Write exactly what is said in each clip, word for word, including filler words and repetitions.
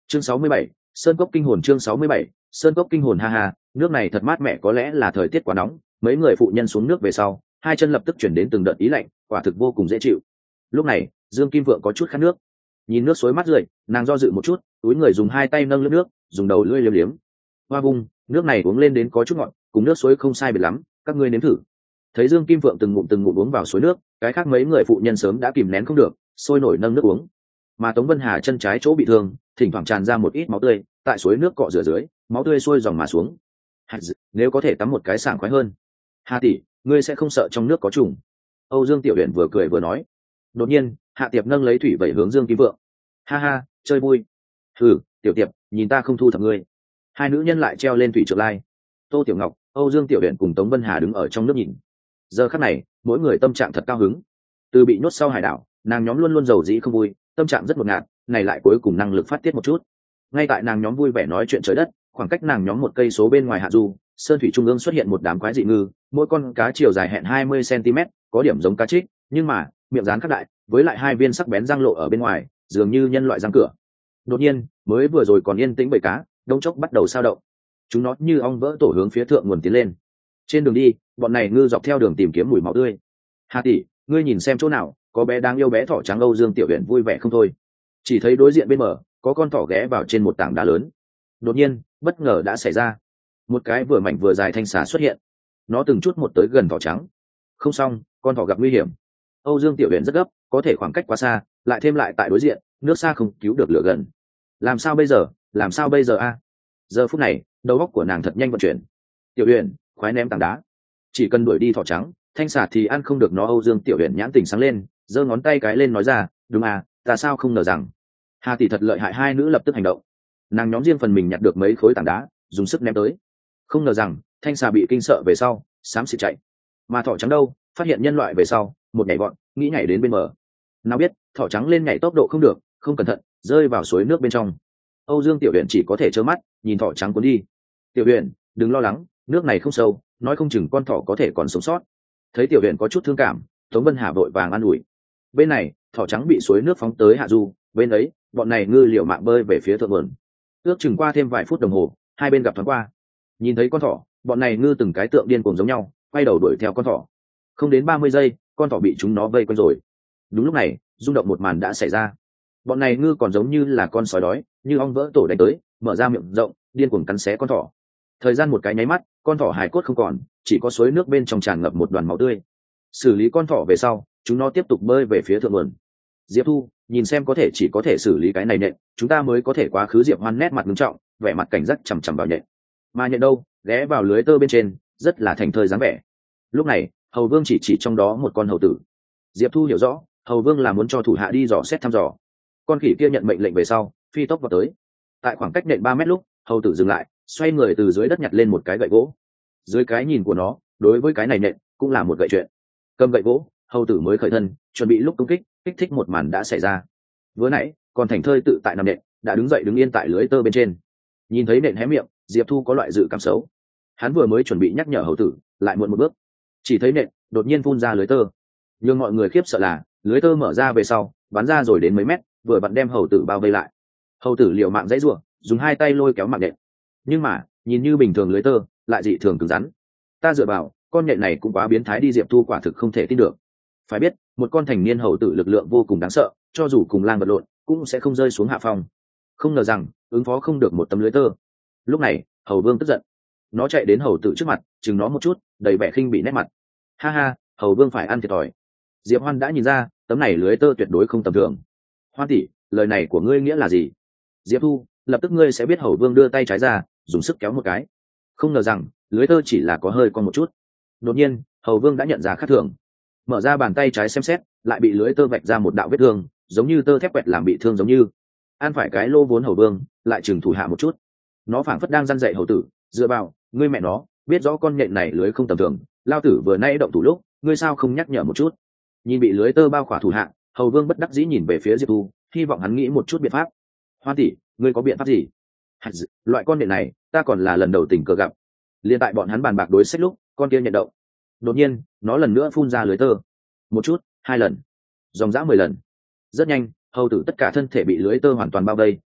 chương sáu mươi bảy, sơn cốc kinh hồn. Chương sáu mươi bảy, sơn cốc kinh hồn. Ha ha, nước này thật mát mẻ, có lẽ là thời tiết quá nóng, mấy người phụ nhân xuống nước về sau, hai chân lập tức chuyển đến từng đợt ý lạnh, quả thực vô cùng dễ chịu. Lúc này Dương Kim Vượng có chút khát nước, nhìn nước suối mát rượi, nàng do dự một chút, túi người dùng hai tay nâng lướt nước, dùng đầu lưỡi liếm liếm. Hoa vung, nước này uống lên đến có chút ngọt, cùng nước suối không sai biệt lắm, các ngươi nếm thử. Thấy Dương Kim Vượng từng ngụm từng ngụm uống vào suối nước, cái khác mấy người phụ nhân sớm đã kìm nén không được, sôi nổi nâng nước uống. Mà Tống Vân Hà chân trái chỗ bị thương, thỉnh thoảng tràn ra một ít máu tươi, tại suối nước cọ rửa dưới, máu tươi xuôi dòng mà xuống. Nếu có thể tắm một cái sảng khoái hơn. Hà tỷ, ngươi sẽ không sợ trong nước có trùng? Âu Dương Tiểu Uyển vừa cười vừa nói. Đột nhiên, Hạ Tiệp nâng lấy thủy vẩy hướng Dương Kim Vượng. Ha ha, chơi vui. Ừ, Tiểu Tiệp, nhìn ta không thu thập ngươi. Hai nữ nhân lại treo lên thủy trượng lai. Tô Tiểu Ngọc, Âu Dương Tiểu Uyển cùng Tống Vân Hà đứng ở trong nước nhìn. Giờ khắc này, mỗi người tâm trạng thật cao hứng. Từ bị nhốt sau hải đảo, nàng nhóm luôn luôn giàu dĩ không vui, tâm trạng rất ngột ngạt, này lại cuối cùng năng lực phát tiết một chút. Ngay tại nàng nhóm vui vẻ nói chuyện trời đất, khoảng cách nàng nhóm một cây số bên ngoài hạ du, sơn thủy trung ương xuất hiện một đám quái dị ngư, mỗi con cá chiều dài hẹn hai mươi xăng-ti-mét, có điểm giống cá trích, nhưng mà miệng rán khắc đại, với lại hai viên sắc bén răng lộ ở bên ngoài, dường như nhân loại răng cửa. Đột nhiên, mới vừa rồi còn yên tĩnh bầy cá, đông chốc bắt đầu sao động. Chúng nó như ong vỡ tổ hướng phía thượng nguồn tiến lên. Trên đường đi, bọn này ngư dọc theo đường tìm kiếm mùi máu tươi. Hà tỷ, ngươi nhìn xem chỗ nào có bé đáng yêu bé thỏ trắng. Âu Dương Tiểu Uyển vui vẻ không thôi. Chỉ thấy đối diện bên bờ có con thỏ ghé vào trên một tảng đá lớn. Đột nhiên, bất ngờ đã xảy ra. Một cái vừa mảnh vừa dài thanh xà xuất hiện. Nó từng chút một tới gần thỏ trắng. Không xong, con thỏ gặp nguy hiểm. Âu Dương Tiểu Uyển rất gấp, có thể khoảng cách quá xa, lại thêm lại tại đối diện, nước xa không cứu được lửa gần. Làm sao bây giờ? Làm sao bây giờ a? Giờ phút này, đầu óc của nàng thật nhanh vận chuyển. Tiểu Uyển, khoái ném tảng đá. Chỉ cần đuổi đi thỏ trắng, thanh xà thì ăn không được nó. Âu Dương Tiểu Uyển nhãn tình sáng lên, giơ ngón tay cái lên nói ra, đúng à, ta sao không ngờ rằng. Hà tỷ thật lợi hại. Hai nữ lập tức hành động. Nàng nhóm riêng phần mình nhặt được mấy khối tảng đá, dùng sức ném tới. Không ngờ rằng thanh xà bị kinh sợ về sau, xám xịt chạy. Mà thỏ trắng đâu, phát hiện nhân loại về sau, một nhảy bọn, nghĩ nhảy đến bên bờ. Nào biết thỏ trắng lên nhảy tốc độ không được, không cẩn thận rơi vào suối nước bên trong. Âu Dương Tiểu Uyển chỉ có thể trơ mắt nhìn thỏ trắng cuốn đi. Tiểu Uyển, đừng lo lắng, nước này không sâu, nói không chừng con thỏ có thể còn sống sót. Thấy Tiểu Uyển có chút thương cảm, Tống Vân Hà vội vàng an ủi. Bên này thỏ trắng bị suối nước phóng tới hạ du, bên ấy bọn này ngư liều mạng bơi về phía thượng nguồn. Ước chừng qua thêm vài phút đồng hồ, hai bên gặp thoáng qua. Nhìn thấy con thỏ, bọn này ngư từng cái tượng điên cuồng giống nhau, quay đầu đuổi theo con thỏ. Không đến ba mươi giây, con thỏ bị chúng nó vây quanh rồi. Đúng lúc này, rung động một màn đã xảy ra. Bọn này ngư còn giống như là con sói đói, như ong vỡ tổ đánh tới, mở ra miệng rộng, điên cuồng cắn xé con thỏ. Thời gian một cái nháy mắt, con thỏ hài cốt không còn, chỉ có suối nước bên trong tràn ngập một đoàn máu tươi. Xử lý con thỏ về sau, chúng nó tiếp tục bơi về phía thượng nguồn. Diệp Thu, nhìn xem có thể chỉ có thể xử lý cái này nện, chúng ta mới có thể quá khứ. Diệp Hoan nét mặt nghiêm trọng, vẻ mặt cảnh giác chằm chằm vào nhện. Mà nhện đâu, ghé vào lưới tơ bên trên, rất là thành thơi dáng vẻ. Lúc này, Hầu Vương chỉ chỉ trong đó một con hầu tử. Diệp Thu hiểu rõ, Hầu Vương là muốn cho thủ hạ đi dò xét thăm dò. Con khỉ kia nhận mệnh lệnh về sau, phi tốc vào tới. Tại khoảng cách nện ba mét lúc, hầu tử dừng lại, xoay người từ dưới đất nhặt lên một cái gậy gỗ. Dưới cái nhìn của nó, đối với cái này nện cũng là một gậy chuyện. Cầm gậy gỗ, hầu tử mới khởi thân, chuẩn bị lúc công kích, kích thích một màn đã xảy ra. Vừa nãy, còn thành thơi tự tại nằm nện, đã đứng dậy đứng yên tại lưới tơ bên trên. Nhìn thấy nện hé miệng, Diệp Thu có loại dự cảm xấu. Hắn vừa mới chuẩn bị nhắc nhở hầu tử, lại muộn một bước. Chỉ thấy nện đột nhiên phun ra lưới tơ. Nhưng mọi người khiếp sợ là, lưới tơ mở ra về sau, bắn ra rồi đến mấy mét, vừa vặn đem hầu tử bao vây lại. Hầu tử liều mạng dãy rủa, dùng hai tay lôi kéo mạng nện. Nhưng mà, nhìn như bình thường lưới tơ, lại dị thường cứng rắn. Ta dựa vào, con nhện này cũng quá biến thái đi. Diệp Thu quả thực không thể tin được. Phải biết, một con thành niên hầu tử lực lượng vô cùng đáng sợ, cho dù cùng lang vật lộn, cũng sẽ không rơi xuống hạ phong. Không ngờ rằng, ứng phó không được một tấm lưới tơ. Lúc này, Hầu Vương tức giận. Nó chạy đến hầu tử trước mặt, chừng nó một chút, đầy vẻ khinh bị nét mặt. Ha ha, Hầu Vương phải ăn thiệt thòi. Diệp Hoan đã nhìn ra, tấm này lưới tơ tuyệt đối không tầm thường. Hoan tỷ, lời này của ngươi nghĩa là gì? Diệp Thu, lập tức ngươi sẽ biết. Hầu Vương đưa tay trái ra, dùng sức kéo một cái. Không ngờ rằng, lưới tơ chỉ là có hơi con một chút. Đột nhiên, Hầu Vương đã nhận ra khác thường. Mở ra bàn tay trái xem xét, lại bị lưới tơ vạch ra một đạo vết thương, giống như tơ thép quẹt làm bị thương giống như. Ăn phải cái lô vốn Hầu Vương, lại chừng thủ hạ một chút. Nó phảng phất đang răn dạy hầu tử, dựa vào, ngươi mẹ nó, biết rõ con nhện này lưới không tầm thường, lao tử vừa nay động thủ lúc, ngươi sao không nhắc nhở một chút? Nhìn bị lưới tơ bao khỏa thủ hạ, Hầu Vương bất đắc dĩ nhìn về phía Diệp Thu, hy vọng hắn nghĩ một chút biện pháp. Hoan tỷ, ngươi có biện pháp gì? Loại con nhện này, ta còn là lần đầu tình cờ gặp. Liên tại bọn hắn bàn bạc đối sách lúc, con kia nhện động. Đột nhiên, nó lần nữa phun ra lưới tơ. Một chút, hai lần, dòng dã mười lần. Rất nhanh, hầu tử tất cả thân thể bị lưới tơ hoàn toàn bao vây,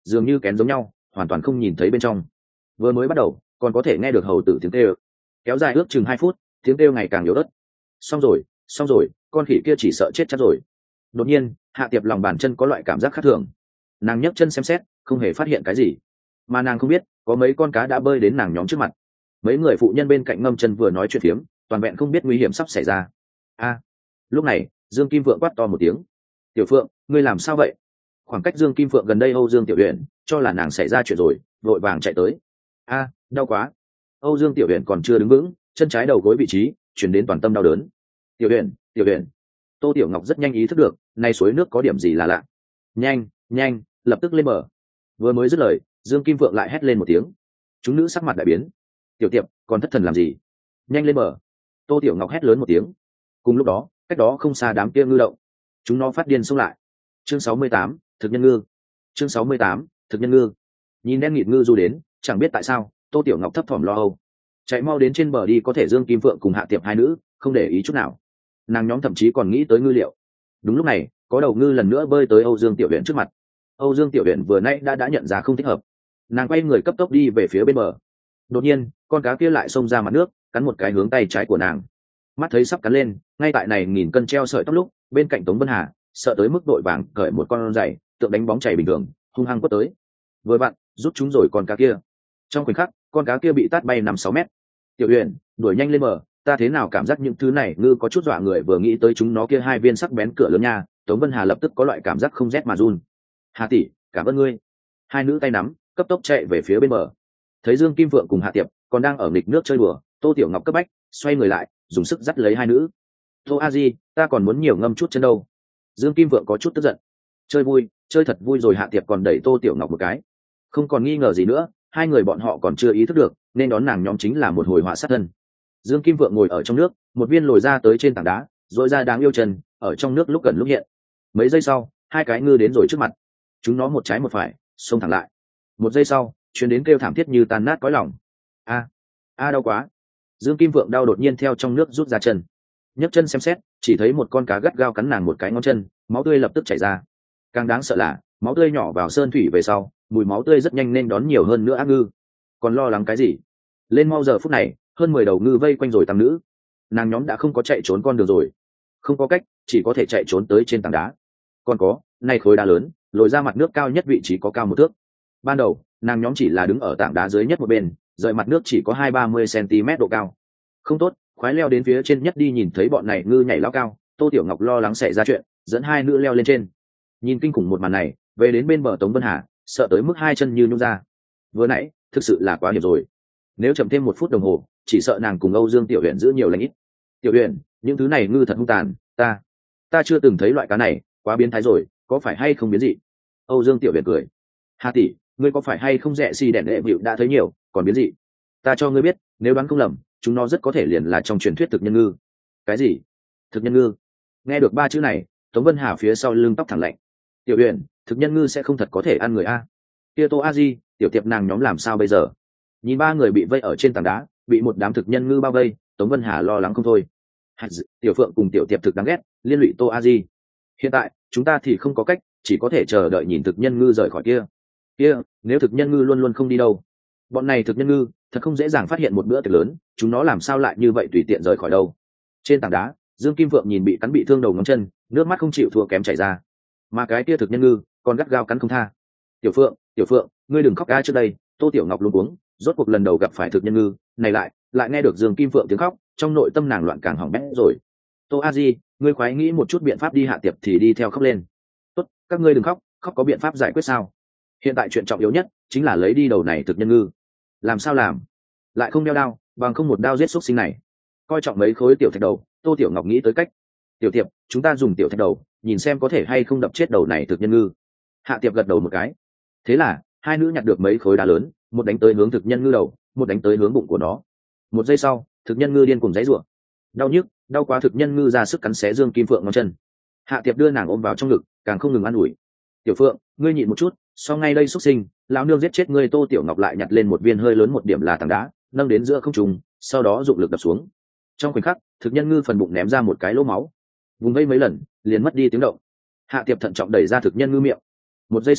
dường như kén giống nhau, hoàn toàn không nhìn thấy bên trong. Vừa mới bắt đầu còn có thể nghe được hầu tử tiếng kêu, kéo dài ước chừng hai phút, tiếng kêu ngày càng yếu ớt. Xong rồi, xong rồi, con khỉ kia chỉ sợ chết chắc rồi. Đột nhiên, Hạ Tiệp lòng bàn chân có loại cảm giác khác thường. Nàng nhấc chân xem xét, không hề phát hiện cái gì, mà nàng không biết có mấy con cá đã bơi đến nàng nhóm trước mặt. Mấy người phụ nhân bên cạnh ngâm chân vừa nói chuyện phiếm, toàn vẹn không biết nguy hiểm sắp xảy ra. A! Lúc này, Dương Kim Phượng quát to một tiếng. Tiểu Phượng, ngươi làm sao vậy? Khoảng cách Dương Kim Phượng gần đây Âu Dương Tiểu Uyển cho là nàng xảy ra chuyện rồi, vội vàng chạy tới. A, đau quá! Âu Dương Tiểu Uyển còn chưa đứng vững, chân trái đầu gối vị trí chuyển đến toàn tâm đau đớn. Tiểu Uyển, Tiểu Uyển! Tô Tiểu Ngọc rất nhanh ý thức được, nay suối nước có điểm gì là lạ. Nhanh, nhanh, lập tức lên bờ! Vừa mới dứt lời, Dương Kim Phượng lại hét lên một tiếng. Chúng nữ sắc mặt đại biến. Tiểu Tiệp, còn thất thần làm gì? Nhanh lên bờ! Tô Tiểu Ngọc hét lớn một tiếng. Cùng lúc đó, cách đó không xa đám kia ngư động, chúng nó phát điên xông lại. Chương sáu mươi tám, thực nhân ngư. Chương sáu mươi tám, thực nhân ngư. Nhìn đen nghịt ngư du đến, chẳng biết tại sao, Tô Tiểu Ngọc thấp thỏm lo âu. Chạy mau đến trên bờ đi, có thể Dương Kim Phượng cùng Hạ Tiệp hai nữ không để ý chút nào. Nàng nhóm thậm chí còn nghĩ tới ngư liệu. Đúng lúc này, có đầu ngư lần nữa bơi tới Âu Dương Tiểu Uyển trước mặt. Âu Dương Tiểu Uyển vừa nãy đã đã nhận ra không thích hợp, nàng quay người cấp tốc đi về phía bên bờ. Đột nhiên, con cá kia lại xông ra mặt nước, cắn một cái hướng tay trái của nàng. Mắt thấy sắp cắn lên, ngay tại này nghìn cân treo sợi tóc lúc, bên cạnh Tống Vân Hà sợ tới mức đội vàng cởi một con giày, tượng đánh bóng chảy bình thường, hung hăng quất tới. Vừa vặn rút chúng rồi con cá kia. Trong khoảnh khắc, con cá kia bị tát bay năm sáu mét. Tiểu Uyển, đuổi nhanh lên bờ, ta thế nào cảm giác những thứ này ngư có chút dọa người, vừa nghĩ tới chúng nó kia hai viên sắc bén cửa lớn nha, Tống Vân Hà lập tức có loại cảm giác không rét mà run. Hà tỷ, cảm ơn ngươi. Hai nữ tay nắm, cấp tốc chạy về phía bên bờ. Thấy Dương Kim Phượng cùng Hạ Tiệp còn đang ở nghịch nước chơi đùa, Tô Tiểu Ngọc cấp bách xoay người lại, dùng sức dắt lấy hai nữ. Tô A Di, ta còn muốn nhiều ngâm chút chân đâu. Dương Kim Phượng có chút tức giận. Chơi vui, chơi thật vui rồi. Hạ Tiệp còn đẩy Tô Tiểu Ngọc một cái. Không còn nghi ngờ gì nữa, hai người bọn họ còn chưa ý thức được, nên đón nàng nhóm chính là một hồi họa sát thân. Dương Kim Phượng ngồi ở trong nước, một viên lồi ra tới trên tảng đá, rồi ra đáng yêu chân, ở trong nước lúc gần lúc hiện. Mấy giây sau, hai cái ngư đến rồi trước mặt. Chúng nó một trái một phải, xông thẳng lại. Một giây sau, chuyến đến kêu thảm thiết như tan nát cõi lòng. A, a đau quá! Dương Kim Phượng đau đột nhiên theo trong nước rút ra chân, nhấc chân xem xét, chỉ thấy một con cá gắt gao cắn nàng một cái ngón chân, máu tươi lập tức chảy ra. Càng đáng sợ là, máu tươi nhỏ vào sơn thủy về sau, mùi máu tươi rất nhanh nên đón nhiều hơn nữa ác ngư. Còn lo lắng cái gì? Lên mau, giờ phút này, hơn mười đầu ngư vây quanh rồi tam nữ. Nàng nhóm đã không có chạy trốn con đường rồi, không có cách, chỉ có thể chạy trốn tới trên tảng đá. Còn có, này khối đá lớn, lồi ra mặt nước cao nhất vị trí có cao một thước. Ban đầu, nàng nhóm chỉ là đứng ở tảng đá dưới nhất một bên, rời mặt nước chỉ có hai ba mươi cm độ cao. Không tốt, khoái leo đến phía trên nhất đi, nhìn thấy bọn này ngư nhảy lao cao, Tô Tiểu Ngọc lo lắng xảy ra chuyện, dẫn hai nữ leo lên trên. Nhìn kinh khủng một màn này, về đến bên bờ Tống Vân Hà sợ tới mức hai chân như nhún ra. Vừa nãy thực sự là quá hiểm rồi, nếu chậm thêm một phút đồng hồ, chỉ sợ nàng cùng Âu Dương Tiểu Uyển giữ nhiều lãnh ít. Tiểu Uyển, những thứ này ngư thật hung tàn, ta ta chưa từng thấy loại cá này, quá biến thái rồi, có phải hay không biến dị? Âu Dương Tiểu Uyển cười. Hà tỷ, ngươi có phải hay không rẻ xì đèn đệ bịu đã thấy nhiều, còn biến dị? Ta cho ngươi biết, nếu đoán không lầm, chúng nó rất có thể liền là trong truyền thuyết thực nhân ngư. Cái gì? Thực nhân ngư? Nghe được ba chữ này, Tống Vân Hà phía sau lưng tóc thẳng lạnh. Tiểu Uyển, thực nhân ngư sẽ không thật có thể ăn người a? Kia Tô A Di, tiểu tiệp nàng nhóm làm sao bây giờ? Nhìn ba người bị vây ở trên tảng đá, bị một đám thực nhân ngư bao vây, Tống Vân Hà lo lắng không thôi. Tiểu Phượng cùng tiểu tiệp thực đáng ghét, liên lụy Tô A Di. Hiện tại chúng ta thì không có cách, chỉ có thể chờ đợi nhìn thực nhân ngư rời khỏi kia. Kia, nếu thực nhân ngư luôn luôn không đi đâu, bọn này thực nhân ngư thật không dễ dàng phát hiện một bữa tiệc lớn, chúng nó làm sao lại như vậy tùy tiện rời khỏi đâu. Trên tảng đá, Dương Kim Phượng nhìn bị cắn bị thương đầu ngón chân, nước mắt không chịu thua kém chảy ra. Mà cái kia thực nhân ngư còn gắt gao cắn không tha. Tiểu Phượng, Tiểu Phượng, ngươi đừng khóc ca. Trước đây Tô Tiểu Ngọc luống cuống, rốt cuộc lần đầu gặp phải thực nhân ngư này, lại lại nghe được Dương Kim Phượng tiếng khóc, trong nội tâm nàng loạn càng hỏng bét rồi. Tô A Di, ngươi khoái nghĩ một chút biện pháp đi. Hạ Tiệp thì đi theo khóc lên. Tốt, các ngươi đừng khóc, khóc có biện pháp giải quyết sao? Hiện tại chuyện trọng yếu nhất chính là lấy đi đầu này thực nhân ngư. Làm sao làm? Lại không đeo đao, bằng không một đao giết xúc sinh này. Coi trọng mấy khối tiểu thạch đầu, Tô Tiểu Ngọc nghĩ tới cách. Tiểu Tiệp, chúng ta dùng tiểu thạch đầu, nhìn xem có thể hay không đập chết đầu này thực nhân ngư. Hạ Tiệp gật đầu một cái. Thế là hai nữ nhặt được mấy khối đá lớn, một đánh tới hướng thực nhân ngư đầu, một đánh tới hướng bụng của nó. Một giây sau, thực nhân ngư điên cùng giãy giụa. Đau nhức, đau quá, thực nhân ngư ra sức cắn xé Dương Kim Phượng ngón chân. Hạ Tiệp đưa nàng ôm vào trong ngực, càng không ngừng an ủi. Tiểu Phượng, ngươi nhịn một chút, sau ngay đây xuất sinh, lão nương giết chết ngươi. Tô Tiểu Ngọc lại nhặt lên một viên hơi lớn một điểm là tảng đá, nâng đến giữa không trung, sau đó dụng lực đập xuống. Trong khoảnh khắc, thực nhân ngư phần bụng ném ra một cái lỗ máu, vùng vây mấy lần liền mất đi tiếng động. Hạ Tiệp thận trọng đẩy ra thực nhân ngư miệng. Một giây sau,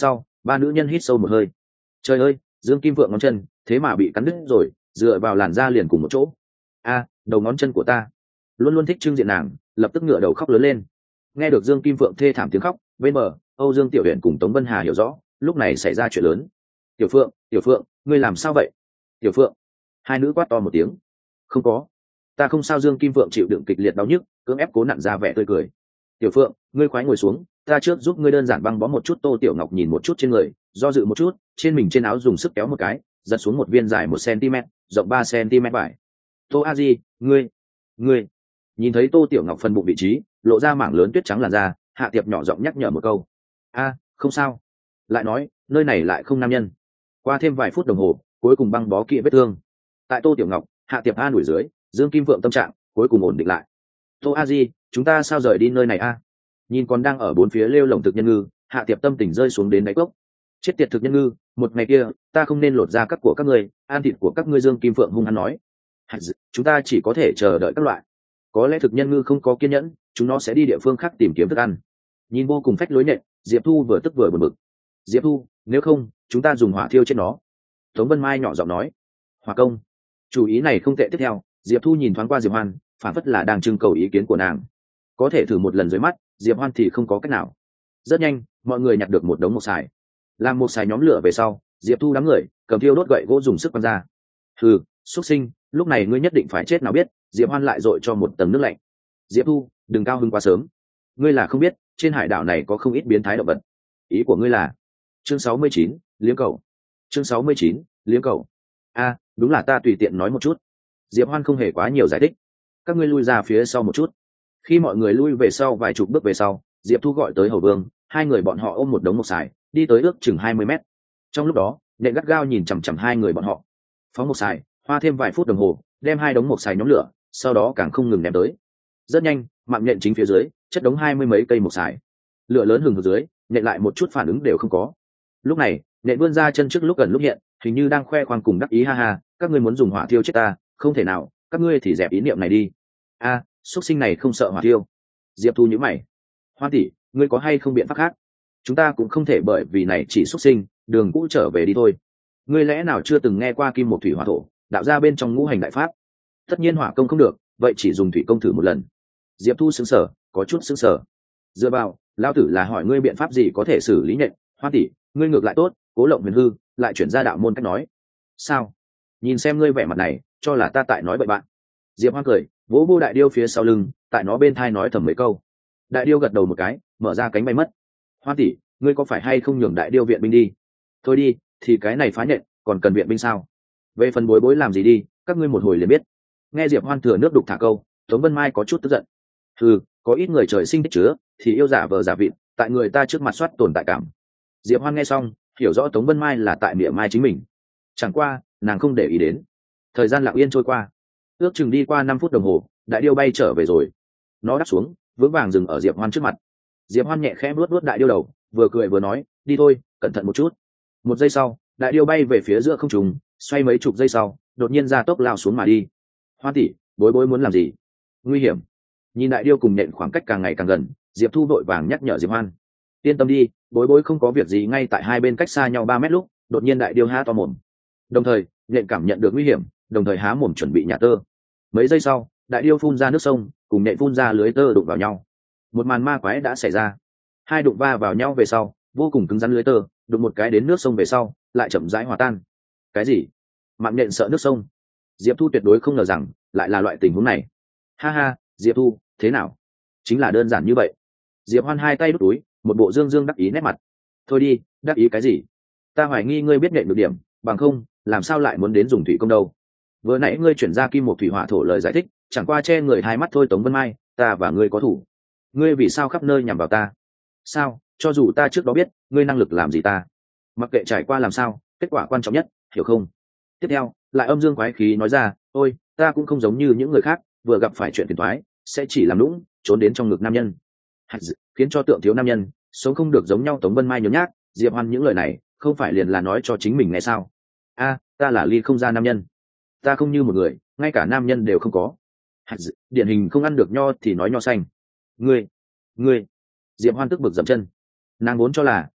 Ba nữ nhân hít sâu một hơi. Trời ơi, Dương Kim Vượng ngón chân thế mà bị cắn đứt rồi, dựa vào làn da liền cùng một chỗ. A, đầu ngón chân của ta. Luôn luôn thích trưng diện nàng lập tức ngửa đầu khóc lớn lên. Nghe được Dương Kim Phượng thê thảm tiếng khóc, bên bờ Âu Dương Tiểu Uyển cùng Tống Vân Hà hiểu rõ lúc này xảy ra chuyện lớn. Tiểu Phượng, Tiểu Phượng, ngươi làm sao vậy? Tiểu Phượng. Hai nữ quát to một tiếng. Không có, ta không sao. Dương Kim Phượng chịu đựng kịch liệt đau nhức, cưỡng ép cố nặn ra vẻ tươi cười. Tiểu Phượng, ngươi khoái ngồi xuống, ta trước giúp ngươi đơn giản băng bó một chút. Tô Tiểu Ngọc nhìn một chút trên người, do dự một chút, trên mình trên áo dùng sức kéo một cái, giật xuống một viên dài một cm, rộng ba cm vải. Tô A Di, ngươi, ngươi. Nhìn thấy Tô Tiểu Ngọc phần bụng vị trí lộ ra mảng lớn tuyết trắng làn da, Hạ Tiệp nhỏ giọng nhắc nhở một câu. A, không sao. Lại nói, nơi này lại không nam nhân. Qua thêm vài phút đồng hồ, cuối cùng băng bó kỹ vết thương. Tại Tô Tiểu Ngọc, Hạ Tiệp an ủi dưới, Dương Kim Vượng tâm trạng cuối cùng ổn định lại. Tô A Di, chúng ta sao rời đi nơi này a? Nhìn còn đang ở bốn phía lêu lồng thực nhân ngư, Hạ Tiệp tâm tình rơi xuống đến đáy cốc. Chết tiệt thực nhân ngư, một ngày kia ta không nên lột ra các của các ngươi, ăn thịt của các ngươi. Dương Kim Phượng hung hăng nói. Chúng ta chỉ có thể chờ đợi các loại. Có lẽ thực nhân ngư không có kiên nhẫn, chúng nó sẽ đi địa phương khác tìm kiếm thức ăn. Nhìn vô cùng phách lối nện, Diệp Thu vừa tức vừa buồn bực. Diệp Thu, nếu không chúng ta dùng hỏa thiêu chết nó. Tống Vân Mai nhỏ giọng nói. Hỏa công, chủ ý này không tệ. Tiếp theo Diệp Thu nhìn thoáng qua Diệp Hoan, phản phất là đang trưng cầu ý kiến của nàng. Có thể thử một lần dưới mắt, Diệp Hoan thì không có cách nào. Rất nhanh mọi người nhặt được một đống một xài. Làm một xài nhóm lửa về sau, Diệp Thu đám người cầm thiêu đốt gậy gỗ dùng sức quăng ra. Hừ, xuất sinh, lúc này ngươi nhất định phải chết nào biết. Diệp Hoan lại dội cho một tầng nước lạnh. Diệp Thu, đừng cao hứng quá sớm. Ngươi là không biết, trên hải đảo này có không ít biến thái động vật. Ý của ngươi là? Chương sáu mươi chín, liếm cầu. Chương sáu mươi chín, liếm cầu. A, đúng là ta tùy tiện nói một chút. Diệp Hoan không hề quá nhiều giải thích. Các ngươi lui ra phía sau một chút. Khi mọi người lui về sau vài chục bước về sau, Diệp Thu gọi tới Hầu Vương, hai người bọn họ ôm một đống một xài, đi tới ước chừng hai mươi mét. Trong lúc đó, Nện gắt gao nhìn chằm chằm hai người bọn họ. Phóng một xài, hoa thêm vài phút đồng hồ, đem hai đống một xài nhóm lửa, sau đó càng không ngừng ném tới. Rất nhanh, mạng nhện chính phía dưới chất đống hai mươi mấy cây một xài. Lửa lớn hừng hực dưới, Nện lại một chút phản ứng đều không có. Lúc này, Nện vươn ra chân trước lúc gần lúc hiện, hình như đang khoe khoang cùng đắc ý. Ha ha, các ngươi muốn dùng hỏa thiêu chết ta, không thể nào, các ngươi thì dẹp ý niệm này đi. A, à, xuất sinh này không sợ hỏa thiêu. Diệp Thu nhíu mày. Hoa tỷ, ngươi có hay không biện pháp khác? Chúng ta cũng không thể bởi vì này chỉ xuất sinh, đường cũ trở về đi thôi. Ngươi lẽ nào chưa từng nghe qua kim một thủy hỏa thổ, đạo ra bên trong ngũ hành đại pháp? Tất nhiên hỏa công không được, vậy chỉ dùng thủy công thử một lần. Diệp Thu sững sờ, có chút sững sờ. Dựa vào, lão tử là hỏi ngươi biện pháp gì có thể xử lý nhện. Hoa tỷ, ngươi ngược lại tốt, cố lộng huyền hư, lại chuyển ra đạo môn cách nói. Sao? Nhìn xem ngươi vẻ mặt này, cho là ta tại nói bậy bạn. Diệp Hoa cười, vỗ vô đại điêu phía sau lưng, tại nó bên thai nói thầm mấy câu. Đại điêu gật đầu một cái, mở ra cánh bay mất. Hoa tỷ, ngươi có phải hay không nhường đại điêu viện binh đi? Thôi đi, thì cái này phá nhện, còn cần viện binh sao? Về phần bối bối làm gì đi, các ngươi một hồi liền biết. Nghe Diệp Hoan thừa nước đục thả câu, Tống Vân Mai có chút tức giận. Ừ, có ít người trời sinh tích chứa, thì yêu giả vờ giả vịt, tại người ta trước mặt soát tồn tại cảm. Diệp Hoan nghe xong, hiểu rõ Tống Vân Mai là tại miệng mai chính mình. Chẳng qua, nàng không để ý đến. Thời gian lặng yên trôi qua, ước chừng đi qua năm phút đồng hồ, đại điêu bay trở về rồi. Nó đáp xuống, vững vàng dừng ở Diệp Hoan trước mặt. Diệp Hoan nhẹ khẽ vuốt vuốt đại điêu đầu, vừa cười vừa nói, đi thôi, cẩn thận một chút. Một giây sau, đại điêu bay về phía giữa không trung, xoay mấy chục giây sau, đột nhiên ra tốc lao xuống mà đi. Hoa tỷ, bối bối muốn làm gì? Nguy hiểm. Nhìn đại điêu cùng nện khoảng cách càng ngày càng gần, Diệp Thu vội vàng nhắc nhở Diệp Hoan. Yên tâm đi, bối bối không có việc gì. Ngay tại hai bên cách xa nhau ba mét lúc, đột nhiên đại điêu há to mồm. Đồng thời, nện cảm nhận được nguy hiểm, đồng thời há mồm chuẩn bị nhả tơ. Mấy giây sau, đại điêu phun ra nước sông, cùng nện phun ra lưới tơ đụng vào nhau. Một màn ma quái đã xảy ra. Hai đụng va vào nhau về sau, vô cùng cứng rắn lưới tơ, đụng một cái đến nước sông về sau, lại chậm rãi hòa tan. Cái gì? Mạng nhện sợ nước sông? Diệp Thu tuyệt đối không ngờ rằng lại là loại tình huống này. Ha ha, Diệp Thu, thế nào? Chính là đơn giản như vậy. Diệp Hoan hai tay đút túi, một bộ dương dương đắc ý nét mặt. Thôi đi, đắc ý cái gì? Ta hoài nghi ngươi biết nhện được điểm, bằng không, làm sao lại muốn đến dùng thủy công đâu? Vừa nãy ngươi chuyển ra kim một thủy hỏa thổ lời giải thích, chẳng qua che người hai mắt thôi. Tống Vân Mai, ta và ngươi có thủ. Ngươi vì sao khắp nơi nhằm vào ta? Sao? Cho dù ta trước đó biết ngươi năng lực làm gì ta, mặc kệ trải qua làm sao, kết quả quan trọng nhất, hiểu không? Tiếp theo, lại âm dương quái khí nói ra, ôi, ta cũng không giống như những người khác, vừa gặp phải chuyện phiền toái, sẽ chỉ làm lũng, trốn đến trong ngực nam nhân, khiến cho tượng thiếu nam nhân, sống không được giống nhau. Tống Vân Mai nhớ nhác, Diệp Hoan những lời này, không phải liền là nói cho chính mình nghe sao? A, ta là ly không ra nam nhân, ta không như một người, ngay cả nam nhân đều không có. Điển hình không ăn được nho thì nói nho xanh. Ngươi, ngươi, Diệp Hoan tức bực dậm chân. Nàng vốn cho là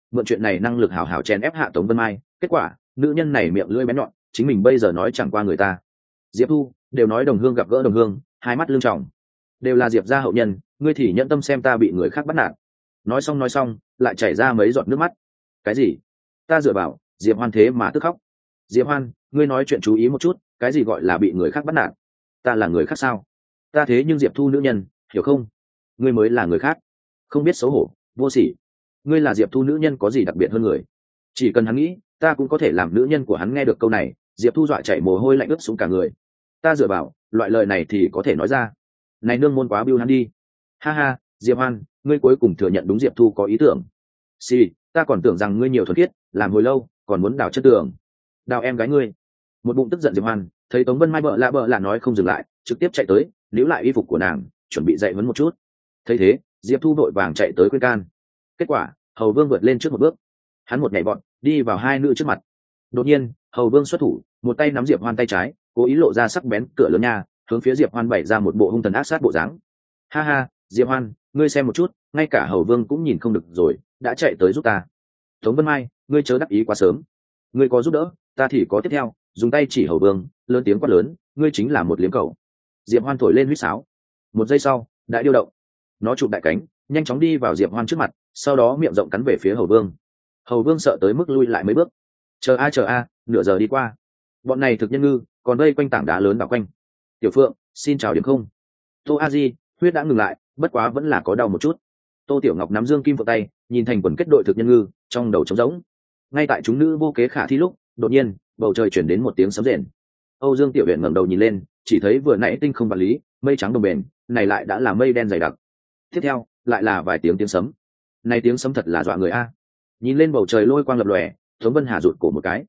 mượn chuyện này năng lực hào hào chèn ép hạ Tống Vân Mai. Kết quả nữ nhân này miệng lưỡi bén nhọn, chính mình bây giờ nói chẳng qua người ta. Diệp Thu, đều nói đồng hương gặp gỡ đồng hương, hai mắt lưng tròng, đều là Diệp gia hậu nhân, ngươi thì nhẫn tâm xem ta bị người khác bắt nạt. Nói xong nói xong lại chảy ra mấy giọt nước mắt. Cái gì? Ta dựa vào, Diệp Hoan thế mà tức khóc. Diệp Hoan, ngươi nói chuyện chú ý một chút, cái gì gọi là bị người khác bắt nạt? Ta là người khác sao? Ta thế nhưng Diệp Thu nữ nhân, hiểu không? Ngươi mới là người khác, không biết xấu hổ, vô sỉ. Ngươi là Diệp Thu nữ nhân có gì đặc biệt hơn người? Chỉ cần hắn nghĩ, ta cũng có thể làm nữ nhân của hắn. Nghe được câu này, Diệp Thu dọa chảy mồ hôi lạnh ướt xuống cả người. Ta dựa vào, loại lời này thì có thể nói ra? Này nương môn quá biêu hắn đi. Ha ha, Diệp Hoan, ngươi cuối cùng thừa nhận đúng Diệp Thu có ý tưởng. Xì, ta còn tưởng rằng ngươi nhiều thuần khiết, làm hồi lâu còn muốn đào chất tường, đào em gái ngươi. Một bụng tức giận Diệp Hoan thấy Tống Vân Mai bợ lạ bợ lạ nói không dừng lại, trực tiếp chạy tới níu lại y phục của nàng, chuẩn bị dạy huấn một chút. Thấy thế, Diệp Thu vội vàng chạy tới khuyên can. Kết quả Hầu Vương vượt lên trước một bước, hắn một nhảy vọt đi vào hai nữ trước mặt. Đột nhiên Hầu Vương xuất thủ, một tay nắm Diệp Hoan tay trái, cố ý lộ ra sắc bén cửa lớn nha, hướng phía Diệp Hoan bày ra một bộ hung thần ác sát bộ dáng. Ha ha, Diệp Hoan, ngươi xem một chút, ngay cả Hầu Vương cũng nhìn không được rồi, đã chạy tới giúp ta. Tống Vân Mai, ngươi chớ đắc ý quá sớm, ngươi có giúp đỡ ta thì có tiếp theo. Dùng tay chỉ Hầu Vương, lớn tiếng quát lớn, ngươi chính là một liếm cầu. Diệp Hoan thổi lên huýt sáo, một giây sau đã điêu động, nó chụp đại cánh nhanh chóng đi vào Diệp Hoan trước mặt, sau đó miệng rộng cắn về phía Hầu Vương. Hầu Vương sợ tới mức lui lại mấy bước. Chờ a chờ a, nửa giờ đi qua, bọn này thực nhân ngư còn vây quanh tảng đá lớn đảo quanh. Tiểu Phượng, xin chào điểm không? Tô A Di, huyết đã ngừng lại, bất quá vẫn là có đau một chút. Tô Tiểu Ngọc nắm dương kim vượng tay, nhìn thành quần kết đội thực nhân ngư, trong đầu trống rỗng. Ngay tại chúng nữ vô kế khả thi lúc, đột nhiên bầu trời chuyển đến một tiếng sấm rền. Âu Dương Tiểu Uyển ngẩng đầu nhìn lên, chỉ thấy vừa nãy tinh không vật lý, mây trắng đồng bền, này lại đã là mây đen dày đặc. Tiếp theo lại là vài tiếng tiếng sấm. Này tiếng sấm thật là dọa người a. Nhìn lên bầu trời lôi quang lập lòe, Tống Vân Hà rụt cổ một cái.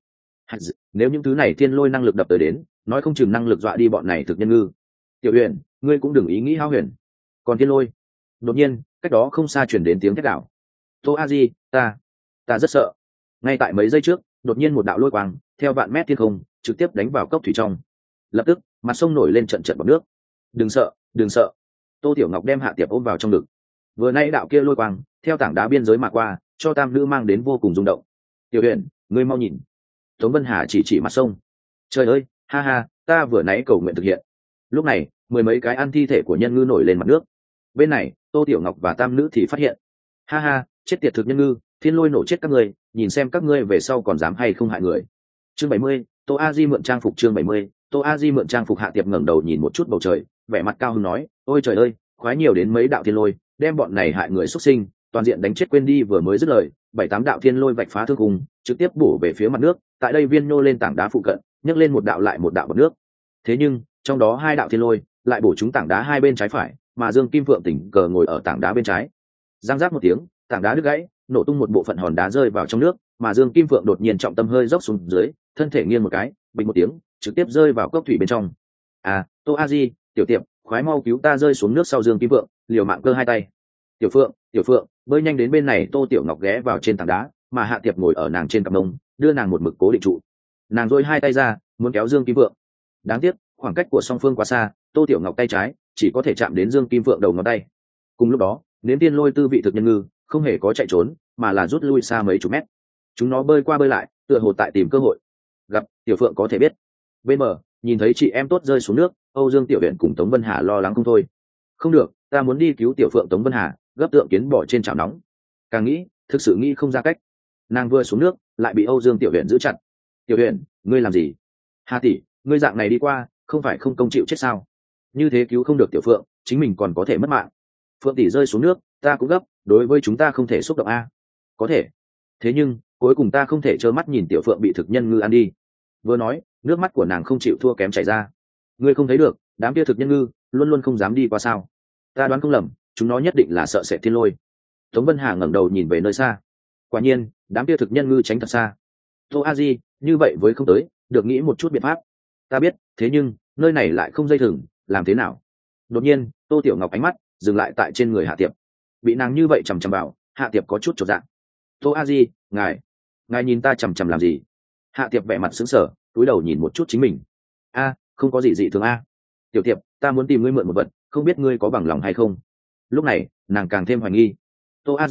Nếu những thứ này thiên lôi năng lực đập tới đến, nói không chừng năng lực dọa đi bọn này thực nhân ngư. Tiểu Uyển, ngươi cũng đừng ý nghĩ hao huyền. Còn thiên lôi. Đột nhiên cách đó không xa chuyển đến tiếng thét đảo. Tô A Di, ta ta rất sợ. Ngay tại mấy giây trước, đột nhiên một đạo lôi quang theo vạn mét thiên không trực tiếp đánh vào cốc thủy trong. Lập tức mặt sông nổi lên trận trận bọt nước. Đừng sợ, đừng sợ. Tô Tiểu Ngọc đem Hạ Tiệp ôm vào trong ngực. Vừa nay đạo kia lôi quang theo tảng đá biên giới mà qua, cho tam nữ mang đến vô cùng rung động. Tiểu Uyển, ngươi mau nhìn. Tống Vân Hà chỉ chỉ mặt sông. Trời ơi, ha ha, ta vừa nãy cầu nguyện thực hiện. Lúc này mười mấy cái ăn thi thể của nhân ngư nổi lên mặt nước. Bên này Tô Tiểu Ngọc và tam nữ thì phát hiện. Ha ha, chết tiệt thực nhân ngư, thiên lôi nổ chết các ngươi, nhìn xem các ngươi về sau còn dám hay không hại người. Chương bảy mươi, Tô A Di mượn trang phục. Chương bảy mươi, Tô A Di mượn trang phục. Hạ Tiệp ngẩng đầu nhìn một chút bầu trời, vẻ mặt cao hứng nói, ôi trời ơi, khoái nhiều đến mấy đạo thiên lôi, đem bọn này hại người xuất sinh toàn diện đánh chết quên đi. Vừa mới dứt lời, bảy tám đạo thiên lôi vạch phá thương khung, trực tiếp bổ về phía mặt nước. Tại đây viên nô lên tảng đá phụ cận, nhấc lên một đạo lại một đạo bọt nước. Thế nhưng trong đó hai đạo thiên lôi lại bổ trúng tảng đá hai bên trái phải, mà Dương Kim Phượng tình cờ ngồi ở tảng đá bên trái. Giang giác một tiếng, tảng đá đứt gãy, nổ tung một bộ phận hòn đá rơi vào trong nước, mà Dương Kim Phượng đột nhiên trọng tâm hơi dốc xuống dưới, thân thể nghiêng một cái, bình một tiếng, trực tiếp rơi vào cốc thủy bên trong. À, Tô A Di, tiểu tiệp, khoái mau cứu ta. Rơi xuống nước sau Dương Kim Phượng liều mạng cơ hai tay. Tiểu Phượng, tiểu Phượng, bơi nhanh đến bên này. Tô Tiểu Ngọc ghé vào trên tảng đá, mà Hạ Tiệp ngồi ở nàng trên cặp mông, đưa nàng một mực cố định trụ. Nàng dôi hai tay ra, muốn kéo Dương Kim Phượng. Đáng tiếc khoảng cách của song phương quá xa, Tô Tiểu Ngọc tay trái chỉ có thể chạm đến Dương Kim Phượng đầu ngón tay. Cùng lúc đó, nếm tiên lôi tư vị thực nhân ngư không hề có chạy trốn, mà là rút lui xa mấy chục mét. Chúng nó bơi qua bơi lại, tựa hồ tại tìm cơ hội. Gặp Tiểu Phượng có thể biết. Bên bờ nhìn thấy chị em tốt rơi xuống nước, Âu Dương Tiểu Uyển cùng Tống Vân Hà lo lắng không thôi. Không được, ta muốn đi cứu Tiểu Phượng. Tống Vân Hà gấp tượng kiến bỏ trên chảo nóng, càng nghĩ thực sự nghĩ không ra cách. Nàng vừa xuống nước lại bị Âu Dương Tiểu Uyển giữ chặt. Tiểu Uyển, ngươi làm gì? Hà tỷ, ngươi dạng này đi qua không phải không công chịu chết sao? Như thế cứu không được Tiểu Phượng, chính mình còn có thể mất mạng. Phượng tỷ rơi xuống nước, ta cũng gấp, đối với chúng ta không thể xúc động a. Có thể, thế nhưng cuối cùng ta không thể trơ mắt nhìn Tiểu Phượng bị thực nhân ngư ăn đi. Vừa nói, nước mắt của nàng không chịu thua kém chảy ra. Ngươi không thấy được, đám kia thực nhân ngư luôn luôn không dám đi qua sao? Ta đoán không lầm, chúng nó nhất định là sợ sệt thiên lôi. Tống Vân Hà ngẩng đầu nhìn về nơi xa. Quả nhiên, đám kia thực nhân ngư tránh thật xa. Tô A Di, như vậy với không tới, được nghĩ một chút biện pháp. Ta biết, thế nhưng nơi này lại không dây thừng, làm thế nào? Đột nhiên, Tô Tiểu Ngọc ánh mắt dừng lại tại trên người Hạ Tiệp. Bị nàng như vậy chằm chằm vào, Hạ Tiệp có chút chột dạ. Tô A Di, ngài, ngài nhìn ta chằm chằm làm gì? Hạ Tiệp vẻ mặt sững sờ, cúi đầu nhìn một chút chính mình. A, không có gì dị thường a. Tiểu Tiệp, ta muốn tìm ngươi mượn một vật, không biết ngươi có bằng lòng hay không? Lúc này, nàng càng thêm hoài nghi. Tô A Di,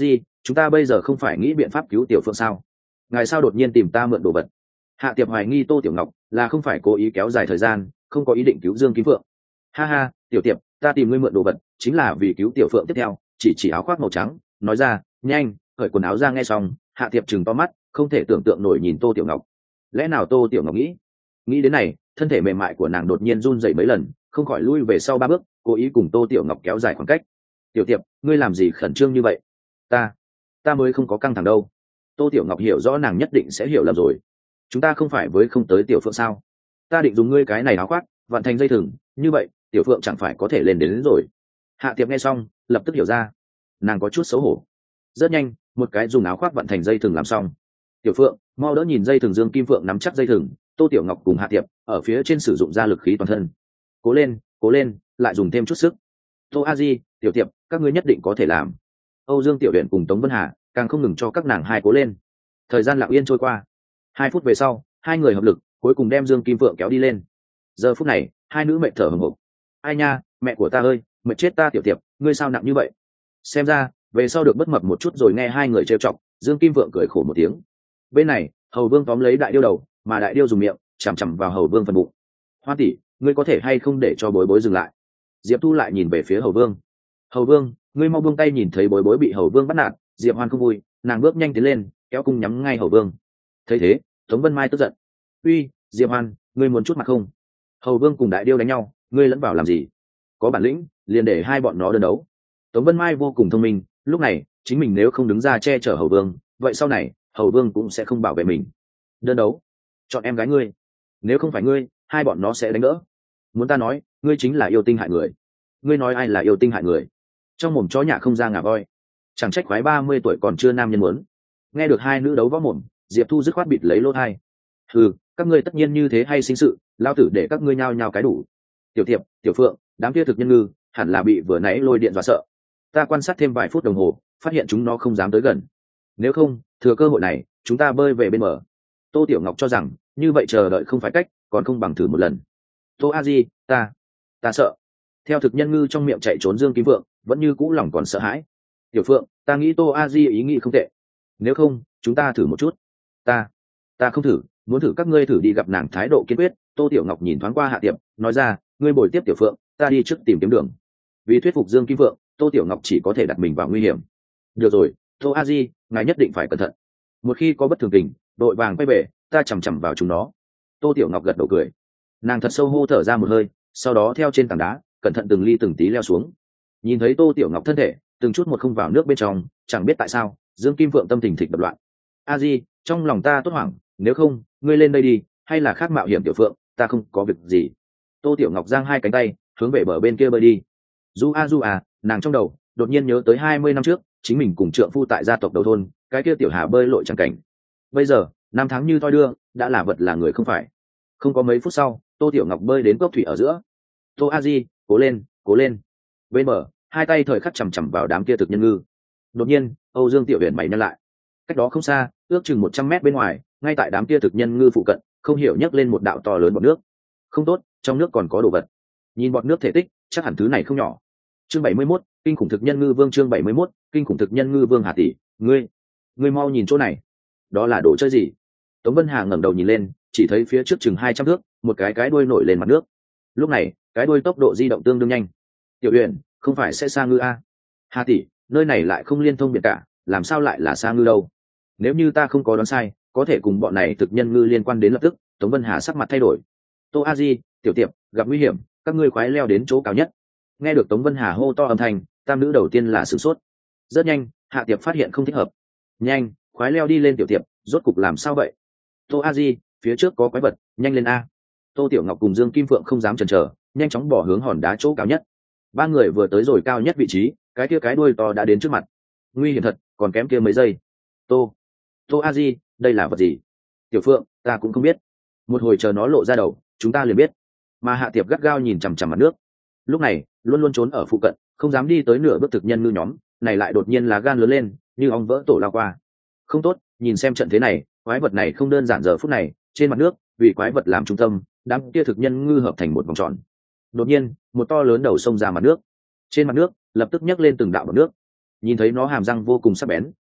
chúng ta bây giờ không phải nghĩ biện pháp cứu tiểu phượng sao? Ngài sao đột nhiên tìm ta mượn đồ vật? Hạ tiệp hoài nghi Tô Tiểu Ngọc là không phải cố ý kéo dài thời gian, không có ý định cứu Dương Kim Phượng. Ha ha, tiểu tiệp, ta tìm ngươi mượn đồ vật chính là vì cứu tiểu phượng tiếp theo. Chỉ chỉ áo khoác màu trắng, nói ra, nhanh cởi quần áo ra. Nghe xong, Hạ tiệp chừng to mắt, không thể tưởng tượng nổi nhìn Tô Tiểu Ngọc. Lẽ nào Tô Tiểu Ngọc nghĩ nghĩ đến này, thân thể mềm mại của nàng đột nhiên run rẩy mấy lần, không khỏi lui về sau ba bước, cố ý cùng Tô Tiểu Ngọc kéo dài khoảng cách. Tiểu tiệp, ngươi làm gì khẩn trương như vậy? ta ta mới không có căng thẳng đâu. Tô Tiểu Ngọc hiểu rõ nàng nhất định sẽ hiểu lầm rồi. Chúng ta không phải với không tới tiểu phượng sao? Ta định dùng ngươi cái này áo khoác vặn thành dây thừng, như vậy tiểu phượng chẳng phải có thể lên đến, đến rồi. Hạ tiệp nghe xong lập tức hiểu ra, nàng có chút xấu hổ. Rất nhanh, một cái dùng áo khoác vặn thành dây thừng làm xong. Tiểu phượng mau đỡ, nhìn dây thừng. Dương Kim Phượng nắm chắc dây thừng, Tô Tiểu Ngọc cùng Hạ tiệp ở phía trên sử dụng ra lực khí toàn thân. Cố lên, cố lên, lại dùng thêm chút sức. Tô A Di, tiểu tiệp, các ngươi nhất định có thể làm. Âu Dương Tiểu Uyển cùng Tống Vân Hà càng không ngừng cho các nàng hai cố lên. Thời gian lặng yên trôi qua. Hai phút về sau, hai người hợp lực cuối cùng đem Dương Kim Phượng kéo đi lên. Giờ phút này, hai nữ mệt thở hổn hộc. Ai nha, mẹ của ta ơi, mệt chết ta. Tiểu tiệp, ngươi sao nặng như vậy? Xem ra về sau được bất mập một chút rồi. Nghe hai người trêu chọc, Dương Kim Phượng cười khổ một tiếng. Bên này, Hầu Vương tóm lấy đại điêu đầu, mà đại điêu dùng miệng chằm chằm vào Hầu Vương phần bụng. Hoa tỷ, ngươi có thể hay không để cho bối bối dừng lại? Diệp Thu lại nhìn về phía Hầu Vương. Hầu Vương, ngươi mau buông tay. Nhìn thấy bối bối bị Hầu Vương bắt nạt, Diệp Hoan không vui, nàng bước nhanh tiến lên, kéo cung nhắm ngay Hầu Vương. Thấy thế, Tống Vân Mai tức giận. Uy, Diệp Hoan, ngươi muốn chút mặt không? Hầu Vương cùng đại điêu đánh nhau, ngươi lẫn vào làm gì? Có bản lĩnh liền để hai bọn nó đơn đấu. Tống Vân Mai vô cùng thông minh, lúc này chính mình nếu không đứng ra che chở Hầu Vương, vậy sau này Hầu Vương cũng sẽ không bảo vệ mình. Đơn đấu? Chọn em gái ngươi. Nếu không phải ngươi, hai bọn nó sẽ đánh đỡ. Muốn ta nói, ngươi chính là yêu tinh hại người. Ngươi nói ai là yêu tinh hại người? Trong mồm chó nhà không ra ngà voi. Chẳng trách khoái ba mươi tuổi còn chưa nam nhân muốn. Nghe được hai nữ đấu võ mồm, Diệp Thu dứt khoát bịt lấy lỗ tai. Ừ, các ngươi tất nhiên như thế hay sinh sự, lao tử để các ngươi nhao nhao cái đủ. Tiểu Tiệp, Tiểu Phượng, đám kia thực nhân ngư hẳn là bị vừa nãy lôi điện dọa sợ. Ta quan sát thêm vài phút đồng hồ, phát hiện chúng nó không dám tới gần. Nếu không, thừa cơ hội này, chúng ta bơi về bên bờ. Tô Tiểu Ngọc cho rằng như vậy chờ đợi không phải cách, còn không bằng thử một lần. Tô A Di, ta, ta sợ. Theo thực nhân ngư trong miệng chạy trốn Dương Kim Phượng vẫn như cũ lòng còn sợ hãi. Tiểu Phượng, ta nghĩ Tô A Di ý nghĩ không tệ. Nếu không, chúng ta thử một chút. Ta, ta không thử, muốn thử các ngươi thử đi. Gặp nàng thái độ kiên quyết, Tô Tiểu Ngọc nhìn thoáng qua Hạ Tiệp, nói ra, ngươi bồi tiếp Tiểu Phượng, ta đi trước tìm kiếm đường. Vì thuyết phục Dương Kim Phượng, Tô Tiểu Ngọc chỉ có thể đặt mình vào nguy hiểm. Được rồi, Tô A Di, ngài nhất định phải cẩn thận. Một khi có bất thường tình, đội vàng quay về, ta chằm chằm vào chúng nó. Tô Tiểu Ngọc gật đầu cười, nàng thật sâu hô thở ra một hơi, sau đó theo trên tảng đá cẩn thận từng ly từng tí leo xuống. Nhìn thấy Tô Tiểu Ngọc thân thể từng chút một không vào nước bên trong, chẳng biết tại sao Dương Kim Phượng tâm tình thịch đập loạn. A Di, trong lòng ta tốt hoảng, nếu không ngươi lên đây đi, hay là khác mạo hiểm. Tiểu Phượng, ta không có việc gì. Tô Tiểu Ngọc giang hai cánh tay hướng về bờ bên kia bơi đi. Du a du à, nàng trong đầu đột nhiên nhớ tới hai mươi năm trước chính mình cùng trượng phu tại gia tộc đầu thôn, cái kia tiểu hà bơi lội chẳng cảnh. Bây giờ năm tháng như thoi đưa, đã là vật là người không phải. Không có mấy phút sau, Tô Tiểu Ngọc bơi đến cốc thủy ở giữa. Tô A Di, cố lên, cố lên. Bên bờ, hai tay thời khắc chằm chằm vào đám kia thực nhân ngư. Đột nhiên, Âu Dương Tiểu Huyền mày nhăn lại. Cách đó không xa, ước chừng một trăm mét bên ngoài, ngay tại đám kia thực nhân ngư phụ cận, không hiểu nhấc lên một đạo to lớn bọt nước. Không tốt, trong nước còn có đồ vật. Nhìn bọt nước thể tích, chắc hẳn thứ này không nhỏ. Chương bảy mươi mốt, kinh khủng thực nhân ngư vương. Chương bảy mươi mốt, kinh khủng thực nhân ngư vương. Hà tỷ, ngươi, ngươi mau nhìn chỗ này. Đó là đồ chơi gì? Tống Vân Hà ngẩng đầu nhìn lên, chỉ thấy phía trước chừng hai trăm thước, một cái cái đuôi nổi lên mặt nước. Lúc này, cái đuôi tốc độ di động tương đương nhanh. Tiểu Uyển, không phải sẽ sa ngư a? Hà tỷ, nơi này lại không liên thông biển cả, làm sao lại là sa ngư đâu? Nếu như ta không có đoán sai, có thể cùng bọn này thực nhân ngư liên quan đến lập tức. Tống Vân Hà sắc mặt thay đổi. Tô A Di, Tiểu Tiệp, gặp nguy hiểm, các ngươi khoái leo đến chỗ cao nhất. Nghe được Tống Vân Hà hô to âm thanh, tam nữ đầu tiên là sửng sốt. Rất nhanh, Hạ Tiệp phát hiện không thích hợp. Nhanh, khoái leo đi lên. Tiểu Tiệp, rốt cục làm sao vậy? Tô A Di, phía trước có quái vật, nhanh lên a. Tô Tiểu Ngọc cùng Dương Kim Phượng không dám chần chờ, nhanh chóng bỏ hướng hòn đá chỗ cao nhất. Ba người vừa tới rồi cao nhất vị trí, cái kia cái đuôi to đã đến trước mặt. Nguy hiểm thật, còn kém kia mấy giây. Tô, Tô A Di, đây là vật gì? Tiểu Phượng, ta cũng không biết. Một hồi chờ nó lộ ra đầu, chúng ta liền biết. Mà Hạ Tiệp gắt gao nhìn chằm chằm mặt nước. Lúc này, luôn luôn trốn ở phụ cận, không dám đi tới nửa bước thực nhân ngư nhóm, này lại đột nhiên là gan lớn lên, như ong vỡ tổ lao qua. Không tốt, nhìn xem trận thế này, quái vật này không đơn giản. Giờ phút này, trên mặt nước, vì quái vật làm trung tâm, đám kia thực nhân ngư hợp thành một vòng tròn. Đột nhiên, một to lớn đầu sông ra mặt nước. Trên mặt nước, lập tức nhấc lên từng đạo bọt nước. Nhìn thấy nó hàm răng vô cùng sắc bén,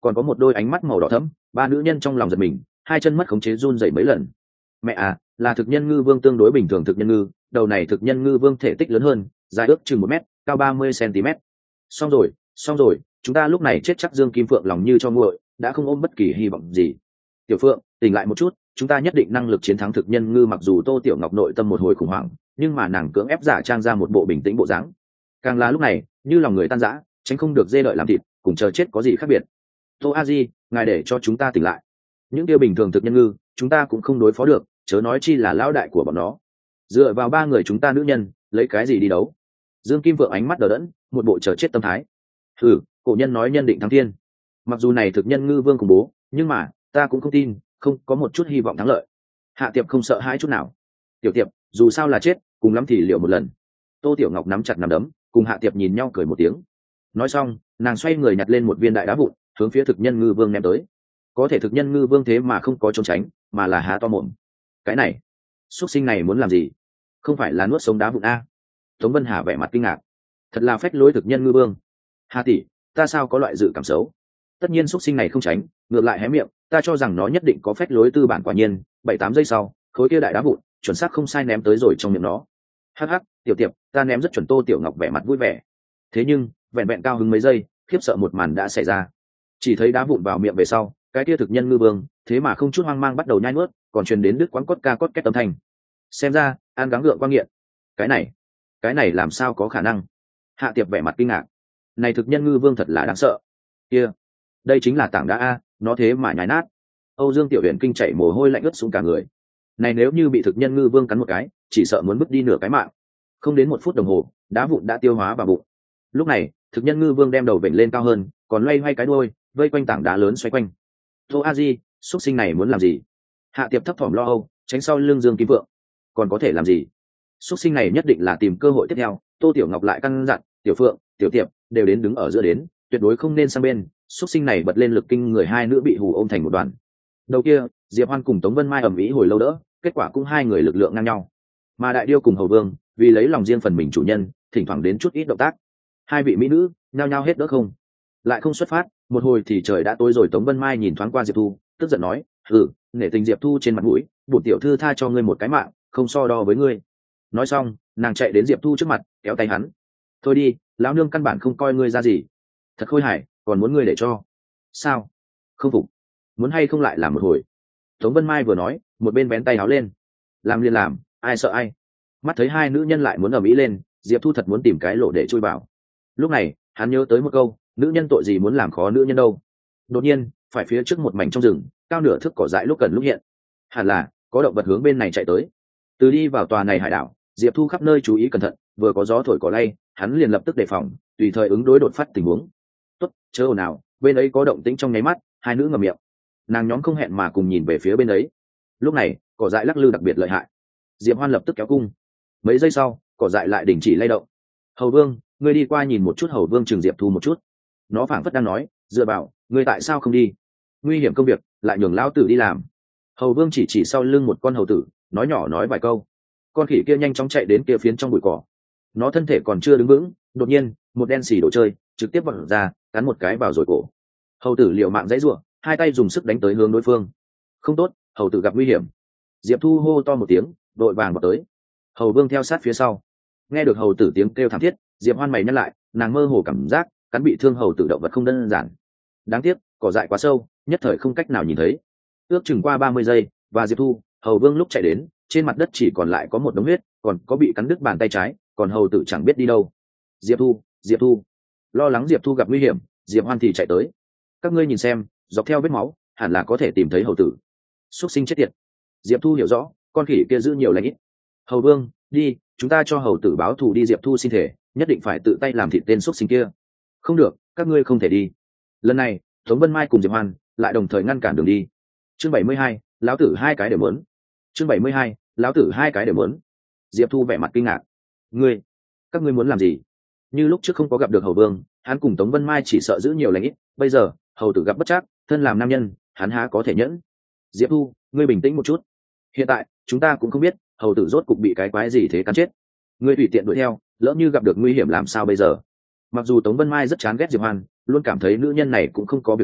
còn có một đôi ánh mắt màu đỏ thẫm. Ba nữ nhân trong lòng giật mình, hai chân mất khống chế run rẩy mấy lần. Mẹ à, là thực nhân ngư vương tương đối bình thường thực nhân ngư, đầu này thực nhân ngư vương thể tích lớn hơn, dài ước chừng một mét, cao ba mươi centimet. Xong rồi, xong rồi, chúng ta lúc này chết chắc. Dương Kim Phượng lòng như cho nguội, đã không ôm bất kỳ hy vọng gì. Tiểu Phượng, tỉnh lại một chút, chúng ta nhất định năng lực chiến thắng thực nhân ngư. Mặc dù Tô Tiểu Ngọc nội tâm một hồi khủng hoảng, nhưng mà nàng cưỡng ép giả trang ra một bộ bình tĩnh bộ dáng. Càng là lúc này, như lòng người tan rã, tránh không được dê đợi làm thịt, cùng chờ chết có gì khác biệt. Tô A Di, ngài để cho chúng ta tỉnh lại. Những điều bình thường thực nhân ngư, chúng ta cũng không đối phó được, chớ nói chi là lão đại của bọn nó. Dựa vào ba người chúng ta nữ nhân, lấy cái gì đi đấu? Dương Kim Vượng ánh mắt đờ đẫn, một bộ chờ chết tâm thái. Ừ, cổ nhân nói nhân định thắng thiên. Mặc dù này thực nhân ngư vương khủng bố, nhưng mà ta cũng không tin, không có một chút hy vọng thắng lợi. Hạ Tiệp không sợ hãi chút nào. Tiểu Tiệp, dù sao là chết, cùng lắm thì liệu một lần. Tô Tiểu Ngọc nắm chặt nắm đấm, cùng Hạ Tiệp nhìn nhau cười một tiếng. Nói xong, nàng xoay người nhặt lên một viên đại đá vụn, hướng phía thực nhân ngư vương ném tới. Có thể thực nhân ngư vương thế mà không có trốn tránh, mà là há to mồm. Cái này, xuất sinh này muốn làm gì? Không phải là nuốt sống đá vụn a? Tống Vân Hà vẻ mặt kinh ngạc. Thật là phách lối thực nhân ngư vương. Hà tỷ, ta sao có loại dự cảm xấu? Tất nhiên xuất sinh này không tránh, ngược lại hé miệng, ta cho rằng nó nhất định có phách lối tư bản. Quả nhiên, bảy tám giây sau, khối kia đại đá vụn, chuẩn xác không sai ném tới rồi trong miệng nó. Hắc hắc, Tiểu Tiệp, ta ném rất chuẩn. Tô Tiểu Ngọc vẻ mặt vui vẻ. Thế nhưng, vẹn vẹn cao hứng mấy giây, khiếp sợ một màn đã xảy ra. Chỉ thấy đá vụn vào miệng về sau, cái kia thực nhân ngư vương, thế mà không chút hoang mang bắt đầu nhai nuốt, còn truyền đến đứt quãng cốt ca cốt két âm thanh. Xem ra, ăn gắng gượng quan nghiện. Cái này, cái này làm sao có khả năng? Hạ Tiệp vẻ mặt kinh ngạc. Này thực nhân ngư vương thật là đáng sợ. Kia, đây chính là tảng đá a, nó thế mà nhai nát. Âu Dương Tiểu Huyền kinh chảy mồ hôi lạnh ướt xuống cả người. Này nếu như bị thực nhân ngư vương cắn một cái, chỉ sợ muốn mất đi nửa cái mạng. Không đến một phút đồng hồ, đá vụn đã tiêu hóa vào bụng. Lúc này, thực nhân ngư vương đem đầu vểnh lên cao hơn, còn loay hoay cái đuôi, vây quanh tảng đá lớn xoay quanh. Tô A Di, xuất sinh này muốn làm gì? Hạ Tiệp thấp thỏm lo âu, tránh sau lưng Dương Kim Vượng. Còn có thể làm gì? Xuất sinh này nhất định là tìm cơ hội tiếp theo. Tô Tiểu Ngọc lại căn dặn, Tiểu Phượng, Tiểu Tiệp đều đến đứng ở giữa đến, tuyệt đối không nên sang bên. Xuất sinh này bật lên lực kinh người, hai nữ bị hù ôm thành một đoàn. Đầu kia, Diệp Hoan cùng Tống Vân Mai ầm ĩ hồi lâu đỡ, kết quả cũng hai người lực lượng ngang nhau. Mà Đại Điêu cùng Hầu Vương, vì lấy lòng riêng phần mình chủ nhân, thỉnh thoảng đến chút ít động tác. Hai vị mỹ nữ nhao nhao hết đỡ không, lại không xuất phát. Một hồi thì trời đã tối rồi. Tống Vân Mai nhìn thoáng qua Diệp Thu, tức giận nói, ừ, nể tình Diệp Thu trên mặt mũi, bổn tiểu thư tha cho ngươi một cái mạng, không so đo với ngươi. Nói xong, nàng chạy đến Diệp Thu trước mặt, kéo tay hắn. Thôi đi, lão nương căn bản không coi ngươi ra gì. Thật khôi hài, còn muốn ngươi để cho. Sao? Không phục? Muốn hay không lại làm một hồi? Tống Vân Mai vừa nói, một bên vén tay áo lên. Làm liền làm, ai sợ ai. Mắt thấy hai nữ nhân lại muốn ầm ĩ lên, Diệp Thu thật muốn tìm cái lỗ để chui vào. Lúc này, hắn nhớ tới một câu, nữ nhân tội gì muốn làm khó nữ nhân đâu. Đột nhiên, phải phía trước một mảnh trong rừng, cao nửa thước cỏ dại lúc cần lúc hiện. Hẳn là có động vật hướng bên này chạy tới. Từ đi vào tòa này hải đảo, Diệp Thu khắp nơi chú ý cẩn thận, vừa có gió thổi cỏ lay, hắn liền lập tức đề phòng, tùy thời ứng đối đột phát tình huống. Tốt, chớ ồn nào, bên ấy có động tĩnh. Trong nháy mắt, hai nữ ngậm miệng. Nàng nhóm không hẹn mà cùng nhìn về phía bên ấy. Lúc này, cỏ dại lắc lư đặc biệt lợi hại. Diệp Hoan lập tức kéo cung. Mấy giây sau, cỏ dại lại đình chỉ lay động. Hầu Vương, ngươi đi qua nhìn một chút. Hầu Vương chừng Diệp Thu một chút. Nó phảng phất đang nói, dựa vào, ngươi tại sao không đi? Nguy hiểm công việc, lại nhường lão tử đi làm. Hầu Vương chỉ chỉ sau lưng một con hầu tử, nói nhỏ nói vài câu. Con khỉ kia nhanh chóng chạy đến kia phiến trong bụi cỏ. Nó thân thể còn chưa đứng vững, đột nhiên một đen xì đồ chơi trực tiếp vọt ra, cắn một cái vào rồi cổ. Hầu tử liều mạng dãy giụa, hai tay dùng sức đánh tới hướng đối phương. Không tốt, hầu tử gặp nguy hiểm. Diệp Thu hô to một tiếng, đội vàng vào tới. Hầu Vương theo sát phía sau. Nghe được hầu tử tiếng kêu thảm thiết, Diệp Hoan mày nhăn lại, nàng mơ hồ cảm giác cắn bị thương hầu tử động vật không đơn giản. Đáng tiếc, cỏ dại quá sâu, nhất thời không cách nào nhìn thấy. Ước chừng qua ba mươi giây, và Diệp Thu, Hầu Vương lúc chạy đến, trên mặt đất chỉ còn lại có một đống huyết, còn có bị cắn đứt bàn tay trái, còn hầu tử chẳng biết đi đâu. Diệp Thu, Diệp Thu. Lo lắng Diệp Thu gặp nguy hiểm, Diệp Hoan thì chạy tới. Các ngươi nhìn xem, dọc theo vết máu, hẳn là có thể tìm thấy hầu tử. Xuất sinh chết tiệt. Diệp Thu hiểu rõ, con khỉ kia giữ nhiều lãnh ít. Hầu Vương, đi, chúng ta cho hầu tử báo thù đi. Diệp Thu xin thể, nhất định phải tự tay làm thịt tên xuất sinh kia. Không được, các ngươi không thể đi. Lần này, Tống Vân Mai cùng Diệp Hoan lại đồng thời ngăn cản đường đi. Chương bảy mươi hai, lão tử hai cái đều muốn. Chương bảy mươi hai, lão tử hai cái đều muốn. Diệp Thu vẻ mặt kinh ngạc. Ngươi, các ngươi muốn làm gì? Như lúc trước không có gặp được Hầu Vương, hắn cùng Tống Vân Mai chỉ sợ giữ nhiều lãnh ít, bây giờ, hầu tử gặp bất trắc, thân làm nam nhân, hắn há có thể nhẫn. Diệp Thu, ngươi bình tĩnh một chút. Hiện tại, chúng ta cũng không biết, hầu tử rốt cục bị cái quái gì thế cắn chết. Ngươi tùy tiện đuổi theo, lỡ như gặp được nguy hiểm làm sao bây giờ? Mặc dù Tống Vân Mai rất chán ghét Diệp Hoan, luôn cảm thấy nữ nhân này cũng không có việc gì,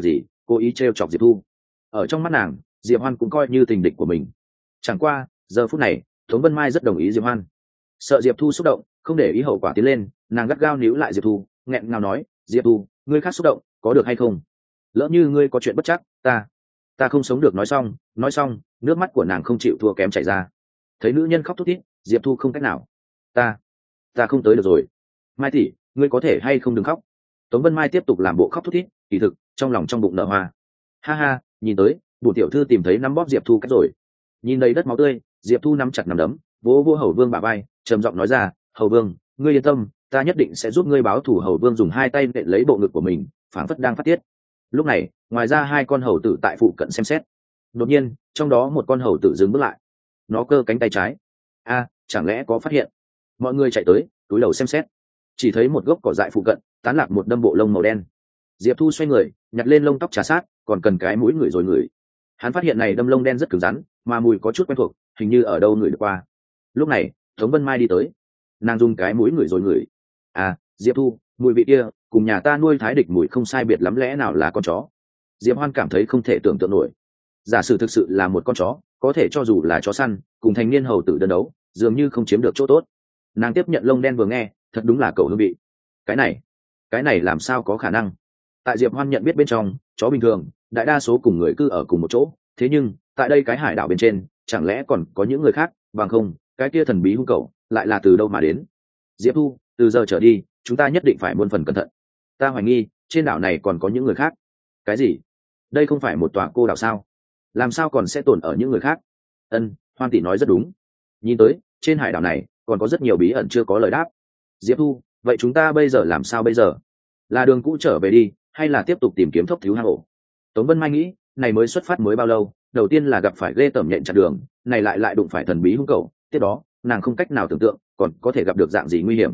cố ý t chọc diệp thu. Ở trong mắt nàng, diệp hoan cũng coi như tình địch của mình. Chẳng qua giờ phút này tống vân mai rất đồng ý diệp hoan. Sợ diệp thu xúc động, không để ý hậu quả tiến lên, nàng gắt gao níu lại diệp thu, nghẹn ngào nói, diệp thu, ngươi khác xúc động có được hay không? Lỡ như ngươi có chuyện bất chắc, ta ta không sống được. Nói xong nói xong nước mắt của nàng không chịu thua kém chảy ra. Thấy nữ nhân khóc thút thít, diệp thu không cách nào. ta ta không tới được rồi. Mai tỷ, ngươi có thể hay không đừng khóc. Tống Vân Mai tiếp tục làm bộ khóc thút thít, kỳ thực trong lòng trong bụng nở hoa. Ha ha, nhìn tới bổn tiểu thư tìm thấy nắm bóp diệp thu cách rồi. Nhìn đầy đất máu tươi, diệp thu nắm chặt nắm đấm, vỗ vỗ hầu vương bả vai, trầm giọng nói ra, hầu vương, ngươi yên tâm, ta nhất định sẽ giúp ngươi báo thù. Hầu vương dùng hai tay nện lấy bộ ngực của mình, phảng phất đang phát tiết. Lúc này ngoài ra hai con hầu tử tại phụ cận xem xét. Đột nhiên trong đó một con hầu tử dừng bước lại, nó cơ cánh tay trái. A, chẳng lẽ có phát hiện? Mọi người chạy tới túi đầu xem xét, chỉ thấy một gốc cỏ dại phụ cận tán lạc một đâm bộ lông màu đen. Diệp thu xoay người nhặt lên lông tóc trà sát, còn cần cái mũi ngửi rồi ngửi. Hắn phát hiện này đâm lông đen rất cứng rắn, mà mùi có chút quen thuộc, hình như ở đâu ngửi được qua. Lúc này Tống Vân Mai đi tới, nàng dùng cái mũi ngửi rồi ngửi. À, Diệp thu, mùi vị kia cùng nhà ta nuôi thái địch mùi không sai biệt lắm, lẽ nào là con chó? Diệp hoan cảm thấy không thể tưởng tượng nổi. Giả sử thực sự là một con chó, có thể cho dù là chó săn cùng thành niên hầu tử đơn đấu, dường như không chiếm được chỗ tốt. Nàng tiếp nhận lông đen vừa nghe, thật đúng là cậu hương vị. Cái này cái này làm sao có khả năng? Tại Diệp hoan nhận biết bên trong, chó bình thường đại đa số cùng người cư ở cùng một chỗ, thế nhưng tại đây cái hải đảo bên trên, chẳng lẽ còn có những người khác? Bằng không cái kia thần bí hung cậu lại là từ đâu mà đến? Diệp thu, từ giờ trở đi chúng ta nhất định phải muôn phần cẩn thận. Ta hoài nghi trên đảo này còn có những người khác. Cái gì? Đây không phải một tòa cô đảo sao? Làm sao còn sẽ tồn ở những người khác? Ân, hoan tỷ nói rất đúng. Nhìn tới trên hải đảo này còn có rất nhiều bí ẩn chưa có lời đáp. Diệp thu, vậy chúng ta bây giờ làm sao bây giờ? Là đường cũ trở về đi, hay là tiếp tục tìm kiếm thốc thiếu hang ổ? Tống Vân Mai nghĩ, này mới xuất phát mới bao lâu, đầu tiên là gặp phải ghê tởm nhện chặn đường, này lại lại đụng phải thần bí hung cầu, tiếp đó nàng không cách nào tưởng tượng còn có thể gặp được dạng gì nguy hiểm.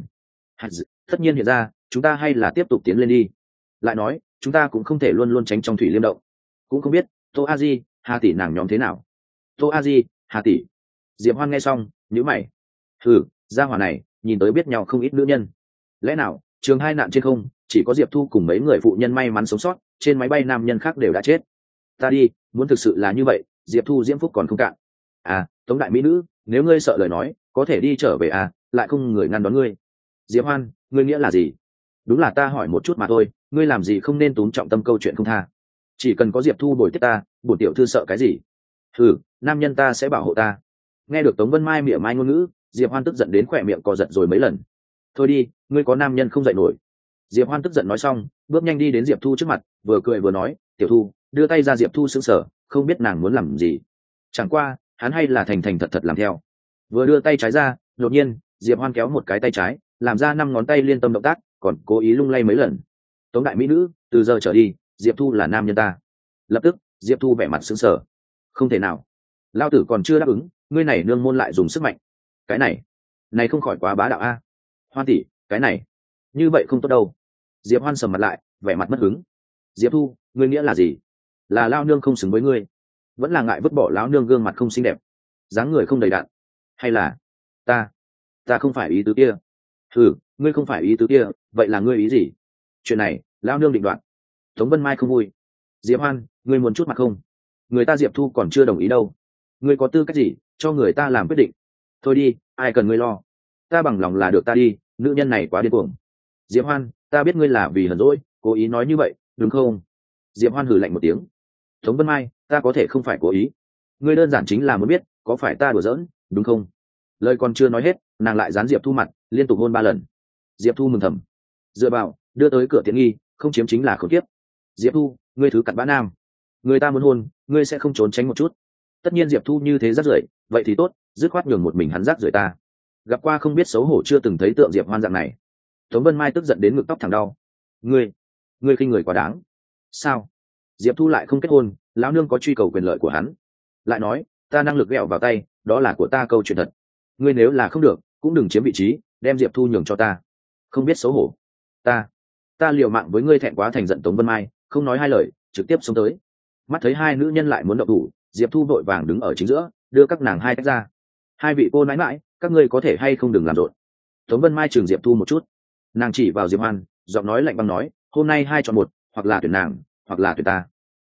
Tất nhiên hiện ra, chúng ta hay là tiếp tục tiến lên đi. Lại nói chúng ta cũng không thể luôn luôn tránh trong thủy liêm động. Cũng không biết Tô A Di, Hà tỷ nàng nhóm thế nào. Tô A Di, Hà tỷ. Diệp hoan nghe xong nhíu mày. Ừ, gia hỏa này nhìn tới biết nhau không ít nữ nhân. Lẽ nào trường hai nạn trên không chỉ có Diệp thu cùng mấy người phụ nhân may mắn sống sót, trên máy bay nam nhân khác đều đã chết? Ta đi, muốn thực sự là như vậy, Diệp thu diễm phúc còn không cạn. À, Tống đại mỹ nữ, nếu ngươi sợ lời nói có thể đi trở về à, lại không người ngăn đón ngươi. Diệp hoan, ngươi nghĩa là gì? Đúng là ta hỏi một chút mà thôi, ngươi làm gì không nên túm trọng tâm câu chuyện không tha. Chỉ cần có Diệp thu bồi tiếp ta, bổn tiểu thư sợ cái gì? Ừ, nam nhân ta sẽ bảo hộ ta. Nghe được Tống Vân Mai mỉa mai ngôn ngữ, Diệp hoan tức giận đến khỏe miệng co giật rồi mấy lần. Thôi đi, ngươi có nam nhân không dậy nổi. Diệp hoan tức giận nói xong, bước nhanh đi đến Diệp thu trước mặt, vừa cười vừa nói, tiểu thu, đưa tay ra. Diệp thu sững sờ, không biết nàng muốn làm gì. Chẳng qua hắn hay là thành thành thật thật làm theo. Vừa đưa tay trái ra, đột nhiên Diệp hoan kéo một cái tay trái, làm ra năm ngón tay liên tâm động tác, còn cố ý lung lay mấy lần. Tống đại mỹ nữ, từ giờ trở đi Diệp thu là nam nhân ta. Lập tức Diệp thu vẻ mặt sững sờ. Không thể nào, lao tử còn chưa đáp ứng, ngươi này nương môn lại dùng sức mạnh. Cái này này không khỏi quá bá đạo a. Hoan tỷ, cái này như vậy không tốt đâu. Diệp hoan sầm mặt lại, vẻ mặt mất hứng. Diệp thu, ngươi nghĩa là gì? Là lao nương không xứng với ngươi, vẫn là ngại vứt bỏ lão nương gương mặt không xinh đẹp, dáng người không đầy đặn, hay là ta ta không phải ý tứ kia? Ừ, ngươi không phải ý tứ kia, vậy là ngươi ý gì? Chuyện này lão nương định đoạt. Tống Vân Mai không vui. Diệp hoan, ngươi muốn chút mặt không? Người ta Diệp thu còn chưa đồng ý đâu, ngươi có tư cách gì cho người ta làm quyết định? Thôi đi, ai cần ngươi lo, ta bằng lòng là được. Ta đi, nữ nhân này quá điên cuồng. Diệp hoan, ta biết ngươi là vì hờn dỗi cố ý nói như vậy, đúng không? Diệp hoan hừ lạnh một tiếng. Tống Vân Mai, ta có thể không phải cố ý, ngươi đơn giản chính là muốn biết có phải ta đùa giỡn, đúng không? Lời còn chưa nói hết, nàng lại dán Diệp thu mặt, liên tục hôn ba lần. Diệp thu mừng thầm, dựa vào, đưa tới cửa tiện nghi, không chiếm chính là khẩu tiếp. Diệp thu, ngươi thứ cặn bã nam, người ta muốn hôn ngươi sẽ không trốn tránh một chút. Tất nhiên Diệp thu như thế rác rưởi, vậy thì tốt, dứt khoát nhường một mình hắn rác rưởi ta. Gặp qua không biết xấu hổ chưa từng thấy tượng Diệp hoan dạng này. Tống Vân Mai tức giận đến ngực tóc thẳng đau. ngươi ngươi khinh người quá đáng. Sao? Diệp thu lại không kết hôn, lão nương có truy cầu quyền lợi của hắn. Lại nói ta năng lực ghẹo vào tay, đó là của ta câu chuyện thật. Ngươi nếu là không được cũng đừng chiếm vị trí, đem Diệp thu nhường cho ta. Không biết xấu hổ. ta ta liều mạng với ngươi. Thẹn quá thành giận Tống Vân Mai không nói hai lời, trực tiếp xông tới. Mắt thấy hai nữ nhân lại muốn động thủ, Diệp thu vội vàng đứng ở chính giữa, đưa các nàng hai tách ra. Hai vị cô nãi mãi, các ngươi có thể hay không đừng làm rộn. Tống Vân Mai chừng Diệp thu một chút, nàng chỉ vào Diệp hoan, giọng nói lạnh băng nói, hôm nay hai chọn một, hoặc là tuyển nàng hoặc là tuyển ta.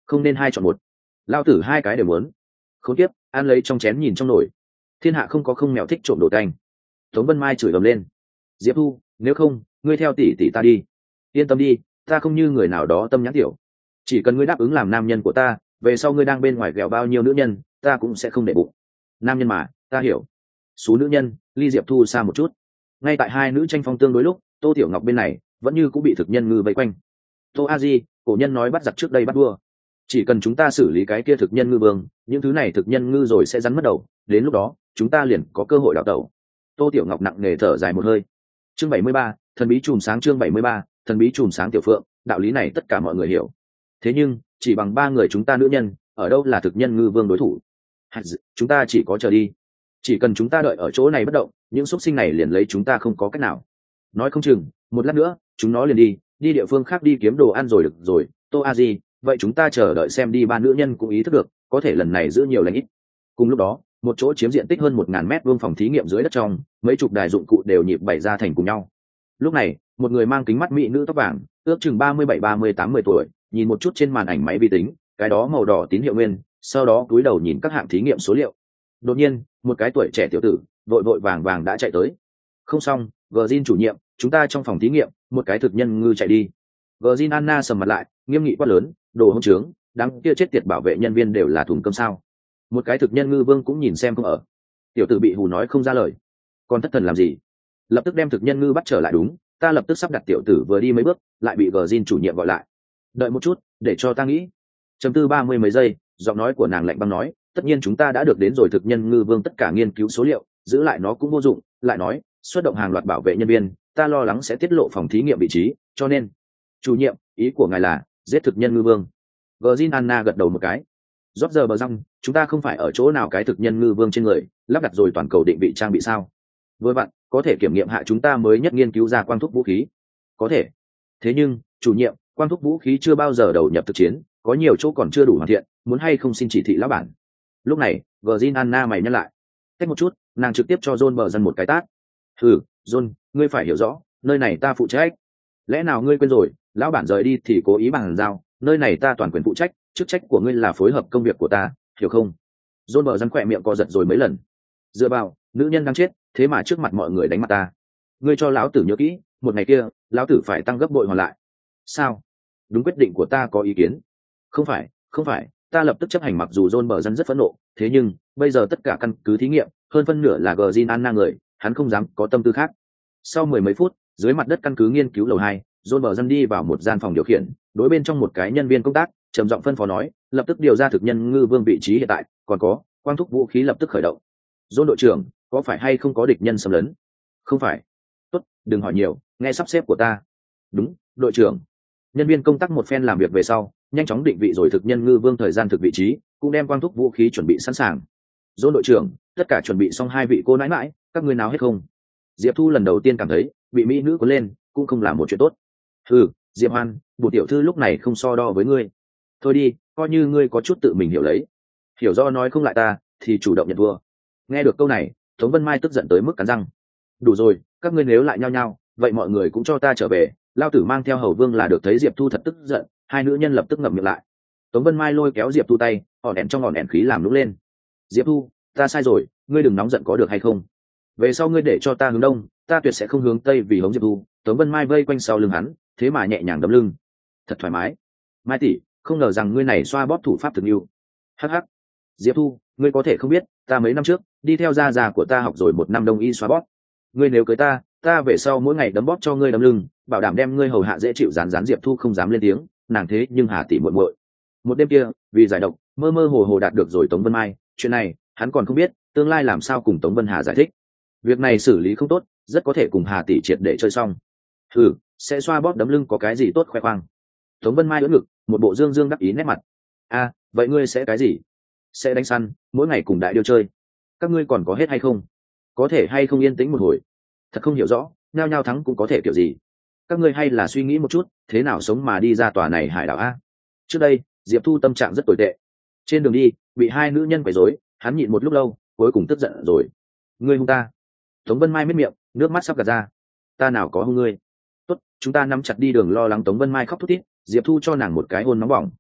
không nên hai chọn một. Lao tử hai cái đều muốn. Khốn kiếp, ăn lấy trong chén nhìn trong nồi. Thiên hạ không có không mèo thích trộm đồ canh. Tống Vân Mai chửi ầm lên. Diệp Thu, nếu không ngươi theo tỷ tỷ ta đi. Yên tâm đi, ta không như người nào đó tâm nhãn tiểu. Chỉ cần ngươi đáp ứng làm nam nhân của ta, về sau ngươi đang bên ngoài ghẹo bao nhiêu nữ nhân, ta cũng sẽ không để bụng. Nam nhân mà, ta hiểu. Số nữ nhân, ly Diệp Thu xa một chút. Ngay tại hai nữ tranh phong tương đối lúc, Tô Tiểu Ngọc bên này vẫn như cũng bị thực nhân ngư vây quanh. Tô A Di, cổ nhân nói bắt giặc trước đây bắt vua. Chỉ cần chúng ta xử lý cái kia thực nhân ngư vương, những thứ này thực nhân ngư rồi sẽ rắn mất đầu, đến lúc đó chúng ta liền có cơ hội đào tẩu. Tô Tiểu Ngọc nặng nề thở dài một hơi. Chương bảy mươi ba, thần bí chùm sáng. Chương bảy mươi ba, thần bí chùm sáng. Tiểu Phượng, đạo lý này tất cả mọi người hiểu. Thế nhưng chỉ bằng ba người chúng ta nữ nhân, ở đâu là thực nhân ngư vương đối thủ? Chúng ta chỉ có chờ đi. Chỉ cần chúng ta đợi ở chỗ này bất động, những xúc sinh này liền lấy chúng ta không có cách nào. Nói không chừng một lát nữa chúng nó liền đi đi địa phương khác đi kiếm đồ ăn rồi. Được rồi, Tô A Di, vậy chúng ta chờ đợi xem đi. Ba nữ nhân cũng ý thức được có thể lần này giữ nhiều lãnh ít. Cùng lúc đó, một chỗ chiếm diện tích hơn một ngàn mét vuông phòng thí nghiệm dưới đất trong, mấy chục đài dụng cụ đều nhịp bày ra thành cùng nhau. Lúc này, một người mang kính mắt mỹ nữ tóc vàng, ước chừng ba mươi bảy ba mươi tám mươi tuổi, nhìn một chút trên màn ảnh máy vi tính, cái đó màu đỏ tín hiệu nguyên, sau đó cúi đầu nhìn các hạng thí nghiệm số liệu. Đột nhiên, một cái tuổi trẻ tiểu tử vội vội vàng vàng đã chạy tới. Không xong, Gjin chủ nhiệm, chúng ta trong phòng thí nghiệm, một cái thực nhân ngư chạy đi. Gjin Anna sầm mặt lại, nghiêm nghị quát lớn, đồ hỗn trướng, đám kia chết tiệt bảo vệ nhân viên đều là thùng cơm sao? Một cái thực nhân ngư vương cũng nhìn xem không ở. Tiểu tử bị hù nói không ra lời. Còn thất thần làm gì? Lập tức đem thực nhân ngư bắt trở lại. Đúng, ta lập tức sắp đặt. Tiểu tử vừa đi mấy bước, lại bị Gjin chủ nhiệm gọi lại. Đợi một chút, để cho ta nghĩ. Chấm tư ba mươi mấy giây, giọng nói của nàng lạnh băng nói, tất nhiên chúng ta đã được đến rồi thực nhân ngư vương tất cả nghiên cứu số liệu, giữ lại nó cũng vô dụng. Lại nói, xuất động hàng loạt bảo vệ nhân viên, ta lo lắng sẽ tiết lộ phòng thí nghiệm vị trí, cho nên chủ nhiệm, ý của ngài là giết thực nhân ngư vương? Gjin Anna gật đầu một cái. Rót giờ bờ răng, chúng ta không phải ở chỗ nào cái thực nhân ngư vương trên người lắp đặt rồi toàn cầu định vị trang bị sao? Với bạn có thể kiểm nghiệm hạ chúng ta mới nhất nghiên cứu ra quang thúc vũ khí. Có thể. Thế nhưng chủ nhiệm, quang thúc vũ khí chưa bao giờ đầu nhập thực chiến, có nhiều chỗ còn chưa đủ hoàn thiện, muốn hay không xin chỉ thị lão bản? Lúc này Gjin Anna mày nhắc lại. Cách một chút, nàng trực tiếp cho John bờ dân một cái tát. Hừ, John, ngươi phải hiểu rõ, nơi này ta phụ trách. Lẽ nào ngươi quên rồi, lão bản rời đi thì cố ý bằng giao, nơi này ta toàn quyền phụ trách, chức trách của ngươi là phối hợp công việc của ta, hiểu không? John bờ dân khỏe miệng co giật rồi mấy lần. Dựa vào, nữ nhân đang chết, thế mà trước mặt mọi người đánh mặt ta. Ngươi cho lão tử nhớ kỹ, một ngày kia, lão tử phải tăng gấp bội hoàn lại. Sao? Đúng quyết định của ta có ý kiến. Không phải, không phải, ta lập tức chấp hành. Mặc dù John bờ dân rất phẫn nộ, thế nhưng bây giờ tất cả căn cứ thí nghiệm, hơn phân nửa là Gjin Anna người, hắn không dám có tâm tư khác. Sau mười mấy phút, dưới mặt đất căn cứ nghiên cứu lầu hai, John bờ dân đi vào một gian phòng điều khiển, đối bên trong một cái nhân viên công tác trầm giọng phân phó nói, lập tức điều ra thực nhân ngư vương vị trí hiện tại, còn có quang thúc vũ khí lập tức khởi động. John đội trưởng, có phải hay không có địch nhân xâm lấn? Không phải. Tốt, đừng hỏi nhiều, nghe sắp xếp của ta. Đúng, đội trưởng. Nhân viên công tác một phen làm việc về sau, nhanh chóng định vị rồi thực nhân ngư vương thời gian thực vị trí, cũng đem quang thúc vũ khí chuẩn bị sẵn sàng. John đội trưởng, tất cả chuẩn bị xong. Hai vị cô nãi mãi, các ngươi nào hết không? Diệp Thu lần đầu tiên cảm thấy bị mỹ nữ cuốn lên cũng không là một chuyện tốt. Ừ, Diệp Hoan, bổ tiểu thư lúc này không so đo với ngươi. Thôi đi, coi như ngươi có chút tự mình hiểu lấy. Hiểu do nói không lại ta, thì chủ động nhận thua. Nghe được câu này, Tống Vân Mai tức giận tới mức cắn răng. Đủ rồi, các ngươi nếu lại nhau nhau, vậy mọi người cũng cho ta trở về. Lao tử mang theo hầu vương là được. Thấy Diệp Thu thật tức giận, hai nữ nhân lập tức ngậm miệng lại. Tống Vân Mai lôi kéo Diệp Thu tay, ỏn ẻn trong ỏn ẻn khí làm lúc lên. Diệp Thu, ta sai rồi, ngươi đừng nóng giận có được hay không? Về sau ngươi để cho ta hướng đông, ta tuyệt sẽ không hướng tây vì hống Diệp Thu. Tống Vân Mai vây quanh sau lưng hắn, thế mà nhẹ nhàng đấm lưng. Thật thoải mái. Mai tỷ, không ngờ rằng ngươi này xoa bóp thủ pháp thực yêu. Hắc hắc. Diệp Thu, ngươi có thể không biết, ta mấy năm trước đi theo gia già của ta học rồi một năm đông y xoa bóp. Ngươi nếu cưới ta, ta về sau mỗi ngày đấm bóp cho ngươi đấm lưng, bảo đảm đem ngươi hầu hạ dễ chịu. Rán rán. Diệp Thu không dám lên tiếng, nàng thế nhưng Hà tỷ muội muội. Một đêm kia, vì giải độc, mơ mơ hồ hồ đạt được rồi Tống Vân Mai, chuyện này hắn còn không biết, tương lai làm sao cùng Tống Vân Hà giải thích. Việc này xử lý không tốt, rất có thể cùng Hà tỷ triệt để chơi xong. Ừ, sẽ xoa bóp đấm lưng có cái gì tốt khoe khoang? Tống Vân Mai ưỡn ngực, một bộ dương dương đắc ý nét mặt. A, à, vậy ngươi sẽ cái gì? Sẽ đánh săn, mỗi ngày cùng đại điêu chơi. Các ngươi còn có hết hay không? Có thể hay không yên tĩnh một hồi? Thật không hiểu rõ, nhao nhao thắng cũng có thể kiểu gì? Các ngươi hay là suy nghĩ một chút, thế nào sống mà đi ra tòa này hải đảo a? Trước đây, Diệp Thu tâm trạng rất tồi tệ. Trên đường đi, bị hai nữ nhân quấy rối, hắn nhịn một lúc lâu, cuối cùng tức giận rồi. Ngươi hung ta? Tống Vân Mai miết miệng, nước mắt sắp gạt ra. Ta nào có hung ngươi? Tốt, chúng ta nắm chặt đi đường. Lo lắng Tống Vân Mai khóc thút thít, Diệp Thu cho nàng một cái hôn nóng bỏng.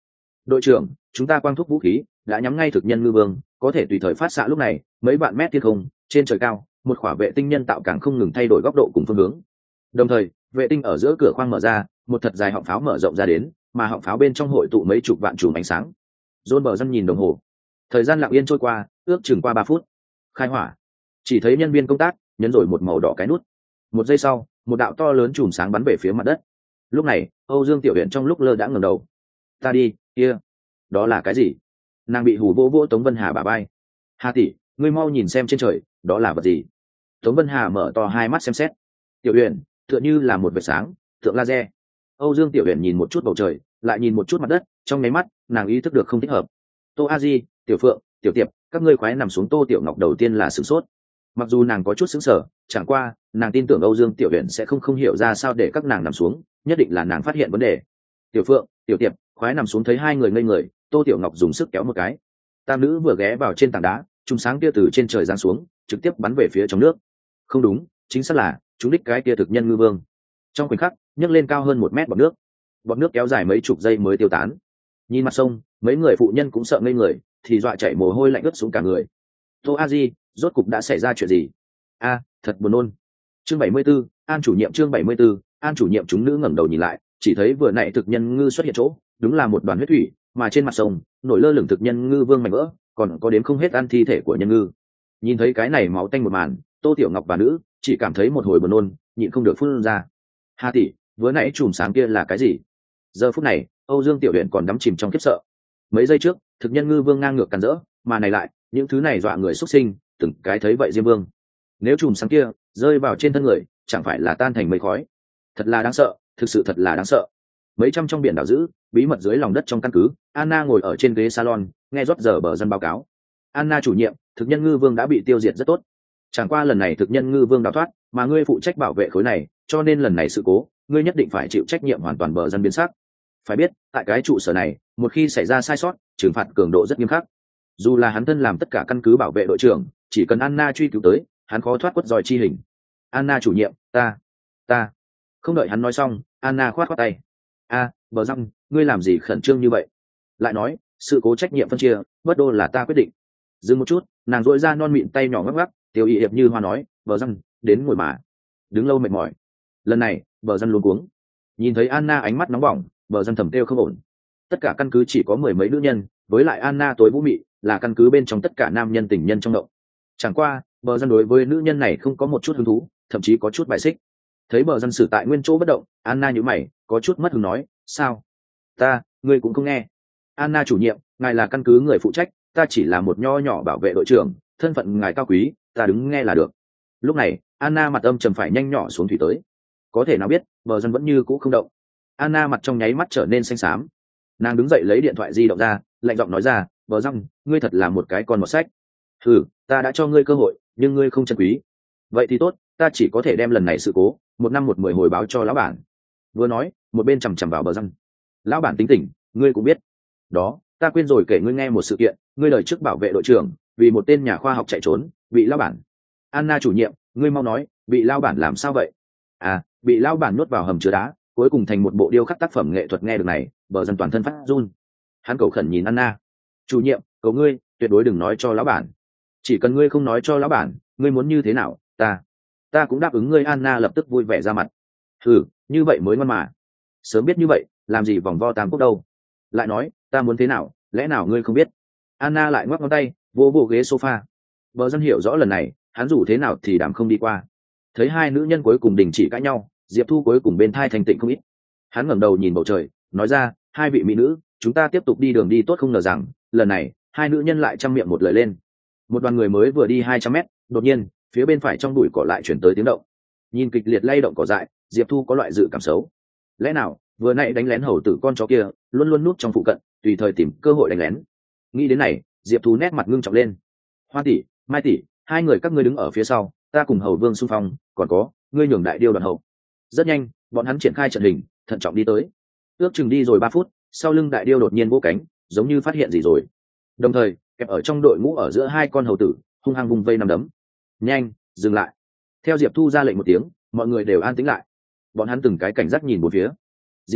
đội trưởng, chúng ta quang thúc vũ khí đã nhắm ngay thực nhân ngư vương, có thể tùy thời phát xạ. Lúc này mấy vạn mét thiên không, trên trời cao một khỏa vệ tinh nhân tạo càng không ngừng thay đổi góc độ cùng phương hướng. Đồng thời vệ tinh ở giữa cửa khoang mở ra, một thật dài họng pháo mở rộng ra đến, mà họng pháo bên trong hội tụ mấy chục vạn chùm ánh sáng. John bờ dân nhìn đồng hồ, thời gian lặng yên trôi qua, ước chừng qua ba phút. Khai hỏa. Chỉ thấy nhân viên công tác nhấn rồi một màu đỏ cái nút. Một giây sau, một đạo to lớn chùm sáng bắn về phía mặt đất. Lúc này Âu Dương Tiểu Huyền trong lúc lơ đã ngẩng đầu. Ta đi, kia, đó là cái gì? Nàng bị hù vô vô Tống Vân Hà bả vai. Hà tỷ, ngươi mau nhìn xem trên trời, đó là vật gì? Tống Vân Hà mở to hai mắt xem xét. Tiểu Huyền, tựa như là một vệt sáng, tượng laser. Âu Dương Tiểu Huyền nhìn một chút bầu trời, lại nhìn một chút mặt đất, trong nháy mắt nàng ý thức được không thích hợp. Tô A Di, Tiểu Phượng, Tiểu Tiệp, các ngươi khoái nằm xuống. Tô Tiểu Ngọc đầu tiên là sửng sốt. Mặc dù nàng có chút sững sờ, chẳng qua nàng tin tưởng Âu Dương Tiểu Huyền sẽ không không hiểu ra sao để các nàng nằm xuống, nhất định là nàng phát hiện vấn đề. Tiểu Phượng, Tiểu Tiệp khoái nằm xuống. Thấy hai người ngây người, Tô Tiểu Ngọc dùng sức kéo một cái. Tam nữ vừa ghé vào trên tảng đá, chùm sáng kia từ trên trời giáng xuống, trực tiếp bắn về phía trong nước. Không đúng, chính xác là chúng đích cái kia thực nhân ngư vương. Trong khoảnh khắc nhấc lên cao hơn một mét bọt nước, bọt nước kéo dài mấy chục giây mới tiêu tán. Nhìn mặt sông, mấy người phụ nhân cũng sợ ngây người, thì dọa chảy mồ hôi lạnh ướt xuống cả người. Tô A Di, rốt cục đã xảy ra chuyện gì? A, thật buồn nôn. Chương bảy mươi 74, An chủ nhiệm. Chương bảy mươi 74, An chủ nhiệm. Chúng nữ ngẩng đầu nhìn lại, chỉ thấy vừa nãy thực nhân ngư xuất hiện chỗ, đúng là một đoàn huyết thủy, mà trên mặt sông nổi lơ lửng thực nhân ngư vương mảnh vỡ, còn có đến không hết ăn thi thể của nhân ngư. Nhìn thấy cái này máu tanh một màn, Tô Tiểu Ngọc và nữ chỉ cảm thấy một hồi buồn nôn, nhịn không được phun ra. Hà tỷ, vừa nãy chùm sáng kia là cái gì? Giờ phút này Âu Dương Tiểu Huyền còn đắm chìm trong khiếp sợ. Mấy giây trước thực nhân ngư vương ngang ngược càn rỡ, mà này lại những thứ này dọa người xuất sinh, từng cái thấy vậy Diêm Vương. Nếu chùm sáng kia rơi vào trên thân người, chẳng phải là tan thành mây khói? Thật là đáng sợ, thực sự thật là đáng sợ. Mấy trăm trong biển đảo giữ, bí mật dưới lòng đất trong căn cứ, Anna ngồi ở trên ghế salon, nghe rót giờ bờ dân báo cáo. Anna chủ nhiệm, thực nhân ngư vương đã bị tiêu diệt rất tốt. Chẳng qua lần này thực nhân ngư vương đào thoát, mà ngươi phụ trách bảo vệ khối này, cho nên lần này sự cố, ngươi nhất định phải chịu trách nhiệm hoàn toàn. Bờ dân biến sắc. Phải biết, tại cái trụ sở này, một khi xảy ra sai sót, trừng phạt cường độ rất nghiêm khắc. Dù là hắn thân làm tất cả căn cứ bảo vệ đội trưởng, chỉ cần Anna truy cứu tới, hắn khó thoát quất giỏi chi hình. Anna chủ nhiệm, ta, ta. Không đợi hắn nói xong, Anna khoát khoát tay. A, bờ răng, ngươi làm gì khẩn trương như vậy? Lại nói, sự cố trách nhiệm phân chia, bất đô là ta quyết định. Dừng một chút, nàng dội ra non mịn tay nhỏ ngắc ngắc, tiêu y hiệp như hoa nói, bờ răng, đến ngồi mà. Đứng lâu mệt mỏi. Lần này, bờ răng luống cuống. Nhìn thấy Anna ánh mắt nóng bỏng, bờ răng thầm kêu không ổn. Tất cả căn cứ chỉ có mười mấy nữ nhân, với lại Anna tối vũ mị, là căn cứ bên trong tất cả nam nhân tình nhân trong động. Chẳng qua, bờ răng đối với nữ nhân này không có một chút hứng thú, thậm chí có chút bài xích. Thấy bờ răng xử tại nguyên chỗ bất động, Anna nhíu mày, có chút mất hứng nói, sao? Ta, ngươi cũng không nghe. Anna chủ nhiệm, ngài là căn cứ người phụ trách, ta chỉ là một nho nhỏ bảo vệ đội trưởng, thân phận ngài cao quý, ta đứng nghe là được. Lúc này, Anna mặt âm trầm phải nhanh nhỏ xuống thủy tới. Có thể nào biết, bờ dân vẫn như cũ không động. Anna mặt trong nháy mắt trở nên xanh xám. Nàng đứng dậy lấy điện thoại di động ra, lạnh giọng nói ra, bờ răng, ngươi thật là một cái con mọt sách. Ừ, ta đã cho ngươi cơ hội, nhưng ngươi không trân quý. Vậy thì tốt, ta chỉ có thể đem lần này sự cố, một năm một mười hồi báo cho lão bản. Vừa nói, một bên chằm chằm vào bờ răng. Lão bản tính tình, ngươi cũng biết. Đó, ta quên rồi kể ngươi nghe một sự kiện, ngươi lời trước bảo vệ đội trưởng, vì một tên nhà khoa học chạy trốn, bị lão bản. Anna chủ nhiệm, ngươi mau nói, bị lão bản làm sao vậy? À, bị lão bản nuốt vào hầm chứa đá, cuối cùng thành một bộ điêu khắc tác phẩm nghệ thuật. Nghe được này, bờ dân toàn thân phát run. Hắn cầu khẩn nhìn Anna. Chủ nhiệm, cầu ngươi, tuyệt đối đừng nói cho lão bản. Chỉ cần ngươi không nói cho lão bản, ngươi muốn như thế nào, ta, ta cũng đáp ứng ngươi. Anna lập tức vui vẻ ra mặt. Ừ, như vậy mới ngon mà. Sớm biết như vậy, làm gì vòng vo tam quốc đâu. Lại nói, ta muốn thế nào, lẽ nào ngươi không biết? Anna lại ngoắc ngón tay, vô bộ ghế sofa. Bờ dân hiểu rõ lần này, hắn dù thế nào thì đảm không đi qua. Thấy hai nữ nhân cuối cùng đình chỉ cãi nhau, Diệp Thu cuối cùng bên thai thành tịnh không ít. Hắn ngẩng đầu nhìn bầu trời, nói ra, hai vị mỹ nữ, chúng ta tiếp tục đi đường đi tốt. Không ngờ rằng lần này hai nữ nhân lại chăm miệng một lời lên. Một đoàn người mới vừa đi hai trăm mét, đột nhiên phía bên phải trong bụi cỏ lại chuyển tới tiếng động. Nhìn kịch liệt lay động cỏ dại, Diệp Thu có loại dự cảm xấu. Lẽ nào vừa nãy đánh lén hầu tử con chó kia luôn luôn núp trong phụ cận, tùy thời tìm cơ hội đánh lén? Nghĩ đến này, Diệp Thu nét mặt ngưng trọng lên. Hoa tỷ, Mai tỷ, hai người các ngươi đứng ở phía sau, ta cùng hầu vương xung phong, còn có ngươi nhường đại điêu đoàn hầu. Rất nhanh, bọn hắn triển khai trận hình, thận trọng đi tới. Ước chừng đi rồi ba phút, sau lưng đại điêu đột nhiên vỗ cánh, giống như phát hiện gì rồi. Đồng thời kẹp ở trong đội ngũ ở giữa hai con hầu tử hung hăng vùng vây nằm đấm. Nhanh, dừng lại. Theo Diệp Thu ra lệnh một tiếng, mọi người đều an tĩnh lại. Bọn hắn từng cái cảnh giác nhìn một phía. Diệp Thu,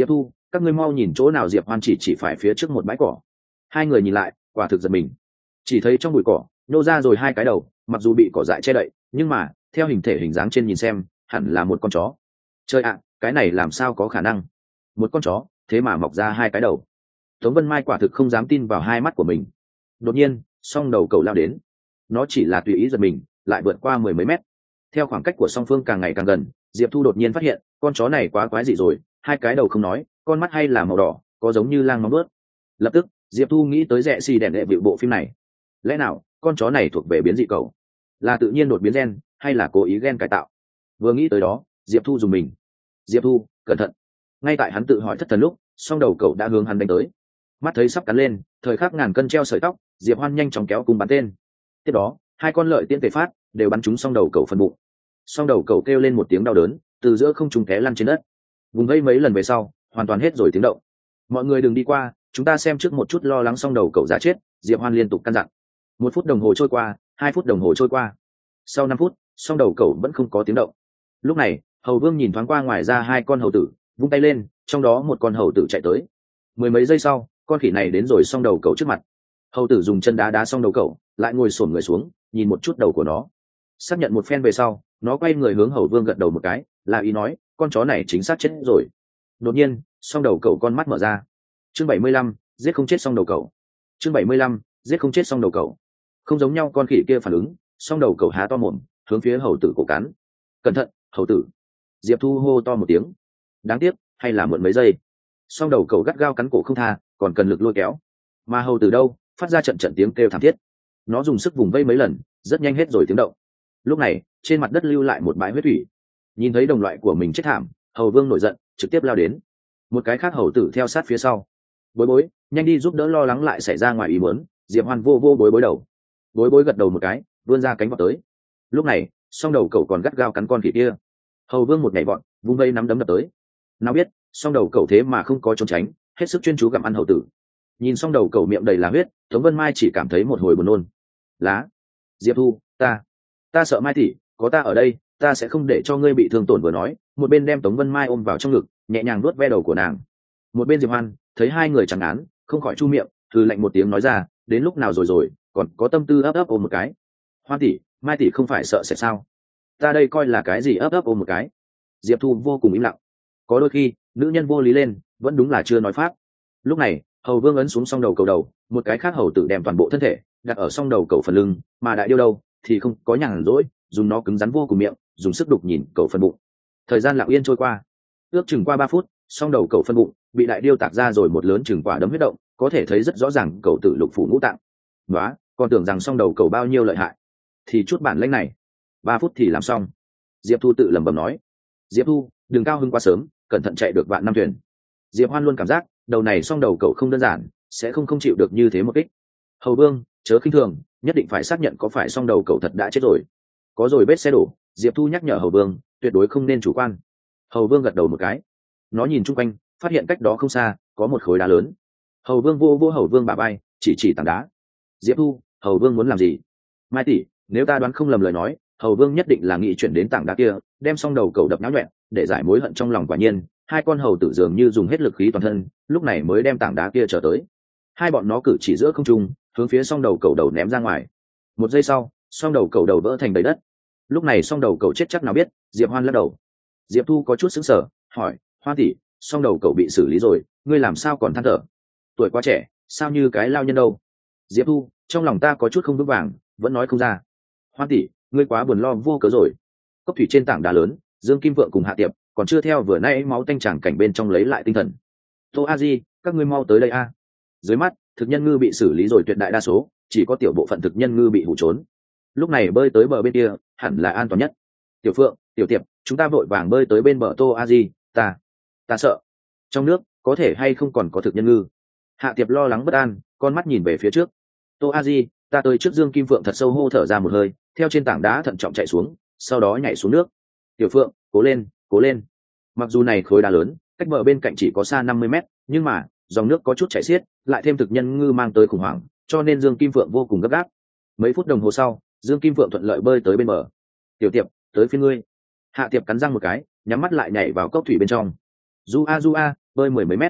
các ngươi mau nhìn chỗ nào. Diệp Hoan chỉ chỉ phải phía trước một bãi cỏ. Hai người nhìn lại, quả thực giật mình, chỉ thấy trong bụi cỏ nhô ra rồi hai cái đầu, mặc dù bị cỏ dại che đậy nhưng mà theo hình thể hình dáng trên nhìn xem hẳn là một con chó. Trời ạ, cái này làm sao có khả năng, một con chó thế mà mọc ra hai cái đầu. Tống Vân Mai quả thực không dám tin vào hai mắt của mình. Đột nhiên song đầu cẩu lao đến, nó chỉ là tùy ý giật mình lại vượt qua mười mấy mét. Theo khoảng cách của song phương càng ngày càng gần, Diệp Thu đột nhiên phát hiện con chó này quá quái dị rồi, hai cái đầu không nói, con mắt hay là màu đỏ, có giống như lang móng vuốt. Lập tức Diệp Thu nghĩ tới Rẽ Xì Đèn đệ vịu bộ phim này. Lẽ nào con chó này thuộc về biến dị cẩu, là tự nhiên đột biến gen hay là cố ý gen cải tạo? Vừa nghĩ tới đó, Diệp Thu dùng mình. Diệp Thu, cẩn thận! Ngay tại hắn tự hỏi thất thần lúc, song đầu cẩu đã hướng hắn đánh tới. Mắt thấy sắp cắn lên, thời khắc ngàn cân treo sợi tóc, Diệp Hoan nhanh chóng kéo cung bắn tên. Tiếp đó hai con lợi tiễn tề phát đều bắn trúng song đầu cẩu phần bụng. Song đầu cẩu kêu lên một tiếng đau đớn, từ giữa không trung té lăn trên đất. Vùng vây mấy lần về sau hoàn toàn hết rồi tiếng động. Mọi người đừng đi qua, chúng ta xem trước một chút. Lo lắng song đầu cẩu giả chết, Diệp Hoan liên tục căn dặn. Một phút đồng hồ trôi qua, hai phút đồng hồ trôi qua, sau năm phút song đầu cẩu vẫn không có tiếng động. Lúc này Hầu Vương nhìn thoáng qua ngoài ra hai con hầu tử, vung tay lên, trong đó một con hầu tử chạy tới. Mười mấy giây sau, con khỉ này đến rồi song đầu cẩu trước mặt. Hầu tử dùng chân đá đá song đầu cẩu, lại ngồi xổm người xuống nhìn một chút đầu của nó. Xác nhận một phen về sau, nó quay người hướng Hầu Vương gật đầu một cái, là ý nói con chó này chính xác chết rồi. Đột nhiên song đầu cẩu con mắt mở ra. Chương bảy mươi lăm, giết không chết song đầu cẩu. Chương bảy mươi lăm, giết không chết song đầu cẩu. Không giống nhau, con khỉ kia phản ứng, song đầu cẩu há to mồm hướng phía hầu tử cổ cắn. Cẩn thận, hầu tử! Diệp Thu hô to một tiếng. Đáng tiếc, hay là muộn mấy giây. Song đầu cẩu gắt gao cắn cổ không tha, còn cần lực lôi kéo. Mà hầu tử đâu, phát ra trận trận tiếng kêu thảm thiết. Nó dùng sức vùng vây mấy lần, rất nhanh hết rồi tiếng động. Lúc này trên mặt đất lưu lại một bãi huyết thủy. Nhìn thấy đồng loại của mình chết thảm, Hầu Vương nổi giận, trực tiếp lao đến. Một cái khác hầu tử theo sát phía sau. Bối bối, nhanh đi giúp đỡ, lo lắng lại xảy ra ngoài ý muốn. Diệp Hoan vô vô bối bối đầu. Bối bối gật đầu một cái, vươn ra cánh vọt tới. Lúc này song đầu cẩu còn gắt gao cắn con khỉ kia. Hầu Vương một nhảy vọt, vung vây nắm đấm đập tới. Nào biết song đầu cẩu thế mà không có trốn tránh, hết sức chuyên chú gặm ăn hầu tử. Nhìn song đầu cẩu miệng đầy là huyết, Tống Vân Mai chỉ cảm thấy một hồi buồn nôn. Lá! Diệp Thu, ta ta sợ Mai tỷ, có ta ở đây ta sẽ không để cho ngươi bị thương tổn. Vừa nói, một bên đem Tống Vân Mai ôm vào trong ngực, nhẹ nhàng nuốt ve đầu của nàng. Một bên Diệp Hoan thấy hai người chẳng án, không khỏi chu miệng, thư lạnh một tiếng nói ra, đến lúc nào rồi rồi còn có tâm tư ấp ấp ôm một cái. Hoan tỷ, Mai tỷ không phải sợ sẽ sao? Ta đây coi là cái gì ấp ấp ôm một cái? Diệp Thu vô cùng im lặng. Có đôi khi nữ nhân vô lý lên vẫn đúng là chưa nói pháp. Lúc này Hầu Vương ấn xuống song đầu cầu đầu, một cái khác hầu tử đem toàn bộ thân thể đặt ở song đầu cầu phần lưng, mà đại điêu đâu thì không có nhàn rỗi, dùng nó cứng rắn vô cùng miệng, dùng sức đục nhìn cầu phần bụng. Thời gian lặng yên trôi qua, ước chừng qua ba phút, song đầu cầu phân bụng bị đại điêu tạc ra rồi một lớn chừng quả đấm huyết động, có thể thấy rất rõ ràng cầu tử lục phủ ngũ tạng. Nóa, còn tưởng rằng song đầu cầu bao nhiêu lợi hại, thì chút bản lĩnh này, ba phút thì làm xong. Diệp Thu tự lẩm bẩm nói. Diệp Thu, đừng cao hứng quá sớm, cẩn thận chạy được vạn năm thuyền. Diệp Hoan luôn cảm giác đầu này song đầu cầu không đơn giản, sẽ không không chịu được như thế một kích. Hầu Vương, chớ khinh thường, nhất định phải xác nhận có phải song đầu cầu thật đã chết rồi. Có rồi vết xe đổ, Diệp Thu nhắc nhở Hầu Vương, tuyệt đối không nên chủ quan. Hầu Vương gật đầu một cái. Nó nhìn chung quanh, phát hiện cách đó không xa có một khối đá lớn. Hầu Vương vô vô Hầu Vương bả vai, chỉ chỉ tảng đá. Diệp Thu, Hầu Vương muốn làm gì? Mai tỷ, nếu ta đoán không lầm lời nói, Hầu Vương nhất định là nghĩ chuyển đến tảng đá kia, đem song đầu cầu đập náo nhuẹn, để giải mối hận trong lòng. Quả nhiên, hai con hầu tử dường như dùng hết lực khí toàn thân, lúc này mới đem tảng đá kia trở tới. Hai bọn nó cử chỉ giữa không trung, hướng phía song đầu cầu đầu ném ra ngoài. Một giây sau, song đầu cầu đầu vỡ thành đầy đất. Lúc này song đầu cầu chết chắc nào biết. Diệp Hoan lắc đầu. Diệp Thu có chút sững sờ, hỏi, Hoa tỷ, song đầu cầu bị xử lý rồi, ngươi làm sao còn than thở? Tuổi quá trẻ, sao như cái lao nhân đâu? Diệp Thu, trong lòng ta có chút không vững vàng, vẫn nói không ra. Hoa tỷ, ngươi quá buồn lo vô cớ rồi. Cốc thủy trên tảng đá lớn, Dương Kim Vượng cùng Hạ Tiệp còn chưa theo vừa nãy máu tanh tràng cảnh bên trong lấy lại tinh thần. Tô A Di, các ngươi mau tới đây a. Dưới mắt, thực nhân ngư bị xử lý rồi tuyệt đại đa số, chỉ có tiểu bộ phận thực nhân ngư bị hủ trốn. Lúc này bơi tới bờ bên kia hẳn là an toàn nhất. Tiểu Phượng, Tiểu Tiệp, chúng ta vội vàng bơi tới bên bờ. Tô A Di, ta ta sợ trong nước có thể hay không còn có thực nhân ngư. Hạ Tiệp lo lắng bất an, con mắt nhìn về phía trước. Tô A Di, ta tới trước. Dương Kim Phượng thật sâu hô thở ra một hơi, theo trên tảng đá thận trọng chạy xuống, sau đó nhảy xuống nước. Tiểu Phượng, cố lên, cố lên. Mặc dù này khối đá lớn, cách bờ bên cạnh chỉ có xa năm mươi mét, nhưng mà dòng nước có chút chảy xiết, lại thêm thực nhân ngư mang tới khủng hoảng, cho nên Dương Kim Phượng vô cùng gấp gáp. Mấy phút đồng hồ sau, Dương Kim Phượng thuận lợi bơi tới bên bờ. Tiểu Tiệp, tới phía ngươi. Hạ Tiệp cắn răng một cái, nhắm mắt lại nhảy vào cốc thủy bên trong. Du a du a, bơi mười mấy mét,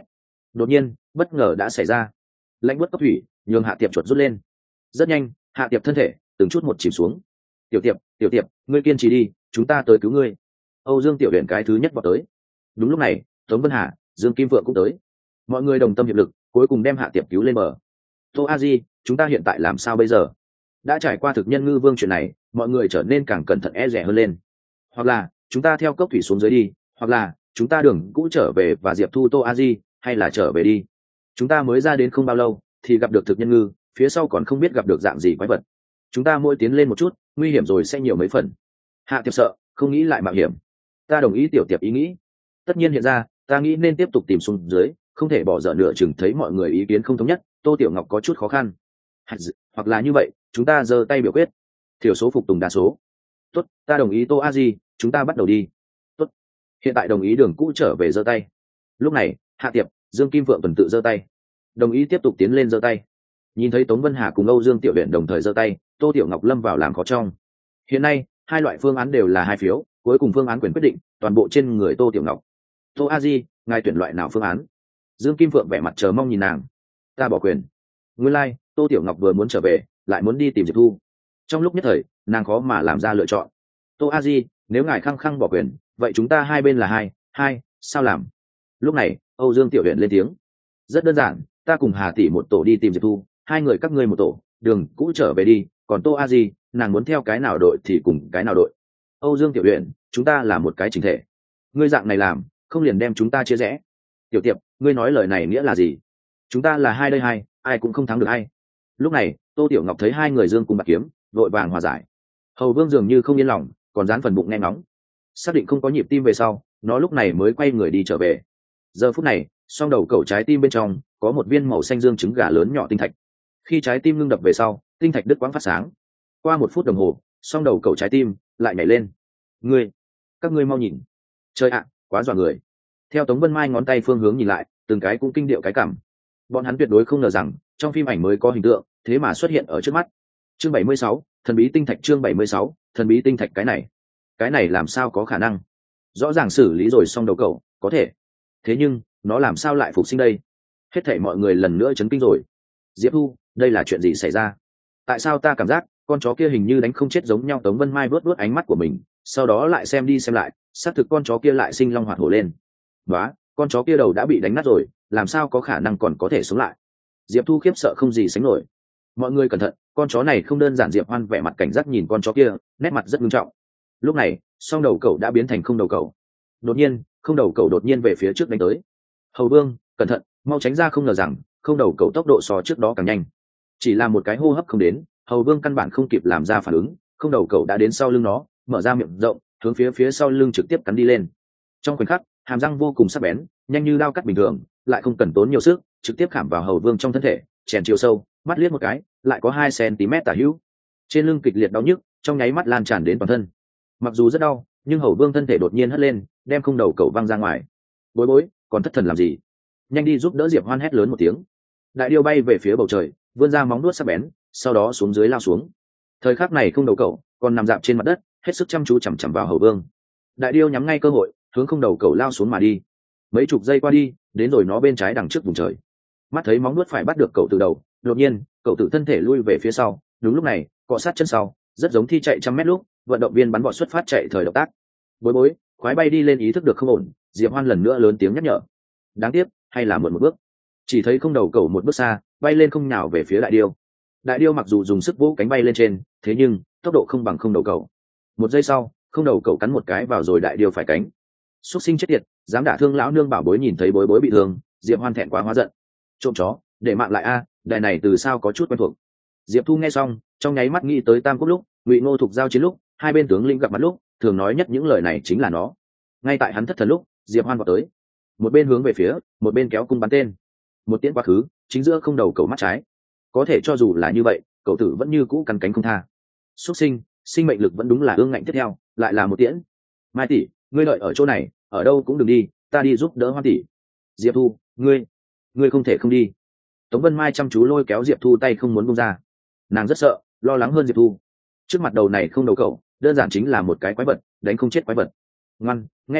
Đột nhiên bất ngờ đã xảy ra, lạnh bớt cốc thủy nhường Hạ Tiệp chuột rút lên. Rất nhanh Hạ Tiệp thân thể từng chút một chìm xuống. Tiểu Tiệp, Tiểu Tiệp, ngươi kiên trì đi, chúng ta tới cứu ngươi. Âu Dương Tiểu Huyền cái thứ nhất vào tới. Đúng lúc này Tống Vân Hà, Dương Kim Phượng cũng tới. Mọi người đồng tâm hiệp lực, cuối cùng đem Hạ Tiệp cứu lên bờ. Tô A Di, chúng ta hiện tại làm sao bây giờ? Đã trải qua thực nhân ngư vương chuyện này, mọi người trở nên càng cẩn thận e dè hơn lên. Hoặc là chúng ta theo cốc thủy xuống dưới đi, hoặc là chúng ta đường cũ trở về và Diệp Thu Tô A Di, hay là trở về đi. Chúng ta mới ra đến không bao lâu thì gặp được thực nhân ngư, phía sau còn không biết gặp được dạng gì quái vật. Chúng ta mỗi tiến lên một chút, nguy hiểm rồi sẽ nhiều mấy phần. Hạ Tiệp sợ, không nghĩ lại mạo hiểm. Ta đồng ý Tiểu Tiệp ý nghĩ. Tất nhiên hiện ra, ta nghĩ nên tiếp tục tìm xuống dưới, không thể bỏ dở nửa chừng. Thấy mọi người ý kiến không thống nhất, Tô Tiểu Ngọc có chút khó khăn. Hoặc là như vậy, chúng ta giơ tay biểu quyết, thiểu số phục tùng đa số. Tốt, ta đồng ý Tô A Di, chúng ta bắt đầu đi. Tốt, hiện tại đồng ý đường cũ trở về giơ tay. Lúc này Hạ Tiệp, Dương Kim Phượng tuần tự giơ tay, đồng ý tiếp tục tiến lên giơ tay. Nhìn thấy Tống Vân Hà cùng Âu Dương Tiểu Huyền đồng thời giơ tay, Tô Tiểu Ngọc lâm vào làm khó trong. Hiện nay hai loại phương án đều là hai phiếu, cuối cùng phương án quyền quyết định toàn bộ trên người Tô Tiểu Ngọc. Tô A Di, ngài tuyển loại nào phương án? Dương Kim Phượng vẻ mặt chờ mong nhìn nàng. Ta bỏ quyền. Nguyên lai like, Tô Tiểu Ngọc vừa muốn trở về lại muốn đi tìm Diệp Thu. Trong lúc nhất thời nàng khó mà làm ra lựa chọn. Tô A Di, nếu ngài khăng khăng bỏ quyền, vậy chúng ta hai bên là hai hai, sao làm? Lúc này Âu Dương Tiểu Huyền lên tiếng. Rất đơn giản, ta cùng Hà tỷ một tổ đi tìm Diệp Thu, hai người các ngươi một tổ, đường cũ trở về đi, còn Tô A Di, nàng muốn theo cái nào đội thì cùng cái nào đội. Âu Dương Tiểu Huyền, chúng ta là một cái chỉnh thể. Ngươi dạng này làm, không liền đem chúng ta chia rẽ. Tiểu Tiệp, ngươi nói lời này nghĩa là gì? Chúng ta là hai đây hai, ai cũng không thắng được ai. Lúc này Tô Tiểu Ngọc thấy hai người dương cùng bạc kiếm, vội vàng hòa giải. Hầu Vương dường như không yên lòng, còn dán phần bụng nghe ngóng. Xác định không có nhịp tim về sau, nó lúc này mới quay người đi trở về. Giờ phút này song đầu cầu trái tim bên trong có một viên màu xanh dương trứng gà lớn nhỏ tinh thạch. Khi trái tim ngưng đập về sau, tinh thạch đứt quãng phát sáng. Qua một phút đồng hồ, song đầu cầu trái tim lại nhảy lên. Ngươi, các ngươi mau nhìn, trời ạ, quá dọa người. Theo Tống Vân Mai ngón tay phương hướng nhìn lại, từng cái cũng kinh điệu cái cảm. Bọn hắn tuyệt đối không ngờ rằng trong phim ảnh mới có hình tượng, thế mà xuất hiện ở trước mắt. Chương bảy mươi sáu, thần bí tinh thạch. Chương bảy mươi sáu, thần bí tinh thạch. Cái này cái này làm sao có khả năng? Rõ ràng xử lý rồi xong đầu cầu, có thể, thế nhưng nó làm sao lại phục sinh đây? Hết thảy mọi người lần nữa chấn kinh rồi. Diệp Thu, đây là chuyện gì xảy ra? Tại sao ta cảm giác con chó kia hình như đánh không chết giống nhau? Tống Vân Mai vuốt vuốt ánh mắt của mình, sau đó lại xem đi xem lại, xác thực con chó kia lại sinh long hoạt hổ lên. Đó, con chó kia đầu đã bị đánh nát rồi, làm sao có khả năng còn có thể sống lại? Diệp Thu khiếp sợ không gì sánh nổi. Mọi người cẩn thận, con chó này không đơn giản. Diệp Hoan vẻ mặt cảnh giác nhìn con chó kia, nét mặt rất nghiêm trọng. Lúc này song đầu cẩu đã biến thành không đầu cẩu. Đột nhiên không đầu cẩu đột nhiên về phía trước đánh tới. Hầu Vương, cẩn thận, mau tránh ra. Không ngờ rằng không đầu cẩu tốc độ so trước đó càng nhanh, chỉ là một cái hô hấp không đến, Hầu Vương căn bản không kịp làm ra phản ứng, không đầu cẩu đã đến sau lưng nó, mở ra miệng rộng, hướng phía phía sau lưng trực tiếp cắn đi lên. Trong khoảnh khắc, hàm răng vô cùng sắc bén, nhanh như dao cắt bình thường, lại không cần tốn nhiều sức, trực tiếp khảm vào Hầu Vương trong thân thể, chèn chiều sâu, mắt liếc một cái, lại có hai xăng-ti-mét tả hữu. Trên lưng kịch liệt đau nhức, trong nháy mắt lan tràn đến toàn thân. Mặc dù rất đau, nhưng Hầu Vương thân thể đột nhiên hất lên, đem không đầu cẩu văng ra ngoài. Bối bối, còn thất thần làm gì? Nhanh đi giúp đỡ. Diệp Hoan hét lớn một tiếng. Đại điêu bay về phía bầu trời, vươn ra móng vuốt sắc bén, sau đó xuống dưới lao xuống. Thời khắc này không đầu cẩu còn nằm dạp trên mặt đất, hết sức chăm chú chằm chằm vào Hầu Vương. Đại điêu nhắm ngay cơ hội, hướng không đầu cẩu lao xuống mà đi. Mấy chục giây qua đi, đến rồi nó bên trái đằng trước vùng trời. Mắt thấy móng vuốt phải bắt được cậu từ đầu, đột nhiên cậu tử thân thể lui về phía sau. Đúng lúc này cọ sát chân sau, rất giống thi chạy trăm mét lúc vận động viên bắn vọt xuất phát chạy thời động tác. Bối bối, khoái bay đi lên, ý thức được không ổn. Diệp Hoan lần nữa lớn tiếng nhắc nhở. Đáng tiếc, hay là muộn một bước. Chỉ thấy không đầu cẩu một bước xa bay lên, không nhào về phía đại điêu. Đại điêu mặc dù dùng sức vỗ cánh bay lên trên, thế nhưng tốc độ không bằng không đầu cẩu. Một giây sau, không đầu cẩu cắn một cái vào rồi đại điêu phải cánh. Xuất sinh chết tiệt, dám đả thương lão nương bảo bối. Nhìn thấy bối bối bị thương, Diệp Hoan thẹn quá hóa giận. Trộm chó, để mạng lại a, à, đại này từ sao có chút quen thuộc. Diệp Thu nghe xong, trong nháy mắt nghĩ tới Tam Quốc lúc Ngụy Ngô Thục giao chiến lúc hai bên tướng lĩnh gặp mặt lúc thường nói nhất những lời này chính là nó. Ngay tại hắn thất thần lúc, Diệp Hoan vào tới, một bên hướng về phía, một bên kéo cung bắn tên. Một tiễn quá khứ, chính giữa không đầu cẩu mắt trái. Có thể cho dù là như vậy, cậu tử vẫn như cũ cắn cánh không tha. Xuất sinh, sinh mệnh lực vẫn đúng là ương ngạnh. Tiếp theo lại là một tiễn. Mai tỷ, ngươi đợi ở chỗ này, ở đâu cũng đừng đi, ta đi giúp đỡ Hoan tỷ. Diệp Thu, ngươi ngươi không thể không đi. Tống Vân Mai chăm chú lôi kéo Diệp Thu tay không muốn buông ra. Nàng rất sợ, lo lắng hơn Diệp Thu. Trước mặt đầu này không đầu cẩu, đơn giản chính là một cái quái vật, đánh không chết quái vật. Ngoan, nghe lời,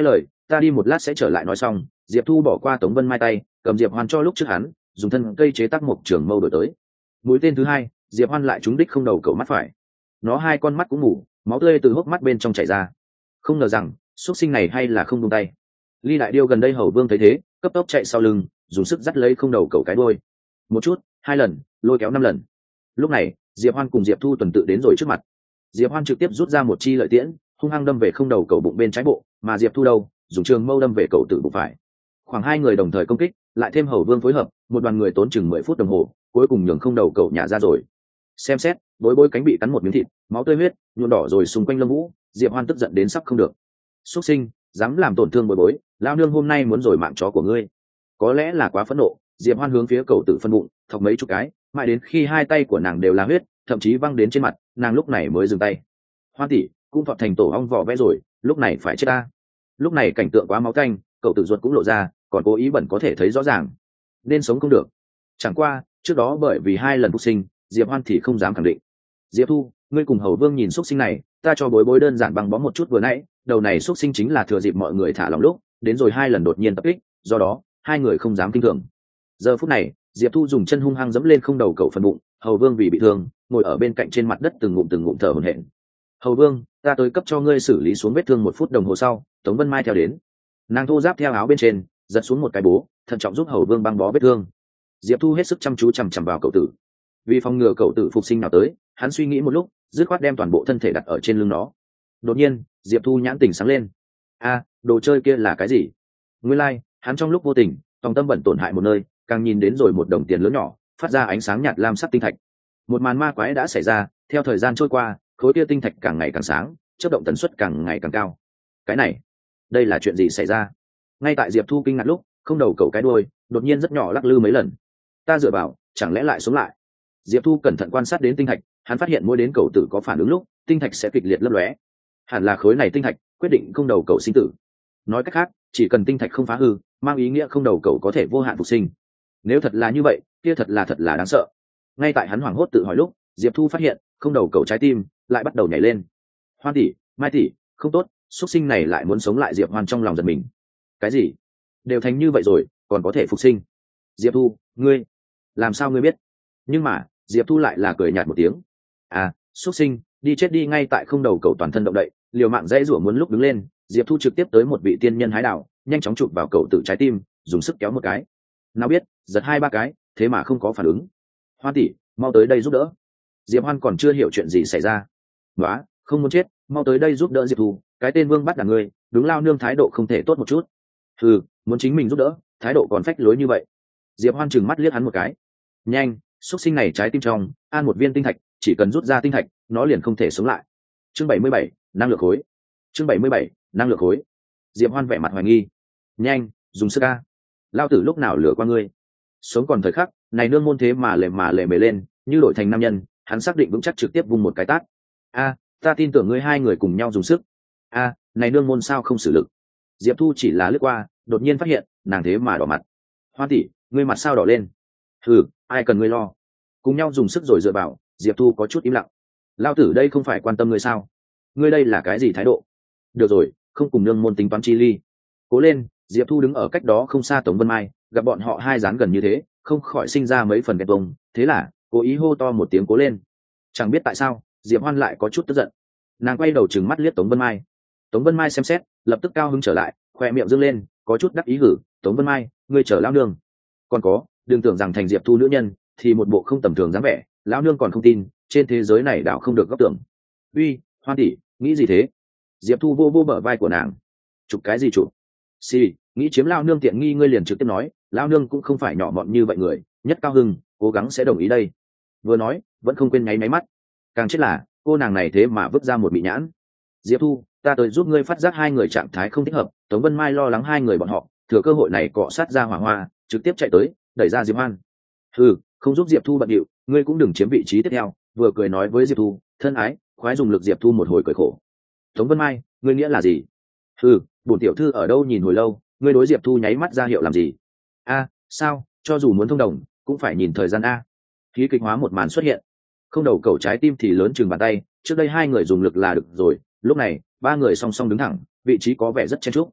ta đi một lát sẽ trở lại. Nói xong diệp thu bỏ qua tống vân mai tay, cầm diệp hoan cho lúc trước hắn dùng thân cây chế tác một trường mâu đổi tới. Mũi tên thứ hai diệp hoan lại trúng đích không đầu cậu mắt phải, nó hai con mắt cũng ngủ, máu tươi từ hốc mắt bên trong chảy ra. Không ngờ rằng xuất sinh này hay là không buông tay. Ly Đại Điêu gần đây hầu vương thấy thế cấp tốc chạy sau lưng, dùng sức dắt lấy không đầu cậu cái đuôi, một chút, hai lần, lôi kéo năm lần. Lúc này diệp hoan cùng diệp thu tuần tự đến rồi trước mặt. Diệp hoan trực tiếp rút ra một chi lợi tiễn, hung hăng đâm về không đầu cậu bụng bên trái bộ, mà diệp thu đâu dùng trường mâu đâm về cậu tử bụng phải. Khoảng hai người đồng thời công kích, lại thêm hầu vương phối hợp, một đoàn người tốn chừng mười phút đồng hồ, cuối cùng nhường không đầu cậu nhả ra rồi. Xem xét bối bối cánh bị cắn một miếng thịt, máu tươi huyết nhuộm đỏ rồi xung quanh lông vũ. Diệp hoan tức giận đến sắp không được. Xuất sinh, dám làm tổn thương bối bối, lao nương hôm nay muốn rồi mạng chó của ngươi. Có lẽ là quá phẫn nộ, diệp hoan hướng phía cậu tử phân bụng thọc mấy chục cái, mãi đến khi hai tay của nàng đều là huyết, thậm chí văng đến trên mặt, nàng lúc này mới dừng tay. Hoan tỷ cũng thọt thành tổ ong vỏ vẽ rồi, lúc này phải chết ta. Lúc này cảnh tượng quá máu canh, cậu tử ruột cũng lộ ra, còn cố ý bẩn có thể thấy rõ ràng, nên sống không được. Chẳng qua trước đó bởi vì hai lần phục sinh, diệp hoan thì không dám khẳng định. Diệp thu, ngươi cùng hầu vương nhìn xuất sinh này, ta cho bối bối đơn giản băng bó một chút vừa nãy, đầu này xuất sinh chính là thừa dịp mọi người thả lòng lúc đến rồi hai lần đột nhiên tập kích, do đó hai người không dám kinh thường. Giờ phút này diệp thu dùng chân hung hăng dẫm lên không đầu cậu phần bụng, hầu vương vì bị thương ngồi ở bên cạnh trên mặt đất từng ngụm từng ngụm thở hổn hển. Hầu vương, ta tới cấp cho ngươi xử lý xuống vết thương. Một phút đồng hồ sau tống vân mai theo đến, nàng thô giáp theo áo bên trên giật xuống một cái bố, thận trọng giúp hầu vương băng bó vết thương. Diệp thu hết sức chăm chú chằm chằm vào cậu tử, vì phòng ngừa cậu tử phục sinh nào tới, hắn suy nghĩ một lúc, dứt khoát đem toàn bộ thân thể đặt ở trên lưng nó. Đột nhiên diệp thu nhãn tình sáng lên. A, đồ chơi kia là cái gì? Nguyên lai hắn trong lúc vô tình tòng tâm bẩn tổn hại một nơi, càng nhìn đến rồi một đồng tiền lớn nhỏ phát ra ánh sáng nhạt lam sắc tinh thạch. Một màn ma quái đã xảy ra, theo thời gian trôi qua khối kia tinh thạch càng ngày càng sáng, chớp động tần suất càng ngày càng cao. Cái này, đây là chuyện gì xảy ra? Ngay tại diệp thu kinh ngạc lúc, không đầu cậu cái đuôi đột nhiên rất nhỏ lắc lư mấy lần. Ta dựa vào, chẳng lẽ lại sống lại? Diệp thu cẩn thận quan sát đến tinh thạch, hắn phát hiện mỗi đến cậu tử có phản ứng lúc tinh thạch sẽ kịch liệt lấp lóe, hẳn là khối này tinh thạch quyết định không đầu cậu sinh tử. Nói cách khác, chỉ cần tinh thạch không phá hư, mang ý nghĩa không đầu cậu có thể vô hạn phục sinh. Nếu thật là như vậy, kia thật là thật là đáng sợ. Ngay tại hắn hoảng hốt tự hỏi lúc, diệp thu phát hiện không đầu cậu trái tim lại bắt đầu nhảy lên. Hoan tỷ, mai tỷ, không tốt, xuất sinh này lại muốn sống lại. Diệp hoan trong lòng giật mình. Cái gì? Đều thành như vậy rồi còn có thể phục sinh? Diệp thu, ngươi làm sao ngươi biết? Nhưng mà diệp thu lại là cười nhạt một tiếng. À, xuất sinh, đi chết đi. Ngay tại không đầu cậu toàn thân động đậy, liều mạng dãy rủa muốn lúc đứng lên, diệp thu trực tiếp tới một vị tiên nhân hái đảo, nhanh chóng chụp vào cậu tử trái tim, dùng sức kéo một cái. Nào biết giật hai ba cái thế mà không có phản ứng. Hoan tỷ, mau tới đây giúp đỡ. Diệp hoan còn chưa hiểu chuyện gì xảy ra. Nóa, không muốn chết, mau tới đây giúp đỡ diệp thu. Cái tên vương bắt đả ngươi, đúng lao nương thái độ không thể tốt một chút. Ừ, muốn chính mình giúp đỡ, thái độ còn phách lối như vậy. Diệp hoan trừng mắt liếc hắn một cái. Nhanh, xuất sinh này trái tim trong an một viên tinh thạch, chỉ cần rút ra tinh thạch nó liền không thể sống lại. Chương bảy mươi bảy, năng lượng khối. Chương bảy mươi bảy, năng lượng khối. Diệp hoan vẻ mặt hoài nghi. Nhanh, dùng sức a. Lao tử lúc nào lừa qua ngươi? Sống còn thời khắc này nương môn thế mà lề mà lề mề lên, như đổi thành nam nhân, hắn xác định vững chắc trực tiếp vung một cái tát. A, ta tin tưởng ngươi hai người cùng nhau dùng sức. A, này nương môn sao không xử lực? Diệp thu chỉ là lướt qua, đột nhiên phát hiện nàng thế mà đỏ mặt. Hoan tỷ, ngươi mặt sao đỏ lên? Hừ, ai cần ngươi lo. Cùng nhau dùng sức rồi dựa vào. Diệp thu có chút im lặng. Lao tử đây không phải quan tâm ngươi sao? Ngươi đây là cái gì thái độ? Được rồi, không cùng nương môn tính toán chi ly. Cố lên. Diệp thu đứng ở cách đó không xa tống vân mai, gặp bọn họ hai dán gần như thế, không khỏi sinh ra mấy phần ghen tuông, thế là cố ý hô to một tiếng cố lên. Chẳng biết tại sao diệp hoan lại có chút tức giận, nàng quay đầu trừng mắt liếc tống vân mai. Tống vân mai xem xét, lập tức cao hứng trở lại, khoe miệng dương lên, có chút đắc ý hử. Tống vân mai, ngươi chở lão nương. Còn có, đừng tưởng rằng thành diệp thu nữ nhân thì một bộ không tầm thường dáng vẻ, lão nương còn không tin, trên thế giới này đảo không được góc tưởng. Uy, hoan tỷ, nghĩ gì thế? Diệp thu vô vô bờ vai của nàng. Chụp cái gì chụp? Xì, nghĩ chiếm lao nương tiện nghi ngươi liền trực tiếp nói, lao nương cũng không phải nhỏ mọn như vậy người, nhất cao hưng cố gắng sẽ đồng ý đây. Vừa nói vẫn không quên nháy máy mắt. Càng chết là cô nàng này thế mà vứt ra một bị nhãn. Diệp thu, ta tới giúp ngươi phát giác hai người trạng thái không thích hợp. Tống vân mai lo lắng hai người bọn họ thừa cơ hội này cọ sát ra hỏa hoa, trực tiếp chạy tới đẩy ra diệp hoan. Ừ, không giúp diệp thu bận điệu, ngươi cũng đừng chiếm vị trí tiếp theo. Vừa cười nói với diệp thu, thân ái khoái dùng lực. Diệp thu một hồi cười khổ. Tống vân mai, ngươi nghĩa là gì? Ừ, bổn tiểu thư ở đâu nhìn hồi lâu, ngươi đối diệp thu nháy mắt ra hiệu làm gì? A, sao, cho dù muốn thông đồng cũng phải nhìn thời gian a. Khí kịch hóa một màn xuất hiện, không đầu cẩu trái tim thì lớn chừng bàn tay, trước đây hai người dùng lực là được rồi, lúc này ba người song song đứng thẳng, vị trí có vẻ rất chen chúc.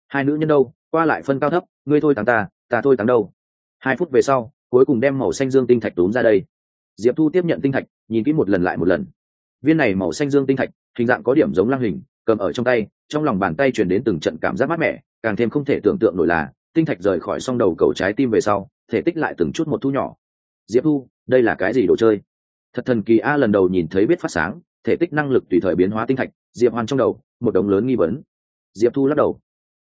hai nữ nhân đâu, qua lại phân cao thấp, ngươi thôi táng ta, ta thôi táng đâu. Hai phút về sau, cuối cùng đem màu xanh dương tinh thạch túm ra đây. Diệp Thu tiếp nhận tinh thạch, nhìn kỹ một lần lại một lần. Viên này màu xanh dương tinh thạch, hình dạng có điểm giống lăng hình, cầm ở trong tay, trong lòng bàn tay truyền đến từng trận cảm giác mát mẻ, càng thêm không thể tưởng tượng nổi là, tinh thạch rời khỏi song đầu cầu trái tim về sau, thể tích lại từng chút một thu nhỏ. Diệp Thu, đây là cái gì đồ chơi? Thật thần kỳ a, lần đầu nhìn thấy biết phát sáng, thể tích năng lực tùy thời biến hóa tinh thạch, Diệp Hoan trong đầu, một đống lớn nghi vấn. Diệp Thu lắc đầu.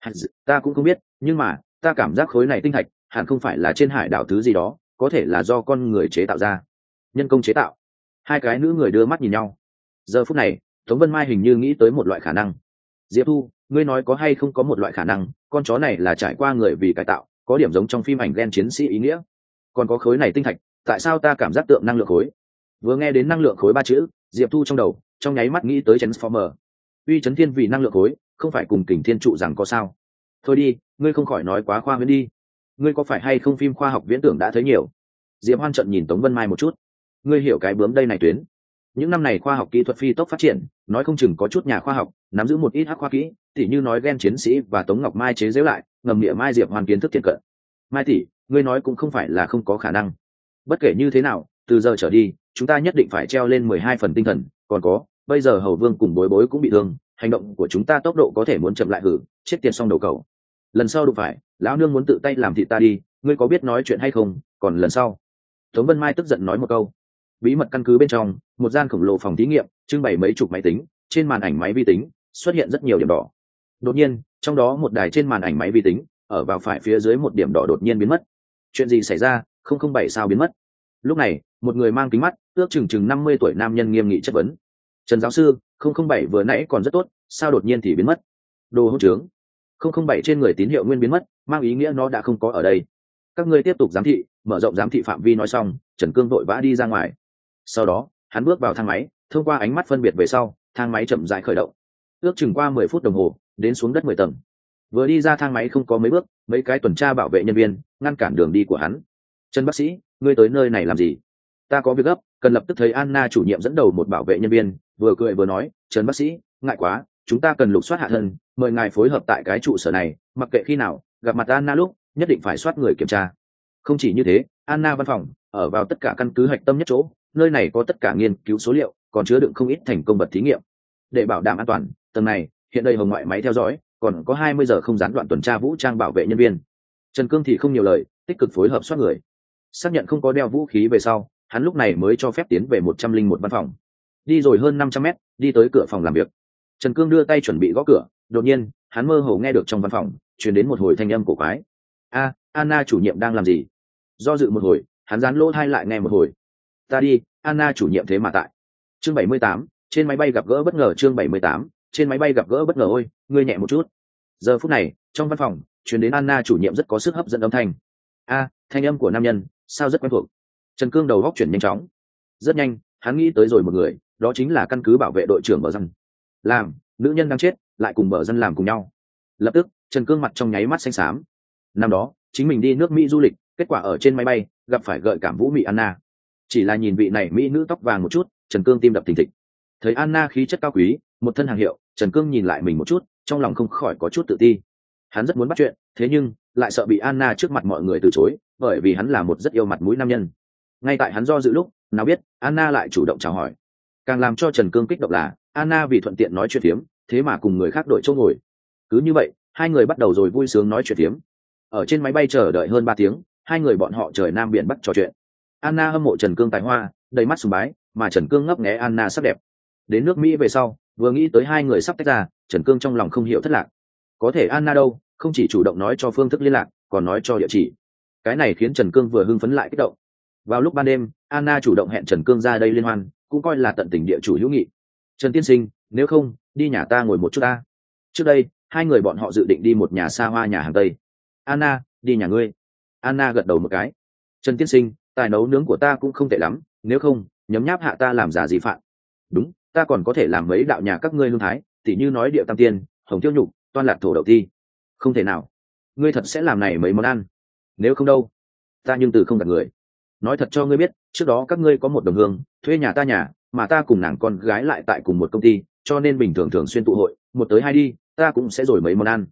Ta cũng không biết, nhưng mà, ta cảm giác khối này tinh thạch, hẳn không phải là trên hải đảo thứ gì đó, có thể là do con người chế tạo ra. Nhân công chế tạo. Hai cái nữ người đưa mắt nhìn nhau. Giờ phút này, Tống Vân Mai hình như nghĩ tới một loại khả năng. Diệp Thu, ngươi nói có hay không có một loại khả năng, con chó này là trải qua người vì cải tạo, có điểm giống trong phim ảnh Gen chiến sĩ ý nghĩa. Còn có khối này tinh thạch, tại sao ta cảm giác tượng năng lượng khối? Vừa nghe đến năng lượng khối ba chữ, Diệp Thu trong đầu, trong nháy mắt nghĩ tới Transformer. Uy chấn thiên vì năng lượng khối, không phải cùng kình thiên trụ rằng có sao? Thôi đi, ngươi không khỏi nói quá khoa huyễn đi. Ngươi có phải hay không phim khoa học viễn tưởng đã thấy nhiều? Diệp Hoan trận nhìn Tống Vân Mai một chút. Ngươi hiểu cái bướm đây này tuyến. Những năm này khoa học kỹ thuật phi tốc phát triển, nói không chừng có chút nhà khoa học nắm giữ một ít hắc khoa kỹ, tỉ như nói Gen chiến sĩ và Tống Ngọc Mai chế giễu lại, ngầm địa Mai Diệp Hoan kiến thức thiện cận. Mai tỷ, ngươi nói cũng không phải là không có khả năng. Bất kể như thế nào, từ giờ trở đi, chúng ta nhất định phải treo lên mười hai phần tinh thần, còn có, bây giờ Hầu Vương cùng Bối Bối cũng bị thương, hành động của chúng ta tốc độ có thể muốn chậm lại hử, chết tiệt xong đầu cầu. Lần sau đụng phải, lão nương muốn tự tay làm thịt ta đi, ngươi có biết nói chuyện hay không, còn lần sau. Tống Vân Mai tức giận nói một câu. Bí mật căn cứ bên trong, một gian khổng lồ phòng thí nghiệm, trưng bày mấy chục máy tính, trên màn ảnh máy vi tính xuất hiện rất nhiều điểm đỏ. Đột nhiên, trong đó một đài trên màn ảnh máy vi tính, ở vào phải phía dưới một điểm đỏ đột nhiên biến mất. Chuyện gì xảy ra? không không bảy sao biến mất? Lúc này, một người mang kính mắt, ước chừng chừng năm mươi tuổi nam nhân nghiêm nghị chất vấn. Trần giáo sư, không không bảy vừa nãy còn rất tốt, sao đột nhiên thì biến mất? Đồ hỗn trướng. không không bảy trên người tín hiệu nguyên biến mất, mang ý nghĩa nó đã không có ở đây. Các ngươi tiếp tục giám thị, mở rộng giám thị phạm vi nói xong, Trần Cương vội vã đi ra ngoài. Sau đó, hắn bước vào thang máy, thông qua ánh mắt phân biệt về sau, thang máy chậm rãi khởi động. Ước chừng qua mười phút đồng hồ, đến xuống đất mười tầng. Vừa đi ra thang máy không có mấy bước, mấy cái tuần tra bảo vệ nhân viên ngăn cản đường đi của hắn. Trần bác sĩ, ngươi tới nơi này làm gì? Ta có việc gấp, cần lập tức thấy Anna chủ nhiệm dẫn đầu một bảo vệ nhân viên, vừa cười vừa nói, Trần bác sĩ, ngại quá, chúng ta cần lục soát hạ thân, mời ngài phối hợp tại cái trụ sở này, mặc kệ khi nào gặp mặt Anna lúc, nhất định phải soát người kiểm tra. Không chỉ như thế, Anna văn phòng ở vào tất cả căn cứ hạch tâm nhất chỗ, nơi này có tất cả nghiên cứu số liệu, còn chứa đựng không ít thành công vật thí nghiệm. Để bảo đảm an toàn, tầng này hiện đây hồng ngoại máy theo dõi, còn có hai mươi giờ không gián đoạn tuần tra vũ trang bảo vệ nhân viên. Trần Cương thì không nhiều lời, tích cực phối hợp soát người. Xác nhận không có đeo vũ khí về sau, hắn lúc này mới cho phép tiến về một trăm linh một văn phòng. Đi rồi hơn năm trăm mét, đi tới cửa phòng làm việc. Trần Cương đưa tay chuẩn bị gõ cửa, đột nhiên, hắn mơ hồ nghe được trong văn phòng truyền đến một hồi thanh âm cổ quái. A, Anna chủ nhiệm đang làm gì? Do dự một hồi, hắn dán lỗ tai lại nghe một hồi. Ta đi, Anna chủ nhiệm thế mà tại. Chương bảy mươi tám, trên máy bay gặp gỡ bất ngờ. Chương bảy mươi tám, trên máy bay gặp gỡ bất ngờ. Ôi, ngươi nhẹ một chút. Giờ phút này, trong văn phòng truyền đến Anna chủ nhiệm rất có sức hấp dẫn âm thanh. A, thanh âm của nam nhân, sao rất quen thuộc. Trần Cương đầu góc chuyển nhanh chóng. Rất nhanh, hắn nghĩ tới rồi một người, đó chính là căn cứ bảo vệ đội trưởng Bờ Dân. Làm, nữ nhân đang chết, lại cùng Bờ Dân làm cùng nhau. Lập tức, Trần Cương mặt trong nháy mắt xanh xám. Năm đó, chính mình đi nước Mỹ du lịch, kết quả ở trên máy bay gặp phải gợi cảm vũ mị Anna. Chỉ là nhìn vị này mỹ nữ tóc vàng một chút, Trần Cương tim đập thình thịch. Thấy Anna khí chất cao quý, một thân hàng hiệu, Trần Cương nhìn lại mình một chút, trong lòng không khỏi có chút tự ti. Hắn rất muốn bắt chuyện, thế nhưng lại sợ bị Anna trước mặt mọi người từ chối, bởi vì hắn là một rất yêu mặt mũi nam nhân. Ngay tại hắn do dự lúc, nào biết Anna lại chủ động chào hỏi. Càng làm cho Trần Cương kích động là Anna vì thuận tiện nói chuyện phiếm, thế mà cùng người khác đổi chỗ ngồi. Cứ như vậy, hai người bắt đầu rồi vui sướng nói chuyện phiếm. Ở trên máy bay chờ đợi hơn ba tiếng, hai người bọn họ trời nam biển bắc trò chuyện. Anna hâm mộ Trần Cương tài hoa, đầy mắt sùng bái, mà Trần Cương ngấp nghé Anna sắc đẹp. Đến nước Mỹ về sau, vừa nghĩ tới hai người sắp tách ra, Trần Cương trong lòng không hiểu thất lạc. Có thể Anna đâu, không chỉ chủ động nói cho phương thức liên lạc, còn nói cho địa chỉ. Cái này khiến Trần Cương vừa hưng phấn lại kích động. Vào lúc ban đêm, Anna chủ động hẹn Trần Cương ra đây liên hoan, cũng coi là tận tình địa chủ hữu nghị. Trần tiên sinh, nếu không, đi nhà ta ngồi một chút ta. Trước đây, hai người bọn họ dự định đi một nhà xa hoa nhà hàng Tây. Anna, đi nhà ngươi. Anna gật đầu một cái. Trần tiên sinh, tài nấu nướng của ta cũng không tệ lắm, nếu không, nhấm nháp hạ ta làm giả gì phạm. Đúng, ta còn có thể làm mấy đạo nhà các ngươi hương thái, tỉ như nói điệu tam tiên, hồng tiêu nhục, toan lạc thổ đậu ti. Không thể nào, ngươi thật sẽ làm này mấy món ăn. Nếu không đâu, ta nhưng từ không gặp người. Nói thật cho ngươi biết, trước đó các ngươi có một đồng hương thuê nhà ta nhà, mà ta cùng nàng con gái lại tại cùng một công ty, cho nên bình thường thường xuyên tụ hội, một tới hai đi, ta cũng sẽ rồi mấy món ăn.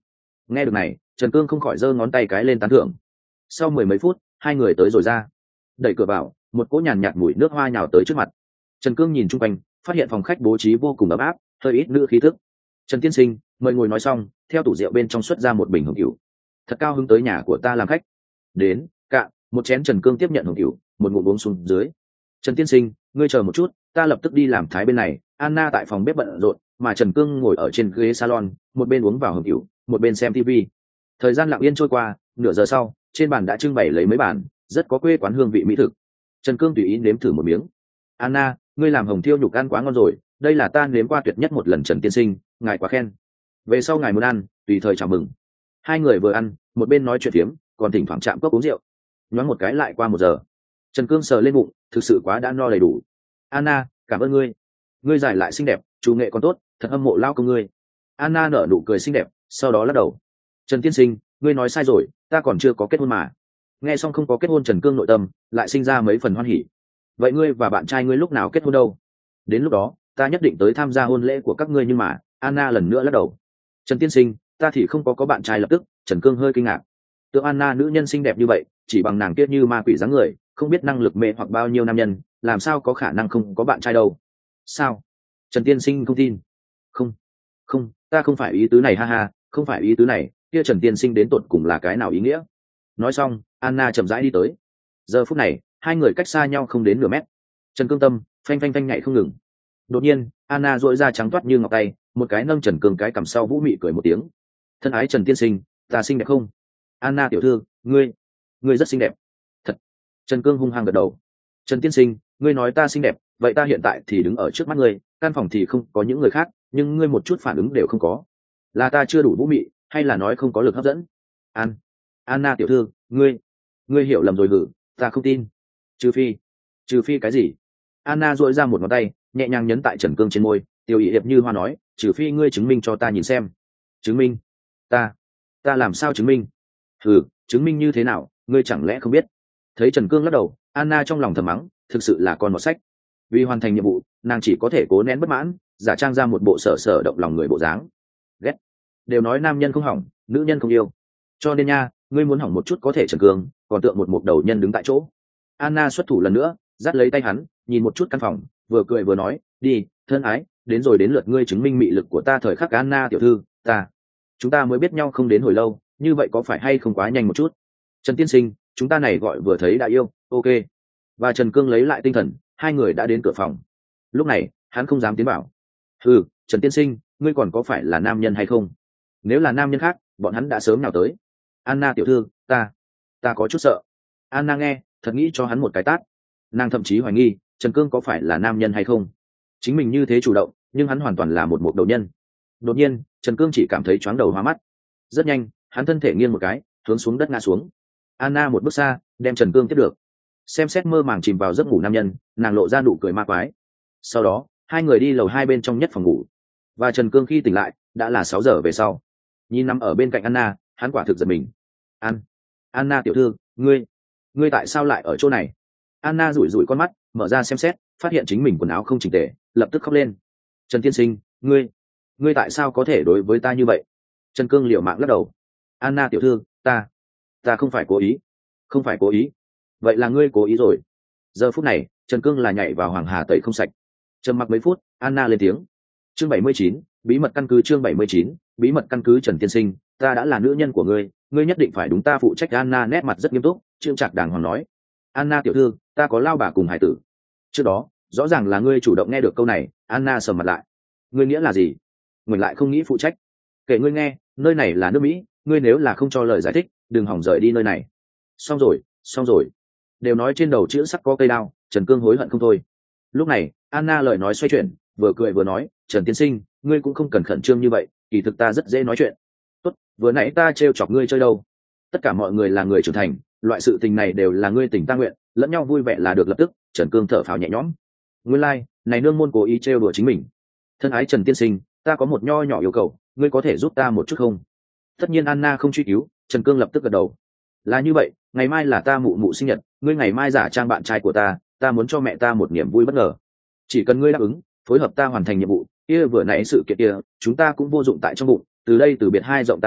Nghe được này, Trần Cương không khỏi giơ ngón tay cái lên tán thưởng. Sau mười mấy phút, hai người tới rồi ra. Đẩy cửa vào, một cỗ nhàn nhạt mùi nước hoa nhào tới trước mặt. Trần Cương nhìn chung quanh, phát hiện phòng khách bố trí vô cùng ấm áp, hơi ít nữ khí thức. Trần tiên sinh, mời ngồi nói xong, theo tủ rượu bên trong xuất ra một bình hồng cửu. Thật cao hứng tới nhà của ta làm khách. Đến, cạn, một chén. Trần Cương tiếp nhận hồng cửu, một ngụm uống xuống dưới. Trần tiên sinh, ngươi chờ một chút, ta lập tức đi làm thái bên này. Anna tại phòng bếp bận rộn, mà Trần Cương ngồi ở trên ghế salon, một bên uống vào hồng cửu, một bên xem tivi. Thời gian lặng yên trôi qua, nửa giờ sau, trên bàn đã trưng bày lấy mấy bàn, rất có quê quán hương vị mỹ thực. Trần Cương tùy ý nếm thử một miếng. Anna, ngươi làm hồng thiêu nhục ăn quá ngon rồi, đây là ta nếm qua tuyệt nhất một lần. Trần tiên sinh, ngài quá khen. Về sau ngài muốn ăn, tùy thời chào mừng. Hai người vừa ăn, một bên nói chuyện phiếm, còn thỉnh thoảng chạm cốc uống rượu. Nhoáng một cái lại qua một giờ. Trần Cương sờ lên bụng, thực sự quá đã no đầy đủ. Anna, cảm ơn ngươi. Ngươi giải lại xinh đẹp, chủ nghệ còn tốt, thật hâm mộ lao công ngươi. Anna nở nụ cười xinh đẹp, sau đó lắc đầu. Trần tiên sinh, ngươi nói sai rồi, ta còn chưa có kết hôn mà. Nghe xong không có kết hôn, Trần Cương nội tâm lại sinh ra mấy phần hoan hỉ. Vậy ngươi và bạn trai ngươi lúc nào kết hôn đâu? Đến lúc đó ta nhất định tới tham gia hôn lễ của các ngươi. Nhưng mà Anna lần nữa lắc đầu. Trần tiên sinh, ta thì không có có bạn trai. Lập tức Trần Cương hơi kinh ngạc. Tượng Anna nữ nhân xinh đẹp như vậy, chỉ bằng nàng kia như ma quỷ dáng người, không biết năng lực mê hoặc bao nhiêu nam nhân, làm sao có khả năng không có bạn trai đâu? Sao? Trần tiên sinh không tin? Không, không, ta không phải ý tứ này, ha ha, không phải ý tứ này. Kia Trần tiên sinh đến tột cùng là cái nào ý nghĩa? Nói xong, Anna chậm rãi đi tới. Giờ phút này, hai người cách xa nhau không đến nửa mét. Trần Cương tâm phanh phanh phanh nhảy không ngừng. Đột nhiên, Anna duỗi ra trắng toát như ngọc tay, một cái nâng Trần Cương cái cằm sau, vũ mị cười một tiếng. Thân ái Trần tiên sinh, ta xinh đẹp không? Anna tiểu thư, ngươi, ngươi rất xinh đẹp. Thật. Trần Cương hung hăng gật đầu. Trần tiên sinh, ngươi nói ta xinh đẹp, vậy ta hiện tại thì đứng ở trước mắt ngươi, căn phòng thì không có những người khác, nhưng ngươi một chút phản ứng đều không có. Là ta chưa đủ vũ mị, hay là nói không có lực hấp dẫn? An, Anna tiểu thư, ngươi, ngươi hiểu lầm rồi hử? Ta không tin. Trừ phi, trừ phi cái gì? Anna duỗi ra một ngón tay, nhẹ nhàng nhấn tại Trần Cương trên môi, tiêu ý hiệp như hoa nói, trừ phi ngươi chứng minh cho ta nhìn xem. Chứng minh? Ta, ta làm sao chứng minh? Hừ, chứng minh như thế nào, ngươi chẳng lẽ không biết? Thấy Trần Cương lắc đầu, Anna trong lòng thầm mắng, thực sự là con một sách. Vì hoàn thành nhiệm vụ, nàng chỉ có thể cố nén bất mãn, giả trang ra một bộ sở sở động lòng người bộ dáng. Ghét. Đều nói nam nhân không hỏng, nữ nhân không yêu. Cho nên nha, ngươi muốn hỏng một chút có thể. Trần Cương còn tượng một mục đầu nhân đứng tại chỗ. Anna xuất thủ lần nữa, dắt lấy tay hắn, nhìn một chút căn phòng, vừa cười vừa nói, đi, thân ái, đến rồi đến lượt ngươi chứng minh mị lực của ta thời khắc. Anna tiểu thư, ta, chúng ta mới biết nhau không đến hồi lâu, như vậy có phải hay không quá nhanh một chút? Trần tiên sinh, chúng ta này gọi vừa thấy đã yêu, ok. Và Trần Cương lấy lại tinh thần, hai người đã đến cửa phòng. Lúc này hắn không dám tiến vào. Ừ, Trần tiên sinh, ngươi còn có phải là nam nhân hay không? Nếu là nam nhân khác, bọn hắn đã sớm nào tới. Anna tiểu thư, ta ta có chút sợ. Anna nghe thật nghĩ cho hắn một cái tát. Nàng thậm chí hoài nghi Trần Cương có phải là nam nhân hay không. Chính mình như thế chủ động, nhưng hắn hoàn toàn là một mục đầu nhân. Đột nhiên Trần Cương chỉ cảm thấy chóng đầu hoa mắt. Rất nhanh hắn thân thể nghiêng một cái, hướng xuống đất ngã xuống. Anna một bước xa đem Trần Cương tiếp được. Xem xét mơ màng chìm vào giấc ngủ nam nhân, nàng lộ ra nụ cười ma quái. Sau đó hai người đi lầu hai bên trong nhất phòng ngủ. Và Trần Cương khi tỉnh lại đã là sáu giờ về sau. Nhìn nằm ở bên cạnh Anna, hắn quả thực giật mình. An, Anna tiểu thư, ngươi ngươi tại sao lại ở chỗ này? Anna rủi rủi con mắt, mở ra xem xét, phát hiện chính mình quần áo không chỉnh tề, lập tức khóc lên. Trần tiên sinh, ngươi ngươi tại sao có thể đối với ta như vậy? Trần Cương liều mạng lắc đầu. Anna tiểu thư, ta ta không phải cố ý. Không phải cố ý? Vậy là ngươi cố ý rồi. Giờ phút này Trần Cương là nhảy vào hoàng hà tẩy không sạch. Trầm mặc mấy phút, Anna lên tiếng. Chương bảy mươi chín, bí mật căn cứ. Chương bảy mươi chín, bí mật căn cứ. Trần tiên sinh, ta đã là nữ nhân của ngươi, ngươi nhất định phải đúng ta phụ trách. Anna nét mặt rất nghiêm túc, trương trạc đàng hoàng nói. Anna tiểu thư, ta có lao bà cùng hải tử. Trước đó rõ ràng là ngươi chủ động. Nghe được câu này, Anna sầm mặt lại. Ngươi nghĩa là gì? Mình lại không nghĩ phụ trách. Kể ngươi nghe, nơi này là nước Mỹ, ngươi nếu là không cho lời giải thích, đừng hỏng rời đi nơi này. Xong rồi, xong rồi. Đều nói trên đầu chữ sắc có cây đao. Trần Cương hối hận không thôi. Lúc này Anna lời nói xoay chuyển, vừa cười vừa nói, Trần tiên sinh, ngươi cũng không cần khẩn trương như vậy, kỳ thực ta rất dễ nói chuyện. Tốt, vừa nãy ta trêu chọc ngươi chơi đâu. Tất cả mọi người là người trưởng thành, loại sự tình này đều là ngươi tình ta nguyện, lẫn nhau vui vẻ là được. Lập tức Trần Cương thở phào nhẹ nhõm. Nguyên lai like, này nương môn cố ý trêu đùa chính mình. Thân ái Trần tiên sinh, ta có một nho nhỏ yêu cầu, ngươi có thể giúp ta một chút không? Tất nhiên Anna không truy cứu, Trần Cương lập tức gật đầu. Là như vậy, ngày mai là ta mụ mụ sinh nhật, ngươi ngày mai giả trang bạn trai của ta, ta muốn cho mẹ ta một niềm vui bất ngờ. Chỉ cần ngươi đáp ứng, phối hợp ta hoàn thành nhiệm vụ kia, vừa nãy sự kiện kia chúng ta cũng vô dụng tại trong bụng, từ đây từ biệt hai rộng ta đi,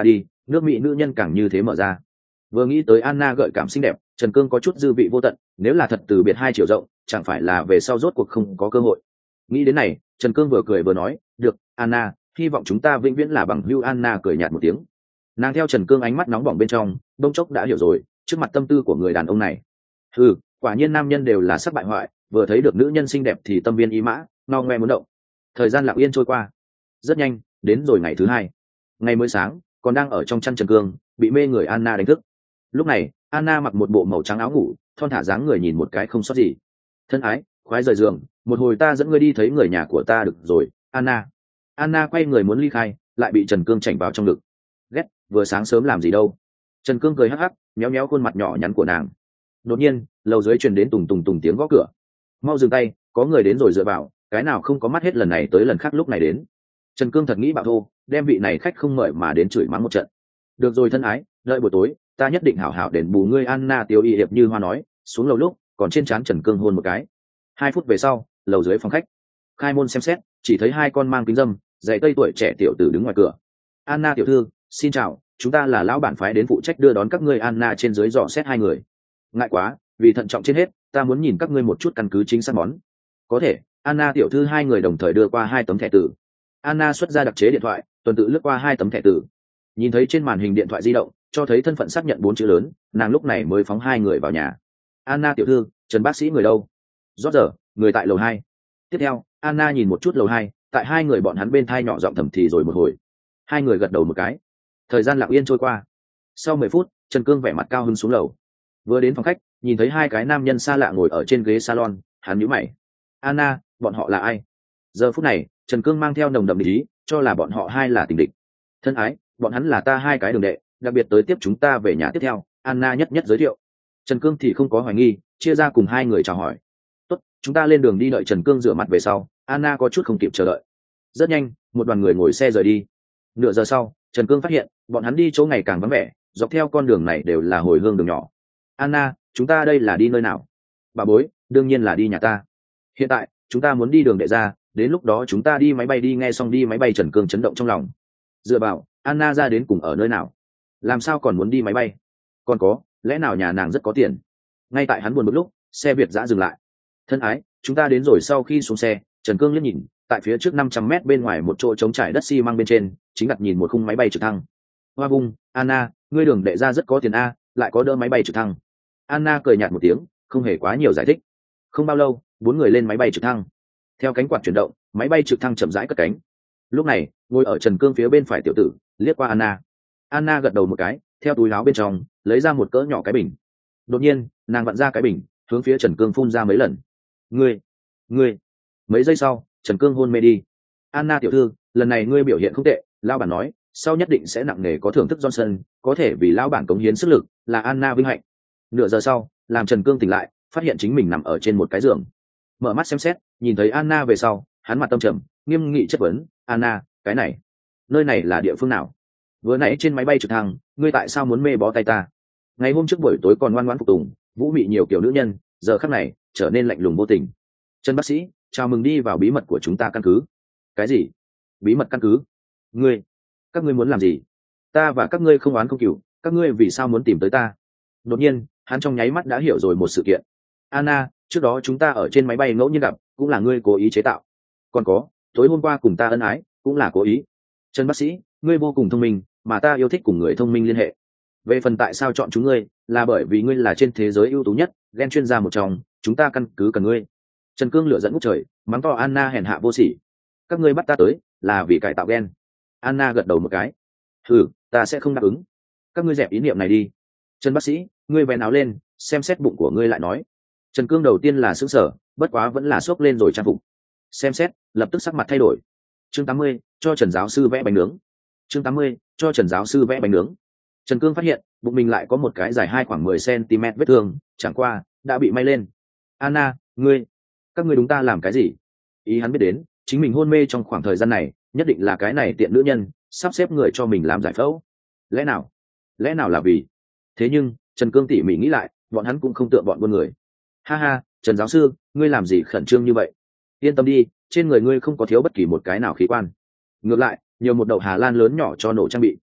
nước mỹ nữ nhân càng như thế mở ra. Vừa nghĩ tới Anna gợi cảm xinh đẹp, Trần Cương có chút dư vị vô tận, nếu là thật từ biệt hai triệu rộng, chẳng phải là về sau rốt cuộc không có cơ hội. Nghĩ đến này, Trần Cương vừa cười vừa nói, được, Anna, hy vọng chúng ta vĩnh viễn là bằng hữu. Anna cười nhạt một tiếng. Nàng theo Trần Cương ánh mắt nóng bỏng bên trong, bỗng chốc đã hiểu rồi, trước mặt tâm tư của người đàn ông này. Ừ, quả nhiên nam nhân đều là sắc bại hoại, vừa thấy được nữ nhân xinh đẹp thì tâm viên ý mã, no ngoe muốn động. Thời gian lặng yên trôi qua, rất nhanh, đến rồi ngày thứ hai. Ngày mới sáng, còn đang ở trong chăn Trần Cương, bị mê người Anna đánh thức. Lúc này, Anna mặc một bộ màu trắng áo ngủ, thon thả dáng người nhìn một cái không sót gì. Thân ái, khoái rời giường, một hồi ta dẫn ngươi đi thấy người nhà của ta được rồi, Anna. Anna quay người muốn ly khai, lại bị Trần Cương chảnh vào trong ngực. Ghét, vừa sáng sớm làm gì đâu. Trần Cương cười hắc hắc, méo méo khuôn mặt nhỏ nhắn của nàng. Đột nhiên, lầu dưới truyền đến tùng tùng tùng tiếng gõ cửa. Mau dừng tay, có người đến rồi dựa vào, cái nào không có mắt hết lần này tới lần khác lúc này đến. Trần Cương thật nghĩ bạo thô, đem vị này khách không mời mà đến chửi mắng một trận. Được rồi thân ái, đợi buổi tối, ta nhất định hảo hảo đền bù ngươi. Anna tiêu y hiệp như hoa nói, xuống lầu lúc, còn trên trán Trần Cương hôn một cái. Hai phút về sau, lầu dưới phòng khách, khai môn xem xét, chỉ thấy hai con mang kính dâm, giày tây tuổi trẻ tiểu tử đứng ngoài cửa. Anna tiểu thư, xin chào, chúng ta là lão bản phái đến phụ trách đưa đón các ngươi. Anna trên dưới dò xét hai người. Ngại quá, vì thận trọng trên hết, ta muốn nhìn các ngươi một chút căn cứ chính xác món. Có thể. Anna tiểu thư hai người đồng thời đưa qua hai tấm thẻ tử. Anna xuất ra đặc chế điện thoại, tuần tự lướt qua hai tấm thẻ tử. Nhìn thấy trên màn hình điện thoại di động, cho thấy thân phận xác nhận bốn chữ lớn, nàng lúc này mới phóng hai người vào nhà. Anna tiểu thư, Trần bác sĩ người đâu? Rót giờ, người tại lầu hai. Tiếp theo, Anna nhìn một chút lầu hai, tại hai người bọn hắn bên thai nhỏ giọng thầm thì rồi một hồi. Hai người gật đầu một cái. Thời gian lặng yên trôi qua. Sau mười phút, Trần Cương vẻ mặt cao hứng xuống lầu. Vừa đến phòng khách, nhìn thấy hai cái nam nhân xa lạ ngồi ở trên ghế salon, hắn nhíu mày. Anna, bọn họ là ai? Giờ phút này, Trần Cương mang theo nồng đậm ý, cho là bọn họ hai là tình địch. Thân ái, bọn hắn là ta hai cái đường đệ, đặc biệt tới tiếp chúng ta về nhà tiếp theo. Anna nhất nhất giới thiệu. Trần Cương thì không có hoài nghi, chia ra cùng hai người chào hỏi. Tốt, chúng ta lên đường đi. Đợi Trần Cương rửa mặt về sau, Anna có chút không kịp chờ đợi. Rất nhanh, một đoàn người ngồi xe rời đi. Nửa giờ sau, Trần Cương phát hiện bọn hắn đi chỗ ngày càng vắng vẻ, dọc theo con đường này đều là hồi hương đường nhỏ. Anna, chúng ta đây là đi nơi nào? Bà bối, đương nhiên là đi nhà ta. Hiện tại, chúng ta muốn đi đường đệ ra, đến lúc đó chúng ta đi máy bay đi. Nghe xong đi máy bay, Trần Cương chấn động trong lòng. Dựa vào, Anna ra đến cùng ở nơi nào? Làm sao còn muốn đi máy bay? Còn có, lẽ nào nhà nàng rất có tiền? Ngay tại hắn buồn một lúc, xe Việt dã dừng lại. Thân ái, chúng ta đến rồi. Sau khi xuống xe, Trần Cương liếc nhìn, tại phía trước năm trăm mét bên ngoài một chỗ trống trải đất xi măng bên trên, chính đặt nhìn một khung máy bay trực thăng. Hoa bung, Anna, ngươi đường đệ ra rất có tiền a, lại có đỡ máy bay trực thăng. Anna cười nhạt một tiếng, không hề quá nhiều giải thích. Không bao lâu, bốn người lên máy bay trực thăng. Theo cánh quạt chuyển động, máy bay trực thăng chậm rãi cất cánh. Lúc này, ngồi ở Trần Cương phía bên phải tiểu tử liếc qua Anna. Anna gật đầu một cái, theo túi áo bên trong lấy ra một cỡ nhỏ cái bình. Đột nhiên, nàng vặn ra cái bình, hướng phía Trần Cương phun ra mấy lần. Ngươi, ngươi. Mấy giây sau, Trần Cương hôn mê đi. Anna tiểu thư, lần này ngươi biểu hiện không tệ, lão bản nói, sau nhất định sẽ nặng nề có thưởng thức. Johnson, có thể vì lão bản cống hiến sức lực, là Anna vinh hạnh. Nửa giờ sau, làm Trần Cương tỉnh lại, phát hiện chính mình nằm ở trên một cái giường. Mở mắt xem xét, nhìn thấy Anna về sau, hắn mặt tâm trầm, nghiêm nghị chất vấn, Anna, cái này, nơi này là địa phương nào? Vừa nãy trên máy bay trực thăng, ngươi tại sao muốn mê bó tay ta? Ngày hôm trước buổi tối còn ngoan ngoãn phục tùng, vũ mị nhiều kiểu nữ nhân, giờ khắc này trở nên lạnh lùng vô tình. Trần bác sĩ, chào mừng đi vào bí mật của chúng ta căn cứ. Cái gì? Bí mật căn cứ? Ngươi, các ngươi muốn làm gì? Ta và các ngươi không oán không cừu, các ngươi vì sao muốn tìm tới ta? Đột nhiên, hắn trong nháy mắt đã hiểu rồi một sự kiện. Anna, trước đó chúng ta ở trên máy bay ngẫu nhiên gặp, cũng là ngươi cố ý chế tạo. Còn có, tối hôm qua cùng ta ân ái, cũng là cố ý. Trần bác sĩ, ngươi vô cùng thông minh, mà ta yêu thích cùng người thông minh liên hệ. Về phần tại sao chọn chúng ngươi, là bởi vì ngươi là trên thế giới ưu tú nhất, gen chuyên gia một trong, chúng ta căn cứ cần ngươi. Trần Cương lửa dẫn ngút trời, mắng to Anna hèn hạ vô sỉ. Các ngươi bắt ta tới, là vì cải tạo gen. Anna gật đầu một cái. Ừ, ta sẽ không đáp ứng. Các ngươi dẹp ý niệm này đi. Trần bác sĩ, ngươi vén áo lên, xem xét bụng của ngươi lại nói. Trần Cương đầu tiên là sững sờ, bất quá vẫn là xốc lên rồi trang phục. Xem xét, lập tức sắc mặt thay đổi. Chương tám mươi, cho Trần giáo sư vẽ bánh nướng. Chương tám mươi, cho Trần giáo sư vẽ bánh nướng. Trần Cương phát hiện, bụng mình lại có một cái dài hai khoảng mười xăng-ti-mét vết thương, chẳng qua đã bị may lên. Anna, ngươi, các ngươi đúng ta làm cái gì? Ý hắn biết đến, chính mình hôn mê trong khoảng thời gian này, nhất định là cái này tiện nữ nhân sắp xếp người cho mình làm giải phẫu. Lẽ nào? Lẽ nào là vì? Thế nhưng, Trần Cương tỉ mỉ nghĩ lại, bọn hắn cũng không tượng bọn buôn người. Ha ha, Trần giáo sư, ngươi làm gì khẩn trương như vậy? Yên tâm đi, trên người ngươi không có thiếu bất kỳ một cái nào khí quan. Ngược lại, nhiều một đậu Hà Lan lớn nhỏ cho nổ trang bị.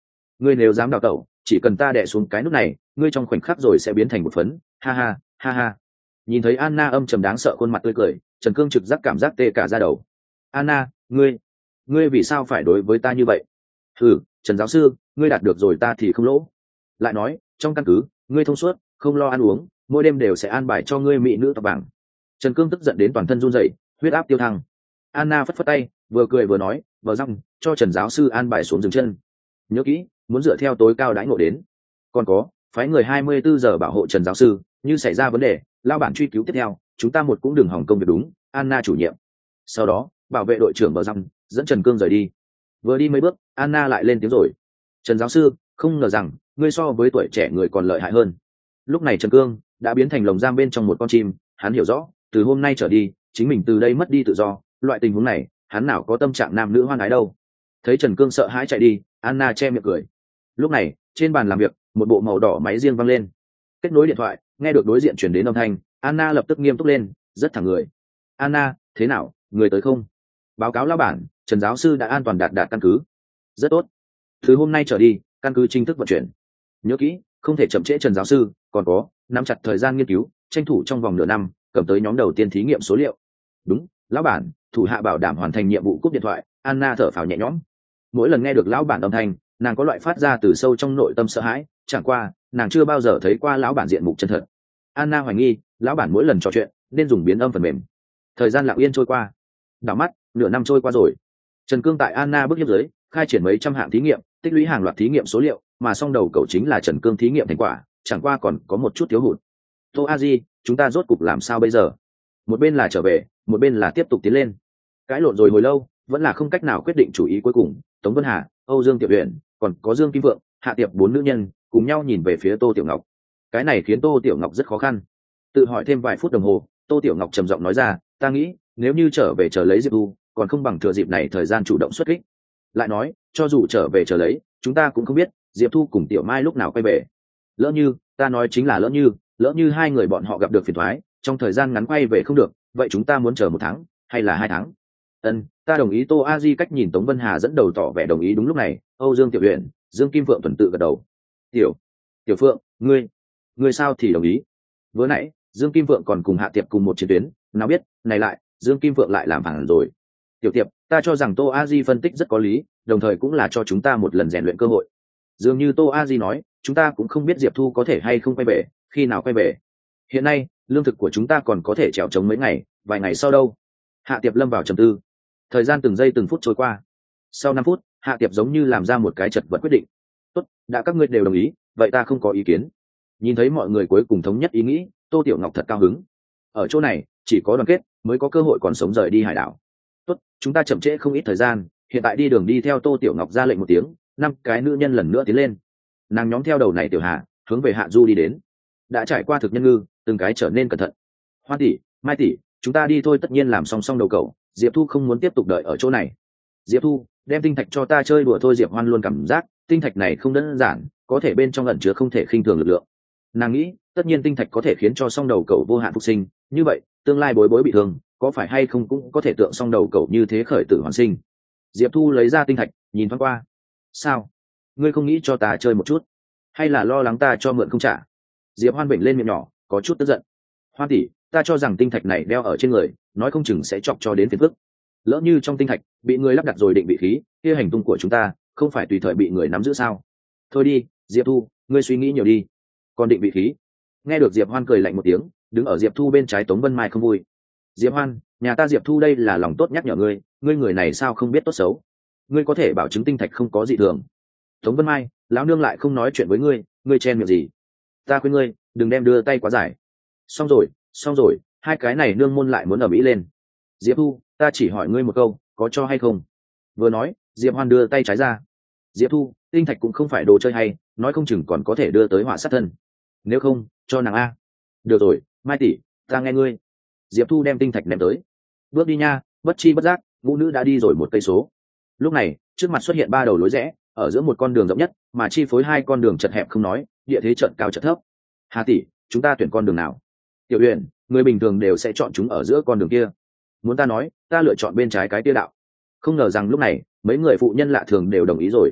ngươi nếu dám đào tẩu, chỉ cần ta đè xuống cái nút này, ngươi trong khoảnh khắc rồi sẽ biến thành một phấn. Ha ha, ha ha. Nhìn thấy Anna âm trầm đáng sợ khuôn mặt tươi cười, Trần Cương trực giác cảm giác tê cả da đầu. Anna, ngươi, ngươi vì sao phải đối với ta như vậy? Ừ, Trần giáo sư, ngươi đạt được rồi ta thì không lỗ. Lại nói, trong căn cứ, ngươi thông suốt, không lo ăn uống, mỗi đêm đều sẽ an bài cho ngươi mỹ nữ tóc vàng. Trần Cương tức giận đến toàn thân run rẩy, huyết áp tiêu thăng. Anna phất phất tay, vừa cười vừa nói, vờ răng, cho Trần giáo sư an bài xuống dừng chân. Nhớ kỹ, muốn dựa theo tối cao đãi ngộ đến. Còn có, phái người hai mươi bốn giờ bảo hộ Trần giáo sư, như xảy ra vấn đề, lao bản truy cứu tiếp theo, chúng ta một cũng đừng hỏng công việc đúng. Anna chủ nhiệm. Sau đó, bảo vệ đội trưởng bờ răng dẫn Trần Cương rời đi. Vừa đi mấy bước, Anna lại lên tiếng rồi. Trần giáo sư, không ngờ rằng ngươi so với tuổi trẻ người còn lợi hại hơn. Lúc này Trần Cương đã biến thành lồng giam bên trong một con chim, hắn hiểu rõ, từ hôm nay trở đi, chính mình từ đây mất đi tự do, loại tình huống này, hắn nào có tâm trạng nam nữ hoan ái đâu. Thấy Trần Cương sợ hãi chạy đi, Anna che miệng cười. Lúc này, trên bàn làm việc, một bộ màu đỏ máy riêng vang lên. Kết nối điện thoại, nghe được đối diện truyền đến âm thanh, Anna lập tức nghiêm túc lên, rất thẳng người. Anna, thế nào, người tới không? Báo cáo lão bản, Trần giáo sư đã an toàn đạt đạt căn cứ. Rất tốt. Từ hôm nay trở đi, căn cứ chính thức vận chuyển. Nhớ kỹ, không thể chậm trễ Trần giáo sư, còn có, nắm chặt thời gian nghiên cứu, tranh thủ trong vòng nửa năm, cầm tới nhóm đầu tiên thí nghiệm số liệu. Đúng, lão bản, thủ hạ bảo đảm hoàn thành nhiệm vụ cúp điện thoại. Anna thở phào nhẹ nhõm. Mỗi lần nghe được lão bản âm thanh, nàng có loại phát ra từ sâu trong nội tâm sợ hãi, chẳng qua, nàng chưa bao giờ thấy qua lão bản diện mục chân thật. Anna hoài nghi, lão bản mỗi lần trò chuyện nên dùng biến âm phần mềm. Thời gian lặng yên trôi qua. Đảo mắt, nửa năm trôi qua rồi. Trần Cương tại Anna bước hiếp dưới, khai triển mấy trăm hạng thí nghiệm, tích lũy hàng loạt thí nghiệm số liệu, mà song đầu cậu chính là Trần Cương thí nghiệm thành quả, chẳng qua còn có một chút thiếu hụt. Tô A Di, chúng ta rốt cục làm sao bây giờ? Một bên là trở về, một bên là tiếp tục tiến lên. Cãi lộn rồi hồi lâu, vẫn là không cách nào quyết định chủ ý cuối cùng. Tống Vân Hà, Âu Dương Tiểu Uyển, còn có Dương Kim Vượng, Hạ Tiệp bốn nữ nhân cùng nhau nhìn về phía Tô Tiểu Ngọc. Cái này khiến Tô Tiểu Ngọc rất khó khăn. Tự hỏi thêm vài phút đồng hồ, Tô Tiểu Ngọc trầm giọng nói ra, ta nghĩ, nếu như trở về chờ lấy Diệp Thu, còn không bằng thừa dịp này thời gian chủ động xuất kích. Lại nói, cho dù trở về chờ lấy, chúng ta cũng không biết Diệp Thu cùng Tiểu Mai lúc nào quay về. Lỡ như, ta nói chính là lỡ như, lỡ như hai người bọn họ gặp được phiền toái, trong thời gian ngắn quay về không được, vậy chúng ta muốn chờ một tháng hay là hai tháng? Ân, ta đồng ý. Tô A Di cách nhìn Tống Vân Hà dẫn đầu tỏ vẻ đồng ý. Đúng lúc này, Âu Dương Tiểu Uyển, Dương Kim Phượng tuần tự gật đầu. Tiểu, Tiểu Phượng, ngươi, ngươi sao thì đồng ý? Vừa nãy, Dương Kim Phượng còn cùng Hạ Tiệp cùng một chiến tuyến, nào biết, này lại, Dương Kim Phượng lại làm phản rồi. Tiểu Tiệp, ta cho rằng Tô A Di phân tích rất có lý, đồng thời cũng là cho chúng ta một lần rèn luyện cơ hội. Dường như Tô A Di nói, chúng ta cũng không biết Diệp Thu có thể hay không quay về, khi nào quay về. Hiện nay, lương thực của chúng ta còn có thể trèo trống mấy ngày, vài ngày sau đâu? Hạ Tiệp lâm vào trầm tư. Thời gian từng giây từng phút trôi qua. Sau năm phút, Hạ Tiệp giống như làm ra một cái chật vật quyết định. Tốt, đã các ngươi đều đồng ý, vậy ta không có ý kiến. Nhìn thấy mọi người cuối cùng thống nhất ý nghĩ, Tô Tiểu Ngọc thật cao hứng. Ở chỗ này, chỉ có đoàn kết mới có cơ hội còn sống rời đi hải đảo. Tốt, chúng ta chậm trễ không ít thời gian, hiện tại đi đường đi theo. Tô Tiểu Ngọc ra lệnh một tiếng, năm cái nữ nhân lần nữa tiến lên. Nàng nhóm theo đầu này Tiểu Hà, hướng về Hạ Du đi đến. Đã trải qua thực nhân ngư, từng cái trở nên cẩn thận. Hoa tỷ, Mai tỷ, chúng ta đi thôi. Tất nhiên làm song song đầu cầu, Diệp Thu không muốn tiếp tục đợi ở chỗ này. Diệp Thu, đem tinh thạch cho ta chơi đùa thôi. Diệp Hoan luôn cảm giác tinh thạch này không đơn giản, có thể bên trong ẩn chứa không thể khinh thường lực lượng. Nàng nghĩ, tất nhiên tinh thạch có thể khiến cho song đầu cầu vô hạn phục sinh, như vậy tương lai bối bối bị thương, có phải hay không cũng có thể tượng song đầu cầu như thế khởi tử hoàn sinh. Diệp Thu lấy ra tinh thạch, nhìn thoáng qua. Sao, ngươi không nghĩ cho ta chơi một chút, hay là lo lắng ta cho mượn không trả? Diệp Hoan bệnh lên miệng nhỏ, có chút tức giận. Hoan tỷ, ta cho rằng tinh thạch này đeo ở trên người, nói không chừng sẽ chọc cho đến phiền phức. Lỡ như trong tinh thạch bị người lắp đặt rồi định vị khí, kia hành tung của chúng ta không phải tùy thời bị người nắm giữ sao? Thôi đi, Diệp Thu, ngươi suy nghĩ nhiều đi. Còn định vị khí? Nghe được Diệp Hoan cười lạnh một tiếng, đứng ở Diệp Thu bên trái Tống Vân Mai không vui. Diệp Hoan, nhà ta Diệp Thu đây là lòng tốt nhắc nhở ngươi, ngươi người này sao không biết tốt xấu? Ngươi có thể bảo chứng tinh thạch không có dị thường? Tống Vân Mai, lão nương lại không nói chuyện với ngươi, ngươi chen miệng gì? Ta khuyên ngươi, đừng đem đưa tay quá dài. Xong rồi, xong rồi, hai cái này nương môn lại muốn ở mỹ lên. Diệp Thu, ta chỉ hỏi ngươi một câu, có cho hay không? Vừa nói, Diệp Hoan đưa tay trái ra. Diệp Thu, tinh thạch cũng không phải đồ chơi hay, nói không chừng còn có thể đưa tới họa sát thân. Nếu không, cho nàng a. Được rồi, Mai tỷ, ta nghe ngươi. Diệp Thu đem tinh thạch ném tới. Bước đi nha, bất chi bất giác, ngũ nữ đã đi rồi một cây số. Lúc này, trước mặt xuất hiện ba đầu lối rẽ, ở giữa một con đường rộng nhất, mà chi phối hai con đường chật hẹp không nói, địa thế chợt cao chợt thấp. Hà tỷ, chúng ta tuyển con đường nào? Tiểu Uyển, người bình thường đều sẽ chọn chúng ở giữa con đường kia. Muốn ta nói, ta lựa chọn bên trái cái kia đạo. Không ngờ rằng lúc này, mấy người phụ nhân lạ thường đều đồng ý rồi.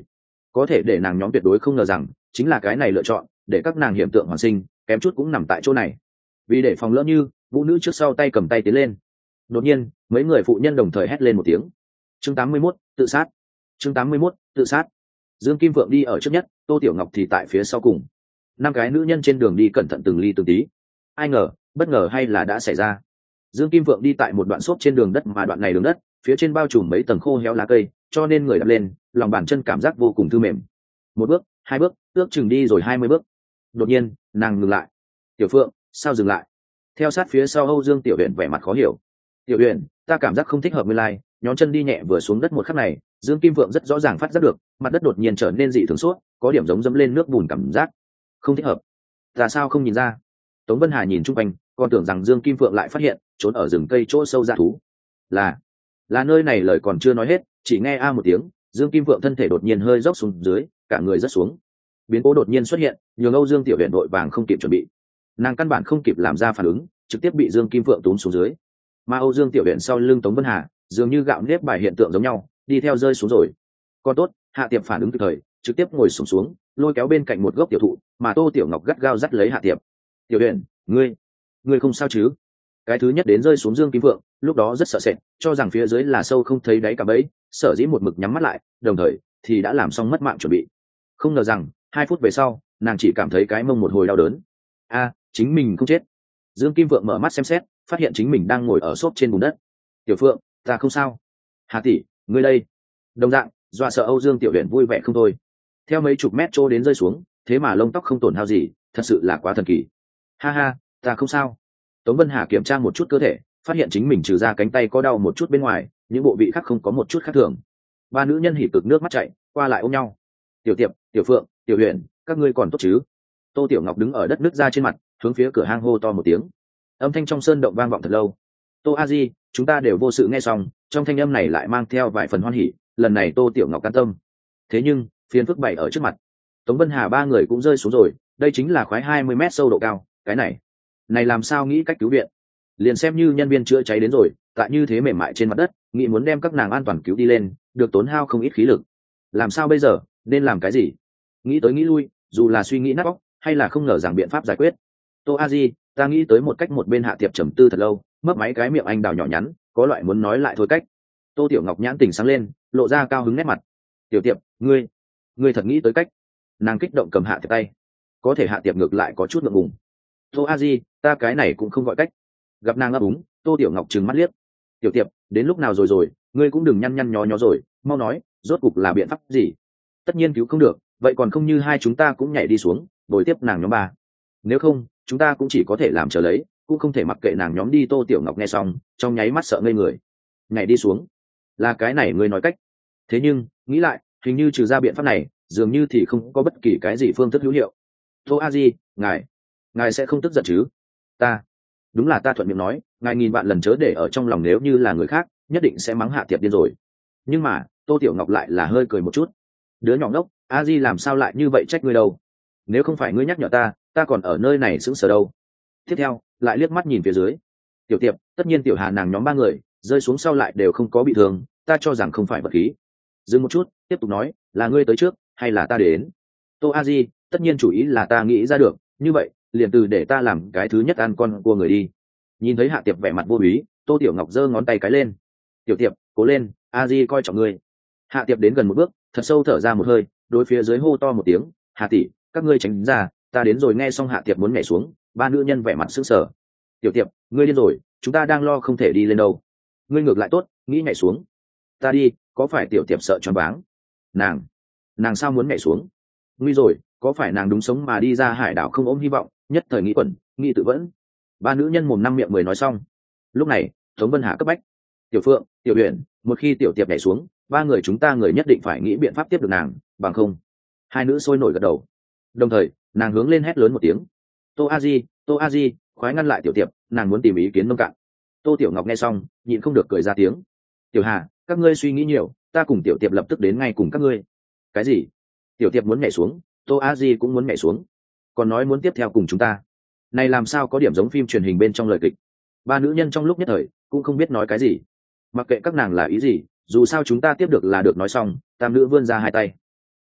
có thể để nàng nhóm tuyệt đối không ngờ rằng chính là cái này lựa chọn để các nàng hiểm tượng hoàn sinh, kém chút cũng nằm tại chỗ này. Vì để phòng lỡ như, vũ nữ trước sau tay cầm tay tiến lên. Đột nhiên mấy người phụ nhân đồng thời hét lên một tiếng. Chương tám mươi mốt, tự sát. Chương tám mươi mốt, tự sát. Dương Kim Phượng đi ở trước nhất, Tô Tiểu Ngọc thì tại phía sau cùng. Năm cái nữ nhân trên đường đi cẩn thận từng ly từng tí. Ai ngờ bất ngờ hay là đã xảy ra. Dương Kim Phượng đi tại một đoạn xốp trên đường đất, mà đoạn này đường đất phía trên bao trùm mấy tầng khô héo lá cây, cho nên người đạp lên lòng bàn chân cảm giác vô cùng thư mềm. Một bước, hai bước, ước chừng đi rồi hai mươi bước. Đột nhiên nàng ngừng lại. Tiểu Phượng, sao dừng lại? Theo sát phía sau Âu Dương Tiểu Uyển vẻ mặt khó hiểu. Tiểu Uyển, ta cảm giác không thích hợp, nguyên lai nhón chân đi nhẹ vừa xuống đất một khắc này, Dương Kim Phượng rất rõ ràng phát giác được mặt đất đột nhiên trở nên dị thường suốt, có điểm giống dẫm lên nước bùn cảm giác. Không thích hợp. Ta sao không nhìn ra? Tống Vân Hà nhìn chung quanh, còn tưởng rằng Dương Kim Phượng lại phát hiện trốn ở rừng cây chỗ sâu dã thú. Là, là nơi này. Lời còn chưa nói hết, chỉ nghe a một tiếng, Dương Kim Phượng thân thể đột nhiên hơi dốc xuống dưới, cả người rất xuống. Biến cố đột nhiên xuất hiện, nhường Âu Dương Tiểu Uyển vội vàng không kịp chuẩn bị. Nàng căn bản không kịp làm ra phản ứng, trực tiếp bị Dương Kim Phượng túm xuống dưới. Mà Âu Dương Tiểu Uyển sau lưng Tống Vân Hà, dường như gạo nếp bài hiện tượng giống nhau, đi theo rơi xuống rồi. Còn tốt, Hạ Tiệp phản ứng kịp thời, trực tiếp ngồi xổm xuống, lôi kéo bên cạnh một gốc tiểu thụ, mà Tô Tiểu Ngọc gắt gao dắt lấy Hạ Tiệp. Tiểu Uyển, ngươi, ngươi không sao chứ? Cái thứ nhất đến rơi xuống Dương Kim Phượng, lúc đó rất sợ sệt, cho rằng phía dưới là sâu không thấy đáy cả bẫy, sở dĩ một mực nhắm mắt lại, đồng thời thì đã làm xong mất mạng chuẩn bị. Không ngờ rằng hai phút về sau, nàng chỉ cảm thấy cái mông một hồi đau đớn. A, chính mình không chết. Dương Kim Phượng mở mắt xem xét, phát hiện chính mình đang ngồi ở xốp trên bùn đất. Tiểu Phượng, ta không sao. Hà tỷ, ngươi đây? Đồng dạng dọa sợ Âu Dương Tiểu Uyển vui vẻ không thôi. Theo mấy chục mét trô đến rơi xuống, thế mà lông tóc không tổn hao gì, thật sự là quá thần kỳ. Ha ha, ta không sao. Tống Vân Hà kiểm tra một chút cơ thể, phát hiện chính mình trừ ra cánh tay có đau một chút bên ngoài, những bộ vị khác không có một chút khác thường. Ba nữ nhân hỉ cực nước mắt chảy, qua lại ôm nhau. Tiểu Tiệp, Tiểu Phượng, Tiểu Uyển, các ngươi còn tốt chứ? Tô Tiểu Ngọc đứng ở đất nước ra trên mặt, hướng phía cửa hang hô to một tiếng. Âm thanh trong sơn động vang vọng thật lâu. Tô A Di, chúng ta đều vô sự nghe xong, trong thanh âm này lại mang theo vài phần hoan hỉ. Lần này Tô Tiểu Ngọc can tâm. Thế nhưng phiền phức bày ở trước mặt. Tống Vân Hà ba người cũng rơi xuống rồi, đây chính là khoái hai mươi mét sâu độ cao, cái này này làm sao nghĩ cách cứu viện? Liền xem như nhân viên chữa cháy đến rồi, tại như thế mềm mại trên mặt đất, nghĩ muốn đem các nàng an toàn cứu đi lên, được tốn hao không ít khí lực. Làm sao bây giờ, nên làm cái gì? Nghĩ tới nghĩ lui, dù là suy nghĩ nát óc, hay là không ngờ rằng biện pháp giải quyết. Tô A Di, ta nghĩ tới một cách. Một bên Hạ Tiệp trầm tư thật lâu, mấp máy cái miệng anh đào nhỏ nhắn, có loại muốn nói lại thôi cách. Tô Tiểu Ngọc nhãn tình sáng lên, lộ ra cao hứng nét mặt. Tiểu Tiệp, ngươi, ngươi thật nghĩ tới cách? Nàng kích động cầm Hạ Tiệp tay, có thể Hạ Tiệp ngược lại có chút ngượng ngùng. Tô A Di, ta cái này cũng không gọi cách. Gặp nàng ấp úng, Tô Tiểu Ngọc trừng mắt liếc. Tiểu Tiệp, đến lúc nào rồi rồi, ngươi cũng đừng nhăn nhăn nhó nhó rồi, mau nói, rốt cục là biện pháp gì? Tất nhiên cứu không được, vậy còn không như hai chúng ta cũng nhảy đi xuống, bồi tiếp nàng nhóm ba. Nếu không, chúng ta cũng chỉ có thể làm chờ lấy, cũng không thể mặc kệ nàng nhóm đi. Tô Tiểu Ngọc nghe xong, trong nháy mắt sợ ngây người. Nhảy đi xuống, là cái này ngươi nói cách? Thế nhưng nghĩ lại, hình như trừ ra biện pháp này, dường như thì không có bất kỳ cái gì phương thức hữu hiệu. Tô A Di, ngài, ngài sẽ không tức giận chứ? Ta, đúng là ta thuận miệng nói, ngài nghìn vạn lần chớ để ở trong lòng, nếu như là người khác, nhất định sẽ mắng Hạ Tiệp điên rồi. Nhưng mà Tô Tiểu Ngọc lại là hơi cười một chút. Đứa nhỏ ngốc, A Di làm sao lại như vậy trách ngươi đâu? Nếu không phải ngươi nhắc nhở ta, ta còn ở nơi này sững sờ đâu. Tiếp theo lại liếc mắt nhìn phía dưới. Tiểu Tiệp, tất nhiên Tiểu Hà nàng nhóm ba người rơi xuống sau lại đều không có bị thương, ta cho rằng không phải vật khí. Dừng một chút, tiếp tục nói, là ngươi tới trước hay là ta đến? Tô A Di, tất nhiên chủ ý là ta nghĩ ra được, như vậy liền từ để ta làm cái thứ nhất ăn con cua người đi. Nhìn thấy Hạ Tiệp vẻ mặt vô úy, Tô Tiểu Ngọc giơ ngón tay cái lên. Tiểu Tiệp, cố lên, A Di coi trọng ngươi. Hạ Tiệp đến gần một bước, thật sâu thở ra một hơi, đối phía dưới hô to một tiếng, Hà tỷ, các ngươi tránh ra, ta đến rồi. Nghe xong Hạ Tiệp muốn nhảy xuống, ba nữ nhân vẻ mặt sững sờ. Tiểu Tiệp, ngươi điên rồi, chúng ta đang lo không thể đi lên đâu. Ngươi ngược lại tốt, nghĩ nhảy xuống. Ta đi, có phải Tiểu Tiệp sợ choáng váng? Nàng, nàng sao muốn nhảy xuống? Nguy rồi, có phải nàng đúng sống mà đi ra hải đảo không ôm hy vọng, nhất thời nghĩ quẩn, nghĩ tự vẫn. Ba nữ nhân mồm năm miệng mười nói xong. Lúc này Tống Vân Hà cấp bách. Tiểu Phượng, Tiểu Uyển, một khi Tiểu Tiệp nhảy xuống, ba người chúng ta người nhất định phải nghĩ biện pháp tiếp được nàng, bằng không. Hai nữ sôi nổi gật đầu. Đồng thời nàng hướng lên hét lớn một tiếng. Tô A Di, Tô A Di, khoái ngăn lại Tiểu Tiệp, nàng muốn tìm ý kiến nông cạn. Tô Tiểu Ngọc nghe xong nhịn không được cười ra tiếng. Tiểu Hà, các ngươi suy nghĩ nhiều, ta cùng Tiểu Tiệp lập tức đến ngay cùng các ngươi. Cái gì? Tiểu Tiệp muốn nhảy xuống, Tô A Di cũng muốn nhảy xuống, còn nói muốn tiếp theo cùng chúng ta. Này làm sao có điểm giống phim truyền hình bên trong lời kịch. Ba nữ nhân trong lúc nhất thời cũng không biết nói cái gì. Mặc kệ các nàng là ý gì, dù sao chúng ta tiếp được là được. Nói xong, tam nữ vươn ra hai tay.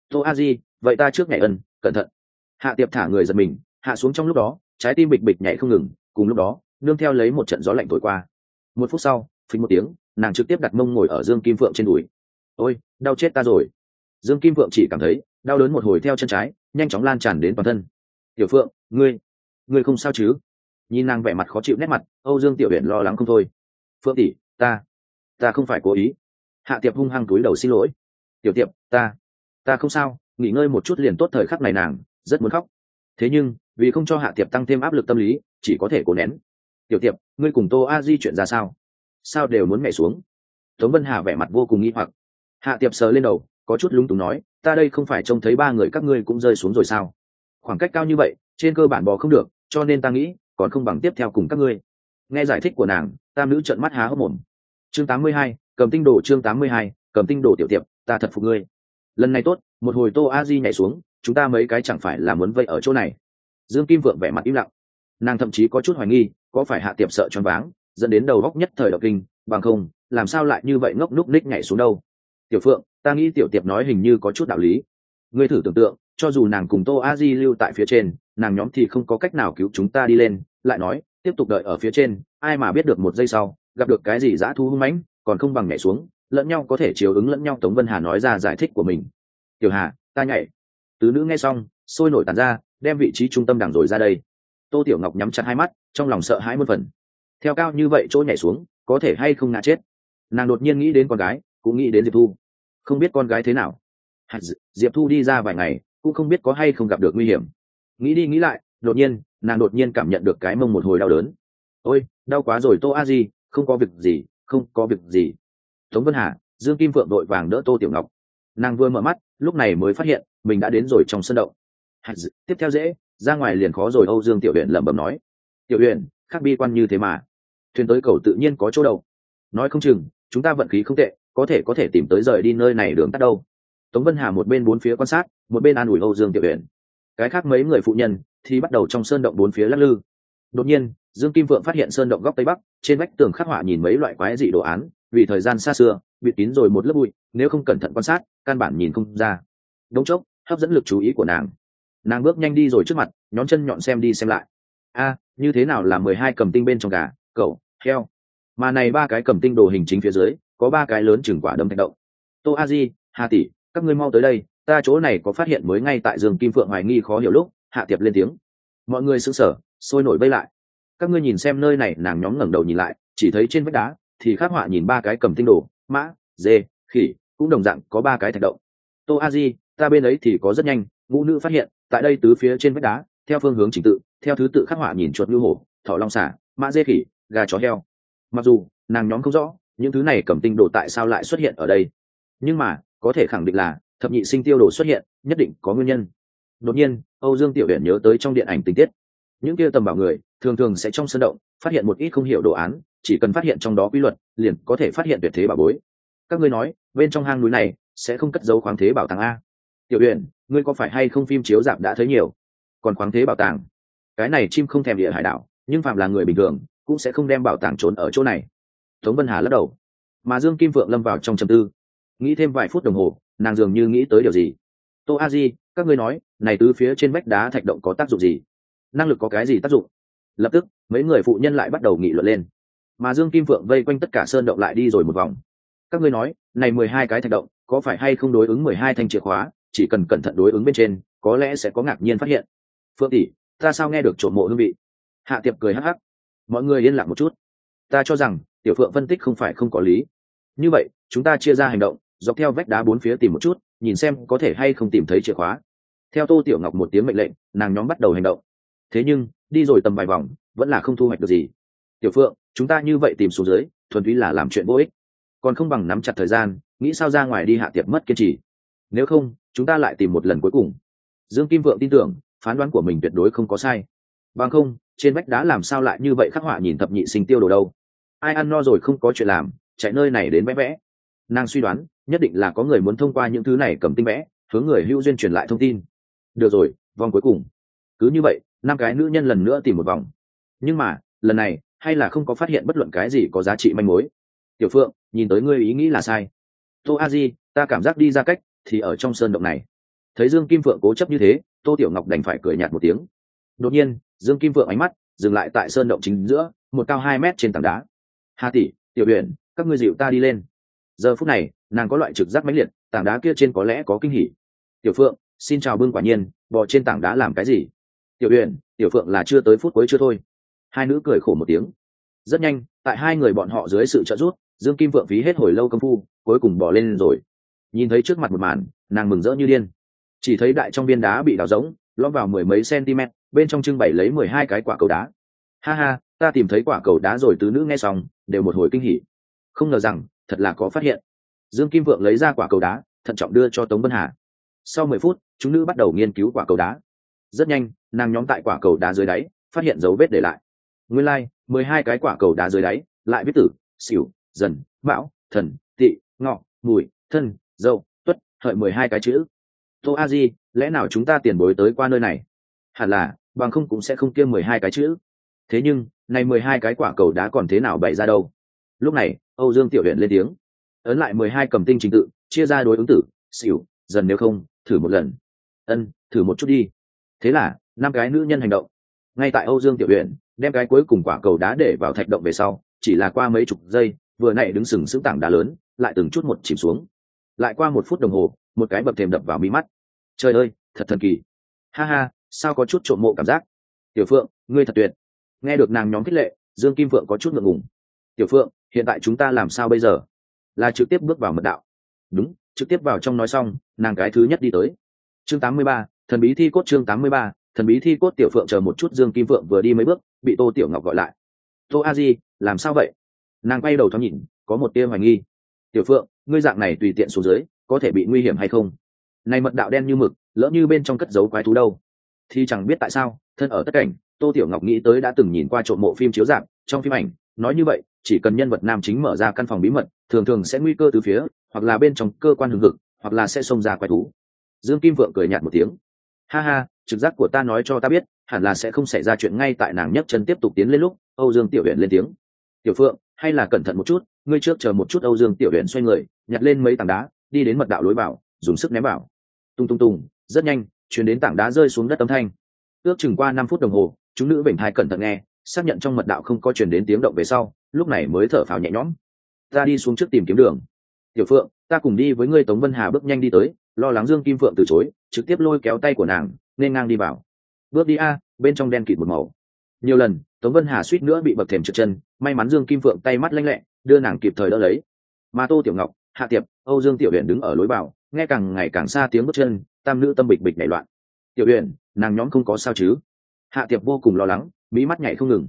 Tô a di, vậy ta trước nhảy ân, cẩn thận. Hạ tiệp thả người giật mình, hạ xuống trong lúc đó trái tim bịch bịch nhảy không ngừng, cùng lúc đó nương theo lấy một trận gió lạnh thổi qua. Một phút sau, phình một tiếng, nàng trực tiếp đặt mông ngồi ở Dương Kim Phượng trên đùi. Ôi, đau chết ta rồi. Dương Kim Phượng chỉ cảm thấy đau đớn một hồi theo chân trái nhanh chóng lan tràn đến toàn thân. Tiểu Phượng, ngươi ngươi không sao chứ? Nhìn nàng vẻ mặt khó chịu nét mặt, Âu Dương Tiểu Uyển lo lắng không thôi. Phượng tỷ, ta ta không phải cố ý. Hạ tiệp hung hăng túi đầu xin lỗi. Tiểu tiệp, ta ta không sao, nghỉ ngơi một chút liền tốt. Thời khắc này nàng rất muốn khóc, thế nhưng vì không cho Hạ tiệp tăng thêm áp lực tâm lý, chỉ có thể cố nén. Tiểu tiệp, ngươi cùng Tô A Di chuyện ra sao? Sao đều muốn nhảy xuống? Tống Vân Hà vẻ mặt vô cùng nghi hoặc. Hạ tiệp sờ lên đầu, có chút lúng túng nói, ta đây không phải trông thấy ba người các ngươi cũng rơi xuống rồi sao? Khoảng cách cao như vậy, trên cơ bản bò không được, cho nên ta nghĩ còn không bằng tiếp theo cùng các ngươi. Nghe giải thích của nàng, tam nữ trợn mắt há hốc mồm. Chương tám mươi hai, cầm tinh đồ. Chương tám mươi hai, cầm tinh đồ. Tiểu tiệp, ta thật phục ngươi. Lần này tốt, một hồi Tô A Di nhảy xuống, chúng ta mấy cái chẳng phải là muốn vây ở chỗ này. Dương Kim Vượng vẻ mặt im lặng, nàng thậm chí có chút hoài nghi, có phải Hạ tiệp sợ choáng váng, dẫn đến đầu góc nhất thời động kinh, bằng không, làm sao lại như vậy ngốc núc ních nhảy xuống đâu. Tiểu Phượng, ta nghĩ tiểu tiệp nói hình như có chút đạo lý. Ngươi thử tưởng tượng, cho dù nàng cùng Tô A Di lưu tại phía trên, nàng nhóm thì không có cách nào cứu chúng ta đi lên. Lại nói, tiếp tục đợi ở phía trên, ai mà biết được một giây sau gặp được cái gì dã thu hung mãnh, còn không bằng nhảy xuống, lẫn nhau có thể chiếu ứng lẫn nhau. Tống Vân Hà nói ra giải thích của mình. Tiểu Hà, ta nhảy. Tứ nữ nghe xong, sôi nổi tàn ra, đem vị trí trung tâm đằng rồi ra đây. Tô Tiểu Ngọc nhắm chặt hai mắt, trong lòng sợ hãi muôn phần. Theo cao như vậy chỗ nhảy xuống, có thể hay không ngã chết. Nàng đột nhiên nghĩ đến con gái, cũng nghĩ đến Diệp Thu. Không biết con gái thế nào. Diệp Thu đi ra vài ngày, cũng không biết có hay không gặp được nguy hiểm. Nghĩ đi nghĩ lại, đột nhiên nàng đột nhiên cảm nhận được cái mông một hồi đau đớn. Ôi, đau quá rồi Tô A Di, không có việc gì, không có việc gì. Tống Vân Hà, Dương Kim Phượng đội vàng đỡ Tô Tiểu Ngọc. Nàng vừa mở mắt, lúc này mới phát hiện mình đã đến rồi trong sân động. Tiếp theo dễ, ra ngoài liền khó rồi. Âu Dương Tiểu Uyển lẩm bẩm nói. Tiểu Uyển, khác bi quan như thế mà. Thuyền tới cầu tự nhiên có chỗ đầu. Nói không chừng chúng ta vận khí không tệ, có thể có thể tìm tới rời đi nơi này đường tắt đâu. Tống Vân Hà một bên bốn phía quan sát, một bên an ủi Âu Dương Tiểu Uyển. Cái khác mấy người phụ nhân thì bắt đầu trong sơn động bốn phía lắc lư. Đột nhiên, Dương Kim Vượng phát hiện sơn động góc tây bắc, trên vách tường khắc họa nhìn mấy loại quái dị đồ án, vì thời gian xa xưa, bịt kín rồi một lớp bụi, nếu không cẩn thận quan sát, căn bản nhìn không ra. Đống chốc, hấp dẫn lực chú ý của nàng. Nàng bước nhanh đi rồi trước mặt, nhón chân nhọn xem đi xem lại. A, như thế nào là mười hai cầm tinh bên trong gà, cẩu, heo, mà này ba cái cầm tinh đồ hình chính phía dưới, có ba cái lớn chừng quả đấm thạch động. Tô A Di, Hà tỷ, các ngươi mau tới đây, ta chỗ này có phát hiện mới. Ngay tại Dương Kim Phượng hoài nghi khó hiểu lúc, Hạ tiệp lên tiếng. Mọi người sững sờ, sôi nổi vây lại. Các ngươi nhìn xem nơi này. Nàng nhóm ngẩng đầu nhìn lại, chỉ thấy trên vách đá thì khắc họa nhìn ba cái cầm tinh đồ, mã, dê, khỉ, cũng đồng dạng có ba cái thạch động. Tô A Di, ta bên ấy thì có rất nhanh. Ngũ nữ phát hiện, tại đây tứ phía trên vách đá, theo phương hướng trình tự, theo thứ tự khắc họa nhìn chuột, ngư hổ, thỏ, long xả, mã, dê, khỉ, gà, chó, heo. Mặc dù nàng nhóm không rõ những thứ này cầm tinh đồ tại sao lại xuất hiện ở đây, nhưng mà có thể khẳng định là thập nhị sinh tiêu đồ xuất hiện nhất định có nguyên nhân. Đột nhiên, Âu Dương Tiểu Uyển nhớ tới trong điện ảnh tình tiết, những kia tầm bảo người thường thường sẽ trong sân động phát hiện một ít không hiểu đồ án, chỉ cần phát hiện trong đó quy luật, liền có thể phát hiện tuyệt thế bảo bối. Các ngươi nói bên trong hang núi này sẽ không cất giấu khoáng thế bảo tàng a? Tiểu Uyển, ngươi có phải hay không phim chiếu rạp đã thấy nhiều? Còn khoáng thế bảo tàng, cái này chim không thèm địa hải đảo, nhưng phạm là người bình thường cũng sẽ không đem bảo tàng trốn ở chỗ này. Tống Vân Hà lắc đầu, mà Dương Kim Phượng lâm vào trong trầm tư. Nghĩ thêm vài phút đồng hồ, nàng dường như nghĩ tới điều gì. Tô A Di, các ngươi nói này tứ phía trên vách đá thạch động có tác dụng gì? Năng lực có cái gì tác dụng? Lập tức mấy người phụ nhân lại bắt đầu nghị luận lên, mà Dương Kim Phượng vây quanh tất cả sơn động lại đi rồi một vòng. Các ngươi nói này mười hai cái thạch động có phải hay không đối ứng mười hai thanh chìa khóa? Chỉ cần cẩn thận đối ứng bên trên, có lẽ sẽ có ngạc nhiên phát hiện. Phượng tỷ, ta sao nghe được trộm mộ hương vị? Hạ tiệp cười hắc hắc. Mọi người yên lặng một chút. Ta cho rằng Tiểu Phượng phân tích không phải không có lý. Như vậy chúng ta chia ra hành động, dọc theo vách đá bốn phía tìm một chút, nhìn xem có thể hay không tìm thấy chìa khóa. Theo Tô Tiểu Ngọc một tiếng mệnh lệnh, nàng nhóm bắt đầu hành động. Thế nhưng đi rồi tầm vài vòng, vẫn là không thu hoạch được gì. Tiểu Phượng, chúng ta như vậy tìm xuống dưới, thuần túy là làm chuyện vô ích, còn không bằng nắm chặt thời gian, nghĩ sao ra ngoài đi. Hạ tiệp mất kiên trì. Nếu không, chúng ta lại tìm một lần cuối cùng. Dương Kim Phượng tin tưởng phán đoán của mình tuyệt đối không có sai. Bằng không, trên vách đá làm sao lại như vậy khắc họa nhìn thập nhị sinh tiêu đồ đâu? Ai ăn no rồi không có chuyện làm, chạy nơi này đến vẽ vẽ. Nàng suy đoán nhất định là có người muốn thông qua những thứ này cầm tinh vẽ, hướng người hữu duyên truyền lại thông tin. Được rồi, vòng cuối cùng. Cứ như vậy, năm cái nữ nhân lần nữa tìm một vòng, nhưng mà lần này hay là không có phát hiện bất luận cái gì có giá trị manh mối. Tiểu Phượng, nhìn tới ngươi ý nghĩ là sai. Tô A Di, ta cảm giác đi ra cách thì ở trong sơn động này. Thấy Dương Kim Phượng cố chấp như thế, Tô Tiểu Ngọc đành phải cười nhạt một tiếng. Đột nhiên, Dương Kim Phượng ánh mắt dừng lại tại sơn động chính giữa, một cao hai mét trên tảng đá. Hà tỷ, Tiểu Uyển, các ngươi dịu ta đi lên. Giờ phút này, nàng có loại trực giác mãnh liệt, tảng đá kia trên có lẽ có kinh hỉ. Tiểu Phượng, xin chào bưng quả nhiên, bò trên tảng đá làm cái gì? Tiểu Uyển, Tiểu Phượng là chưa tới phút cuối chưa thôi. Hai nữ cười khổ một tiếng. Rất nhanh, tại hai người bọn họ dưới sự trợ giúp, Dương Kim Phượng phí hết hồi lâu công phu, cuối cùng bò lên rồi. Nhìn thấy trước mặt một màn, nàng mừng rỡ như điên. Chỉ thấy đại trong viên đá bị đào rỗng, lõm vào mười mấy cm, bên trong trưng bày lấy mười hai cái quả cầu đá. Ha ha, ta tìm thấy quả cầu đá rồi. Tứ nữ nghe xong, đều một hồi kinh hỉ. Không ngờ rằng, thật là có phát hiện. Dương Kim Phượng lấy ra quả cầu đá, thận trọng đưa cho Tống Vân Hà. Sau mười phút, chúng nữ bắt đầu nghiên cứu quả cầu đá. Rất nhanh, nàng nhóm tại quả cầu đá dưới đáy, phát hiện dấu vết để lại. Nguyên lai, like, mười hai cái quả cầu đá dưới đáy, lại viết tử, xỉu, dần, mão, thần, tỵ, ngọ, mùi, thân, dậu, tuất, hợi mười hai cái chữ. Tô A Di, lẽ nào chúng ta tiền bối tới qua nơi này? Hẳn là, bằng không cũng sẽ không kia mười hai cái chữ. Thế nhưng, này mười hai cái quả cầu đá còn thế nào bày ra đâu? Lúc này, Âu Dương Tiểu Uyển lên tiếng. Ấn lại mười hai cầm tinh trình tự, chia ra đối ứng tử, xỉu, dần, nếu không, thử một lần. Ân, thử một chút đi. Thế là, năm cái nữ nhân hành động. Ngay tại Âu Dương Tiểu Uyển đem cái cuối cùng quả cầu đá để vào thạch động về sau, chỉ là qua mấy chục giây, vừa nãy đứng sừng sững tảng đá lớn, lại từng chút một chìm xuống. Lại qua một phút đồng hồ, một cái bậc thềm đập vào mí mắt. Trời ơi, thật thần kỳ. Ha ha, sao có chút trộm mộ cảm giác. Tiểu Phượng, ngươi thật tuyệt. Nghe được nàng nhóm khích lệ, Dương Kim Phượng có chút ngượng ngùng. Tiểu Phượng, hiện tại chúng ta làm sao bây giờ? Là trực tiếp bước vào mật đạo? Đúng, trực tiếp vào trong. Nói xong, nàng cái thứ nhất đi tới. Chương tám mươi ba, thần bí thi cốt. Chương tám mươi ba, thần bí thi cốt. Tiểu Phượng chờ một chút. Dương Kim Phượng vừa đi mấy bước, bị Tô Tiểu Ngọc gọi lại. Tô A Di, làm sao vậy? Nàng quay đầu thoáng nhìn, có một tia hoài nghi. Tiểu Phượng, ngươi dạng này tùy tiện xuống dưới, có thể bị nguy hiểm hay không? Này mật đạo đen như mực, lỡ như bên trong cất giấu quái thú đâu? Thì chẳng biết tại sao, thân ở tất cảnh, Tô Tiểu Ngọc nghĩ tới đã từng nhìn qua trộm mộ phim chiếu rạp, trong phim ảnh nói như vậy, chỉ cần nhân vật nam chính mở ra căn phòng bí mật, thường thường sẽ nguy cơ từ phía, hoặc là bên trong cơ quan hừng hực, hoặc là sẽ xông ra quái thú. Dương Kim Phượng cười nhạt một tiếng. Ha ha, trực giác của ta nói cho ta biết, hẳn là sẽ không xảy ra chuyện. Ngay tại nàng nhấc chân tiếp tục tiến lên lúc, Âu Dương Tiểu Uyển lên tiếng. Tiểu Phượng, hay là cẩn thận một chút, ngươi trước chờ một chút. Âu Dương Tiểu Uyển xoay người, nhặt lên mấy tảng đá, đi đến mật đạo lối vào, dùng sức ném vào. Tung tung tung, rất nhanh, truyền đến tảng đá rơi xuống đất âm thanh. Ước chừng qua năm phút đồng hồ, chúng nữ bệnh thai cẩn thận nghe, xác nhận trong mật đạo không có truyền đến tiếng động về sau, lúc này mới thở phào nhẹ nhõm. Ta đi xuống trước tìm kiếm đường. Tiểu Phượng, ta cùng đi với ngươi. Tống Vân Hà bước nhanh đi tới, lo lắng Dương Kim Phượng từ chối, trực tiếp lôi kéo tay của nàng, nên ngang đi vào. Bước đi a, bên trong đen kịt một màu. Nhiều lần, Tống Vân Hà suýt nữa bị bậc thềm trượt chân, may mắn Dương Kim Phượng tay mắt lanh lẹ, đưa nàng kịp thời đỡ lấy. Mà Tô Tiểu Ngọc, Hạ Tiệp, Âu Dương Tiểu Uyển đứng ở lối vào, nghe càng ngày càng xa tiếng bước chân, tam nữ tâm bịch bịch nảy loạn. Tiểu Uyển, nàng nhóm không có sao chứ? Hạ Tiệp vô cùng lo lắng, mí mắt nhảy không ngừng.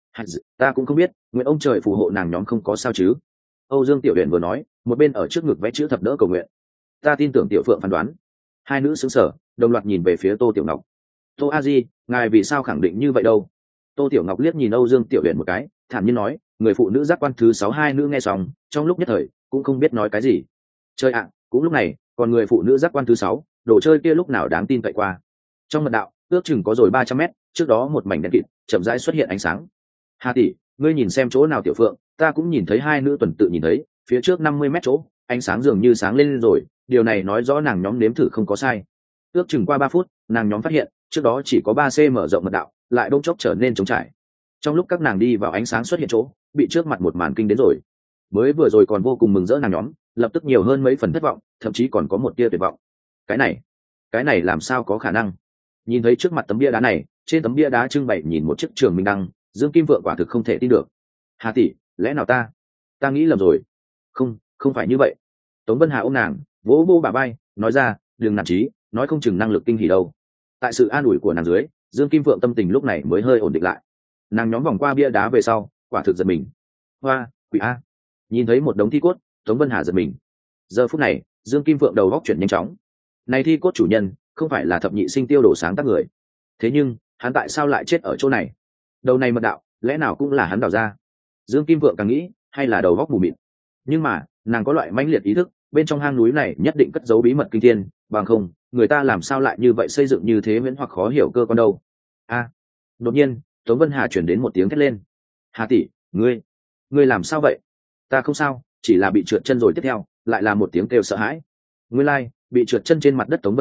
Ta cũng không biết, nguyện ông trời phù hộ nàng nhóm không có sao chứ? Âu Dương Tiểu Uyển vừa nói, một bên ở trước ngực vẽ chữ thập đỡ cầu nguyện. Ta tin tưởng Tiểu Phượng phán đoán. Hai nữ sững sờ, đồng loạt nhìn về phía Tô Tiểu Ngọc. Tô A Di, ngài vì sao khẳng định như vậy đâu? Tô Tiểu Ngọc liếc nhìn Âu Dương Tiểu Uyển một cái, thản nhiên nói, người phụ nữ giác quan thứ sáu. Hai nữ nghe xong, trong lúc nhất thời cũng không biết nói cái gì. Chơi ạ, cũng lúc này, còn người phụ nữ giác quan thứ sáu, đồ chơi kia lúc nào đáng tin cậy qua. Trong mật đạo, ước chừng có rồi ba trăm mét, trước đó một mảnh đen kịt, chậm rãi xuất hiện ánh sáng. Hà tỷ, ngươi nhìn xem chỗ nào. Tiểu Phượng, ta cũng nhìn thấy. Hai nữ tuần tự nhìn thấy, phía trước năm mươi mét chỗ, ánh sáng dường như sáng lên rồi, điều này nói rõ nàng nhóm nếm thử không có sai. Ước chừng qua ba phút, nàng nhóm phát hiện, trước đó chỉ có ba cm mở rộng mật đạo, lại bỗng chốc trở nên trống trải. Trong lúc các nàng đi vào ánh sáng xuất hiện chỗ, bị trước mặt một màn kinh đến rồi. Mới vừa rồi còn vô cùng mừng rỡ nàng nhóm, lập tức nhiều hơn mấy phần thất vọng, thậm chí còn có một tia tuyệt vọng. Cái này, cái này làm sao có khả năng? Nhìn thấy trước mặt tấm bia đá này, trên tấm bia đá trưng bày nhìn một chiếc trường minh đăng, Dương Kim Phượng quả thực không thể tin được. Hà tỷ, lẽ nào ta, ta nghĩ lầm rồi? Không, không phải như vậy. Tống Vân Hà ôm nàng, vỗ vỗ bà bay, nói ra, đừng nản chí, nói không chừng năng lực kinh hỉ đâu. Tại sự an ủi của nàng dưới, Dương Kim Phượng tâm tình lúc này mới hơi ổn định lại. Nàng nhóm vòng qua bia đá về sau, quả thực giật mình. Hoa, quỷ a! Nhìn thấy một đống thi cốt, Tống Vân Hà giật mình. Giờ phút này, Dương Kim Phượng đầu góc chuyển nhanh chóng. Này thi cốt chủ nhân, không phải là thập nhị sinh tiêu đổ sáng tác người. Thế nhưng, hắn tại sao lại chết ở chỗ này? Đầu này mật đạo, lẽ nào cũng là hắn đào ra? Dương Kim Phượng càng nghĩ, hay là đầu góc mù mịt. Nhưng mà, nàng có loại mãnh liệt ý thức, bên trong hang núi này nhất định cất giấu bí mật kinh thiên, bằng không, người ta làm sao lại như vậy xây dựng như thế miễn hoặc khó hiểu cơ con đâu. A! Đột nhiên, Tống Vân Hà chuyển đến một tiếng thét lên. Hà tỷ, ngươi, ngươi làm sao vậy? Ta không sao, chỉ là bị trượt chân rồi. Tiếp theo, lại là một tiếng kêu sợ hãi. Nguyên lai, like, bị trượt chân trên mặt đất. Tống Vân Hà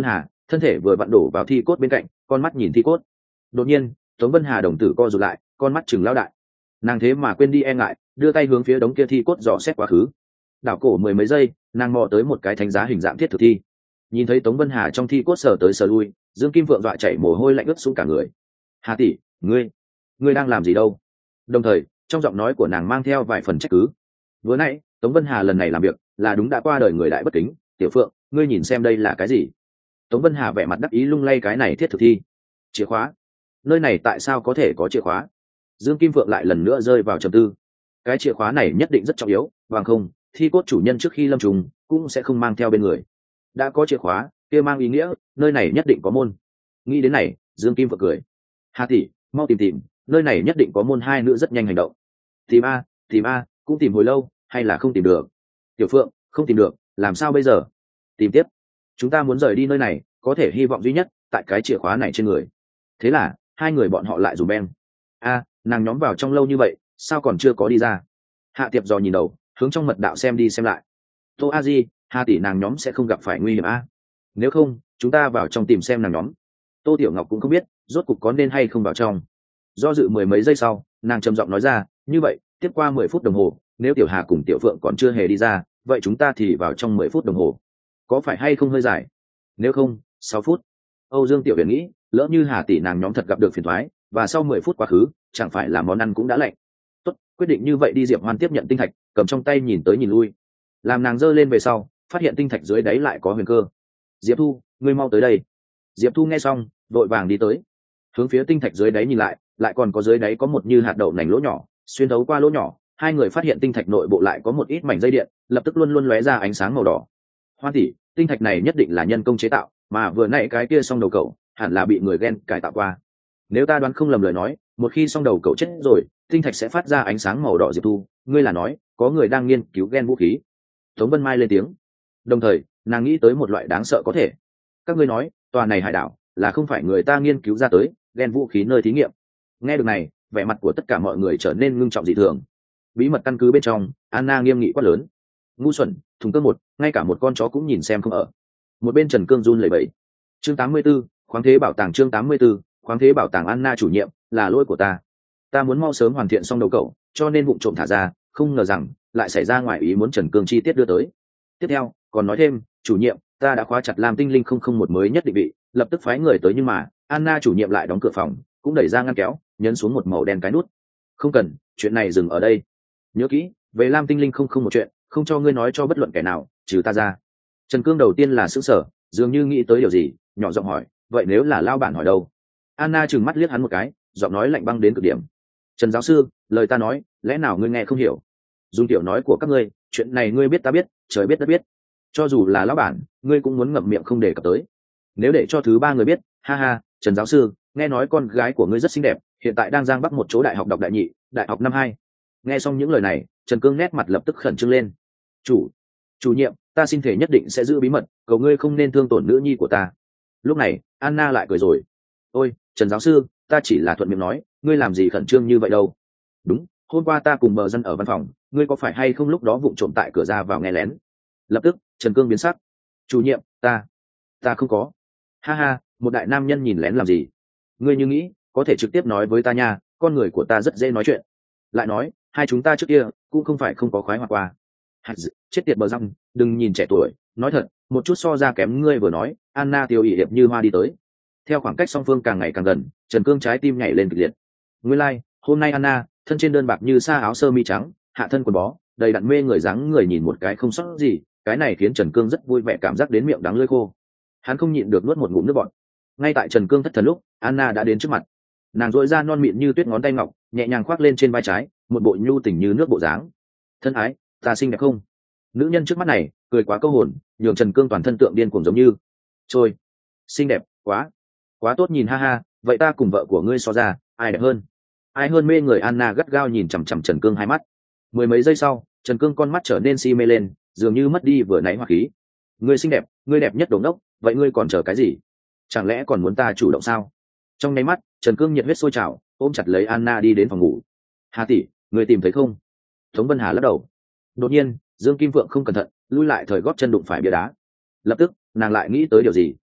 thân thể vừa vặn đổ vào thi cốt bên cạnh, con mắt nhìn thi cốt. Đột nhiên Tống Vân Hà đồng tử co rụt lại, con mắt chừng lao đại. Nàng thế mà quên đi e ngại, đưa tay hướng phía đống kia thi cốt dò xét quá khứ. Đảo cổ mười mấy giây, nàng mò tới một cái thánh giá hình dạng thiết thực thi. Nhìn thấy Tống Vân Hà trong thi cốt sờ tới sờ lui, Dương Kim Phượng dọa chảy mồ hôi lạnh ướt xuống cả người. Hà tỷ, ngươi ngươi đang làm gì đâu? Đồng thời trong giọng nói của nàng mang theo vài phần trách cứ. Vừa nãy Tống Vân Hà lần này làm việc là đúng đã qua đời người đại bất kính. Tiểu Phượng, ngươi nhìn xem đây là cái gì? Tống Vân Hà vẻ mặt đắc ý lung lay cái này thiết thực thi. Chìa khóa? Nơi này tại sao có thể có chìa khóa? Dương Kim Phượng lại lần nữa rơi vào trầm tư. Cái chìa khóa này nhất định rất trọng yếu, bằng không thi cốt chủ nhân trước khi lâm trùng cũng sẽ không mang theo bên người. Đã có chìa khóa kia mang ý nghĩa nơi này nhất định có môn. Nghĩ đến này, Dương Kim Phượng cười. Hà tỷ, mau tìm tìm, nơi này nhất định có môn. Hai nữ rất nhanh hành động. Tìm a tìm a cũng tìm hồi lâu, hay là không tìm được? Tiểu Phượng, không tìm được làm sao bây giờ? Tìm tiếp, chúng ta muốn rời đi nơi này, có thể hy vọng duy nhất tại cái chìa khóa này trên người. Thế là hai người bọn họ lại dùng beng. A, nàng nhóm vào trong lâu như vậy sao còn chưa có đi ra? Hạ Tiệp dò nhìn đầu, hướng trong mật đạo xem đi xem lại. Tô A Di, Hà tỷ nàng nhóm sẽ không gặp phải nguy hiểm a? Nếu không chúng ta vào trong tìm xem nàng nhóm. Tô Tiểu Ngọc cũng không biết rốt cục có nên hay không vào trong. Do dự mười mấy giây sau, nàng trầm giọng nói ra, như vậy tiếp qua mười phút đồng hồ, nếu Tiểu Hà cùng Tiểu Phượng còn chưa hề đi ra, vậy chúng ta thì vào trong mười phút đồng hồ. Có phải hay không hơi dài? Nếu không sáu phút. Âu Dương Tiểu Huyền nghĩ, lỡ như Hà tỷ nàng nhóm thật gặp được phiền toái, và sau mười phút quá khứ chẳng phải là món ăn cũng đã lạnh. Tốt, quyết định như vậy đi. Diệp Hoan tiếp nhận tinh thạch, cầm trong tay nhìn tới nhìn lui. Làm nàng giơ lên về sau, phát hiện tinh thạch dưới đáy lại có huyền cơ. Diệp Thu, ngươi mau tới đây. Diệp Thu nghe xong vội vàng đi tới, hướng phía tinh thạch dưới đáy nhìn lại, lại còn có dưới đáy có một như hạt đậu nành lỗ nhỏ. Xuyên thấu qua lỗ nhỏ, hai người phát hiện tinh thạch nội bộ lại có một ít mảnh dây điện, lập tức luôn luôn lóe ra ánh sáng màu đỏ. Hoan tỷ, tinh thạch này nhất định là nhân công chế tạo, mà vừa nãy cái kia song đầu cậu hẳn là bị người ghen cải tạo qua. Nếu ta đoán không lầm lời nói, một khi song đầu cậu chết rồi, tinh thạch sẽ phát ra ánh sáng màu đỏ. Diệp Thu, ngươi là nói có người đang nghiên cứu ghen vũ khí? Tống Vân Mai lên tiếng, đồng thời nàng nghĩ tới một loại đáng sợ có thể. Các ngươi nói tòa này hải đảo là không phải người ta nghiên cứu ra tới ghen vũ khí nơi thí nghiệm? Nghe được này, vẻ mặt của tất cả mọi người trở nên ngưng trọng dị thường. Bí mật căn cứ bên trong, Anna nghiêm nghị quát lớn. Ngu xuẩn, thùng cơm một, ngay cả một con chó cũng nhìn xem không ở. Một bên Trần Cương run lẩy bẩy. Chương tám mươi 84, khoáng thế bảo tàng. Chương tám mươi 84, khoáng thế bảo tàng. Anna chủ nhiệm, là lỗi của ta. Ta muốn mau sớm hoàn thiện xong đầu cậu, cho nên vụng trộm thả ra, không ngờ rằng lại xảy ra ngoài ý muốn. Trần Cương chi tiết đưa tới. Tiếp theo còn nói thêm, chủ nhiệm, ta đã khóa chặt Lam Tinh Linh không không một mới nhất định vị, lập tức phái người tới, nhưng mà Anna chủ nhiệm lại đóng cửa phòng, cũng đẩy ra ngăn kéo, nhấn xuống một màu đen cái nút. Không cần, chuyện này dừng ở đây. Nhớ kỹ, về Lam Tinh Linh không không một chuyện, không cho ngươi nói cho bất luận kẻ nào, trừ ta ra. Trần Cương đầu tiên là sững sờ, dường như nghĩ tới điều gì, nhỏ giọng hỏi, vậy nếu là lao bản hỏi đâu? Anna trừng mắt liếc hắn một cái, giọng nói lạnh băng đến cực điểm. Trần giáo sư, lời ta nói, lẽ nào ngươi nghe không hiểu? Dùng tiểu nói của các ngươi, chuyện này ngươi biết ta biết, trời biết đất biết. Cho dù là lão bản, ngươi cũng muốn ngậm miệng không đề cập tới. Nếu để cho thứ ba người biết, ha ha. Trần giáo sư, nghe nói con gái của ngươi rất xinh đẹp, hiện tại đang giang bắc một chỗ đại học đọc đại nhị, đại học năm hai. Nghe xong những lời này, Trần Cương nét mặt lập tức khẩn trương lên. Chủ, chủ nhiệm, ta xin thể nhất định sẽ giữ bí mật, cầu ngươi không nên thương tổn nữ nhi của ta. Lúc này Anna lại cười rồi. Ôi, Trần giáo sư, ta chỉ là thuận miệng nói, ngươi làm gì khẩn trương như vậy đâu. Đúng, hôm qua ta cùng bờ dân ở văn phòng, ngươi có phải hay không lúc đó vụng trộm tại cửa ra vào nghe lén? Lập tức Trần Cương biến sắc. Chủ nhiệm, ta ta không có. Ha ha, một đại nam nhân nhìn lén làm gì? Ngươi như nghĩ có thể trực tiếp nói với ta nha, con người của ta rất dễ nói chuyện. Lại nói hai chúng ta trước kia cũng không phải không có khoái hoạt qua. Hạt dự, chết tiệt bờ răng, đừng nhìn trẻ tuổi, nói thật một chút so ra kém. Ngươi vừa nói. Anna tiêu ỉ hiệp như hoa đi tới. Theo khoảng cách song phương càng ngày càng gần, Trần Cương trái tim nhảy lên kịch liệt. Nguyên lai like, hôm nay Anna thân trên đơn bạc như sa áo sơ mi trắng, hạ thân quần bó đầy đặn mê người, dáng người nhìn một cái không sót gì. Cái này khiến Trần Cương rất vui vẻ, cảm giác đến miệng đắng lưỡi khô. Hắn không nhịn được nuốt một ngụm nước bọt. Ngay tại Trần Cương thất thần lúc, Anna đã đến trước mặt. Nàng dội ra non mịn như tuyết ngón tay ngọc, nhẹ nhàng khoác lên trên vai trái, một bộ nhu tình như nước bộ dáng. Thân ái, ta xinh đẹp không? Nữ nhân trước mắt này cười quá câu hồn, nhường Trần Cương toàn thân tượng điên cuồng giống như trôi. Xinh đẹp quá, quá tốt nhìn, ha ha. Vậy ta cùng vợ của ngươi so ra, ai đẹp hơn? Ai hơn mê người? Anna gắt gao nhìn chằm chằm Trần Cương hai mắt. Mười mấy giây sau, Trần Cương con mắt trở nên si mê lên, dường như mất đi vừa nãy hoa khí. Ngươi xinh đẹp, ngươi đẹp nhất đống đốc, vậy ngươi còn chờ cái gì? Chẳng lẽ còn muốn ta chủ động sao? Trong nháy mắt, Trần Cương nhiệt huyết sôi trào, ôm chặt lấy Anna đi đến phòng ngủ. Hà tỷ, ngươi tìm thấy không? Tống Vân Hà lắc đầu. Đột nhiên Dương Kim Phượng không cẩn thận lui lại, thời gót chân đụng phải bia đá. Lập tức nàng lại nghĩ tới điều gì.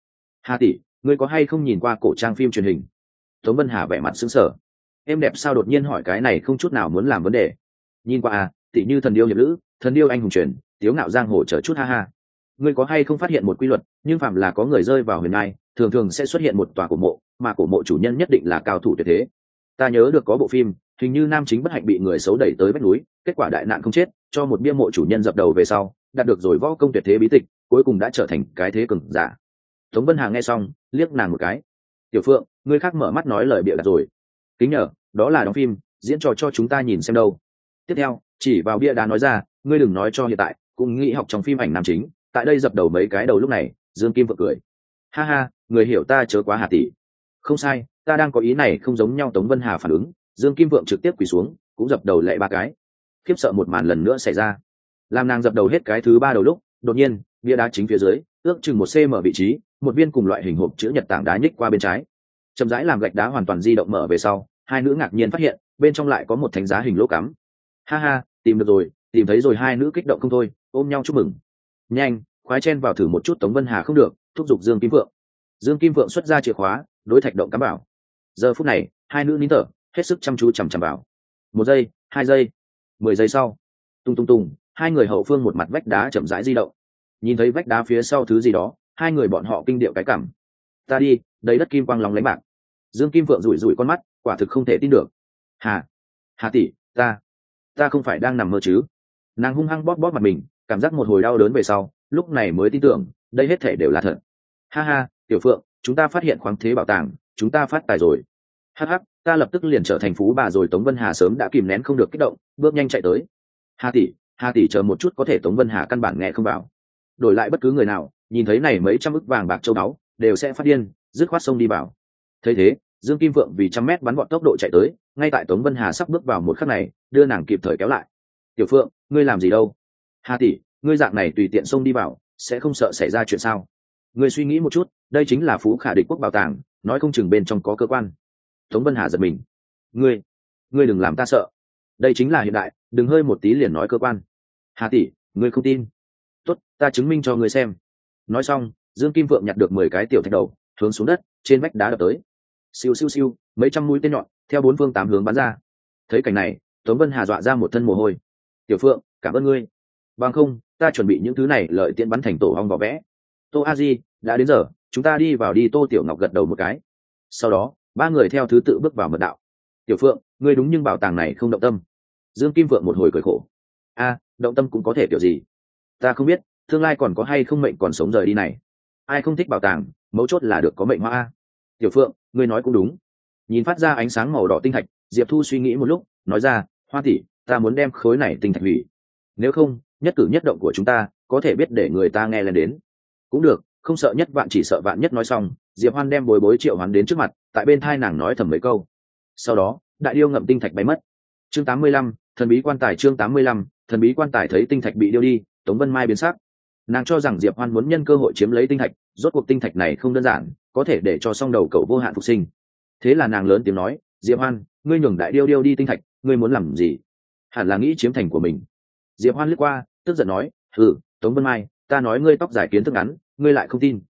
Hà tỷ, ngươi có hay không nhìn qua cổ trang phim truyền hình? Tống Vân Hà vẻ mặt sững sờ. Em đẹp sao đột nhiên hỏi cái này không chút nào muốn làm vấn đề. Nhìn qua à, tỷ như thần điêu hiệp lữ, thần điêu anh hùng truyền, tiếu ngạo giang hồ chờ chút ha ha. Ngươi có hay không phát hiện một quy luật, nhưng phạm là có người rơi vào huyền ngai, thường thường sẽ xuất hiện một tòa cổ mộ, mà cổ mộ chủ nhân nhất định là cao thủ tuyệt thế. Ta nhớ được có bộ phim, hình như nam chính bất hạnh bị người xấu đẩy tới vách núi, kết quả đại nạn không chết, cho một bia mộ chủ nhân dập đầu về sau, đạt được rồi võ công tuyệt thế bí tịch, cuối cùng đã trở thành cái thế cường giả. Tống Vân Hà nghe xong, liếc nàng một cái. Tiểu Phượng, ngươi khác mở mắt nói lời bịa đặt rồi. Kính nhờ, đó là đóng phim, diễn trò cho chúng ta nhìn xem đâu. Tiếp theo, chỉ vào bia đá nói ra, ngươi đừng nói cho hiện tại, cũng nghĩ học trong phim ảnh nam chính, tại đây dập đầu mấy cái đầu lúc này, Dương Kim Phượng cười. Ha ha, người hiểu ta chớ quá Hà tỷ. Không sai, ta đang có ý này không giống nhau. Tống Vân Hà phản ứng, Dương Kim Phượng trực tiếp quỳ xuống, cũng dập đầu lệ ba cái. Khiếp sợ một màn lần nữa xảy ra. Làm nàng dập đầu hết cái thứ ba đầu lúc, đột nhiên, bia đá chính phía dưới, ước chừng một cm vị trí, một viên cùng loại hình hộp chữ nhật tảng đá nhích qua bên trái. Chậm rãi làm gạch đá hoàn toàn di động mở về sau, hai nữ ngạc nhiên phát hiện, bên trong lại có một thánh giá hình lỗ cắm. Ha ha, tìm được rồi, tìm thấy rồi. Hai nữ kích động không thôi, ôm nhau chúc mừng. Nhanh, khoái chen vào thử một chút. Tống Vân Hà không được, thúc giục Dương Kim Phượng. Dương Kim Phượng xuất ra chìa khóa, đối thạch động cắm vào. Giờ phút này, hai nữ nín thở, hết sức chăm chú chằm chằm vào. Một giây, hai giây, mười giây sau, tung tung tung, hai người hậu phương một mặt vách đá chậm rãi di động. Nhìn thấy vách đá phía sau thứ gì đó, hai người bọn họ kinh điệu cái cảm. Ta đi, đấy đất kim quang lóng lánh bạc. Dương Kim Phượng rủi rủi con mắt, quả thực không thể tin được. Hà, Hà tỷ, ta, ta không phải đang nằm mơ chứ? Nàng hung hăng bóp bóp mặt mình, cảm giác một hồi đau đớn về sau, lúc này mới tin tưởng, đây hết thể đều là thật. Ha ha, Tiểu Phượng, chúng ta phát hiện khoáng thế bảo tàng, chúng ta phát tài rồi. Hắc hắc, ta lập tức liền trở thành phú bà rồi. Tống Vân Hà sớm đã kìm nén không được kích động, bước nhanh chạy tới. Hà tỷ, Hà tỷ chờ một chút. Có thể Tống Vân Hà căn bản nghe không vào. Đổi lại bất cứ người nào, nhìn thấy này mấy trăm ức vàng bạc châu báu, đều sẽ phát điên, dứt khoát xông đi vào. Thấy thế, Dương Kim Phượng vì trăm mét bắn vọt tốc độ chạy tới, ngay tại Tống Vân Hà sắp bước vào một khắc này, đưa nàng kịp thời kéo lại. Tiểu Phượng, ngươi làm gì đâu? Hà tỷ, ngươi dạng này tùy tiện xông đi vào, sẽ không sợ xảy ra chuyện sao? Ngươi suy nghĩ một chút, đây chính là phú khả địch quốc bảo tàng, nói không chừng bên trong có cơ quan. Tống Vân Hà giật mình. Ngươi, ngươi đừng làm ta sợ. Đây chính là hiện đại, đừng hơi một tí liền nói cơ quan. Hà tỷ, ngươi không tin? Tốt, ta chứng minh cho ngươi xem. Nói xong, Dương Kim Phượng nhặt được mười cái tiểu thạch đầu, hướng xuống đất, trên vách đá đập tới. Siêu siêu siêu, mấy trăm mũi tên nhọn theo bốn phương tám hướng bắn ra. Thấy cảnh này, Tống Vân Hà dọa ra một thân mồ hôi. Tiểu Phượng, cảm ơn ngươi. Bằng không, ta chuẩn bị những thứ này lợi tiện bắn thành tổ ong vỏ vẽ. Tô A Di, đã đến giờ, chúng ta đi vào đi. Tô Tiểu Ngọc gật đầu một cái. Sau đó, ba người theo thứ tự bước vào mật đạo. Tiểu Phượng, ngươi đúng nhưng bảo tàng này không động tâm. Dương Kim Phượng một hồi cười khổ. A, động tâm cũng có thể kiểu gì? Ta không biết, tương lai còn có hay không mệnh còn sống rời đi này. Ai không thích bảo tàng, mấu chốt là được có mệnh hoa a. Tiểu Phượng, ngươi nói cũng đúng. Nhìn phát ra ánh sáng màu đỏ tinh thạch, Diệp Thu suy nghĩ một lúc, nói ra, Hoa tỷ, ta muốn đem khối này tinh thạch hủy. Nếu không, nhất cử nhất động của chúng ta có thể biết để người ta nghe lên đến. Cũng được, không sợ nhất vạn chỉ sợ vạn nhất. Nói xong, Diệp Hoan đem bối bối triệu hoán đến trước mặt, tại bên thai nàng nói thầm mấy câu. Sau đó, đại điêu ngậm tinh thạch bay mất. Chương tám mươi lăm, thần bí quan tài. Chương tám mươi lăm, thần bí quan tài. Thấy tinh thạch bị điêu đi, Tống Vân Mai biến sắc. Nàng cho rằng Diệp Hoan muốn nhân cơ hội chiếm lấy tinh thạch, rốt cuộc tinh thạch này không đơn giản, có thể để cho song đầu cậu vô hạn phục sinh. Thế là nàng lớn tiếng nói, Diệp Hoan, ngươi nhường đại điêu điêu đi tinh thạch, ngươi muốn làm gì? Hẳn là nghĩ chiếm thành của mình. Diệp Hoan liếc qua, tức giận nói, hừ, Tống Vân Mai, ta nói ngươi tóc dài kiến thức ngắn, ngươi lại không tin.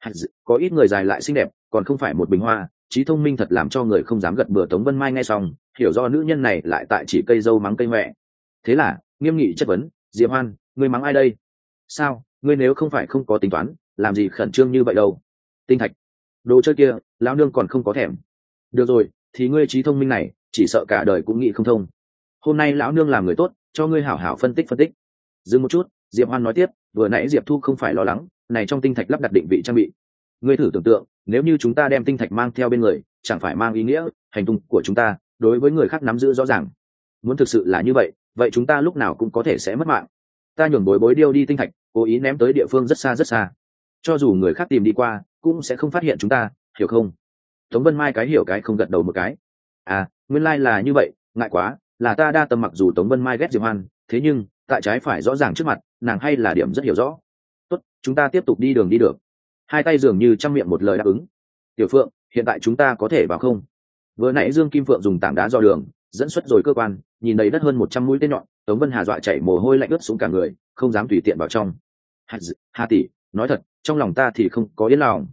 Có ít người dài lại xinh đẹp, còn không phải một bình hoa, trí thông minh thật làm cho người không dám gật bừa. Tống Vân Mai nghe xong, hiểu do nữ nhân này lại tại chỉ cây dâu mắng cây hoẹ. Thế là nghiêm nghị chất vấn, Diệp Hoan, ngươi mắng ai đây? Sao, ngươi nếu không phải không có tính toán, làm gì khẩn trương như vậy đâu? Tinh thạch, đồ chơi kia, lão nương còn không có thèm. Được rồi, thì ngươi trí thông minh này, chỉ sợ cả đời cũng nghĩ không thông. Hôm nay lão nương làm người tốt, cho ngươi hảo hảo phân tích phân tích. Dừng một chút, Diệp Hoan nói tiếp, vừa nãy Diệp Thu không phải lo lắng, này trong tinh thạch lắp đặt định vị trang bị. Ngươi thử tưởng tượng, nếu như chúng ta đem tinh thạch mang theo bên người, chẳng phải mang ý nghĩa hành tung của chúng ta đối với người khác nắm giữ rõ ràng. Muốn thực sự là như vậy, vậy chúng ta lúc nào cũng có thể sẽ mất mạng. Ta nhường bối bối điêu đi tinh thạch, cố ý ném tới địa phương rất xa rất xa, cho dù người khác tìm đi qua cũng sẽ không phát hiện chúng ta, hiểu không? Tống Vân Mai cái hiểu cái không gật đầu một cái. À, nguyên lai là như vậy, ngại quá, là ta đa tâm. Mặc dù Tống Vân Mai ghét Diệp Hoan, thế nhưng tại trái phải rõ ràng trước mặt, nàng hay là điểm rất hiểu rõ. Tốt, chúng ta tiếp tục đi đường đi được. Hai tay dường như trăm miệng một lời đáp ứng. Tiểu Phượng, hiện tại chúng ta có thể vào không? Vừa nãy Dương Kim Phượng dùng tảng đá dò đường, dẫn xuất rồi cơ quan, nhìn đầy đất hơn một trăm mũi tên nhọn, Tống Vân Hà dọa chảy mồ hôi lạnh ướt xuống cả người, không dám tùy tiện vào trong. Hà, Hà tỷ, nói thật, trong lòng ta thì không có yên lòng.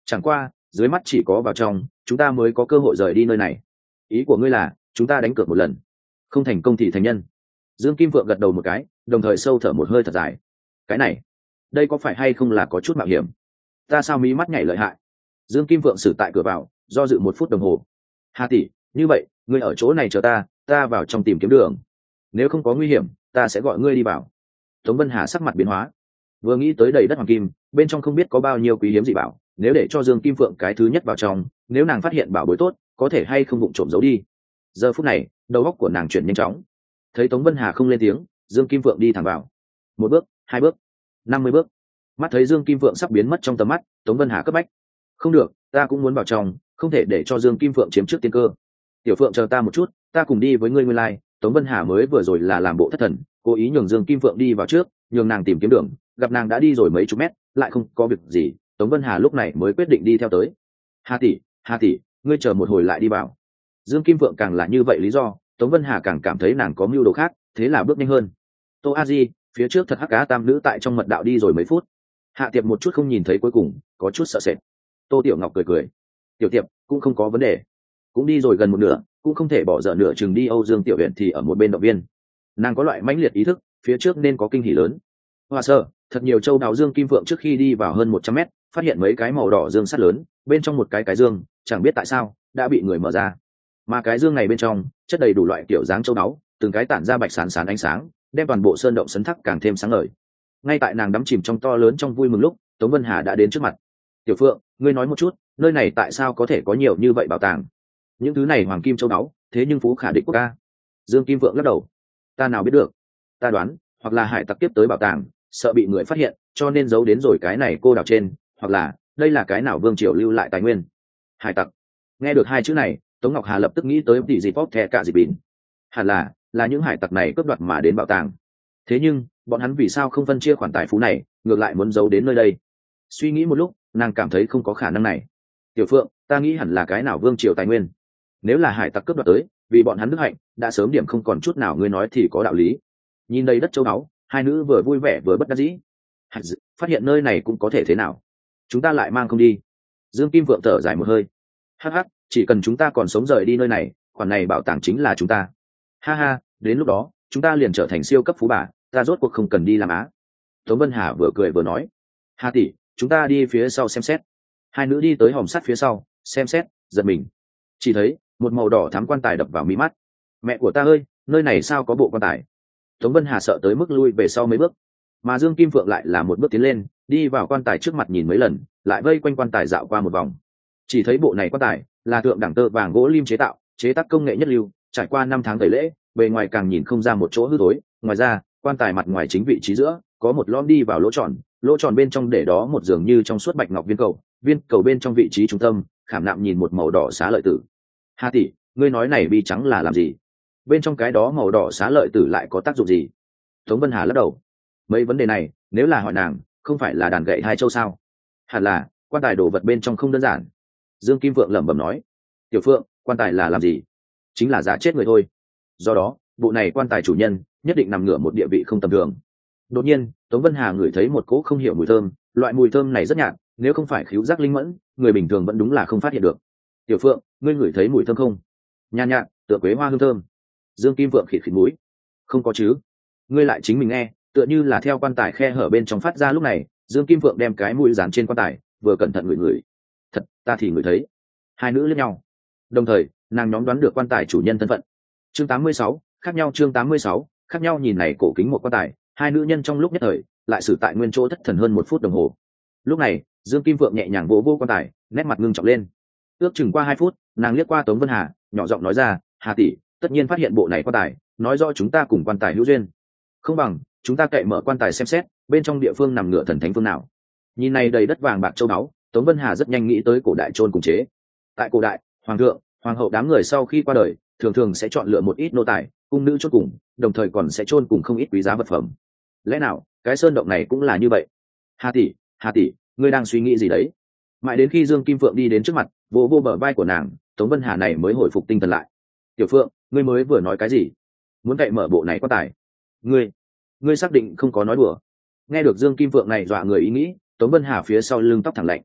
chẳng qua dưới mắt chỉ có vào trong chúng ta mới có cơ hội rời đi nơi này. Ý của ngươi là chúng ta đánh cược một lần, không thành công thì thành nhân. Dương Kim Phượng gật đầu một cái, đồng thời sâu thở một hơi thật dài. Cái này, đây có phải hay không là có chút mạo hiểm? Ta sao mí mắt nhảy lợi hại? Dương Kim Phượng xử tại cửa vào, do dự một phút đồng hồ. Hà tỷ, như vậy, ngươi ở chỗ này chờ ta, ta vào trong tìm kiếm đường. Nếu không có nguy hiểm, ta sẽ gọi ngươi đi vào. Tống Vân Hà sắc mặt biến hóa, vừa nghĩ tới đầy đất hoàng kim, bên trong không biết có bao nhiêu quý hiếm dị bảo, nếu để cho Dương Kim Phượng cái thứ nhất vào trong, nếu nàng phát hiện bảo bối tốt, có thể hay không vụng trộm giấu đi. Giờ phút này, đầu óc của nàng chuyển nhanh chóng. Thấy Tống Vân Hà không lên tiếng, Dương Kim Phượng đi thẳng vào. Một bước, hai bước, năm mươi bước. Mắt thấy Dương Kim Phượng sắp biến mất trong tầm mắt, Tống Vân Hà cấp bách. Không được, ta cũng muốn vào trong, không thể để cho Dương Kim Phượng chiếm trước tiên cơ. Tiểu Phượng chờ ta một chút, ta cùng đi với ngươi nguyên lai. Tống Vân Hà mới vừa rồi là làm bộ thất thần, cố ý nhường Dương Kim Phượng đi vào trước, nhường nàng tìm kiếm đường, gặp nàng đã đi rồi mấy chục mét, lại không có việc gì, Tống Vân Hà lúc này mới quyết định đi theo tới. Hà tỷ, Hà tỷ, ngươi chờ một hồi lại đi vào. Dương Kim Phượng càng là như vậy lý do, Tống Vân Hà càng cảm thấy nàng có mưu đồ khác, thế là bước nhanh hơn. Tô A Di, phía trước thật hắc cá tam nữ tại trong mật đạo đi rồi mấy phút. Hạ Tiệp một chút không nhìn thấy cuối cùng, có chút sợ sệt. Tô Tiểu Ngọc cười cười. Tiểu Tiệp, cũng không có vấn đề. Cũng đi rồi gần một nửa, cũng không thể bỏ dở nửa chừng đi. Âu Dương Tiểu Uyển thì ở một bên động viên. Nàng có loại mãnh liệt ý thức, phía trước nên có kinh hỉ lớn. Hoa sơ, thật nhiều châu đào. Dương Kim Phượng trước khi đi vào hơn một trăm mét, phát hiện mấy cái màu đỏ dương sắt lớn, bên trong một cái cái dương, chẳng biết tại sao đã bị người mở ra. Mà cái dương này bên trong chất đầy đủ loại kiểu dáng châu đáo, từng cái tản ra bạch sán sán ánh sáng, đem toàn bộ sơn động sấn thắc càng thêm sáng ngời. Ngay tại nàng đắm chìm trong to lớn trong vui mừng lúc, Tống Vân Hà đã đến trước mặt. Tiểu Phượng, ngươi nói một chút, nơi này tại sao có thể có nhiều như vậy bảo tàng? Những thứ này hoàng kim châu đáo, thế nhưng phú khả địch quốc ca. Dương Kim Phượng lắc đầu. Ta nào biết được? Ta đoán, hoặc là hải tặc tiếp tới bảo tàng, sợ bị người phát hiện, cho nên giấu đến rồi cái này cô đảo trên, hoặc là đây là cái nào vương triều lưu lại tài nguyên. Hải tặc. Nghe được hai chữ này, Tống Ngọc Hà lập tức nghĩ tới tỷ gì pop the cả gì bỉn. Hẳn là là những hải tặc này cướp đoạt mà đến bảo tàng. Thế nhưng bọn hắn vì sao không phân chia khoản tài phú này, ngược lại muốn giấu đến nơi đây? Suy nghĩ một lúc, nàng cảm thấy không có khả năng này. Tiểu Phượng, ta nghĩ hẳn là cái nào vương triều tài nguyên. Nếu là hải tặc cướp đoạt tới, vì bọn hắn đức hạnh đã sớm điểm không còn chút nào. Ngươi nói thì có đạo lý. Nhìn đây đất châu báu, hai nữ vừa vui vẻ vừa bất đắc dĩ. Phát hiện nơi này cũng có thể thế nào, chúng ta lại mang không đi. Dương Kim Vượng thở dài một hơi. Hắc hắc, chỉ cần chúng ta còn sống rời đi nơi này, khoản này bảo tàng chính là chúng ta. Ha ha, đến lúc đó chúng ta liền trở thành siêu cấp phú bà, ta rốt cuộc không cần đi làm á. Tống Vân Hà vừa cười vừa nói. Hà tỷ, chúng ta đi phía sau xem xét. Hai nữ đi tới hòm sắt phía sau xem xét, giật mình, chỉ thấy một màu đỏ thắm quan tài đập vào mí mắt. Mẹ của ta ơi, nơi này sao có bộ quan tài? Tống Vân Hà sợ tới mức lui về sau mấy bước, mà Dương Kim Phượng lại là một bước tiến lên, đi vào quan tài trước mặt nhìn mấy lần, lại vây quanh quan tài dạo qua một vòng. Chỉ thấy bộ này quan tài là thượng đẳng tơ vàng gỗ lim chế tạo, chế tác công nghệ nhất lưu, trải qua năm tháng tẩy lễ, bề ngoài càng nhìn không ra một chỗ hư tối. Ngoài ra, quan tài mặt ngoài chính vị trí giữa có một lõm đi vào lỗ tròn, lỗ tròn bên trong để đó một dường như trong suốt bạch ngọc viên cầu, viên cầu bên trong vị trí trung tâm khảm nạm nhìn một màu đỏ xá lợi tử. Hà tỷ, ngươi nói này bi trắng là làm gì? Bên trong cái đó màu đỏ xá lợi tử lại có tác dụng gì? Tống Vân Hà lắc đầu. Mấy vấn đề này nếu là hỏi nàng, không phải là đàn gậy hai châu sao? Hẳn là quan tài đồ vật bên trong không đơn giản. Dương Kim Phượng lẩm bẩm nói. Tiểu Phượng, quan tài là làm gì? Chính là giả chết người thôi. Do đó bộ này quan tài chủ nhân nhất định nằm ngửa một địa vị không tầm thường. Đột nhiên Tống Vân Hà ngửi thấy một cỗ không hiểu mùi thơm, loại mùi thơm này rất nhạt, nếu không phải khứu giác linh mẫn, người bình thường vẫn đúng là không phát hiện được. Tiểu Phượng, ngươi ngửi thấy mùi thơm không? Nhàn nhạt, tựa quế hoa hương thơm. Dương Kim Phượng khịt khịt mũi. Không có chứ? Ngươi lại chính mình nghe, tựa như là theo quan tài khe hở bên trong phát ra. Lúc này Dương Kim Phượng đem cái mũi dán trên quan tài, vừa cẩn thận ngửi ngửi. Thật, ta thì ngửi thấy. Hai nữ liếc nhau, đồng thời nàng nhóm đoán được quan tài chủ nhân thân phận. Chương tám mươi sáu, khác nhau. Chương tám mươi sáu, khác nhau. Nhìn này cổ kính một quan tài, hai nữ nhân trong lúc nhất thời lại xử tại nguyên chỗ thất thần hơn một phút đồng hồ. Lúc này Dương Kim Phượng nhẹ nhàng vỗ vỗ quan tài, nét mặt ngưng trọng lên. Ước chừng qua hai phút, nàng liếc qua Tống Vân Hà, nhỏ giọng nói ra, Hà tỷ, tất nhiên phát hiện bộ này quan tài, nói rõ chúng ta cùng quan tài hữu duyên. Không bằng chúng ta cậy mở quan tài xem xét, bên trong địa phương nằm ngựa thần thánh phương nào. Nhìn này đầy đất vàng bạc châu báu, Tống Vân Hà rất nhanh nghĩ tới cổ đại chôn cùng chế. Tại cổ đại, hoàng thượng, hoàng hậu đám người sau khi qua đời, thường thường sẽ chọn lựa một ít nô tài, cung nữ chôn cùng, đồng thời còn sẽ chôn cùng không ít quý giá vật phẩm. Lẽ nào cái sơn động này cũng là như vậy? Hà tỷ, Hà tỷ, ngươi đang suy nghĩ gì đấy? Mãi đến khi Dương Kim Phượng đi đến trước mặt, vỗ vô bờ vai của nàng, Tống Vân Hà này mới hồi phục tinh thần lại. Tiểu Phượng, ngươi mới vừa nói cái gì? Muốn cậy mở bộ này quan tài? Ngươi, ngươi xác định không có nói đùa? Nghe được Dương Kim Phượng này dọa người ý nghĩ, Tống Vân Hà phía sau lưng tóc thẳng lạnh.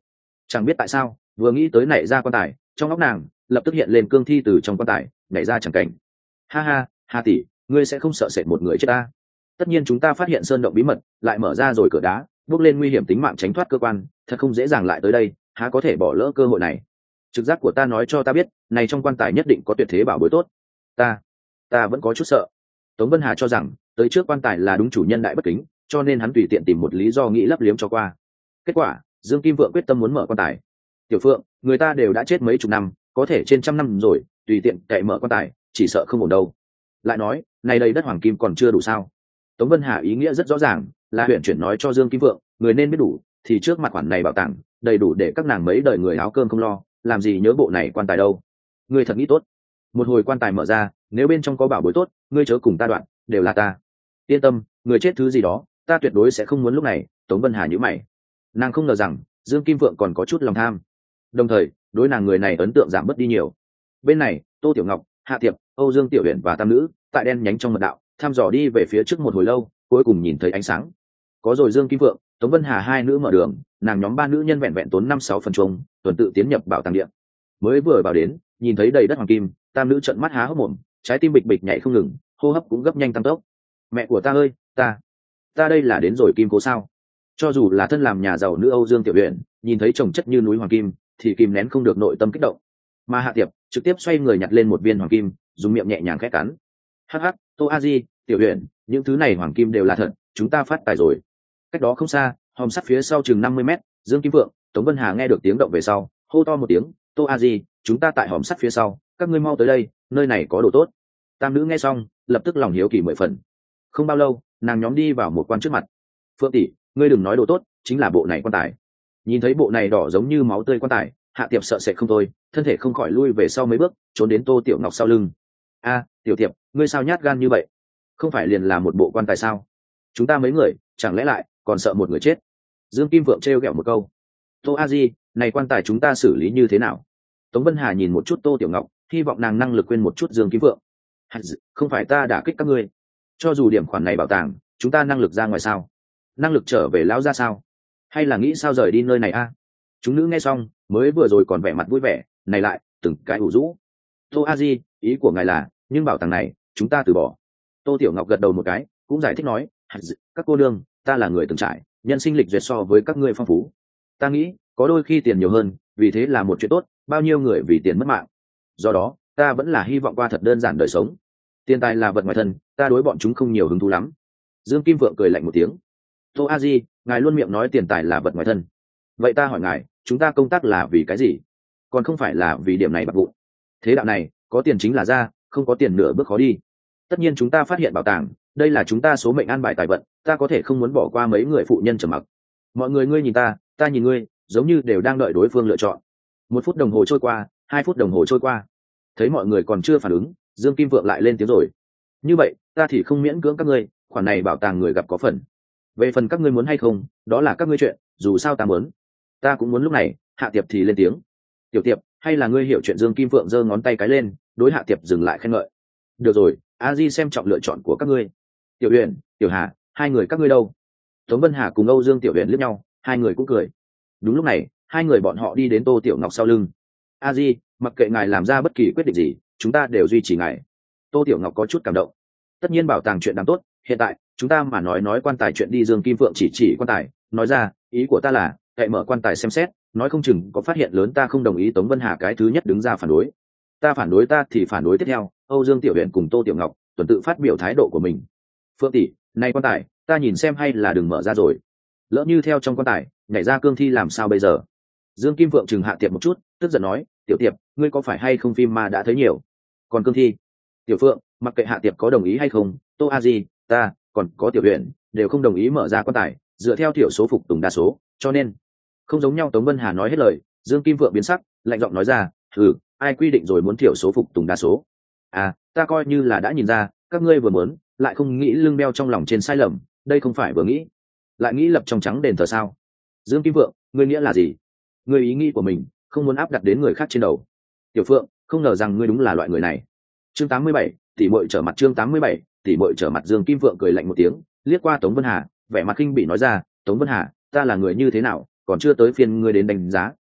Chẳng biết tại sao vừa nghĩ tới nảy ra quan tài, trong óc nàng lập tức hiện lên cương thi từ trong quan tài nảy ra chẳng cảnh. Ha ha, Hà tỷ, ngươi sẽ không sợ sệt một người chết ta? Tất nhiên chúng ta phát hiện sơn động bí mật, lại mở ra rồi cửa đá, bước lên nguy hiểm tính mạng tránh thoát cơ quan, thật không dễ dàng lại tới đây, há có thể bỏ lỡ cơ hội này. Trực giác của ta nói cho ta biết, này trong quan tài nhất định có tuyệt thế bảo bối tốt. Ta, ta vẫn có chút sợ. Tống Vân Hà cho rằng tới trước quan tài là đúng chủ nhân đại bất kính, cho nên hắn tùy tiện tìm một lý do nghĩ lấp liếm cho qua. Kết quả, Dương Kim Vượng quyết tâm muốn mở quan tài. Tiểu Phượng, người ta đều đã chết mấy chục năm, có thể trên trăm năm rồi, tùy tiện cậy mở quan tài, chỉ sợ không ổn đâu. Lại nói, này đây đất hoàng kim còn chưa đủ sao? Tống Vân Hà ý nghĩa rất rõ ràng, là huyện chuyển nói cho Dương Kim Vượng, người nên biết đủ, thì trước mặt khoản này bảo tàng, đầy đủ để các nàng mấy đời người áo cơm không lo, làm gì nhớ bộ này quan tài đâu. Ngươi thật nghĩ tốt. Một hồi quan tài mở ra, nếu bên trong có bảo bối tốt, ngươi chớ cùng ta đoạn, đều là ta. Yên tâm, người chết thứ gì đó, ta tuyệt đối sẽ không muốn lúc này. Tống Vân Hà nhíu mày, nàng không ngờ rằng Dương Kim Vượng còn có chút lòng tham, đồng thời đối nàng người này ấn tượng giảm bớt đi nhiều. Bên này, Tô Tiểu Ngọc, Hạ Tiệp, Âu Dương Tiểu Uyển và Tam Nữ tại đen nhánh trong mật đạo thăm dò đi về phía trước một hồi lâu, cuối cùng nhìn thấy ánh sáng. Có rồi Dương Kim Vượng, Tống Vân Hà hai nữ mở đường, nàng nhóm ba nữ nhân vẹn vẹn tốn năm sáu phần chung, tuần tự tiến nhập bảo tàng điện. Mới vừa vào đến, nhìn thấy đầy đất hoàng kim, Tam Nữ trợn mắt há hốc mồm, trái tim bịch bịch nhảy không ngừng, hô hấp cũng gấp nhanh tăng tốc. Mẹ của ta ơi, ta, ta đây là đến rồi kim cố sao? Cho dù là thân làm nhà giàu nữ Âu Dương Tiểu Uyển, nhìn thấy chồng chất như núi hoàng kim, thì kìm nén không được nội tâm kích động. Mà Hạ Tiệp trực tiếp xoay người nhặt lên một viên hoàng kim, dùng miệng nhẹ nhàng khẽ cắn. Hắc hắc, Tô A Di, Tiểu Uyển, những thứ này hoàng kim đều là thật, chúng ta phát tài rồi. Cách đó không xa, hòm sắt phía sau chừng năm mươi mét, Dương Kim Vượng, Tống Vân Hà nghe được tiếng động về sau, hô to một tiếng, Tô A Di, chúng ta tại hòm sắt phía sau, các ngươi mau tới đây, nơi này có đồ tốt. Tam nữ nghe xong, lập tức lòng hiếu kỳ mười phần. Không bao lâu, nàng nhóm đi vào một quan trước mặt. Phượng tỷ, ngươi đừng nói đồ tốt, chính là bộ này quan tài. Nhìn thấy bộ này đỏ giống như máu tươi quan tài, Hạ Tiệp sợ sệt không thôi, thân thể không khỏi lui về sau mấy bước, trốn đến Tô Tiểu Ngọc sau lưng. A, Tiểu Tiệp, ngươi sao nhát gan như vậy? Không phải liền là một bộ quan tài sao? Chúng ta mấy người, chẳng lẽ lại còn sợ một người chết? Dương Kim Vượng trêu ghẹo một câu. Tô A Di, này quan tài chúng ta xử lý như thế nào? Tống Vân Hà nhìn một chút Tô Tiểu Ngọc, hy vọng nàng năng lực quên một chút Dương Kim Vượng. Không phải ta đả kích các ngươi, cho dù điểm khoản này bảo tàng, chúng ta năng lực ra ngoài sao? Năng lực trở về lão ra sao? Hay là nghĩ sao rời đi nơi này a? Chúng nữ nghe xong, mới vừa rồi còn vẻ mặt vui vẻ, này lại từng cái ủ rũ. Tô A Di, ý của ngài là, nhưng bảo tàng này chúng ta từ bỏ. Tô Tiểu Ngọc gật đầu một cái, cũng giải thích nói, các cô đương, ta là người từng trải, nhân sinh lịch duyệt so với các ngươi phong phú. Ta nghĩ có đôi khi tiền nhiều hơn, vì thế là một chuyện tốt, bao nhiêu người vì tiền mất mạng. Do đó, ta vẫn là hy vọng qua thật đơn giản đời sống. Tiền tài là vật ngoài thân, ta đối bọn chúng không nhiều hứng thú lắm. Dương Kim Vượng cười lạnh một tiếng. Tô A Di, ngài luôn miệng nói tiền tài là vật ngoài thân. Vậy ta hỏi ngài, chúng ta công tác là vì cái gì? Còn không phải là vì điểm này bạc vụn. Thế đạo này, có tiền chính là ra, không có tiền nửa bước khó đi. Tất nhiên chúng ta phát hiện bảo tàng, đây là chúng ta số mệnh an bài tài vận, ta có thể không muốn bỏ qua mấy người phụ nhân trầm mặc. Mọi người ngươi nhìn ta, ta nhìn ngươi, giống như đều đang đợi đối phương lựa chọn. Một phút đồng hồ trôi qua, hai phút đồng hồ trôi qua, thấy mọi người còn chưa phản ứng, Dương Kim Vượng lại lên tiếng rồi. Như vậy, ta thì không miễn cưỡng các ngươi, khoản này bảo tàng người gặp có phần. Về phần các ngươi muốn hay không, đó là các ngươi chuyện, dù sao ta muốn. Ta cũng muốn. Lúc này, Hạ Tiệp thì lên tiếng. Tiểu Tiệp, hay là ngươi hiểu chuyện? Dương Kim Vượng giơ ngón tay cái lên, đối Hạ Tiệp dừng lại khen ngợi. Được rồi, A Di xem trọng lựa chọn của các ngươi. Tiểu Uyển, Tiểu Hà, hai người các ngươi đâu? Tống Vân Hà cùng Âu Dương Tiểu Uyển liếc nhau, hai người cũng cười. Đúng lúc này, hai người bọn họ đi đến Tô Tiểu Ngọc sau lưng. A Di, mặc kệ ngài làm ra bất kỳ quyết định gì, chúng ta đều duy trì ngài. Tô Tiểu Ngọc có chút cảm động. Tất nhiên bảo tàng chuyện đáng tốt, hiện tại chúng ta mà nói nói quan tài chuyện đi. Dương Kim Vượng chỉ chỉ quan tài, nói ra, ý của ta là cậy mở quan tài xem xét, nói không chừng có phát hiện lớn. Ta không đồng ý. Tống Vân Hà cái thứ nhất đứng ra phản đối. Ta phản đối. Ta thì phản đối tiếp theo. Âu Dương Tiểu Uyển cùng Tô Tiểu Ngọc tuần tự phát biểu thái độ của mình. Phượng tỷ, nay quan tài ta nhìn xem hay là đừng mở ra rồi. Lỡ như theo trong quan tài nhảy ra cương thi làm sao bây giờ? Dương Kim Vượng chừng Hạ Tiệp một chút, tức giận nói, Tiểu Tiệp, ngươi có phải hay không phim ma đã thấy nhiều? Còn cương thi? Tiểu Phượng, mặc kệ Hạ Tiệp có đồng ý hay không, Tô A Di, ta còn có Tiểu Uyển đều không đồng ý mở ra quan tài, dựa theo thiểu số phục tùng đa số, cho nên không giống nhau. Tống Vân Hà nói hết lời, Dương Kim Vượng biến sắc, lạnh giọng nói ra, ừ, ai quy định rồi muốn thiểu số phục tùng đa số? À, ta coi như là đã nhìn ra, các ngươi vừa muốn lại không nghĩ lưng beo trong lòng trên sai lầm, đây không phải vừa nghĩ lại nghĩ lập trong trắng đền thờ sao? Dương Kim Vượng, ngươi nghĩa là gì? Ngươi ý nghĩ của mình không muốn áp đặt đến người khác trên đầu. Tiểu Phượng, không ngờ rằng ngươi đúng là loại người này. Chương tám mươi bảy, tỷ muội trở mặt. Chương tám mươi bảy, tỷ muội trở mặt. Dương Kim Vượng cười lạnh một tiếng, liếc qua Tống Vân Hà, vẻ mặt khinh bỉ nói ra, Tống Vân Hà, ta là người như thế nào, còn chưa tới phiên ngươi đến đánh giá.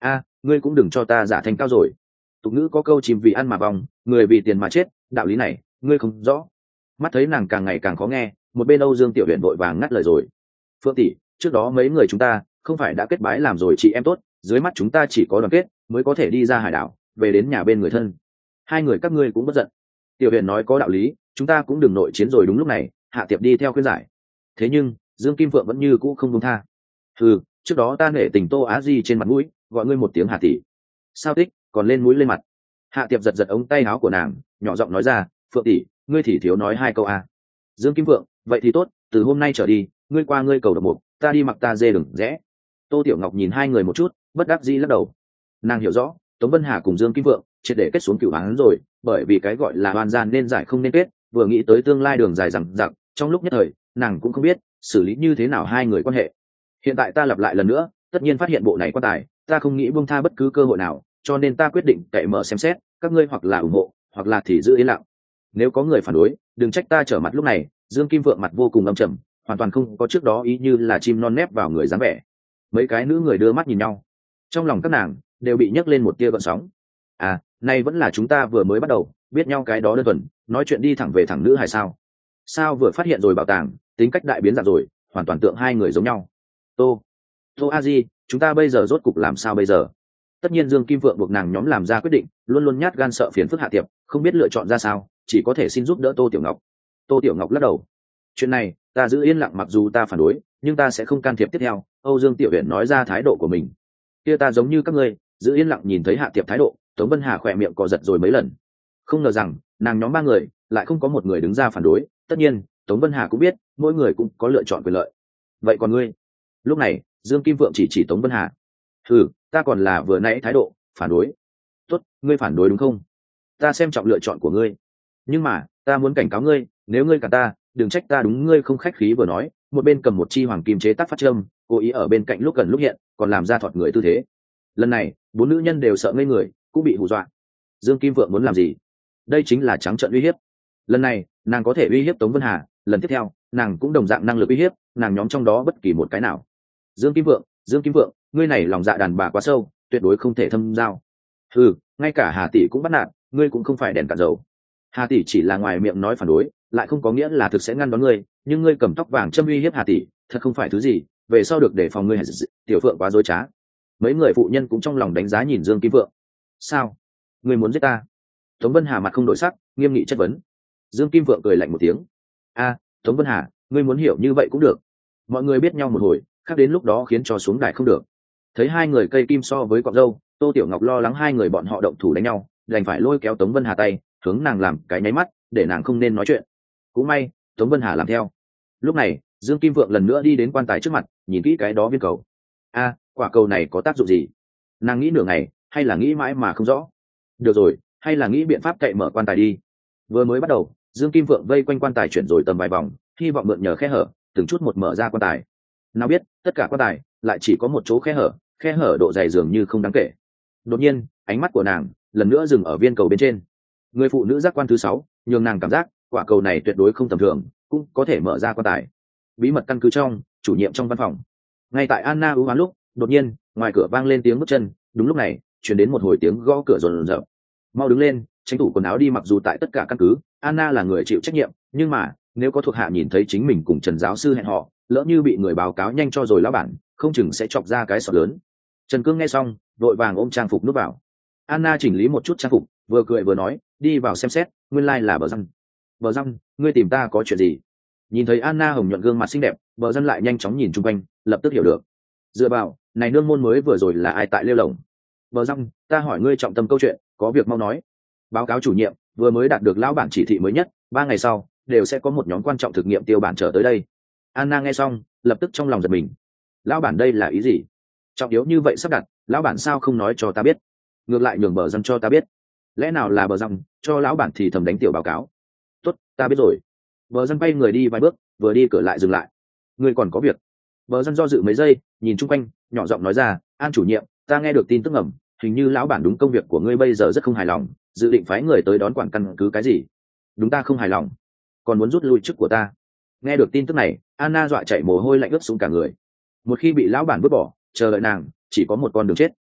a ngươi cũng đừng cho ta giả thành cao rồi. Tục ngữ có câu chim vì ăn mà vòng, người vì tiền mà chết, đạo lý này ngươi không rõ. Mắt thấy nàng càng ngày càng khó nghe, một bên Âu Dương Tiểu Huyền vội vàng ngắt lời rồi. Phượng tỷ, trước đó mấy người chúng ta không phải đã kết bái làm rồi chị em tốt, dưới mắt chúng ta chỉ có đoàn kết mới có thể đi ra hải đảo, về đến nhà bên người thân. Hai người các ngươi cũng bất giận. Tiểu Huyền nói có đạo lý, chúng ta cũng đừng nội chiến rồi. Đúng lúc này Hạ Tiệp đi theo khuyên giải. Thế nhưng Dương Kim Phượng vẫn như cũ không buông tha. Ừ, trước đó ta nể tình Tô Á Di trên mặt mũi, gọi ngươi một tiếng Hạ tỷ. Sao tích, còn lên mũi lên mặt. Hạ Tiệp giật giật ống tay áo của nàng, nhỏ giọng nói ra, Phượng tỷ, ngươi thì thiếu nói hai câu à. Dương Kim Phượng, vậy thì tốt, từ hôm nay trở đi, ngươi qua ngươi cầu độc mục, ta đi mặc ta dê đừng rẽ. Tô Tiểu Ngọc nhìn hai người một chút, bất đắc dĩ lắc đầu. Nàng hiểu rõ, Tống Vân Hà cùng Dương Kim Phượng triệt để kết xuống cửu án rồi, bởi vì cái gọi là oan gian nên giải không nên kết, vừa nghĩ tới tương lai đường dài rằng rằng, trong lúc nhất thời, nàng cũng không biết xử lý như thế nào hai người quan hệ. Hiện tại ta lặp lại lần nữa, tất nhiên phát hiện bộ này quan tài, ta không nghĩ buông tha bất cứ cơ hội nào, cho nên ta quyết định cậy mở xem xét, các ngươi hoặc là ủng hộ, hoặc là thì giữ yên lặng. Nếu có người phản đối, đừng trách ta trở mặt. Lúc này Dương Kim Vượng mặt vô cùng âm trầm, hoàn toàn không có trước đó ý như là chim non nép vào người dáng vẻ. Mấy cái nữ người đưa mắt nhìn nhau, trong lòng các nàng đều bị nhấc lên một tia gợn sóng. À, nay vẫn là chúng ta vừa mới bắt đầu biết nhau cái đó đơn thuần, nói chuyện đi thẳng về thẳng nữ hay sao? Sao vừa phát hiện rồi bảo tàng, tính cách đại biến dạng rồi, hoàn toàn tượng hai người giống nhau. Tô, Tô A Di, chúng ta bây giờ rốt cục làm sao bây giờ? Tất nhiên Dương Kim Vượng buộc nàng nhóm làm ra quyết định, luôn luôn nhát gan sợ phiền phức Hạ Tiệp, không biết lựa chọn ra sao, chỉ có thể xin giúp đỡ Tô Tiểu Ngọc. Tô Tiểu Ngọc lắc đầu. Chuyện này ta giữ yên lặng, mặc dù ta phản đối nhưng ta sẽ không can thiệp. Tiếp theo Âu Dương Tiểu Huyền nói ra thái độ của mình. Kia ta giống như các ngươi, giữ yên lặng. Nhìn thấy Hạ Tiệp thái độ, Tống Vân Hà khỏe miệng cò giật rồi mấy lần. Không ngờ rằng nàng nhóm ba người lại không có một người đứng ra phản đối. Tất nhiên Tống Vân Hà cũng biết mỗi người cũng có lựa chọn quyền lợi. Vậy còn ngươi? Lúc này Dương Kim Vượng chỉ chỉ Tống Vân Hà. Ừ, ta còn là vừa nãy thái độ phản đối. Tốt, ngươi phản đối đúng không? Ta xem trọng lựa chọn của ngươi, nhưng mà ta muốn cảnh cáo ngươi, nếu ngươi cả ta, đừng trách ta đúng ngươi không khách khí. Vừa nói, một bên cầm một chi hoàng kim chế tác phát châm, cố ý ở bên cạnh lúc gần lúc hiện, còn làm ra thọt người tư thế. Lần này bốn nữ nhân đều sợ ngây người, cũng bị hù dọa. Dương Kim Vượng muốn làm gì? Đây chính là trắng trợn uy hiếp. Lần này nàng có thể uy hiếp Tống Vân Hà, lần tiếp theo nàng cũng đồng dạng năng lực uy hiếp nàng nhóm trong đó bất kỳ một cái nào. Dương Kim Vượng, Dương Kim Vượng, ngươi này lòng dạ đàn bà quá sâu, tuyệt đối không thể thâm giao. Ừ, ngay cả Hà tỷ cũng bắt nạt, ngươi cũng không phải đèn cạn dầu. Hà tỷ chỉ là ngoài miệng nói phản đối, lại không có nghĩa là thực sẽ ngăn đón ngươi, nhưng ngươi cầm tóc vàng châm uy hiếp Hà tỷ, thật không phải thứ gì, về sau được đề phòng ngươi. Tiểu Phượng quá dối trá. Mấy người phụ nhân cũng trong lòng đánh giá nhìn Dương Kim Vượng. Sao? Ngươi muốn giết ta? Tống Vân Hà mặt không đổi sắc, nghiêm nghị chất vấn. Dương Kim Vượng cười lạnh một tiếng. A, Tống Vân Hà, ngươi muốn hiểu như vậy cũng được. Mọi người biết nhau một hồi, khác đến lúc đó khiến cho xuống đài không được. Thấy hai người cây kim so với cọp dâu, Tô Tiểu Ngọc lo lắng hai người bọn họ động thủ đánh nhau, đành phải lôi kéo Tống Vân Hà tay, hướng nàng làm cái nháy mắt, để nàng không nên nói chuyện. Cũng may Tống Vân Hà làm theo. Lúc này Dương Kim Vượng lần nữa đi đến quan tài trước mặt, nhìn kỹ cái đó viên cầu. A, quả cầu này có tác dụng gì? Nàng nghĩ nửa ngày, hay là nghĩ mãi mà không rõ. Được rồi, hay là nghĩ biện pháp cậy mở quan tài đi. Vừa mới bắt đầu, Dương Kim Vượng vây quanh quan tài chuyển rồi tầm vài vòng, hy vọng mượn nhờ khe hở, từng chút một mở ra quan tài. Nào biết tất cả quan tài lại chỉ có một chỗ khe hở, khe hở độ dày dường như không đáng kể. Đột nhiên ánh mắt của nàng lần nữa dừng ở viên cầu bên trên. Người phụ nữ giác quan thứ sáu nhường nàng cảm giác quả cầu này tuyệt đối không tầm thường, cũng có thể mở ra quan tài. Bí mật căn cứ trong chủ nhiệm trong văn phòng. Ngay tại Anna ưu ám lúc, đột nhiên ngoài cửa vang lên tiếng bước chân. Đúng lúc này chuyển đến một hồi tiếng gõ cửa rồn rập. Mau đứng lên, tranh thủ quần áo đi. Mặc dù tại tất cả căn cứ Anna là người chịu trách nhiệm, nhưng mà nếu có thuộc hạ nhìn thấy chính mình cùng Trần giáo sư hẹn họ, lỡ như bị người báo cáo nhanh cho rồi lão bản, không chừng sẽ chọc ra cái sọt lớn. Trần Cương nghe xong vội vàng ôm trang phục núp vào. Anna chỉnh lý một chút trang phục, vừa cười vừa nói, đi vào xem xét, nguyên lai là Bờ Răng. Bờ Răng, ngươi tìm ta có chuyện gì? Nhìn thấy Anna hồng nhuận gương mặt xinh đẹp, Bờ Răng lại nhanh chóng nhìn chung quanh, lập tức hiểu được. Dựa vào, này nương môn mới vừa rồi là ai tại lêu lồng? Bờ Răng, ta hỏi ngươi trọng tâm câu chuyện, có việc mau nói. Báo cáo chủ nhiệm, vừa mới đạt được lão bản chỉ thị mới nhất, ba ngày sau đều sẽ có một nhóm quan trọng thực nghiệm tiêu bản trở tới đây. Anna nghe xong lập tức trong lòng giật mình. Lão bản đây là ý gì? Trọng yếu như vậy sắp đặt, lão bản sao không nói cho ta biết, ngược lại nhường Bờ Răng cho ta biết? Lẽ nào là Bờ Răng cho lão bản thì thầm đánh tiểu báo cáo? Tốt, ta biết rồi. Bờ Răng bay người đi vài bước, vừa đi cửa lại dừng lại. Ngươi còn có việc? Bờ Răng do dự mấy giây, nhìn chung quanh, nhỏ giọng nói ra, An chủ nhiệm, ta nghe được tin tức ngầm, hình như lão bản đúng công việc của ngươi bây giờ rất không hài lòng, dự định phái người tới đón quản căn cứ cái gì? Đúng, ta không hài lòng, còn muốn rút lui chức của ta. Nghe được tin tức này, Anna dọa chạy mồ hôi lạnh ướt xuống cả người. Một khi bị lão bản vứt bỏ, chờ đợi nàng chỉ có một con đường chết.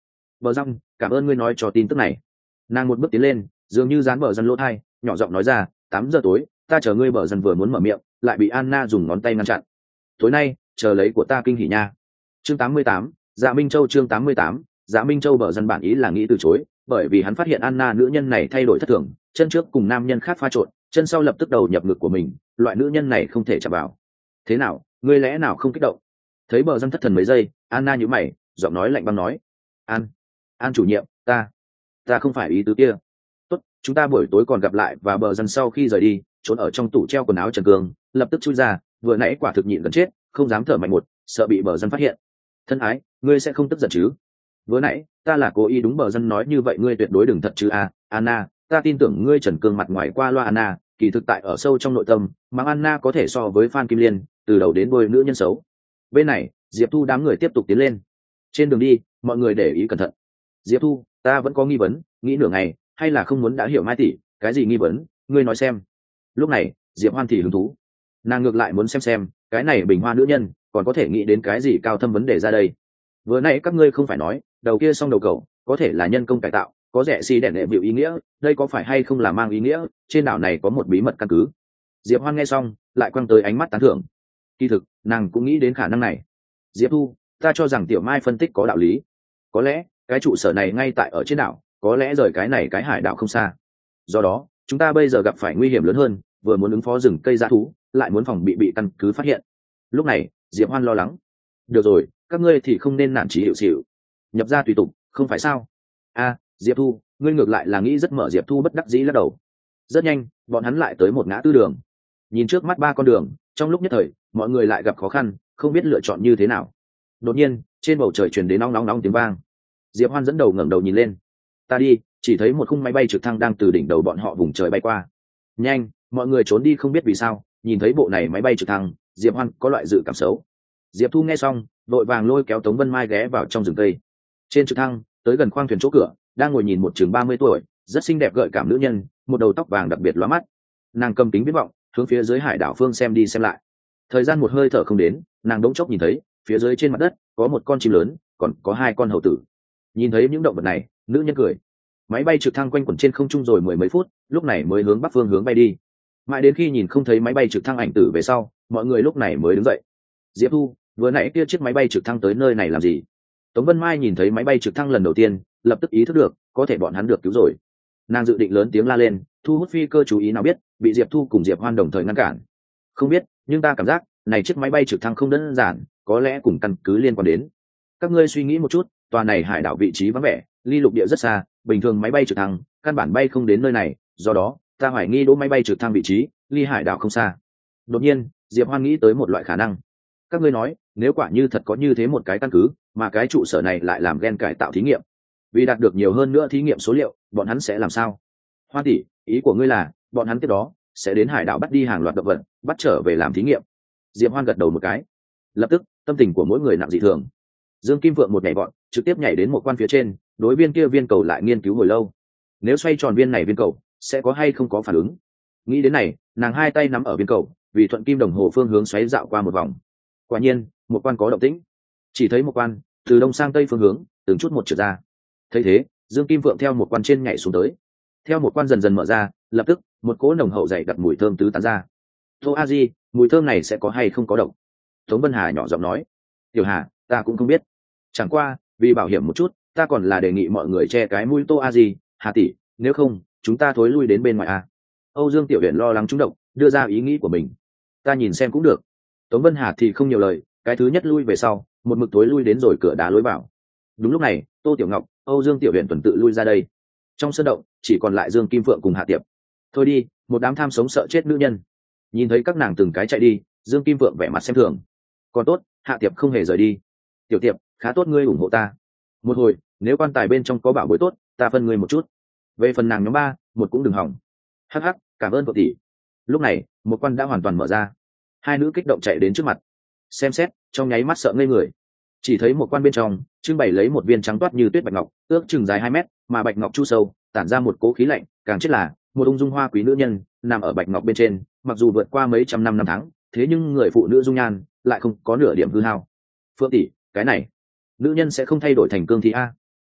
Bờ răng, cảm ơn ngươi nói cho tin tức này. Nàng một bước tiến lên, dường như dán bờ răng lỗ thai, nhỏ giọng nói ra, tám giờ tối ta chờ ngươi. Bờ răng vừa muốn mở miệng, lại bị Anna dùng ngón tay ngăn chặn. Tối nay chờ lấy của ta kinh hỉ nha. Chương tám mươi tám, Dạ Minh Châu. Chương tám mươi tám, Dạ Minh Châu. Bờ răng bản ý là nghĩ từ chối, bởi vì hắn phát hiện Anna nữ nhân này thay đổi thất thường, chân trước cùng nam nhân khác pha trộn, chân sau lập tức đầu nhập ngực của mình, loại nữ nhân này không thể chạm vào. Thế nào, ngươi lẽ nào không kích động? Thấy bờ răng thất thần mấy giây, Anna nhíu mày, giọng nói lạnh băng nói, an an chủ nhiệm, ta ta không phải ý tứ kia. Tốt, chúng ta buổi tối còn gặp lại. Và bờ răng sau khi rời đi, trốn ở trong tủ treo quần áo Trần Cương lập tức chui ra, vừa nãy quả thực nhịn gần chết, không dám thở mạnh một, sợ bị bờ răng phát hiện. Thân ái, ngươi sẽ không tức giận chứ? Vừa nãy ta là cố ý. Đúng, bờ răng nói như vậy ngươi tuyệt đối đừng thật chứ. À, Anna, ta tin tưởng ngươi. Trần Cương mặt ngoài qua loa Anna, kỳ thực tại ở sâu trong nội tâm mắng Anna có thể so với Phan Kim Liên, từ đầu đến đuôi nữ nhân xấu. Bên này Diệp Thu đám người tiếp tục tiến lên. Trên đường đi mọi người để ý cẩn thận. Diệp Thu, ta vẫn có nghi vấn, nghĩ nửa ngày hay là không muốn đã hiểu Mai tỷ. Cái gì nghi vấn, ngươi nói xem. Lúc này Diệp Hoan thì hứng thú, nàng ngược lại muốn xem xem cái này bình hoa nữ nhân còn có thể nghĩ đến cái gì cao thâm vấn đề ra đây. Vừa nãy các ngươi không phải nói đầu kia xong đầu cầu có thể là nhân công cải tạo, có rẻ xi đèn đệ biểu ý nghĩa, đây có phải hay không là mang ý nghĩa trên đảo này có một bí mật căn cứ? Diệp Hoan nghe xong lại quăng tới ánh mắt tán thưởng. Kỳ thực nàng cũng nghĩ đến khả năng này. Diệp Thu, ta cho rằng Tiểu Mai phân tích có đạo lý. Có lẽ cái trụ sở này ngay tại ở trên đảo, có lẽ rời cái này cái hải đảo không xa. Do đó chúng ta bây giờ gặp phải nguy hiểm lớn hơn, vừa muốn ứng phó rừng cây dã thú, lại muốn phòng bị bị căn cứ phát hiện. Lúc này Diệp Hoan lo lắng. Được rồi, các ngươi thì không nên nản chí hiệu xỉu, nhập ra tùy tục, không phải sao? A, Diệp Thu, ngươi ngược lại là nghĩ rất mở. Diệp Thu bất đắc dĩ lắc đầu. Rất nhanh bọn hắn lại tới một ngã tư đường. Nhìn trước mắt ba con đường, trong lúc nhất thời mọi người lại gặp khó khăn, không biết lựa chọn như thế nào. Đột nhiên trên bầu trời truyền đến nóng nóng nóng tiếng vang. Diệp Hoan dẫn đầu ngẩng đầu nhìn lên. Ta đi, chỉ thấy một khung máy bay trực thăng đang từ đỉnh đầu bọn họ vùng trời bay qua. Nhanh, mọi người trốn đi. Không biết vì sao, nhìn thấy bộ này máy bay trực thăng, Diệp Hoan có loại dự cảm xấu. Diệp Thu nghe xong vội vàng lôi kéo Tống Vân Mai ghé vào trong rừng cây. Trên trực thăng tới gần khoang thuyền chỗ cửa, đang ngồi nhìn một chừng ba mươi tuổi, rất xinh đẹp gợi cảm nữ nhân, một đầu tóc vàng đặc biệt lóa mắt. Nàng cầm kính viễn vọng hướng phía dưới hải đảo phương xem đi xem lại. Thời gian một hơi thở không đến, nàng đống chốc nhìn thấy phía dưới trên mặt đất có một con chim lớn, còn có hai con hầu tử. Nhìn thấy những động vật này, nữ nhân cười. Máy bay trực thăng quanh quẩn trên không trung rồi mười mấy phút, lúc này mới hướng bắc phương hướng bay đi. Mãi đến khi nhìn không thấy máy bay trực thăng ảnh tử về sau, mọi người lúc này mới đứng dậy. Diệp Thu, vừa nãy kia chiếc máy bay trực thăng tới nơi này làm gì? Tống Vân Mai nhìn thấy máy bay trực thăng lần đầu tiên, lập tức ý thức được có thể bọn hắn được cứu rồi. Nàng dự định lớn tiếng la lên, thu hút phi cơ chú ý, nào biết bị Diệp Thu cùng Diệp Hoan đồng thời ngăn cản. Không biết, nhưng ta cảm giác này chiếc máy bay trực thăng không đơn giản, có lẽ cùng căn cứ liên quan đến. Các ngươi suy nghĩ một chút, tòa này hải đảo vị trí vắng vẻ, ly lục địa rất xa, bình thường máy bay trực thăng căn bản bay không đến nơi này, do đó ta hoài nghi đỗ máy bay trực thăng vị trí ly hải đảo không xa. Đột nhiên Diệp Hoan nghĩ tới một loại khả năng. Các ngươi nói, nếu quả như thật có như thế một cái căn cứ, mà cái trụ sở này lại làm gen cải tạo thí nghiệm, vì đạt được nhiều hơn nữa thí nghiệm số liệu, bọn hắn sẽ làm sao? Hoa tỷ, ý của ngươi là bọn hắn tiếp đó sẽ đến hải đảo bắt đi hàng loạt động vật, bắt trở về làm thí nghiệm? Diệp Hoan gật đầu một cái. Lập tức tâm tình của mỗi người nặng dị thường. Dương Kim Vượng một nhảy vọt, trực tiếp nhảy đến một quan phía trên, đối viên kia viên cầu lại nghiên cứu hồi lâu. Nếu xoay tròn viên này viên cầu sẽ có hay không có phản ứng? Nghĩ đến này, nàng hai tay nắm ở viên cầu, vì thuận kim đồng hồ phương hướng xoáy dạo qua một vòng. Quả nhiên một quan có động tĩnh. Chỉ thấy một quan từ đông sang tây phương hướng từng chút một trượt ra. Thấy thế, Dương Kim Vượng theo một quan trên nhảy xuống tới. Theo một quan dần dần mở ra, lập tức một cỗ nồng hậu dày đặc mùi thơm tứ tán ra. Tô A Di, mùi thơm này sẽ có hay không có độc? Tống Vân Hà nhỏ giọng nói. Tiểu Hà, ta cũng không biết. Chẳng qua vì bảo hiểm một chút, ta còn là đề nghị mọi người che cái mũi. Tô A Di, Hà tỷ, nếu không chúng ta thối lui đến bên ngoài a. Âu Dương Tiểu Huyền lo lắng trúng độc, đưa ra ý nghĩ của mình. Ta nhìn xem cũng được. Tống Vân Hà thì không nhiều lời, cái thứ nhất lui về sau, một mực tối lui đến rồi cửa đá lối vào. Đúng lúc này, Tô Tiểu Ngọc, Âu Dương Tiểu Huyền tuần tự lui ra đây. Trong sân động chỉ còn lại Dương Kim Phượng cùng Hạ Tiệp. Thôi đi, một đám tham sống sợ chết nữ nhân. Nhìn thấy các nàng từng cái chạy đi, Dương Kim Phượng vẻ mặt xem thường. Còn tốt, Hạ Tiệp không hề rời đi. Tiểu Tiệp, khá tốt, ngươi ủng hộ ta. Một hồi, nếu quan tài bên trong có bảo bối tốt, ta phân ngươi một chút. Về phần nàng nhóm ba, một cũng đừng hỏng. Hắc hắc, cảm ơn cậu tỷ. Lúc này, một quan đã hoàn toàn mở ra. Hai nữ kích động chạy đến trước mặt, xem xét, trong nháy mắt sợ ngây người. Chỉ thấy một quan bên trong trưng bày lấy một viên trắng toát như tuyết bạch ngọc, ước chừng dài hai mét, mà bạch ngọc chu sâu, tản ra một cỗ khí lạnh, càng chết là một ung dung hoa quý nữ nhân nằm ở bạch ngọc bên trên. Mặc dù vượt qua mấy trăm năm năm tháng, thế nhưng người phụ nữ dung nhan lại không có nửa điểm hư hao. Phượng tỷ, cái này nữ nhân sẽ không thay đổi thành cương thi a?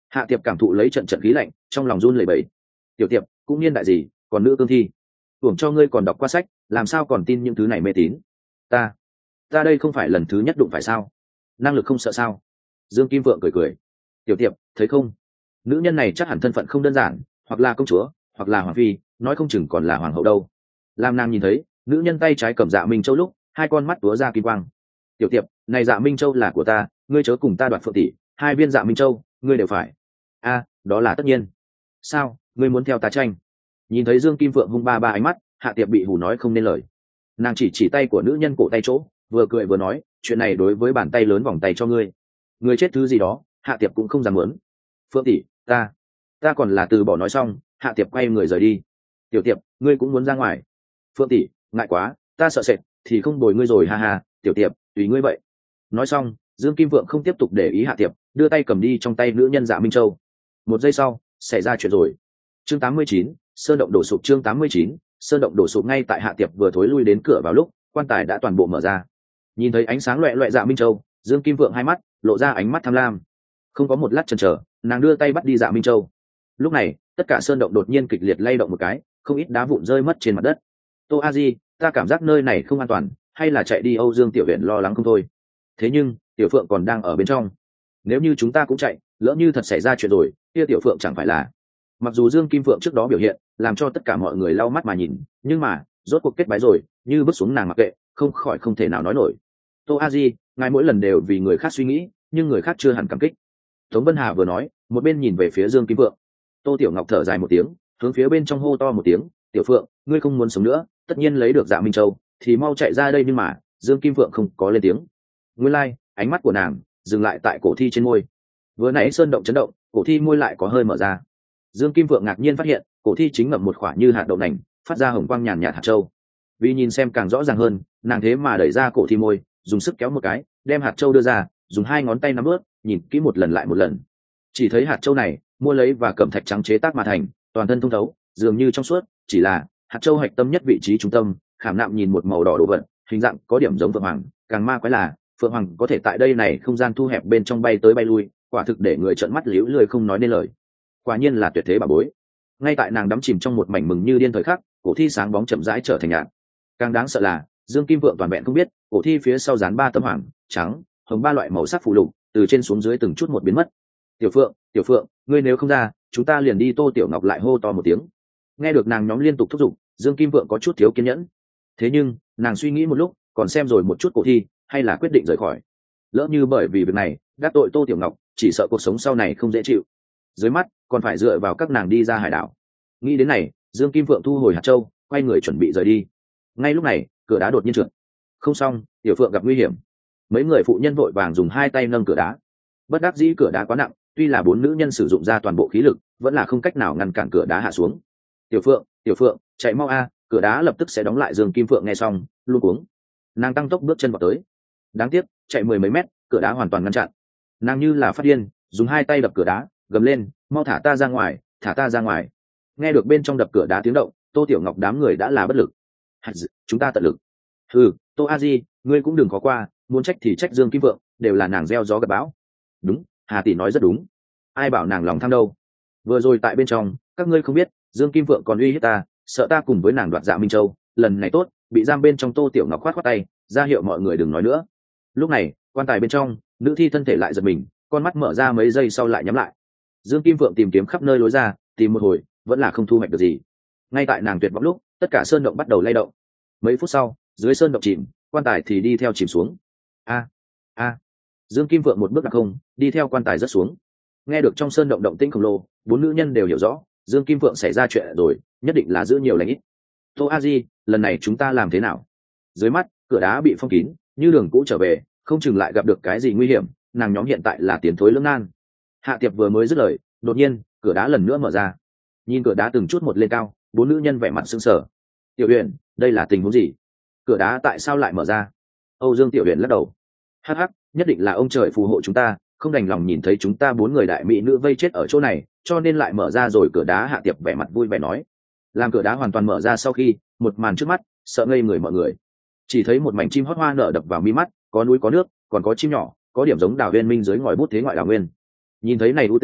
Hạ tiệp cảm thụ lấy trận trận khí lạnh, trong lòng run lẩy bẩy. Tiểu tiệp cũng niên đại gì, còn nữ cương thi, tưởng cho ngươi còn đọc qua sách, làm sao còn tin những thứ này mê tín. Ta ta đây không phải lần thứ nhất đụng phải sao, năng lực không sợ sao? Dương Kim Vượng cười cười. Tiểu tiệp thấy không, nữ nhân này chắc hẳn thân phận không đơn giản, hoặc là công chúa, hoặc là hoàng phi, nói không chừng còn là hoàng hậu đâu. Lam nàng nhìn thấy nữ nhân tay trái cầm Dạ Minh Châu lúc, hai con mắt túa ra kim quang. Tiểu tiệp, này Dạ Minh Châu là của ta, ngươi chớ cùng ta đoạt Phượng tỷ, hai viên Dạ Minh Châu ngươi đều phải. A, đó là tất nhiên. Sao ngươi muốn theo ta tranh? Nhìn thấy Dương Kim Vượng hung ba ba ánh mắt, Hạ tiệp bị hù nói không nên lời. Nàng chỉ chỉ tay của nữ nhân cổ tay chỗ, vừa cười vừa nói, chuyện này đối với bàn tay lớn vòng tay cho ngươi, ngươi chết thứ gì đó. Hạ tiệp cũng không dám muốn. Phượng tỷ, ta ta còn là từ bỏ. Nói xong, Hạ tiệp quay người rời đi. Tiểu tiệp, ngươi cũng muốn ra ngoài? Phượng tỷ, ngại quá, ta sợ sệt thì không bồi ngươi rồi, ha ha. Tiểu tiệp, tùy ngươi vậy. Nói xong, Dương Kim Vượng không tiếp tục để ý Hạ tiệp, đưa tay cầm đi trong tay nữ nhân Dạ Minh Châu. Một giây sau, xảy ra chuyện rồi. Chương tám mươi chín, sơn động đổ sụp. Chương tám mươi chín, sơn động đổ sụp. Ngay tại Hạ tiệp vừa thối lui đến cửa vào lúc, quan tài đã toàn bộ mở ra. Nhìn thấy ánh sáng loẹt loẹt Dạ Minh Châu, Dương Kim Vượng hai mắt lộ ra ánh mắt tham lam. Không có một lát chần chờ, nàng đưa tay bắt đi Dạ Minh Châu. Lúc này, tất cả sơn động đột nhiên kịch liệt lay động một cái, không ít đá vụn rơi mất trên mặt đất. Tô A Di, ta cảm giác nơi này không an toàn, hay là chạy đi? Âu Dương Tiểu Huyền lo lắng không thôi. Thế nhưng Tiểu Phượng còn đang ở bên trong, nếu như chúng ta cũng chạy, lỡ như thật xảy ra chuyện rồi, kia Tiểu Phượng chẳng phải là... Mặc dù Dương Kim Phượng trước đó biểu hiện làm cho tất cả mọi người lau mắt mà nhìn, nhưng mà rốt cuộc kết bái rồi, như bước xuống nàng mặc kệ, không khỏi không thể nào nói nổi. Tô A Di, ngài mỗi lần đều vì người khác suy nghĩ, nhưng người khác chưa hẳn cảm kích. Tống Vân Hà vừa nói, một bên nhìn về phía Dương Kim Phượng. Tô Tiểu Ngọc thở dài một tiếng, hướng phía bên trong hô to một tiếng, Tiểu Phượng, ngươi không muốn sống nữa, tất nhiên lấy được Dạ Minh Châu thì mau chạy ra đây. Nhưng mà Dương Kim Phượng không có lên tiếng. Nguyên lai, like, ánh mắt của nàng dừng lại tại cổ thi trên môi. Vừa nãy sơn động chấn động, cổ thi môi lại có hơi mở ra. Dương Kim Phượng ngạc nhiên phát hiện, cổ thi chính ngậm một quả như hạt đậu nành, phát ra hồng quang nhàn nhạt hạt châu. Vì nhìn xem càng rõ ràng hơn, nàng thế mà đẩy ra cổ thi môi, dùng sức kéo một cái, đem hạt châu đưa ra, dùng hai ngón tay nắm ướt, nhìn kỹ một lần lại một lần. Chỉ thấy hạt châu này mua lấy và cẩm thạch trắng chế tác mà thành, toàn thân thông thấu, dường như trong suốt, chỉ là hạt châu hạch tâm nhất vị trí trung tâm, khảm nạm nhìn một màu đỏ đồ vật, hình dạng có điểm giống phượng hoàng. Càng ma quái là phượng hoàng có thể tại đây này không gian thu hẹp bên trong bay tới bay lui, quả thực để người trợn mắt liễu lười không nói nên lời. Quả nhiên là tuyệt thế bà bối. Ngay tại nàng đắm chìm trong một mảnh mừng như điên thời khắc, cổ thi sáng bóng chậm rãi trở thành nhạt. Càng đáng sợ là Dương Kim Vượng toàn vẹn không biết, cổ thi phía sau dán ba tấm hoàng, trắng, hồng ba loại màu sắc phù lục, từ trên xuống dưới từng chút một biến mất. Tiểu Phượng, Tiểu Phượng, ngươi nếu không ra, chúng ta liền đi. Tô Tiểu Ngọc lại hô to một tiếng. Nghe được nàng nhóm liên tục thúc giục, Dương Kim Vượng có chút thiếu kiên nhẫn. Thế nhưng nàng suy nghĩ một lúc, còn xem rồi một chút cổ thi, hay là quyết định rời khỏi. Lỡ như bởi vì việc này đắc tội Tô Tiểu Ngọc, chỉ sợ cuộc sống sau này không dễ chịu. Dưới mắt còn phải dựa vào các nàng đi ra hải đảo. Nghĩ đến này, Dương Kim Vượng thu hồi hạt châu, quay người chuẩn bị rời đi. Ngay lúc này, cửa đá đột nhiên trượt. Không xong, Tiểu Phượng gặp nguy hiểm. Mấy người phụ nhân vội vàng dùng hai tay nâng cửa đá. Bất đắc dĩ cửa đá quá nặng, tuy là bốn nữ nhân sử dụng ra toàn bộ khí lực, vẫn là không cách nào ngăn cản cửa đá hạ xuống. Tiểu Phượng, Tiểu Phượng, chạy mau a, cửa đá lập tức sẽ đóng lại. Dương Kim Phượng nghe xong, luống cuống. Nàng tăng tốc bước chân vào tới. Đáng tiếc, chạy mười mấy mét, cửa đá hoàn toàn ngăn chặn. Nàng như là phát điên, dùng hai tay đập cửa đá, gầm lên, mau thả ta ra ngoài, thả ta ra ngoài. Nghe được bên trong đập cửa đá tiếng động, Tô Tiểu Ngọc đám người đã là bất lực. Chúng ta tận lực. Ừ, Tô A Di, ngươi cũng đừng khó qua, muốn trách thì trách Dương Kim Vượng, đều là nàng gieo gió gặt bão. Đúng, Hà tỷ nói rất đúng. Ai bảo nàng lòng tham đâu. Vừa rồi tại bên trong, các ngươi không biết, Dương Kim Vượng còn uy hiếp ta, sợ ta cùng với nàng đoạt Dạ Minh Châu. Lần này tốt, bị giam bên trong. Tô Tiểu Ngọc khoát khoát tay, ra hiệu mọi người đừng nói nữa. Lúc này, quan tài bên trong, nữ thi thân thể lại giật mình, con mắt mở ra mấy giây sau lại nhắm lại. Dương Kim Vượng tìm kiếm khắp nơi lối ra, tìm một hồi vẫn là không thu hoạch được gì. Ngay tại nàng tuyệt vọng lúc, tất cả sơn động bắt đầu lay động. Mấy phút sau, dưới sơn động chìm, quan tài thì đi theo chìm xuống. A a Dương Kim Vượng một bước đặt không, đi theo quan tài rất xuống. Nghe được trong sơn động động tĩnh khổng lồ, bốn nữ nhân đều hiểu rõ, Dương Kim Vượng xảy ra chuyện rồi, nhất định là giữ nhiều lành ít. Tô A Di, lần này chúng ta làm thế nào? Dưới mắt, cửa đá bị phong kín, như đường cũ trở về, không chừng lại gặp được cái gì nguy hiểm. Nàng nhóm hiện tại là tiến thối lưỡng nan. Hạ tiệp vừa mới dứt lời, đột nhiên cửa đá lần nữa mở ra. Nhìn cửa đá từng chút một lên cao, bốn nữ nhân vẻ mặt sững sờ. Tiểu Huyền, đây là tình huống gì? Cửa đá tại sao lại mở ra? Âu Dương Tiểu Huyền lắc đầu. Hắc hắc, nhất định là ông trời phù hộ chúng ta, không đành lòng nhìn thấy chúng ta bốn người đại mỹ nữ vây chết ở chỗ này, cho nên lại mở ra rồi cửa đá. Hạ tiệp vẻ mặt vui vẻ nói. Làm cửa đá hoàn toàn mở ra sau khi, một màn trước mắt sợ ngây người mọi người. Chỉ thấy một mảnh chim hót hoa nở đập vào mi mắt, có núi có nước, còn có chim nhỏ, có điểm giống đào viên minh dưới ngòi bút thế ngoại đào nguyên. Nhìn thấy này ưu tĩnh,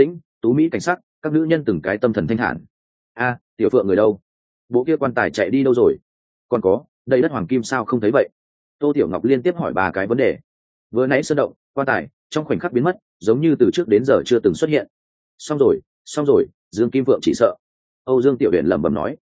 tú mỹ cảnh sắc, các nữ nhân từng cái tâm thần thanh thản. A, tiểu phượng người đâu? Bộ kia quan tài chạy đi đâu rồi? Còn có, đây đất hoàng kim sao không thấy vậy? Tô Tiểu Ngọc liên tiếp hỏi ba cái vấn đề. Vừa nãy sơn động, quan tài trong khoảnh khắc biến mất, giống như từ trước đến giờ chưa từng xuất hiện. Xong rồi, xong rồi, Dương Kim Phượng chỉ sợ. Âu Dương Tiểu Huyền lẩm bẩm nói,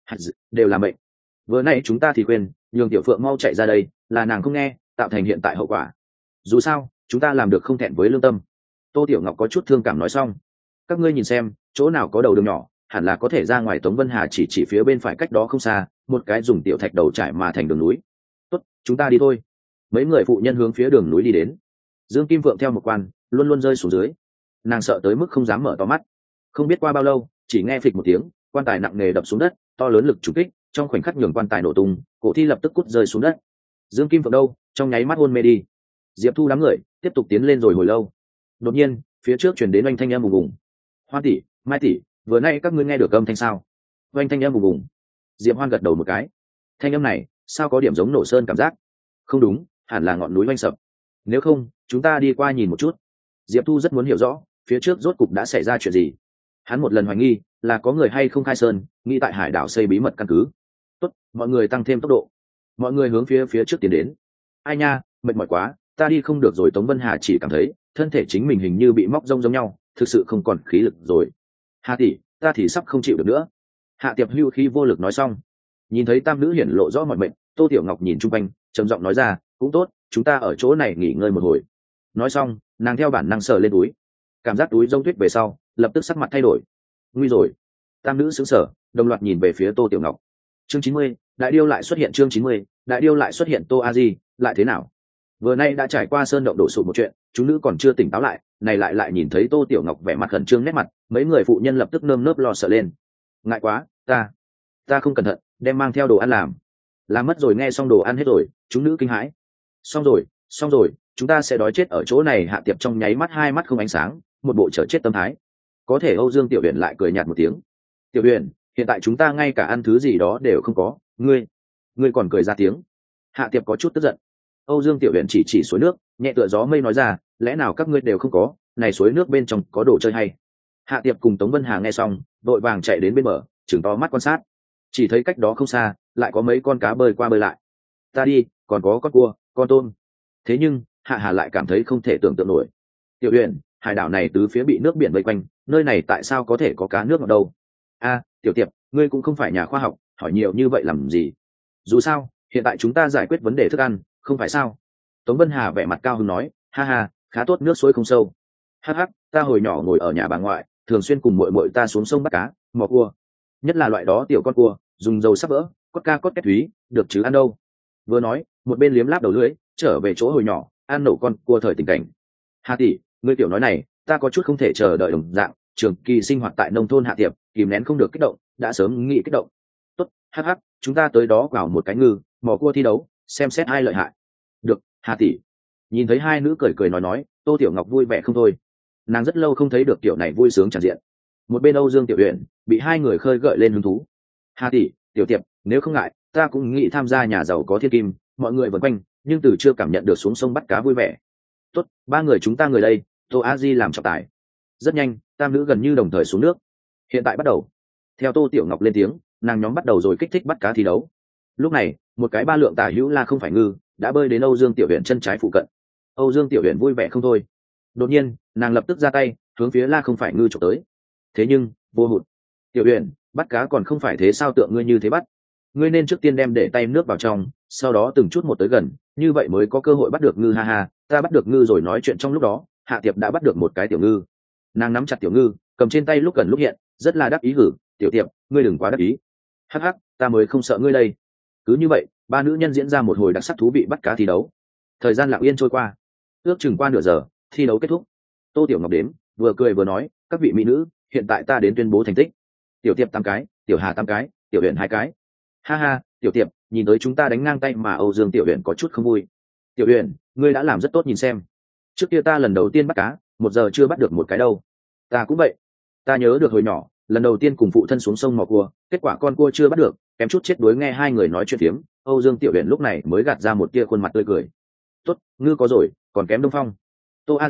đều là mệnh. Vừa nãy chúng ta thì quên, nhường Tiểu Phượng mau chạy ra đây, là nàng không nghe, tạo thành hiện tại hậu quả. Dù sao, chúng ta làm được không thẹn với lương tâm. Tô Tiểu Ngọc có chút thương cảm nói xong. Các ngươi nhìn xem, chỗ nào có đầu đường nhỏ, hẳn là có thể ra ngoài. Tống Vân Hà chỉ chỉ phía bên phải cách đó không xa, một cái dùng tiểu thạch đầu trải mà thành đường núi. Tốt, chúng ta đi thôi. Mấy người phụ nhân hướng phía đường núi đi đến. Dương Kim Phượng theo một quan, luôn luôn rơi xuống dưới. Nàng sợ tới mức không dám mở to mắt. Không biết qua bao lâu, chỉ nghe phịch một tiếng, quan tài nặng nề đập xuống đất, to lớn lực trùng kích, trong khoảnh khắc nhường quan tài nổ tung, cổ thi lập tức cút rơi xuống đất. Dương Kim Phượng đâu, trong nháy mắt hôn mê đi. Diệp Thu đám người tiếp tục tiến lên rồi hồi lâu. Đột nhiên, phía trước truyền đến oanh thanh âm ùng ùng. Hoa tỷ, Mai tỷ, vừa nay các ngươi nghe được âm thanh sao? Oanh thanh âm ùng ùng. Diệp Hoan gật đầu một cái. Thanh âm này, sao có điểm giống nổ sơn cảm giác? Không đúng, hẳn là ngọn núi oanh sập. Nếu không, chúng ta đi qua nhìn một chút. Diệp Thu rất muốn hiểu rõ, phía trước rốt cục đã xảy ra chuyện gì. Hắn một lần hoài nghi là có người hay không khai sơn, nghĩ tại hải đảo xây bí mật căn cứ. Tốt, mọi người tăng thêm tốc độ. Mọi người hướng phía phía trước tiến đến. Ai nha, mệt mỏi quá, ta đi không được rồi. Tống Vân Hà chỉ cảm thấy thân thể chính mình hình như bị móc rông giống nhau, thực sự không còn khí lực rồi. Hà tỷ, ta thì sắp không chịu được nữa. Hạ Tiệp hưu khí vô lực nói xong. Nhìn thấy tam nữ hiển lộ rõ mọi mệnh, Tô Tiểu Ngọc nhìn chung quanh, trầm giọng nói ra, cũng tốt, chúng ta ở chỗ này nghỉ ngơi một hồi. Nói xong, nàng theo bản năng sờ lên túi, cảm giác túi rông tuyết về sau, lập tức sắc mặt thay đổi. Nguy rồi. Tam nữ sững sờ, đồng loạt nhìn về phía Tô Tiểu Ngọc. Chương chín mươi, đại điêu lại xuất hiện. Chương chín mươi, đại điêu lại xuất hiện. Tô A Di, lại thế nào? Vừa nay đã trải qua sơn động đổ sụp một chuyện, chúng nữ còn chưa tỉnh táo lại, này lại lại nhìn thấy Tô Tiểu Ngọc vẻ mặt khẩn trương nét mặt, mấy người phụ nhân lập tức nơm nớp lo sợ lên. Ngại quá, ta, ta không cẩn thận, đem mang theo đồ ăn làm, làm mất rồi. Nghe xong đồ ăn hết rồi, chúng nữ kinh hãi. Xong rồi, xong rồi, chúng ta sẽ đói chết ở chỗ này. Hạ Tiệp trong nháy mắt hai mắt không ánh sáng, một bộ chờ chết tâm thái. Có thể Âu Dương Tiểu Huyền lại cười nhạt một tiếng. Tiểu Huyền, hiện tại chúng ta ngay cả ăn thứ gì đó đều không có, ngươi, ngươi còn cười ra tiếng. Hạ Tiệp có chút tức giận. Âu Dương Tiểu Huyền chỉ chỉ suối nước, nhẹ tựa gió mây nói ra, lẽ nào các ngươi đều không có, này suối nước bên trong có đồ chơi hay? Hạ Tiệp cùng Tống Vân Hà nghe xong, đội vàng chạy đến bên bờ, chừng to mắt quan sát. Chỉ thấy cách đó không xa, lại có mấy con cá bơi qua bơi lại. Ta đi, còn có con cua, con tôm. Thế nhưng, Hạ Hà lại cảm thấy không thể tưởng tượng nổi. Tiểu Huyền, hải đảo này tứ phía bị nước biển vây quanh, nơi này tại sao có thể có cá nước ở đâu? A, Tiểu Tiệp, ngươi cũng không phải nhà khoa học, hỏi nhiều như vậy làm gì? Dù sao, hiện tại chúng ta giải quyết vấn đề thức ăn, không phải sao? Tống Vân Hà vẻ mặt cao hứng nói, ha ha, khá tốt, nước suối không sâu. Hắc hắc, ta hồi nhỏ ngồi ở nhà bà ngoại, thường xuyên cùng muội muội ta xuống sông bắt cá, mò cua, nhất là loại đó tiểu con cua, dùng dầu sắp vỡ, cốt ca cốt két thúy, được chứ ăn đâu. Vừa nói, một bên liếm láp đầu lưỡi, trở về chỗ hồi nhỏ, ăn nổ con cua thời tình cảnh. Hà tỷ, ngươi tiểu nói này, ta có chút không thể chờ đợi đồng dạng, trường kỳ sinh hoạt tại nông thôn Hạ Tiệp, kìm nén không được kích động, đã sớm nghĩ kích động. Tốt, hắc hắc, chúng ta tới đó vào một cái ngư, mò cua thi đấu, xem xét ai lợi hại. Được, Hà tỷ. Nhìn thấy hai nữ cười cười nói nói, Tô Tiểu Ngọc vui vẻ không thôi. Nàng rất lâu không thấy được tiểu này vui sướng tràn diện. Một bên Âu Dương Tiểu Huyền bị hai người khơi gợi lên hứng thú. Hà tỷ, Tiểu Tiệp, nếu không ngại, ta cũng nghĩ tham gia nhà giàu có thiên kim, mọi người vần quanh, nhưng từ chưa cảm nhận được xuống sông bắt cá vui vẻ. Tốt, ba người chúng ta người đây, Tô A Di làm trọng tài. Rất nhanh, tam nữ gần như đồng thời xuống nước. Hiện tại bắt đầu. Theo Tô Tiểu Ngọc lên tiếng, nàng nhóm bắt đầu rồi kích thích bắt cá thi đấu. Lúc này, một cái ba lượng tả hữu la không phải ngư, đã bơi đến Âu Dương Tiểu Huyền chân trái phụ cận. Âu Dương Tiểu Huyền vui vẻ không thôi. Đột nhiên, nàng lập tức ra tay, hướng phía la không phải ngư chụp tới. Thế nhưng, vô hụt. Tiểu Huyền, bắt cá còn không phải thế sao, tượng ngươi như thế bắt. Ngươi nên trước tiên đem để tay nước vào trong, sau đó từng chút một tới gần, như vậy mới có cơ hội bắt được ngư. Ha ha, ta bắt được ngư rồi. Nói chuyện trong lúc đó, Hạ Tiệp đã bắt được một cái tiểu ngư. Nàng nắm chặt tiểu ngư, cầm trên tay lúc gần lúc hiện, rất là đắc ý hử. Tiểu Tiệp, ngươi đừng quá đắc ý. Hắc hắc, ta mới không sợ ngươi đây. Cứ như vậy, ba nữ nhân diễn ra một hồi đặc sắc thú vị bắt cá thi đấu. Thời gian lặng yên trôi qua, ước chừng qua nửa giờ, thi đấu kết thúc. Tô Tiểu Ngọc đếm, vừa cười vừa nói, các vị mỹ nữ, hiện tại ta đến tuyên bố thành tích. Tiểu Tiệp tám cái, Tiểu Hà tám cái, Tiểu Huyền hai cái. Ha ha, Tiểu Tiệp, nhìn tới chúng ta đánh ngang tay mà Âu Dương Tiểu Huyền có chút không vui. Tiểu Huyền, ngươi đã làm rất tốt, nhìn xem. Trước kia ta lần đầu tiên bắt cá, một giờ chưa bắt được một cái đâu. Ta cũng vậy. Ta nhớ được hồi nhỏ, lần đầu tiên cùng phụ thân xuống sông mò cua, kết quả con cua chưa bắt được, kém chút chết đuối. Nghe hai người nói chuyện phiếm, Âu Dương Tiểu Huyền lúc này mới gạt ra một tia khuôn mặt tươi cười. Tốt, ngư có rồi, còn kém Đông Phong. Tô A Di,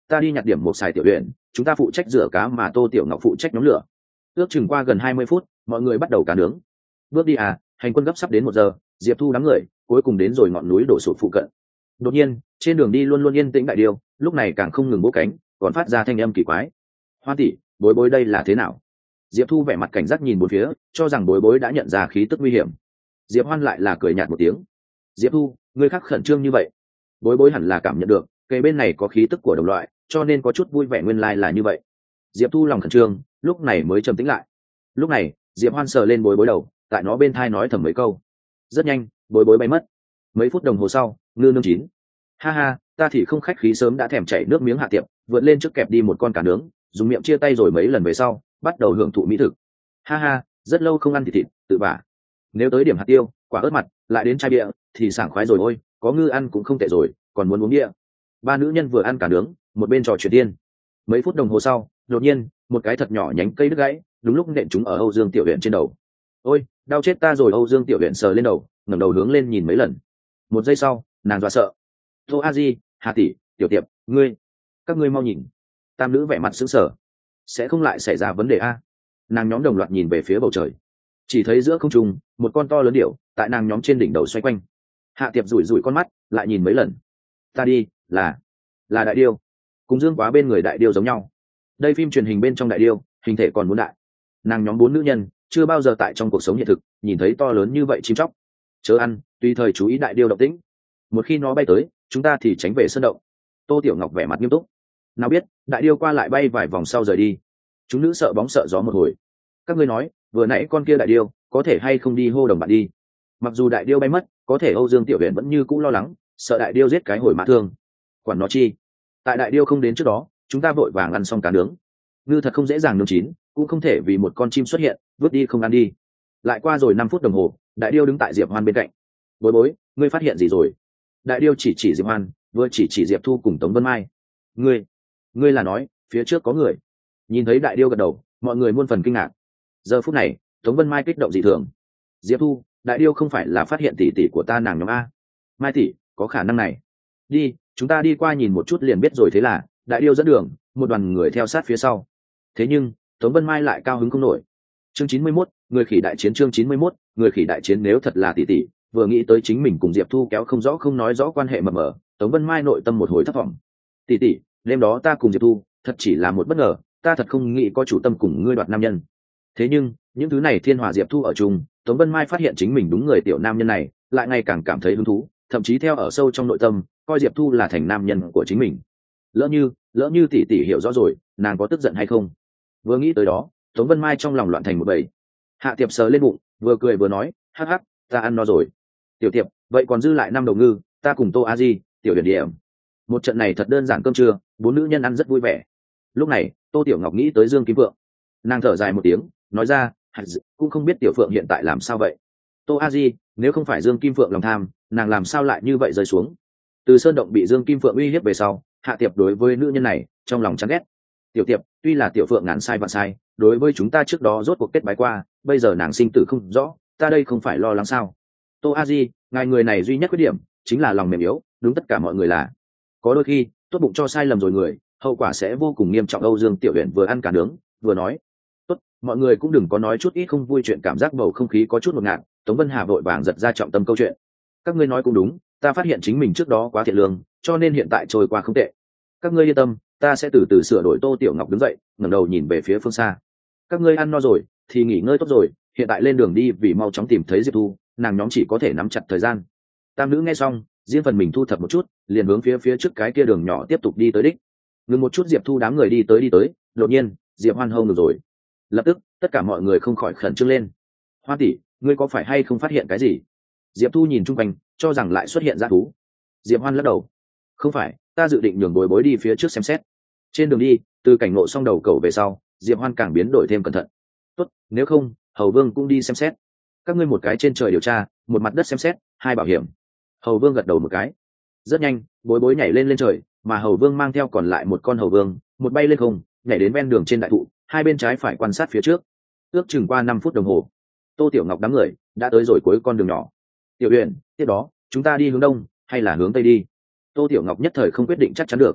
ta đi nhặt điểm một xài tiểu huyện, chúng ta phụ trách rửa cá mà Tô Tiểu Ngọc phụ trách nhóm lửa. Ước chừng qua gần hai mươi phút, mọi người bắt đầu cá nướng. Bước đi à, hành quân gấp sắp đến một giờ, Diệp Thu đám người cuối cùng đến rồi ngọn núi đổ sụp phụ cận. Đột nhiên, trên đường đi luôn luôn yên tĩnh đại điêu, lúc này càng không ngừng bố cánh, còn phát ra thanh âm kỳ quái. Hoa tỷ, bối bối đây là thế nào? Diệp Thu vẻ mặt cảnh giác nhìn bốn phía, cho rằng bối bối đã nhận ra khí tức nguy hiểm. Diệp Hoan lại là cười nhạt một tiếng. Diệp Thu, ngươi khác khẩn trương như vậy, bối bối hẳn là cảm nhận được cây bên này có khí tức của đồng loại, cho nên có chút vui vẻ, nguyên lai là như vậy. Diệp Thu lòng khẩn trương, lúc này mới trầm tĩnh lại. Lúc này, Diệp Hoan sờ lên bối bối đầu, tại nó bên thai nói thầm mấy câu. Rất nhanh, bối bối bay mất. Mấy phút đồng hồ sau, ngư nương chín. Ha ha, ta thì không khách khí sớm đã thèm chảy nước miếng hạ tiệm, vượt lên trước kẹp đi một con cá nướng, dùng miệng chia tay rồi mấy lần về sau, bắt đầu hưởng thụ mỹ thực. Ha ha, rất lâu không ăn thịt thịt, tự vả. Nếu tới điểm hạt tiêu, quả ớt mặt, lại đến chai bia, thì sảng khoái rồi ôi, có ngư ăn cũng không tệ rồi, còn muốn uống bia. Ba nữ nhân vừa ăn cả nướng, một bên trò chuyện tiên. Mấy phút đồng hồ sau, đột nhiên, một cái thật nhỏ nhánh cây đứt gãy, đúng lúc nện chúng ở Âu Dương Tiểu Uyển trên đầu. Ôi, đau chết ta rồi! Âu Dương Tiểu Uyển sờ lên đầu, ngẩng đầu hướng lên nhìn mấy lần. Một giây sau, nàng dọa sợ. Tô A Di, Hà tỷ, Tiểu Tiệp, ngươi, các ngươi mau nhìn! Tam nữ vẻ mặt sững sờ. Sẽ không lại xảy ra vấn đề a? Nàng nhóm đồng loạt nhìn về phía bầu trời, chỉ thấy giữa không trung một con to lớn điểu tại nàng nhóm trên đỉnh đầu xoay quanh. Hạ Tiệp rủi rủi con mắt, lại nhìn mấy lần. Ta đi, là là đại điêu, cùng Dương Quá bên người đại điêu giống nhau. Đây phim truyền hình bên trong đại điêu, hình thể còn muốn đại. Nàng nhóm bốn nữ nhân chưa bao giờ tại trong cuộc sống hiện thực nhìn thấy to lớn như vậy chim chóc. Chớ ăn, tùy thời chú ý đại điêu động tĩnh. Một khi nó bay tới, chúng ta thì tránh về sân động. Tô Tiểu Ngọc vẻ mặt nghiêm túc. Nào biết, đại điêu qua lại bay vài vòng sau rời đi. Chúng nữ sợ bóng sợ gió một hồi. Các ngươi nói, vừa nãy con kia đại điêu có thể hay không đi hô đồng bạn đi? Mặc dù đại điêu bay mất, có thể Âu Dương Tiểu Uyển vẫn như cũ lo lắng, sợ đại điêu giết cái hồi mã thương. Quản nó chi? Tại đại điêu không đến trước đó, chúng ta vội vàng ăn xong cá nướng. Ngư thật không dễ dàng nướng chín, cũng không thể vì một con chim xuất hiện vứt đi không ăn đi. Lại qua rồi năm phút đồng hồ, đại điêu đứng tại Diệp Hoan bên cạnh. Bối bối, ngươi phát hiện gì rồi? Đại điêu chỉ chỉ Diệp Hoan, vừa chỉ chỉ Diệp Thu cùng Tống Vân Mai. Ngươi, ngươi là nói phía trước có người? Nhìn thấy đại điêu gật đầu, mọi người muôn phần kinh ngạc. Giờ phút này, Tống Vân Mai kích động dị thường. Diệp Thu, đại điêu không phải là phát hiện tỷ tỷ của ta nàng nhóm a? Mai tỷ, có khả năng này. Đi, chúng ta đi qua nhìn một chút liền biết rồi. Thế là đại điêu dẫn đường, một đoàn người theo sát phía sau. Thế nhưng Tống Vân Mai lại cao hứng không nổi. Chương chín mươi mốt, người khỉ đại chiến. Chương chín mươi mốt, người khỉ đại chiến. Nếu thật là tỷ tỷ, vừa nghĩ tới chính mình cùng Diệp Thu kéo không rõ không nói rõ quan hệ mờ mờ, Tống Vân Mai nội tâm một hồi thất vọng. Tỷ tỷ, đêm đó ta cùng Diệp Thu thật chỉ là một bất ngờ, ta thật không nghĩ có chủ tâm cùng ngươi đoạt nam nhân. Thế nhưng những thứ này thiên hòa Diệp Thu ở chung, Tống Vân Mai phát hiện chính mình đúng người tiểu nam nhân này, lại ngày càng cảm thấy hứng thú, thậm chí theo ở sâu trong nội tâm coi Diệp Thu là thành nam nhân của chính mình. Lỡ như lỡ như tỷ tỷ hiểu rõ rồi, nàng có tức giận hay không? Vừa nghĩ tới đó, Tống Vân Mai trong lòng loạn thành một bầy. Hạ Tiệp sờ lên bụng, vừa cười vừa nói, hắc hắc, ta ăn no rồi. Tiểu Tiệp, vậy còn dư lại năm đầu ngư, ta cùng Tô A Di, Tiểu Điển Điểm. Một trận này thật đơn giản, cơm trưa bốn nữ nhân ăn rất vui vẻ. Lúc này Tô Tiểu Ngọc nghĩ tới Dương Kim Phượng, nàng thở dài một tiếng, nói ra, cũng không biết Tiểu Phượng hiện tại làm sao vậy. Tô A Di, nếu không phải Dương Kim Phượng lòng tham, nàng làm sao lại như vậy rơi xuống? Từ sơn động bị Dương Kim Phượng uy hiếp về sau, Hạ Tiệp đối với nữ nhân này trong lòng chán ghét. Tiểu Tiệp, tuy là Tiểu Phượng ngàn sai vạn sai, đối với chúng ta trước đó rốt cuộc kết bái qua, bây giờ nàng sinh tử không rõ, ta đây không phải lo lắng sao? Tô A Di, ngài người này duy nhất khuyết điểm chính là lòng mềm yếu, đúng tất cả mọi người là. Có đôi khi tốt bụng cho sai lầm rồi người, hậu quả sẽ vô cùng nghiêm trọng. Âu Dương Tiểu Uyển vừa ăn cả nướng vừa nói, tốt, mọi người cũng đừng có nói chút ít không vui chuyện. Cảm giác bầu không khí có chút ngột ngạt, Tống Vân Hà vội vàng giật ra trọng tâm câu chuyện. Các ngươi nói cũng đúng, ta phát hiện chính mình trước đó quá thiện lương, cho nên hiện tại trôi qua không tệ. Các ngươi yên tâm, ta sẽ từ từ sửa đổi. Tô Tiểu Ngọc đứng dậy, ngẩng đầu nhìn về phía phương xa. Các ngươi ăn no rồi thì nghỉ ngơi tốt rồi, hiện tại lên đường đi, vì mau chóng tìm thấy Diệp Thu, nàng nhóm chỉ có thể nắm chặt thời gian. Tam nữ nghe xong, riêng phần mình thu thập một chút, liền hướng phía phía trước cái kia đường nhỏ tiếp tục đi tới đích. Ngừng một chút, Diệp Thu đám người đi tới đi tới, đột nhiên Diệp Hoan hông được rồi. Lập tức tất cả mọi người không khỏi khẩn trương lên. Hoa tỷ, ngươi có phải hay không phát hiện cái gì? Diệp Thu nhìn chung quanh, cho rằng lại xuất hiện dã thú. Diệp Hoan lắc đầu, không phải, ta dự định nhường Bối Bối đi phía trước xem xét. Trên đường đi, từ cảnh ngộ xong đầu cầu về sau, Diệp Hoan càng biến đổi thêm cẩn thận. Tốt, nếu không Hầu Vương cũng đi xem xét. Các ngươi một cái trên trời điều tra, một mặt đất xem xét, hai bảo hiểm. Hầu Vương gật đầu một cái. Rất nhanh, Bối Bối nhảy lên lên trời, mà Hầu Vương mang theo còn lại một con Hầu Vương, một bay lên không, nhảy đến ven đường trên đại thụ, hai bên trái phải quan sát phía trước. Ước chừng qua năm phút đồng hồ, Tô Tiểu Ngọc đám người đã tới rồi cuối con đường nhỏ. Tiểu Uyển, tiếp đó chúng ta đi hướng đông hay là hướng tây đi? Tô Tiểu Ngọc nhất thời không quyết định chắc chắn được.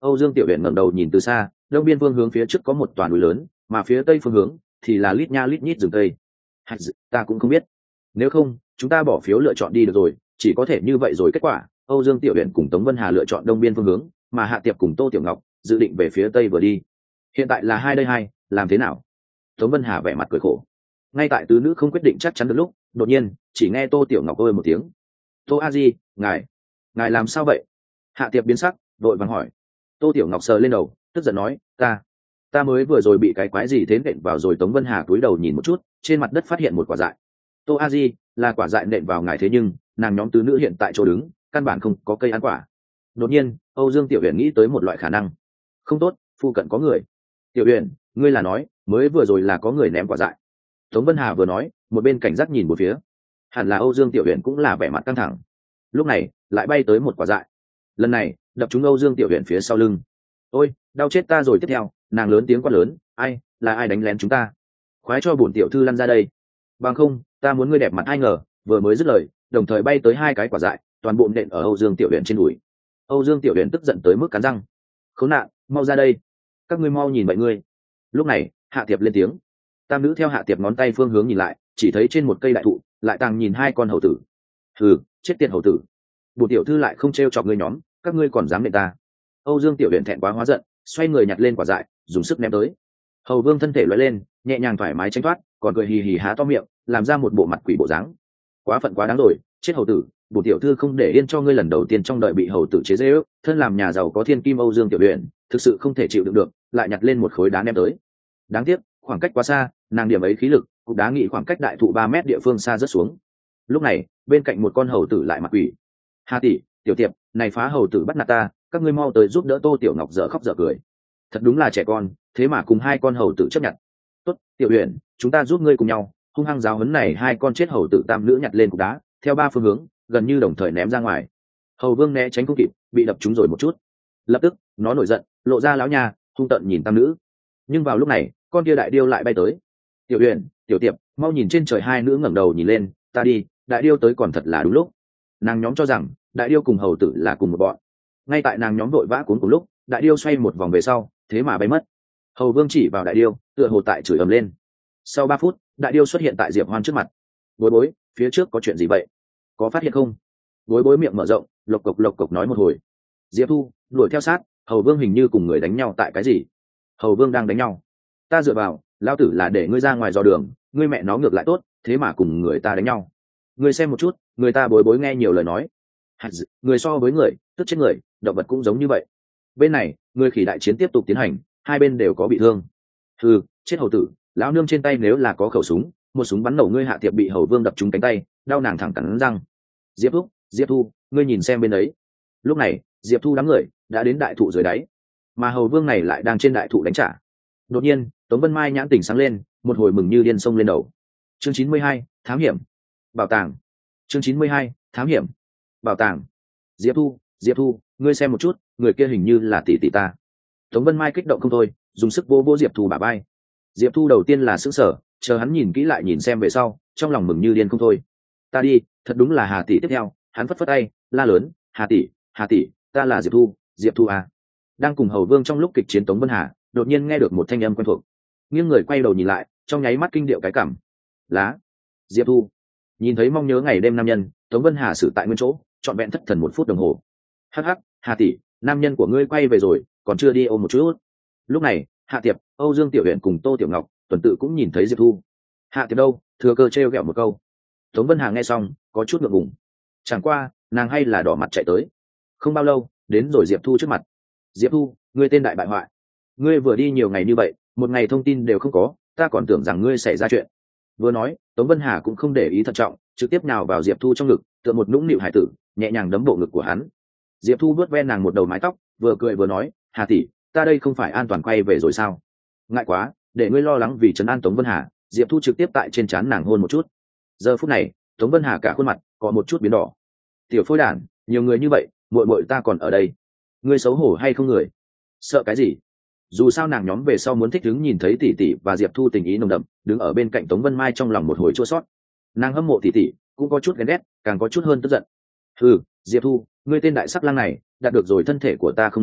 Âu Dương Tiểu Uyển ngẩng đầu nhìn từ xa, đông biên phương hướng phía trước có một tòa núi lớn, mà phía tây phương hướng thì là lít nha lít nhít rừng tây. Hạt dự, ta cũng không biết. Nếu không, chúng ta bỏ phiếu lựa chọn đi được rồi, chỉ có thể như vậy rồi kết quả. Âu Dương Tiểu Uyển cùng Tống Vân Hà lựa chọn đông biên phương hướng, mà Hạ Tiệp cùng Tô Tiểu Ngọc dự định về phía tây vừa đi. Hiện tại là hai đây hai, làm thế nào? Tống Vân Hà vẻ mặt cười khổ. Ngay tại tứ nữ không quyết định chắc chắn được lúc, đột nhiên chỉ nghe Tô Tiểu Ngọc ôi một tiếng. Tô A Di, ngài, ngài làm sao vậy? Hạ Tiệp biến sắc, đội vàng hỏi. Tô Tiểu Ngọc sờ lên đầu, tức giận nói, ta, ta mới vừa rồi bị cái quái gì thế nện vào rồi. Tống Vân Hà cúi đầu nhìn một chút, trên mặt đất phát hiện một quả dại. Tô A Di, là quả dại nện vào ngài, thế nhưng nàng nhóm tứ nữ hiện tại chỗ đứng, căn bản không có cây ăn quả. Đột nhiên, Âu Dương Tiểu Uyển nghĩ tới một loại khả năng. Không tốt, phụ cận có người. Tiểu Uyển, ngươi là nói, mới vừa rồi là có người ném quả dại. Tống Vân Hà vừa nói, một bên cảnh giác nhìn một phía. Hẳn là Âu Dương Tiểu Uyển cũng là vẻ mặt căng thẳng. Lúc này, lại bay tới một quả dại. Lần này, đập trúng Âu Dương Tiểu Uyển phía sau lưng. Ôi, đau chết ta rồi. Tiếp theo, nàng lớn tiếng quát lớn, ai, là ai đánh lén chúng ta? Khoái cho bổn tiểu thư lăn ra đây. Bằng không, ta muốn ngươi đẹp mặt. Ai ngờ, vừa mới dứt lời, đồng thời bay tới hai cái quả dại, toàn bộ nện ở Âu Dương Tiểu Uyển trên đùi. Âu Dương Tiểu Uyển tức giận tới mức cắn răng. Khốn nạn, mau ra đây. Các ngươi mau nhìn vậy ngươi. Lúc này, Hạ Tiệp lên tiếng. Tam nữ theo Hạ Tiệp ngón tay phương hướng nhìn lại, chỉ thấy trên một cây đại thụ, lại tàng nhìn hai con hầu tử. Hừ, chết tiệt hầu tử. Bổn tiểu thư lại không trêu chọc ngươi nhóm, các ngươi còn dám nện ta. Âu Dương Tiểu Uyển thẹn quá hóa giận, xoay người nhặt lên quả dại, dùng sức ném tới. Hầu Vương thân thể lóe lên, nhẹ nhàng thoải mái tránh thoát, còn cười hì hì há to miệng, làm ra một bộ mặt quỷ bộ dáng. Quá phận quá đáng rồi, chết hầu tử, bổn tiểu thư không để yên cho ngươi. Lần đầu tiên trong đời bị hầu tử chế giễu, thân làm nhà giàu có thiên kim Âu Dương Tiểu Uyển thực sự không thể chịu đựng được, lại nhặt lên một khối đá ném tới. Đáng tiếc, khoảng cách quá xa, nàng điểm ấy khí lực, cục đá nghị khoảng cách đại thụ ba mét địa phương xa rất xuống. Lúc này, bên cạnh một con hầu tử lại mặt quỷ. Hà tỷ, Tiểu Tiệp, này phá hầu tử bắt nạt ta, các ngươi mau tới giúp đỡ. Tô Tiểu Ngọc dở khóc dở cười. Thật đúng là trẻ con, thế mà cùng hai con hầu tử chấp nhận. Tốt, Tiểu Uyển, chúng ta giúp ngươi cùng nhau hung hăng giáo huấn này hai con chết hầu tử. Tam nữ nhặt lên cục đá, theo ba phương hướng, gần như đồng thời ném ra ngoài. Hầu Vương né tránh không kịp, bị đập trúng rồi một chút. Lập tức, nó nổi giận, lộ ra lão nha, hung tợn nhìn tam nữ. Nhưng vào lúc này, con kia đại điêu lại bay tới. Tiểu Uyển, Tiểu Tiệp, mau nhìn trên trời. Hai nữ ngẩng đầu nhìn lên. Ta đi, đại điêu tới còn thật là đúng lúc. Nàng nhóm cho rằng đại điêu cùng hầu tử là cùng một bọn. Ngay tại nàng nhóm vội vã cuốn cùng lúc, đại điêu xoay một vòng về sau, thế mà bay mất. Hầu Vương chỉ vào đại điêu, tựa hồ tại chửi ầm lên. Sau ba phút, đại điêu xuất hiện tại Diệp Hoan trước mặt. Bối bối, phía trước có chuyện gì vậy? Có phát hiện không? Bối bối miệng mở rộng, lộc cộc lộc cộc nói một hồi. Diệp Thu đuổi theo sát, Hầu Vương hình như cùng người đánh nhau. Tại cái gì? Hầu Vương đang đánh nhau. Ta dựa vào, lao tử là để ngươi ra ngoài dò đường, ngươi mẹ nó ngược lại tốt, thế mà cùng người ta đánh nhau. Ngươi xem một chút, người ta bối bối nghe nhiều lời nói. Người so với người, tức chết người, động vật cũng giống như vậy. Bên này, người khỉ đại chiến tiếp tục tiến hành, hai bên đều có bị thương. Hừ, chết hầu tử, lão nương trên tay nếu là có khẩu súng, một súng bắn nổ ngươi. Hạ Tiệp bị Hầu Vương đập trúng cánh tay, đau nàng thẳng cắn răng. Diệp Thúc, Diệp Thu, ngươi nhìn xem bên ấy. Lúc này, Diệp Thu đám người đã đến đại thụ dưới đáy, mà Hầu Vương này lại đang trên đại thụ đánh trả. Đột nhiên, Tống Vân Mai nhãn tỉnh sáng lên, một hồi mừng như điên xông lên đầu. Chương chín mươi hai, thám hiểm, bảo tàng. Chương chín mươi hai, thám hiểm, bảo tàng. Diệp Thu, Diệp Thu, ngươi xem một chút, người kia hình như là tỷ tỷ ta. Tống Vân Mai kích động không thôi, dùng sức vô vô Diệp Thu bả vai. Diệp Thu đầu tiên là sững sờ, chờ hắn nhìn kỹ lại nhìn xem về sau, trong lòng mừng như điên không thôi. Ta đi, thật đúng là Hà tỷ. Tiếp theo, hắn phất phất tay, la lớn, Hà tỷ, Hà tỷ, ta là Diệp Thu, Diệp Thu à. Đang cùng Hầu Vương trong lúc kịch chiến, Tống Vân Hà đột nhiên nghe được một thanh âm quen thuộc, nghiêng người quay đầu nhìn lại, trong nháy mắt kinh điệu cái cảm. Lá, Diệp Thu. Nhìn thấy mong nhớ ngày đêm nam nhân, Tống Vân Hà xử tại nguyên chỗ, trọn vẹn thất thần một phút đồng hồ. Hắc hắc, Hà tỷ, nam nhân của ngươi quay về rồi, còn chưa đi ôm một chút. Lúc này, Hạ Tiệp, Âu Dương Tiểu Uyển cùng Tô Tiểu Ngọc tuần tự cũng nhìn thấy Diệp Thu. Hạ Tiệp đâu, thừa cơ trêu ghẹo một câu. Tống Vân Hà nghe xong, có chút ngượng ngùng. Chẳng qua, nàng hay là đỏ mặt chạy tới. Không bao lâu, đến rồi Diệp Thu trước mặt. Diệp Thu, ngươi tên đại bại hoại, ngươi vừa đi nhiều ngày như vậy, một ngày thông tin đều không có, ta còn tưởng rằng ngươi xảy ra chuyện. Vừa nói, Tống Vân Hà cũng không để ý thận trọng, trực tiếp nào vào Diệp Thu trong ngực, tựa một nũng nịu hải tử, nhẹ nhàng đấm bộ ngực của hắn. Diệp Thu vuốt ve nàng một đầu mái tóc, vừa cười vừa nói, Hà tỷ, ta đây không phải an toàn quay về rồi sao? Ngại quá, để ngươi lo lắng vì trấn an Tống Vân Hà. Diệp Thu trực tiếp tại trên trán nàng hôn một chút. Giờ phút này, Tống Vân Hà cả khuôn mặt có một chút biến đỏ. Tiểu phôi đản, nhiều người như vậy, muội muội ta còn ở đây, ngươi xấu hổ hay không người? Sợ cái gì? Dù sao nàng nhóm về sau muốn thích đứng nhìn thấy tỷ tỷ và Diệp Thu tình ý nồng đậm, đứng ở bên cạnh Tống Vân Mai trong lòng một hồi chua xót. Nàng hâm mộ tỷ tỷ, cũng có chút ghen ghét, càng có chút hơn tức giận. Ừ, Diệp Thu, ngươi tên đại sắc lang này, đạt được rồi thân thể của ta không nói,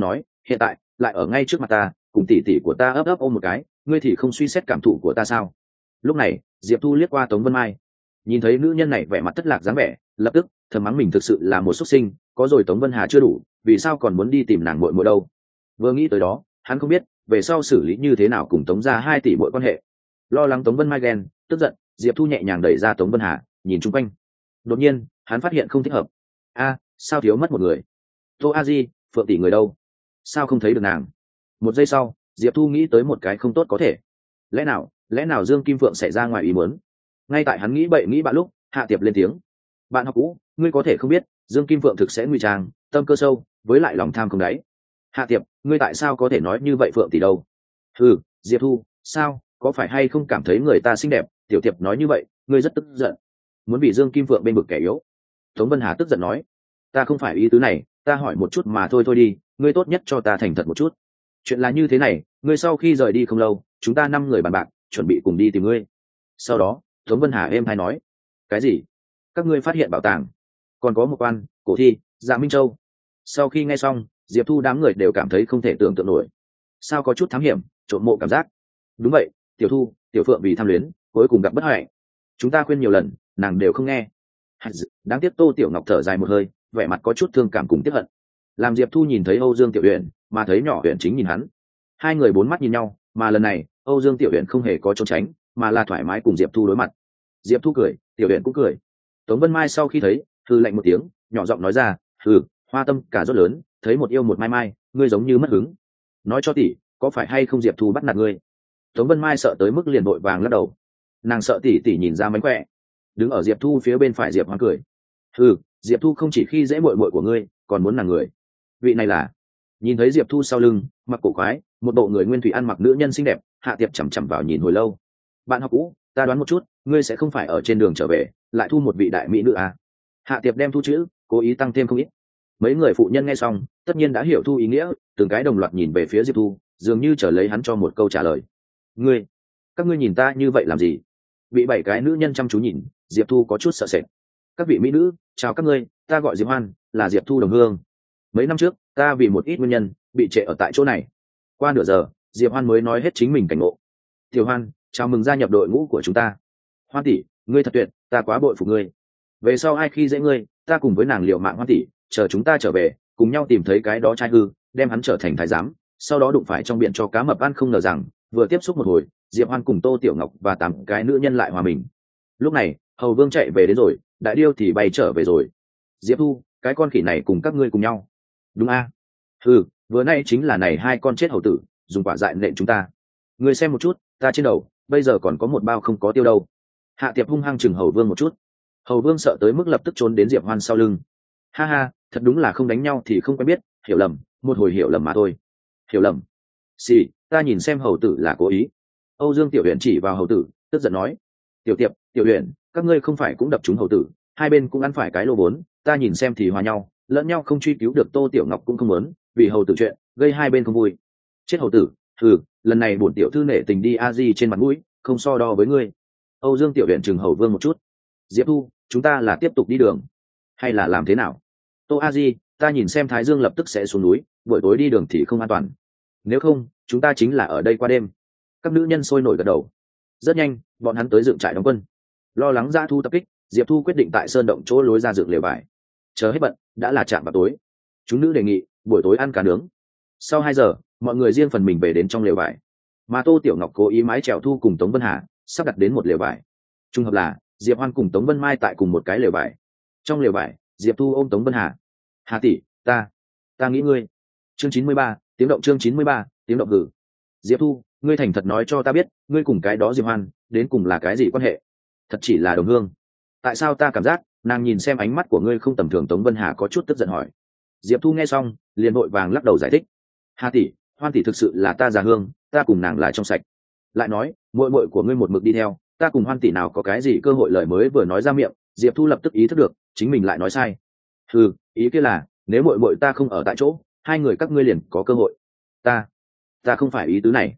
hiện tại lại ở ngay trước mặt ta cùng tỉ tỉ của ta ấp ấp ôm một cái, ngươi thì không suy xét cảm thụ của ta sao? Lúc này Diệp Thu liếc qua Tống Vân Mai, nhìn thấy nữ nhân này vẻ mặt thất lạc dáng vẻ, lập tức thầm mắng mình thực sự là một xuất sinh, có rồi Tống Vân Hà chưa đủ, vì sao còn muốn đi tìm nàng muội muội đâu? Vừa nghĩ tới đó, hắn không biết về sau xử lý như thế nào cùng Tống gia hai tỷ muội quan hệ. Lo lắng Tống Vân Mai ghen tức giận, Diệp Thu nhẹ nhàng đẩy ra Tống Vân Hà, nhìn chung quanh. Đột nhiên hắn phát hiện không thích hợp. A, sao thiếu mất một người? Tô A Di, Phượng tỷ người đâu? Sao không thấy được nàng? Một giây sau, Diệp Thu nghĩ tới một cái không tốt có thể. Lẽ nào lẽ nào Dương Kim Phượng xảy ra ngoài ý muốn? Ngay tại hắn nghĩ bậy nghĩ bạn lúc, Hạ Tiệp lên tiếng. Bạn học cũ, ngươi có thể không biết Dương Kim Phượng thực sẽ nguy trang, tâm cơ sâu, với lại lòng tham không đáy. Hạ Tiệp, ngươi tại sao có thể nói như vậy? Phượng tỷ đâu? Ừ, Diệp Thu, sao, có phải hay không cảm thấy người ta xinh đẹp? Tiểu Tiệp nói như vậy, ngươi rất tức giận, muốn bị Dương Kim Phượng bên bực kẻ yếu. Tống Vân Hà tức giận nói, ta không phải ý tứ này, ta hỏi một chút mà thôi thôi đi, ngươi tốt nhất cho ta thành thật một chút. Chuyện là như thế này, ngươi sau khi rời đi không lâu, chúng ta năm người bàn bạc, chuẩn bị cùng đi tìm ngươi. Sau đó Tống Vân Hà êm hay nói, cái gì? Các ngươi phát hiện bảo tàng, còn có một quan cổ thi Dạ Minh Châu? Sau khi nghe xong, Diệp Thu đám người đều cảm thấy không thể tưởng tượng nổi. Sao có chút thám hiểm, trộm mộ cảm giác? Đúng vậy, Tiểu Thu, Tiểu Phượng vì tham luyến, cuối cùng gặp bất hạnh. Chúng ta khuyên nhiều lần, nàng đều không nghe. Đáng tiếc. Tô Tiểu Ngọc thở dài một hơi, vẻ mặt có chút thương cảm cùng tiếc hận. Làm Diệp Thu nhìn thấy Âu Dương Tiểu Uyển, mà thấy nhỏ Uyển chính nhìn hắn. Hai người bốn mắt nhìn nhau, mà lần này Âu Dương Tiểu Uyển không hề có trốn tránh, mà là thoải mái cùng Diệp Thu đối mặt. Diệp Thu cười, Tiểu Uyển cũng cười. Tống Vân Mai sau khi thấy, hừ lạnh một tiếng, nhỏ giọng nói ra, hừ, hoa tâm cả rất lớn, thấy một yêu một mai mai, ngươi giống như mất hứng. Nói cho tỷ, có phải hay không Diệp Thu bắt nạt ngươi? Tống Vân Mai sợ tới mức liền vội vàng lắc đầu. Nàng sợ tỷ tỷ nhìn ra mánh khỏe. Đứng ở Diệp Thu phía bên phải Diệp Hoang cười, hừ, Diệp Thu không chỉ khi dễ muội muội của ngươi, còn muốn nàng người. Vị này là? Nhìn thấy Diệp Thu sau lưng mặc cổ quái, một bộ người nguyên thủy ăn mặc nữ nhân xinh đẹp, Hạ Tiệp chằm chằm vào nhìn hồi lâu. Bạn học cũ, ta đoán một chút, ngươi sẽ không phải ở trên đường trở về lại thu một vị đại mỹ nữ à? Hạ Tiệp đem thu chữ cố ý tăng thêm không ít. Mấy người phụ nhân nghe xong tất nhiên đã hiểu thu ý nghĩa, từng cái đồng loạt nhìn về phía Diệp Thu, dường như chờ lấy hắn cho một câu trả lời. Ngươi, các ngươi nhìn ta như vậy làm gì? Bị bảy cái nữ nhân chăm chú nhìn, Diệp Thu có chút sợ sệt. Các vị mỹ nữ, chào các ngươi, ta gọi Diệp Hoan, là Diệp Thu đồng hương. Mấy năm trước ta vì một ít nguyên nhân bị trệ ở tại chỗ này. Qua nửa giờ, Diệp Hoan mới nói hết chính mình cảnh ngộ. Tiểu Hoan, chào mừng gia nhập đội ngũ của chúng ta. Hoan tỷ, ngươi thật tuyệt, ta quá bội phục ngươi. Về sau ai khi dễ ngươi, ta cùng với nàng liều mạng. Hoan tỷ, chờ chúng ta trở về, cùng nhau tìm thấy cái đó trai hư, đem hắn trở thành thái giám, sau đó đụng phải trong biển cho cá mập ăn. Không ngờ rằng vừa tiếp xúc một hồi, Diệp Hoan cùng Tô Tiểu Ngọc và tám cái nữ nhân lại hòa mình. Lúc này Hầu Vương chạy về đến rồi, Đại Điêu thì bay trở về rồi. Diệp Thu, cái con khỉ này cùng các ngươi cùng nhau? Đúng a? À? Ừ, vừa nay chính là này hai con chết hầu tử dùng quả dại nện chúng ta. Ngươi xem một chút, ta trên đầu bây giờ còn có một bao không có tiêu đâu. Hạ Tiệp hung hăng chừng Hầu Vương một chút. Hầu Vương sợ tới mức lập tức trốn đến Diệp Hoan sau lưng. Ha ha, thật đúng là không đánh nhau thì không quen biết, hiểu lầm, một hồi hiểu lầm mà thôi. Hiểu lầm? Xì, ta nhìn xem hầu tử là cố ý. Âu Dương Tiểu Uyển chỉ vào hầu tử, tức giận nói, Tiểu Tiệp, Tiểu Uyển, các ngươi không phải cũng đập trúng hầu tử, hai bên cũng ăn phải cái lô vốn, ta nhìn xem thì hòa nhau, lẫn nhau không truy cứu được. Tô Tiểu Ngọc cũng không muốn vì hầu tử chuyện gây hai bên không vui. Chết hầu tử, thử lần này bổn tiểu thư nể tình đi a di trên mặt mũi, không so đo với ngươi. Âu Dương Tiểu Uyển chừng Hầu Vương một chút. Diệp Thu, chúng ta là tiếp tục đi đường hay là làm thế nào? Tô a di, ta nhìn xem Thái Dương lập tức sẽ xuống núi, buổi tối đi đường thì không an toàn, nếu không chúng ta chính là ở đây qua đêm. Các nữ nhân sôi nổi gật đầu. Rất nhanh bọn hắn tới dựng trại đóng quân. Lo lắng dã thu tập kích, Diệp Thu quyết định tại sơn động chỗ lối ra dựng lều vải. Chờ hết bận đã là chạm vào tối. Chúng nữ đề nghị buổi tối ăn cá nướng. Sau hai giờ mọi người riêng phần mình về đến trong lều vải, mà Tô Tiểu Ngọc cố ý mái chèo Thu cùng Tống Vân Hà sắp đặt đến một lều vải. Trung hợp là Diệp Hoan cùng Tống Vân Mai tại cùng một cái lều vải. Trong lều vải, Diệp Thu ôm Tống Vân Hà. Hà tỷ, ta ta nghĩ ngươi. Chương chín mươi ba, tiếng động. Chương chín mươi ba, tiếng động. Hử? Diệp Thu, ngươi thành thật nói cho ta biết, ngươi cùng cái đó Diệp Hoan đến cùng là cái gì quan hệ? Thật chỉ là đồng hương? Tại sao ta cảm giác nàng nhìn xem ánh mắt của ngươi không tầm thường? Tống Vân Hà có chút tức giận hỏi. Diệp Thu nghe xong liền vội vàng lắc đầu giải thích. Hà tỷ, Hoan tỷ thực sự là ta già hương, ta cùng nàng là trong sạch. Lại nói muội muội của ngươi một mực đi theo ta, cùng Hoan tỷ nào có cái gì cơ hội? Lời mới vừa nói ra miệng, Diệp Thu lập tức ý thức được chính mình lại nói sai. Ừ, ý kia là nếu muội muội ta không ở tại chỗ, hai người các ngươi liền có cơ hội. Ta, ta không phải ý tứ này.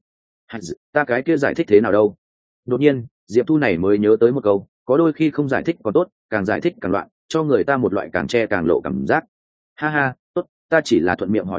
Ta cái kia giải thích thế nào đâu? Đột nhiên Diệp Thu này mới nhớ tới một câu, có đôi khi không giải thích còn tốt, càng giải thích càng loạn, cho người ta một loại càng che càng lộ cảm giác. Ha ha, tốt, ta chỉ là thuận miệng hỏi một chút,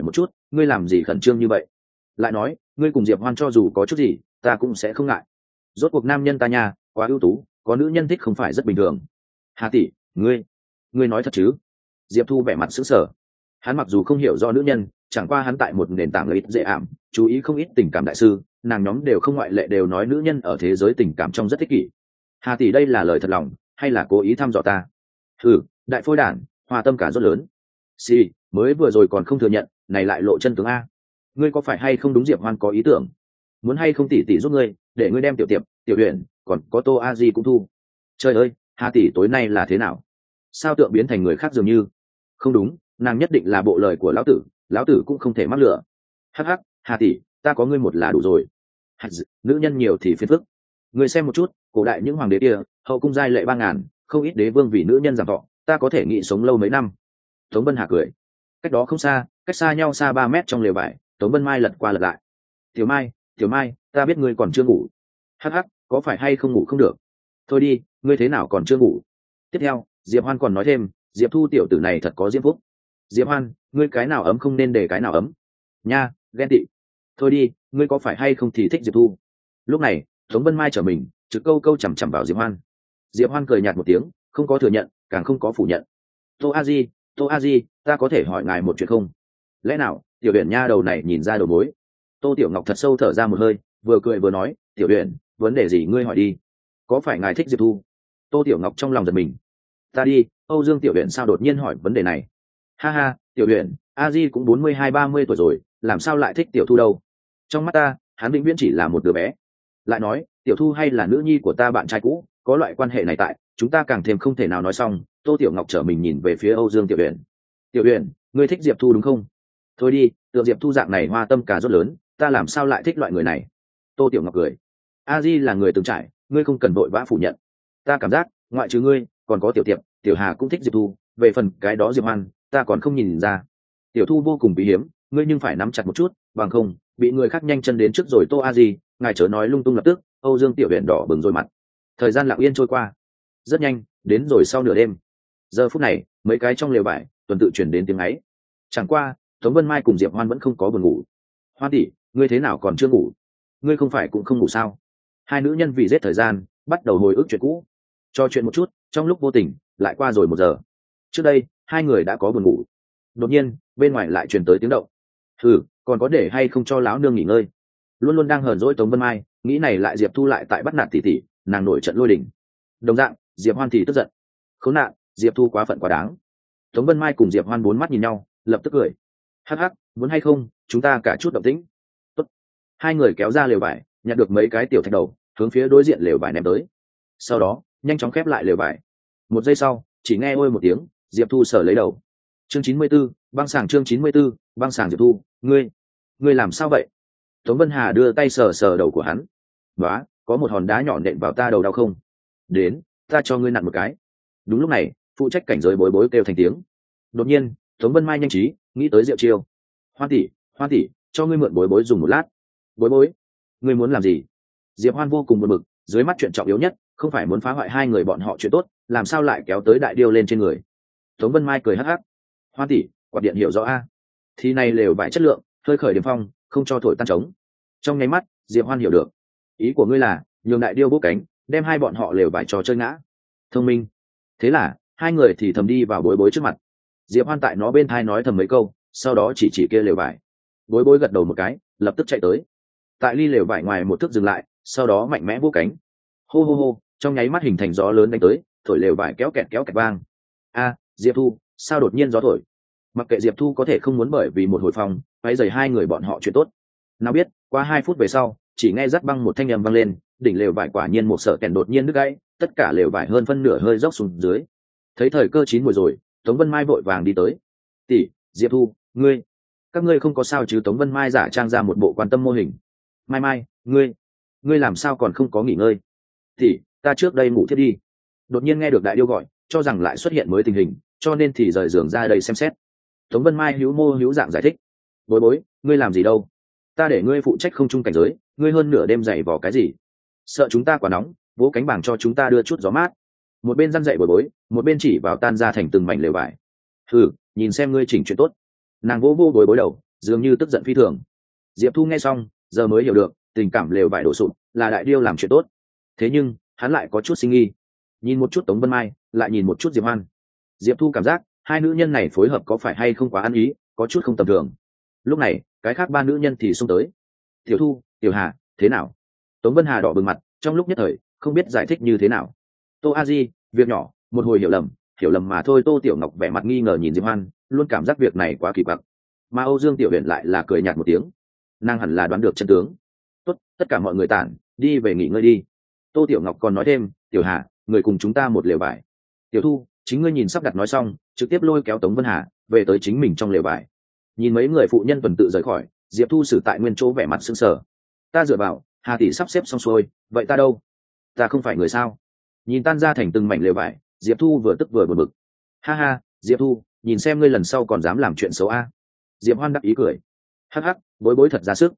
ngươi làm gì khẩn trương như vậy? Lại nói ngươi cùng Diệp Hoan cho dù có chút gì ta cũng sẽ không ngại, rốt cuộc nam nhân ta nha quá ưu tú, có nữ nhân thích không phải rất bình thường. Hà tỷ, ngươi ngươi nói thật chứ? Diệp Thu vẻ mặt sững sờ. Hắn mặc dù không hiểu do nữ nhân, chẳng qua hắn tại một nền tảng lợi ích dễ ảm chú ý không ít tình cảm đại sư, nàng nhóm đều không ngoại lệ đều nói nữ nhân ở thế giới tình cảm trong rất thích kỷ. Hà tỷ đây là lời thật lòng hay là cố ý thăm dò ta? Ừ, đại phôi đản, hòa tâm cả rất lớn. Xì, mới vừa rồi còn không thừa nhận, này lại lộ chân tướng a. Ngươi có phải hay không đúng Diệp Hoan có ý tưởng? Muốn hay không tỷ tỷ giúp ngươi, để ngươi đem tiểu tiệp, tiểu huyền, còn có Tô A Di cũng thu. Trời ơi, Hà tỷ tối nay là thế nào? Sao tượng biến thành người khác dường như? Không đúng, nàng nhất định là bộ lời của lão tử, lão tử cũng không thể mắc lừa. Hắc hắc, Hà tỷ, ta có ngươi một là đủ rồi. D, nữ nhân nhiều thì phiền phức. Ngươi xem một chút, cổ đại những hoàng đế kia, hậu cung giai lệ ba ngàn, không ít đế vương vì nữ nhân giảm thọ, ta có thể nghĩ sống lâu mấy năm. Tống Vân Hà cười. Cách đó không xa, cách xa nhau xa ba mét trong lều vải, Tống Vân Mai lật qua lật lại. Tiểu Mai, Tiểu Mai, ta biết ngươi còn chưa ngủ. Hắc hắc, có phải hay không ngủ không được? Thôi đi, ngươi thế nào còn chưa ngủ? Tiếp theo, Diệp Hoan còn nói thêm, Diệp Thu tiểu tử này thật có diễm phúc. Diệp Hoan, ngươi cái nào ấm không nên để cái nào ấm. Nha, ghen tị. Thôi đi, ngươi có phải hay không thì thích Diệp Thu. Lúc này, Tống Vân Mai trở mình, trực câu câu chằm chằm vào Diệp Hoan. Diệp Hoan cười nhạt một tiếng, không có thừa nhận, càng không có phủ nhận. Tô A Di, Tô A Di, ta có thể hỏi ngài một chuyện không? Lẽ nào tiểu Uyển nha đầu này nhìn ra đầu mối? Tô Tiểu Ngọc thật sâu thở ra một hơi, vừa cười vừa nói, tiểu Uyển, vấn đề gì ngươi hỏi đi. Có phải ngài thích Diệp Thu? Tô Tiểu Ngọc trong lòng giật mình. Ta đi, Âu Dương tiểu Uyển sao đột nhiên hỏi vấn đề này? Ha ha, tiểu Uyển, A Di cũng bốn mươi hai ba mươi tuổi rồi, làm sao lại thích Tiểu Thu đâu? Trong mắt ta, hắn vĩnh viễn chỉ là một đứa bé. Lại nói, Tiểu Thu hay là nữ nhi của ta bạn trai cũ, có loại quan hệ này tại, chúng ta càng thêm không thể nào nói xong. Tô Tiểu Ngọc trở mình nhìn về phía Âu Dương tiểu Uyển. Tiểu Uyển, ngươi thích Diệp Thu đúng không? Thôi đi, tượng Diệp Thu dạng này hoa tâm cả rất lớn, ta làm sao lại thích loại người này? Tô Tiểu Ngọc cười. A Di là người từng trải, ngươi không cần vội vã phủ nhận. Ta cảm giác, ngoại trừ ngươi, còn có Tiểu Tiệp, Tiểu Hà cũng thích Diệp Thu, về phần cái đó Diệp Hoan, ta còn không nhìn ra. Tiểu Thu vô cùng quý hiếm, ngươi nhưng phải nắm chặt một chút, bằng không, bị người khác nhanh chân đến trước rồi. Tô A Di, ngài chớ nói lung tung lập tức. Âu Dương tiểu Uyển đỏ bừng rồi mặt. Thời gian lặng yên trôi qua, rất nhanh, đến rồi sau nửa đêm. Giờ phút này, mấy cái trong lều vải tuần tự chuyển đến tiếng ấy. Chẳng qua, Tống Vân Mai cùng Diệp Hoan vẫn không có buồn ngủ. Hoan tỷ, ngươi thế nào còn chưa ngủ? Ngươi không phải cũng không ngủ sao? Hai nữ nhân vì giết thời gian, bắt đầu hồi ức chuyện cũ. Cho chuyện một chút, trong lúc vô tình, lại qua rồi một giờ. Trước đây, hai người đã có buồn ngủ. Đột nhiên, bên ngoài lại truyền tới tiếng động. Thử, còn có để hay không cho lão nương nghỉ ngơi? Luôn luôn đang hờn dỗi Tống Vân Mai, nghĩ này lại Diệp Thu lại tại bắt nạt tỷ tỷ, nàng nổi trận lôi đình. Đồng dạng, Diệp Hoan thì tức giận. Khốn nạn, Diệp Thu quá phận quá đáng. Tống Vân Mai cùng Diệp Hoan bốn mắt nhìn nhau, lập tức cười. Hắc hắc, muốn hay không, chúng ta cả chút động tĩnh. Tốt. Hai người kéo ra lều vải, nhặt được mấy cái tiểu thạch đầu, hướng phía đối diện lều vải ném tới. Sau đó, nhanh chóng khép lại lều vải. Một giây sau, chỉ nghe ôi một tiếng, Diệp Thu sờ lấy đầu. Chương chín mươi 94, băng sàng chương chín mươi 94, băng sàng Diệp Thu, ngươi, ngươi làm sao vậy? Tống Vân Hà đưa tay sờ sờ đầu của hắn. Đó, có một hòn đá nhỏ nện vào ta đầu đau không? Đến, ta cho ngươi nặn một cái. Đúng lúc này, phụ trách cảnh giới bối bối kêu thành tiếng. Đột nhiên, Tống Vân Mai nhanh trí nghĩ tới Diệu Chiêu. Hoan tỷ, Hoan tỷ, cho ngươi mượn bối bối dùng một lát. Bối bối, ngươi muốn làm gì? Diệp Hoan vô cùng buồn bực, dưới mắt chuyện trọng yếu nhất không phải muốn phá hoại hai người bọn họ chuyện tốt, làm sao lại kéo tới đại điêu lên trên người? Tống Vân Mai cười hắc hắc. Hoan tỷ, quạt điện hiểu rõ a. Thì này lều vải chất lượng, hơi khởi điểm phong, không cho thổi tan trống. Trong nháy mắt, Diệp Hoan hiểu được. Ý của ngươi là nhường đại điêu bốc cánh, đem hai bọn họ lều vải trò chơi ngã. Thông minh. Thế là hai người thì thầm đi vào bối bối trước mặt. Diệp Hoan tại nó bên thai nói thầm mấy câu, sau đó chỉ chỉ kia lều vải. Bối bối gật đầu một cái, lập tức chạy tới. Tại ly lều vải ngoài một thước dừng lại, sau đó mạnh mẽ vỗ cánh. Hô hô hô, trong nháy mắt hình thành gió lớn đánh tới, thổi lều vải kéo kẹt kéo kẹt vang. A, Diệp Thu, sao đột nhiên gió thổi? Mặc kệ Diệp Thu có thể không muốn bởi vì một hồi phòng, váy giày hai người bọn họ chuyện tốt. Nào biết, qua hai phút về sau, chỉ nghe rắc băng một thanh âm vang lên, đỉnh lều vải quả nhiên một sợ kèn đột nhiên đứt gãy, tất cả lều vải hơn phân nửa hơi dốc xuống dưới. Thấy thời cơ chín mùi rồi, Tống Vân Mai vội vàng đi tới. Tỷ, Diệp Thu, ngươi, các ngươi không có sao chứ? Tống Vân Mai giả trang ra một bộ quan tâm mô hình. Mai Mai, ngươi, ngươi làm sao còn không có nghỉ ngơi? Tỷ, ta trước đây ngủ thiết đi. Đột nhiên nghe được đại điêu gọi, cho rằng lại xuất hiện mới tình hình, cho nên thì rời giường ra đây xem xét. Tống Vân Mai hữu mô hữu dạng giải thích. Bối bối, ngươi làm gì đâu? Ta để ngươi phụ trách không trung cảnh giới, ngươi hơn nửa đêm dậy vò cái gì? Sợ chúng ta quá nóng, vỗ cánh bảng cho chúng ta đưa chút gió mát. Một bên răn dậy bối bối, một bên chỉ vào tan ra thành từng mảnh lều vải. Thử, nhìn xem ngươi chỉnh chuyện tốt. Nàng vỗ vô bối bối đầu, dường như tức giận phi thường. Diệp Thu nghe xong giờ mới hiểu được tình cảm lều vải đổ sụp là đại điêu làm chuyện tốt. Thế nhưng hắn lại có chút sinh nghi, nhìn một chút Tống Vân Mai lại nhìn một chút Diệp Hoan. Diệp Thu cảm giác hai nữ nhân này phối hợp có phải hay không quá ăn ý, có chút không tầm thường. Lúc này cái khác ba nữ nhân thì xông tới. Tiểu Thu, Tiểu Hà, thế nào? Tống Vân Hà đỏ bừng mặt, trong lúc nhất thời không biết giải thích như thế nào. Tô A Di, việc nhỏ, một hồi hiểu lầm, hiểu lầm mà thôi. Tô Tiểu Ngọc vẻ mặt nghi ngờ nhìn Diệp Hoan, luôn cảm giác việc này quá kỳ quặc. Mà Âu Dương Tiểu Huyền lại là cười nhạt một tiếng, nàng hẳn là đoán được chân tướng. Tốt, tất cả mọi người tản đi về nghỉ ngơi đi. Tô Tiểu Ngọc còn nói thêm, Tiểu Hà, người cùng chúng ta một lều vải. Tiểu Thu, chính ngươi nhìn sắp đặt nói xong, trực tiếp lôi kéo Tống Vân Hà về tới chính mình trong lều vải. Nhìn mấy người phụ nhân tuần tự rời khỏi, Diệp Thu xử tại nguyên chỗ vẻ mặt sững sờ. Ta dựa vào, Hà tỷ sắp xếp xong xuôi, vậy ta đâu? Ta không phải người sao? Nhìn tan ra thành từng mảnh lều vải, Diệp Thu vừa tức vừa buồn bực. Ha ha, Diệp Thu, nhìn xem ngươi lần sau còn dám làm chuyện xấu a. Diệp Hoan đắc ý cười. Hắc hắc, bối bối thật ra sức.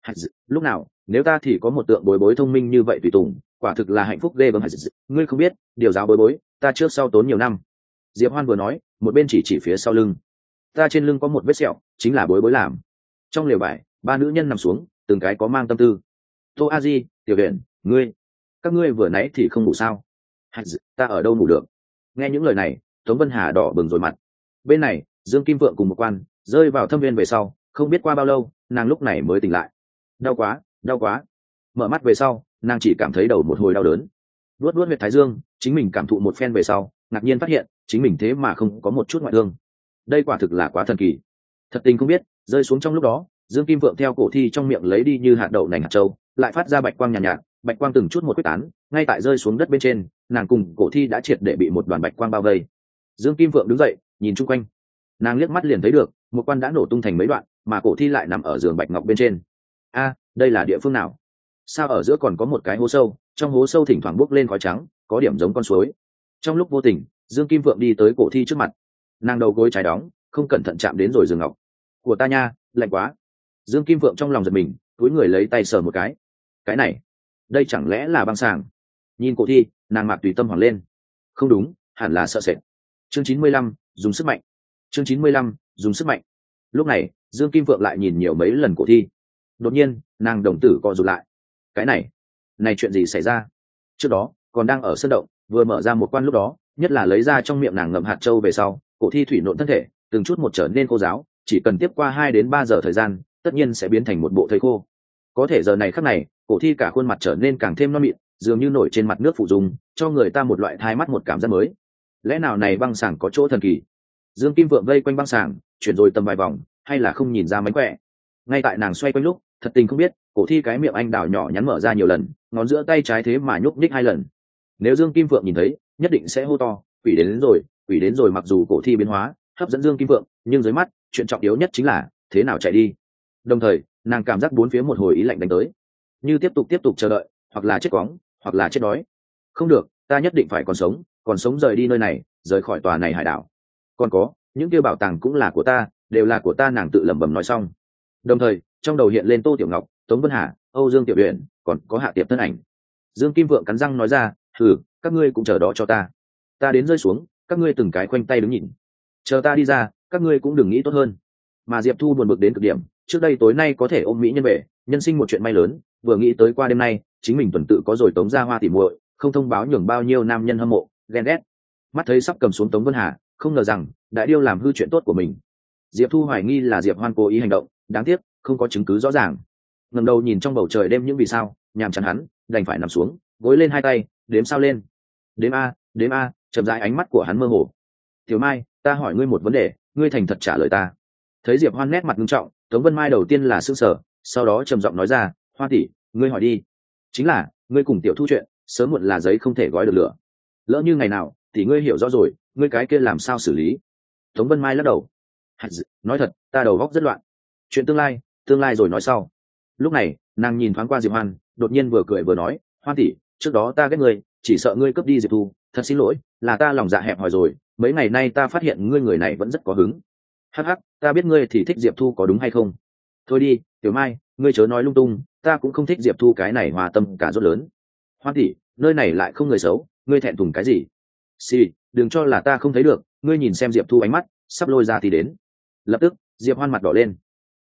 Lúc nào nếu ta thì có một tượng bối bối thông minh như vậy tùy tùng, quả thực là hạnh phúc ghê gớm. Ngươi không biết điều giáo bối bối ta trước sau tốn nhiều năm. Diệp Hoan vừa nói một bên chỉ chỉ phía sau lưng. Ta trên lưng có một vết sẹo, chính là bối bối làm. Trong lều vải ba nữ nhân nằm xuống, từng cái có mang tâm tư. Tô A Di, Tiểu Huyền, ngươi các ngươi vừa nãy thì không ngủ sao? Ta ở đâu ngủ được? Nghe những lời này, Tống Vân Hà đỏ bừng rồi mặt. Bên này Dương Kim Vượng cùng một quan rơi vào thâm viên về sau, không biết qua bao lâu nàng lúc này mới tỉnh lại. Đau quá, đau quá. Mở mắt về sau nàng chỉ cảm thấy đầu một hồi đau đớn. Luốt luốt huyệt thái dương, chính mình cảm thụ một phen về sau ngạc nhiên phát hiện chính mình thế mà không có một chút ngoại thương. Đây quả thực là quá thần kỳ. Thật tình không biết rơi xuống trong lúc đó, Dương Kim Vượng theo cổ thi trong miệng lấy đi như hạt đậu nành hạt châu, lại phát ra bạch quang nhàn nhạt, nhạt, bạch quang từng chút một quyết tán, ngay tại rơi xuống đất bên trên, nàng cùng cổ thi đã triệt để bị một đoàn bạch quang bao vây. Dương Kim Vượng đứng dậy nhìn chung quanh, nàng liếc mắt liền thấy được một quan đã nổ tung thành mấy đoạn, mà cổ thi lại nằm ở giường bạch ngọc bên trên. A, đây là địa phương nào? Sao ở giữa còn có một cái hố sâu, trong hố sâu thỉnh thoảng bốc lên khói trắng, có điểm giống con suối. Trong lúc vô tình, Dương Kim Vượng đi tới cổ thi trước mặt, nàng đầu gối trái đóng, không cẩn thận chạm đến rồi giường ngọc của ta nha, lạnh quá. Dương Kim Vượng trong lòng giật mình, cúi người lấy tay sờ một cái. Cái này, đây chẳng lẽ là băng sàng? Nhìn cổ thi, nàng mặt tùy tâm hoảng lên. Không đúng, hẳn là sợ sệt. Chương chín mươi lăm, dùng sức mạnh. Chương chín mươi lăm, dùng sức mạnh. Lúc này Dương Kim Vượng lại nhìn nhiều mấy lần cổ thi. Đột nhiên nàng đồng tử co rụt lại. Cái này, này chuyện gì xảy ra? Trước đó còn đang ở sân động, vừa mở ra một quan lúc đó, nhất là lấy ra trong miệng nàng ngậm hạt châu về sau, cổ thi thủy nộn thân thể từng chút một trở nên khô ráo, chỉ cần tiếp qua hai đến ba giờ thời gian tất nhiên sẽ biến thành một bộ thây khô. Có thể giờ này khắc này cổ thi cả khuôn mặt trở nên càng thêm non mịn, dường như nổi trên mặt nước phụ dung, cho người ta một loại thai mắt một cảm giác mới. Lẽ nào này băng sàng có chỗ thần kỳ? Dương Kim Vượng vây quanh băng sàng chuyển rồi tầm vài vòng, hay là không nhìn ra mánh khỏe. Ngay tại nàng xoay quanh lúc, thật tình không biết cổ thi cái miệng anh đào nhỏ nhắn mở ra nhiều lần, ngón giữa tay trái thế mà nhúc nhích hai lần. Nếu Dương Kim Vượng nhìn thấy nhất định sẽ hô to, quỷ đến, đến rồi, quỷ đến rồi. Mặc dù cổ thi biến hóa hấp dẫn Dương Kim Vượng, nhưng dưới mắt chuyện trọng yếu nhất chính là thế nào chạy đi. Đồng thời nàng cảm giác bốn phía một hồi ý lạnh đánh tới, như tiếp tục tiếp tục chờ đợi, hoặc là chết quóng, hoặc là chết đói. Không được, ta nhất định phải còn sống, còn sống rời đi nơi này, rời khỏi tòa này hải đảo. Còn có những kia bảo tàng cũng là của ta, đều là của ta. Nàng tự lẩm bẩm nói xong, đồng thời trong đầu hiện lên Tô Tiểu Ngọc, Tống Vân Hà, Âu Dương Tiểu Huyền, còn có Hạ Tiệp thân ảnh. Dương Kim Vượng cắn răng nói ra, thử, các ngươi cũng chờ đó cho ta. Ta đến rơi xuống, các ngươi từng cái khoanh tay đứng nhìn, chờ ta đi ra, các ngươi cũng đừng nghĩ tốt hơn. Mà Diệp Thu buồn bực đến cực điểm, trước đây tối nay có thể ôm mỹ nhân về, nhân sinh một chuyện may lớn, vừa nghĩ tới qua đêm nay chính mình tuần tự có rồi Tống gia hoa tỉ muội, không thông báo nhường bao nhiêu nam nhân hâm mộ ghen ghét. Mắt thấy sắp cầm xuống Tống Vân Hà, không ngờ rằng đại điêu làm hư chuyện tốt của mình. Diệp Thu hoài nghi là Diệp Hoan cố ý hành động, đáng tiếc không có chứng cứ rõ ràng. Ngẩng đầu nhìn trong bầu trời đêm những vì sao, nhàm chán hắn đành phải nằm xuống, gối lên hai tay đếm sao lên. Đếm a, đếm a. Chậm rãi ánh mắt của hắn mơ hồ. Tiểu Mai, ta hỏi ngươi một vấn đề, ngươi thành thật trả lời ta. Thấy Diệp Hoan nét mặt nghiêm trọng, Tống Vân Mai đầu tiên là sững sờ, sau đó trầm giọng nói ra, Hoa tỷ, ngươi hỏi đi. Chính là ngươi cùng Tiểu Thu chuyện, sớm muộn là giấy không thể gói được lửa. Lỡ như ngày nào thì ngươi hiểu rõ rồi, ngươi cái kia làm sao xử lý? Tống Vân Mai lắc đầu. Nói thật, ta đầu óc rất loạn. Chuyện tương lai, tương lai rồi nói sau. Lúc này nàng nhìn thoáng qua Diệp Hoan, đột nhiên vừa cười vừa nói, Hoa tỷ, trước đó ta ghét ngươi, chỉ sợ ngươi cướp đi Diệp Thu, thật xin lỗi, là ta lòng dạ hẹp hòi rồi. Mấy ngày nay ta phát hiện ngươi người này vẫn rất có hứng. Hắc hắc, ta biết ngươi thì thích Diệp Thu có đúng hay không? Thôi đi, Tiểu Mai, ngươi chớ nói lung tung, ta cũng không thích Diệp Thu cái này hòa tâm cả rốt lớn. Hoa tỷ, nơi này lại không người xấu, ngươi thẹn thùng cái gì? Xì, đừng cho là ta không thấy được, ngươi nhìn xem Diệp Thu ánh mắt sắp lôi ra thì đến. Lập tức Diệp Hoan mặt đỏ lên.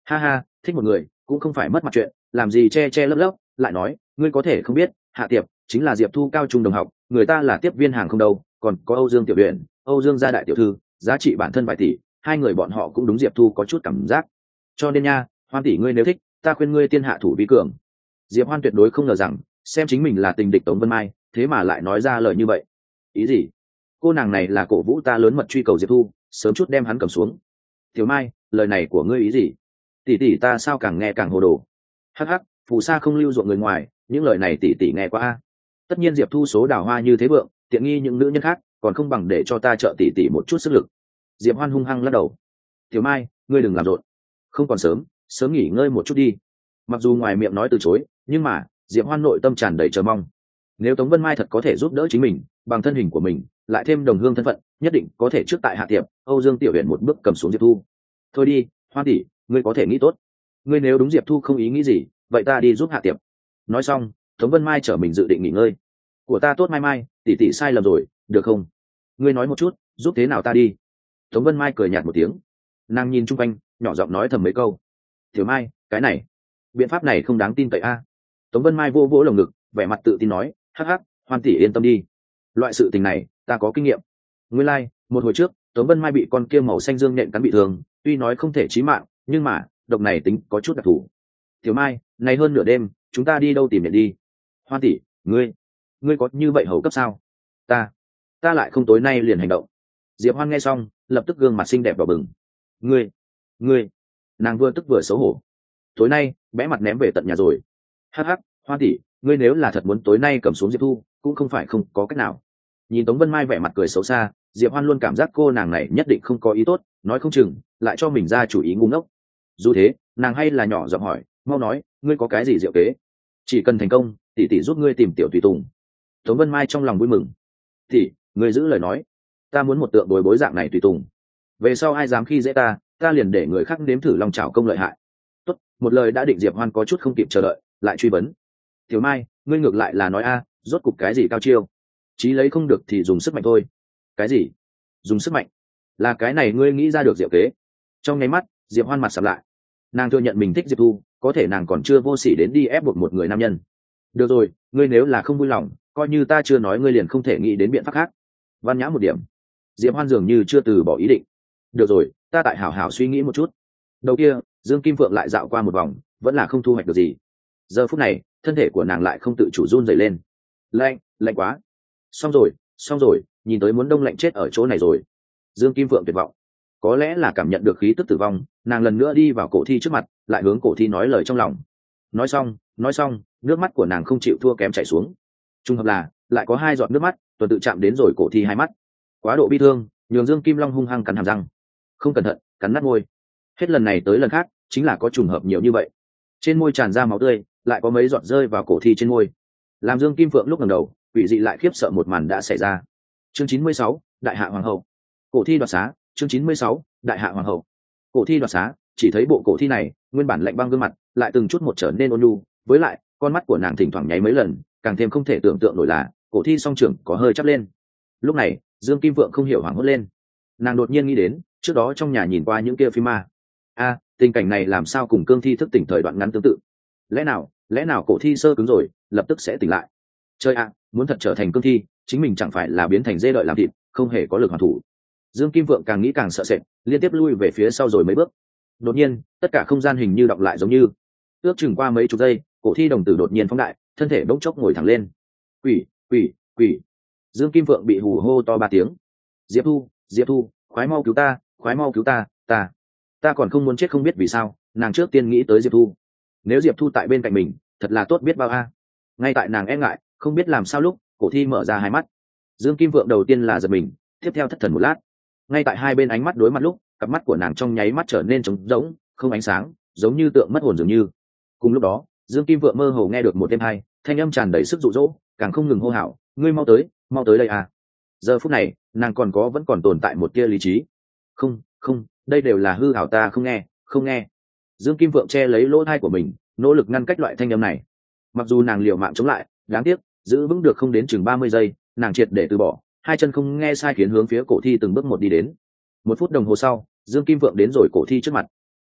Ha ha, thích một người cũng không phải mất mặt chuyện, làm gì che che lấp lấp. Lại nói, ngươi có thể không biết, Hạ Tiệp chính là Diệp Thu cao trung đồng học, người ta là tiếp viên hàng không đâu, còn có Âu Dương tiểu huyện, Âu Dương gia đại tiểu thư, giá trị bản thân vài tỷ, hai người bọn họ cũng đúng Diệp Thu có chút cảm giác. Cho nên nha, Hoan tỷ ngươi nếu thích, ta khuyên ngươi tiên hạ thủ vi cường. Diệp Hoan tuyệt đối không ngờ rằng, xem chính mình là tình địch Tống Vân Mai, thế mà lại nói ra lời như vậy. Ý gì? Cô nàng này là cổ vũ ta lớn mật truy cầu Diệp Thu, sớm chút đem hắn cầm xuống. Tiểu Mai, lời này của ngươi ý gì? Tỷ tỷ ta sao càng nghe càng hồ đồ. Hắc hắc, phù sa không lưu ruộng người ngoài, những lời này tỷ tỷ nghe qua a. Tất nhiên Diệp Thu số đào hoa như thế vượng, tiện nghi những nữ nhân khác, còn không bằng để cho ta trợ tỷ tỷ một chút sức lực. Diệp Hoan hung hăng lắc đầu. Tiểu Mai, ngươi đừng làm rộn, không còn sớm, sớm nghỉ ngơi một chút đi. Mặc dù ngoài miệng nói từ chối, nhưng mà Diệp Hoan nội tâm tràn đầy chờ mong. Nếu Tống Vân Mai thật có thể giúp đỡ chính mình, bằng thân hình của mình, lại thêm đồng hương thân phận, nhất định có thể trước tại Hạ Tiệp, Âu Dương tiểu huyện một bước cầm xuống Diệp Thu. Thôi đi, Hoan tỷ, ngươi có thể nghĩ tốt. Ngươi nếu đúng Diệp Thu không ý nghĩ gì, vậy ta đi giúp Hạ Tiệp. Nói xong, Tống Vân Mai trở mình dự định nghỉ ngơi. Của ta tốt Mai Mai, tỷ tỷ sai lầm rồi, được không? Ngươi nói một chút, giúp thế nào ta đi? Tống Vân Mai cười nhạt một tiếng, nàng nhìn chung quanh, nhỏ giọng nói thầm mấy câu. Tiểu Mai, cái này, biện pháp này không đáng tin cậy a. Tống Vân Mai vô vỗ lồng ngực, vẻ mặt tự tin nói, hắc hắc, Hoan tỷ yên tâm đi, loại sự tình này ta có kinh nghiệm. Nguyên lai, like, một hồi trước, Tống Vân Mai bị con kia màu xanh dương nện cắn bị thương, tuy nói không thể chí mạng, nhưng mà độc này tính có chút đặc thù. Tiểu Mai, này hơn nửa đêm, chúng ta đi đâu tìm nện đi? Hoan tỷ, ngươi, ngươi có như vậy hầu cấp sao? Ta, ta lại không tối nay liền hành động. Diệp Hoan nghe xong, lập tức gương mặt xinh đẹp đỏ bừng. Ngươi, ngươi, nàng vừa tức vừa xấu hổ. Tối nay, bẽ mặt ném về tận nhà rồi. Hắc hắc, Hoan tỷ, ngươi nếu là thật muốn tối nay cầm xuống Diệp Thu, cũng không phải không có cách nào. Nhìn Tống Vân Mai vẻ mặt cười xấu xa, Diệp Hoan luôn cảm giác cô nàng này nhất định không có ý tốt, nói không chừng lại cho mình ra chủ ý ngu ngốc. Dù thế, nàng hay là nhỏ giọng hỏi, mau nói, ngươi có cái gì diệu kế? Chỉ cần thành công, tỷ tỷ giúp ngươi tìm tiểu tùy tùng. Tống Vân Mai trong lòng vui mừng. Tỷ, ngươi giữ lời nói, ta muốn một tượng đối bối dạng này tùy tùng. Về sau ai dám khi dễ ta, ta liền để người khác nếm thử lòng chảo công lợi hại. Tốt, một lời đã định. Diệp Hoan có chút không kịp chờ đợi, lại truy vấn. Tiểu Mai, ngươi ngược lại là nói a, rốt cục cái gì cao chiêu? Chí lấy không được thì dùng sức mạnh thôi. Cái gì? Dùng sức mạnh? Là cái này ngươi nghĩ ra được diệu kế? Trong nháy mắt, Diệp Hoan mặt sầm lại. Nàng thừa nhận mình thích Diệp Thu, có thể nàng còn chưa vô sỉ đến đi ép buộc một người nam nhân. Được rồi, ngươi nếu là không vui lòng, coi như ta chưa nói, ngươi liền không thể nghĩ đến biện pháp khác. Văn nhã một điểm. Diệp Hoan dường như chưa từ bỏ ý định. Được rồi, ta tại hảo hảo suy nghĩ một chút. Đầu kia, Dương Kim Phượng lại dạo qua một vòng, vẫn là không thu hoạch được gì. Giờ phút này, thân thể của nàng lại không tự chủ run rẩy lên. Lạnh, lạnh quá. Xong rồi, xong rồi, nhìn tới muốn đông lạnh chết ở chỗ này rồi. Dương Kim Phượng tuyệt vọng. Có lẽ là cảm nhận được khí tức tử vong, nàng lần nữa đi vào cổ thi trước mặt, lại hướng cổ thi nói lời trong lòng. Nói xong, nói xong, nước mắt của nàng không chịu thua kém chảy xuống. Trùng hợp là, lại có hai giọt nước mắt tuần tự chạm đến rồi cổ thi hai mắt. Quá độ bi thương, nhường Dương Kim Long hung hăng cắn hàm răng. Không cẩn thận, cắn nát môi. Hết lần này tới lần khác, chính là có trùng hợp nhiều như vậy. Trên môi tràn ra máu tươi, lại có mấy giọt rơi vào cổ thi trên môi. Làm Dương Kim Phượng lúc ngẩng đầu, quỷ dị lại khiếp sợ một màn đã xảy ra. Chương chín mươi sáu, Đại hạ hoàng hậu. Cổ thi đoạt xá, chương chín mươi sáu, Đại hạ hoàng hậu. Cổ thi đoạt xá, chỉ thấy bộ cổ thi này, nguyên bản lạnh băng gương mặt, lại từng chút một trở nên ôn nhu, với lại, con mắt của nàng thỉnh thoảng nháy mấy lần, càng thêm không thể tưởng tượng nổi là, cổ thi song trưởng có hơi chắp lên. Lúc này, Dương Kim Phượng không hiểu hoảng hốt lên. Nàng đột nhiên nghĩ đến, trước đó trong nhà nhìn qua những kia phim ma. A, tình cảnh này làm sao cùng cương thi thức tỉnh thời đoạn ngắn tương tự? Lẽ nào, lẽ nào cổ thi sơ cứng rồi, lập tức sẽ tỉnh lại? Chơi ạ, muốn thật trở thành cương thi, chính mình chẳng phải là biến thành dê đợi làm thịt, không hề có lực hoàn thủ. Dương Kim Vượng càng nghĩ càng sợ sệt, liên tiếp lui về phía sau rồi mấy bước. Đột nhiên, tất cả không gian hình như đọng lại giống như. Ước chừng qua mấy chục giây, cổ thi đồng tử đột nhiên phóng đại, thân thể bỗng chốc ngồi thẳng lên. Quỷ, quỷ, quỷ! Dương Kim Vượng bị hù hô to ba tiếng. Diệp Thu, Diệp Thu, khoái mau cứu ta, khoái mau cứu ta, ta, ta còn không muốn chết không biết vì sao, nàng trước tiên nghĩ tới Diệp Thu. Nếu Diệp Thu tại bên cạnh mình, thật là tốt biết bao a. Ngay tại nàng e ngại, không biết làm sao lúc, cổ thi mở ra hai mắt. Dương Kim Vượng đầu tiên là giật mình, tiếp theo thất thần một lát. Ngay tại hai bên ánh mắt đối mặt lúc, cặp mắt của nàng trong nháy mắt trở nên trống rỗng, không ánh sáng, giống như tượng mất hồn dường như. Cùng lúc đó, Dương Kim Vượng mơ hồ nghe được một êm hai, thanh âm tràn đầy sức dụ dỗ, càng không ngừng hô hào, ngươi mau tới, mau tới đây à. Giờ phút này, nàng còn có vẫn còn tồn tại một tia lý trí. Không, không, đây đều là hư ảo, ta không nghe, không nghe. Dương Kim Vượng che lấy lỗ tai của mình, nỗ lực ngăn cách loại thanh âm này. Mặc dù nàng liều mạng chống lại, đáng tiếc, giữ vững được không đến chừng ba mươi giây, nàng triệt để từ bỏ, hai chân không nghe sai khiến hướng phía cổ thi từng bước một đi đến. Một phút đồng hồ sau, Dương Kim Vượng đến rồi cổ thi trước mặt.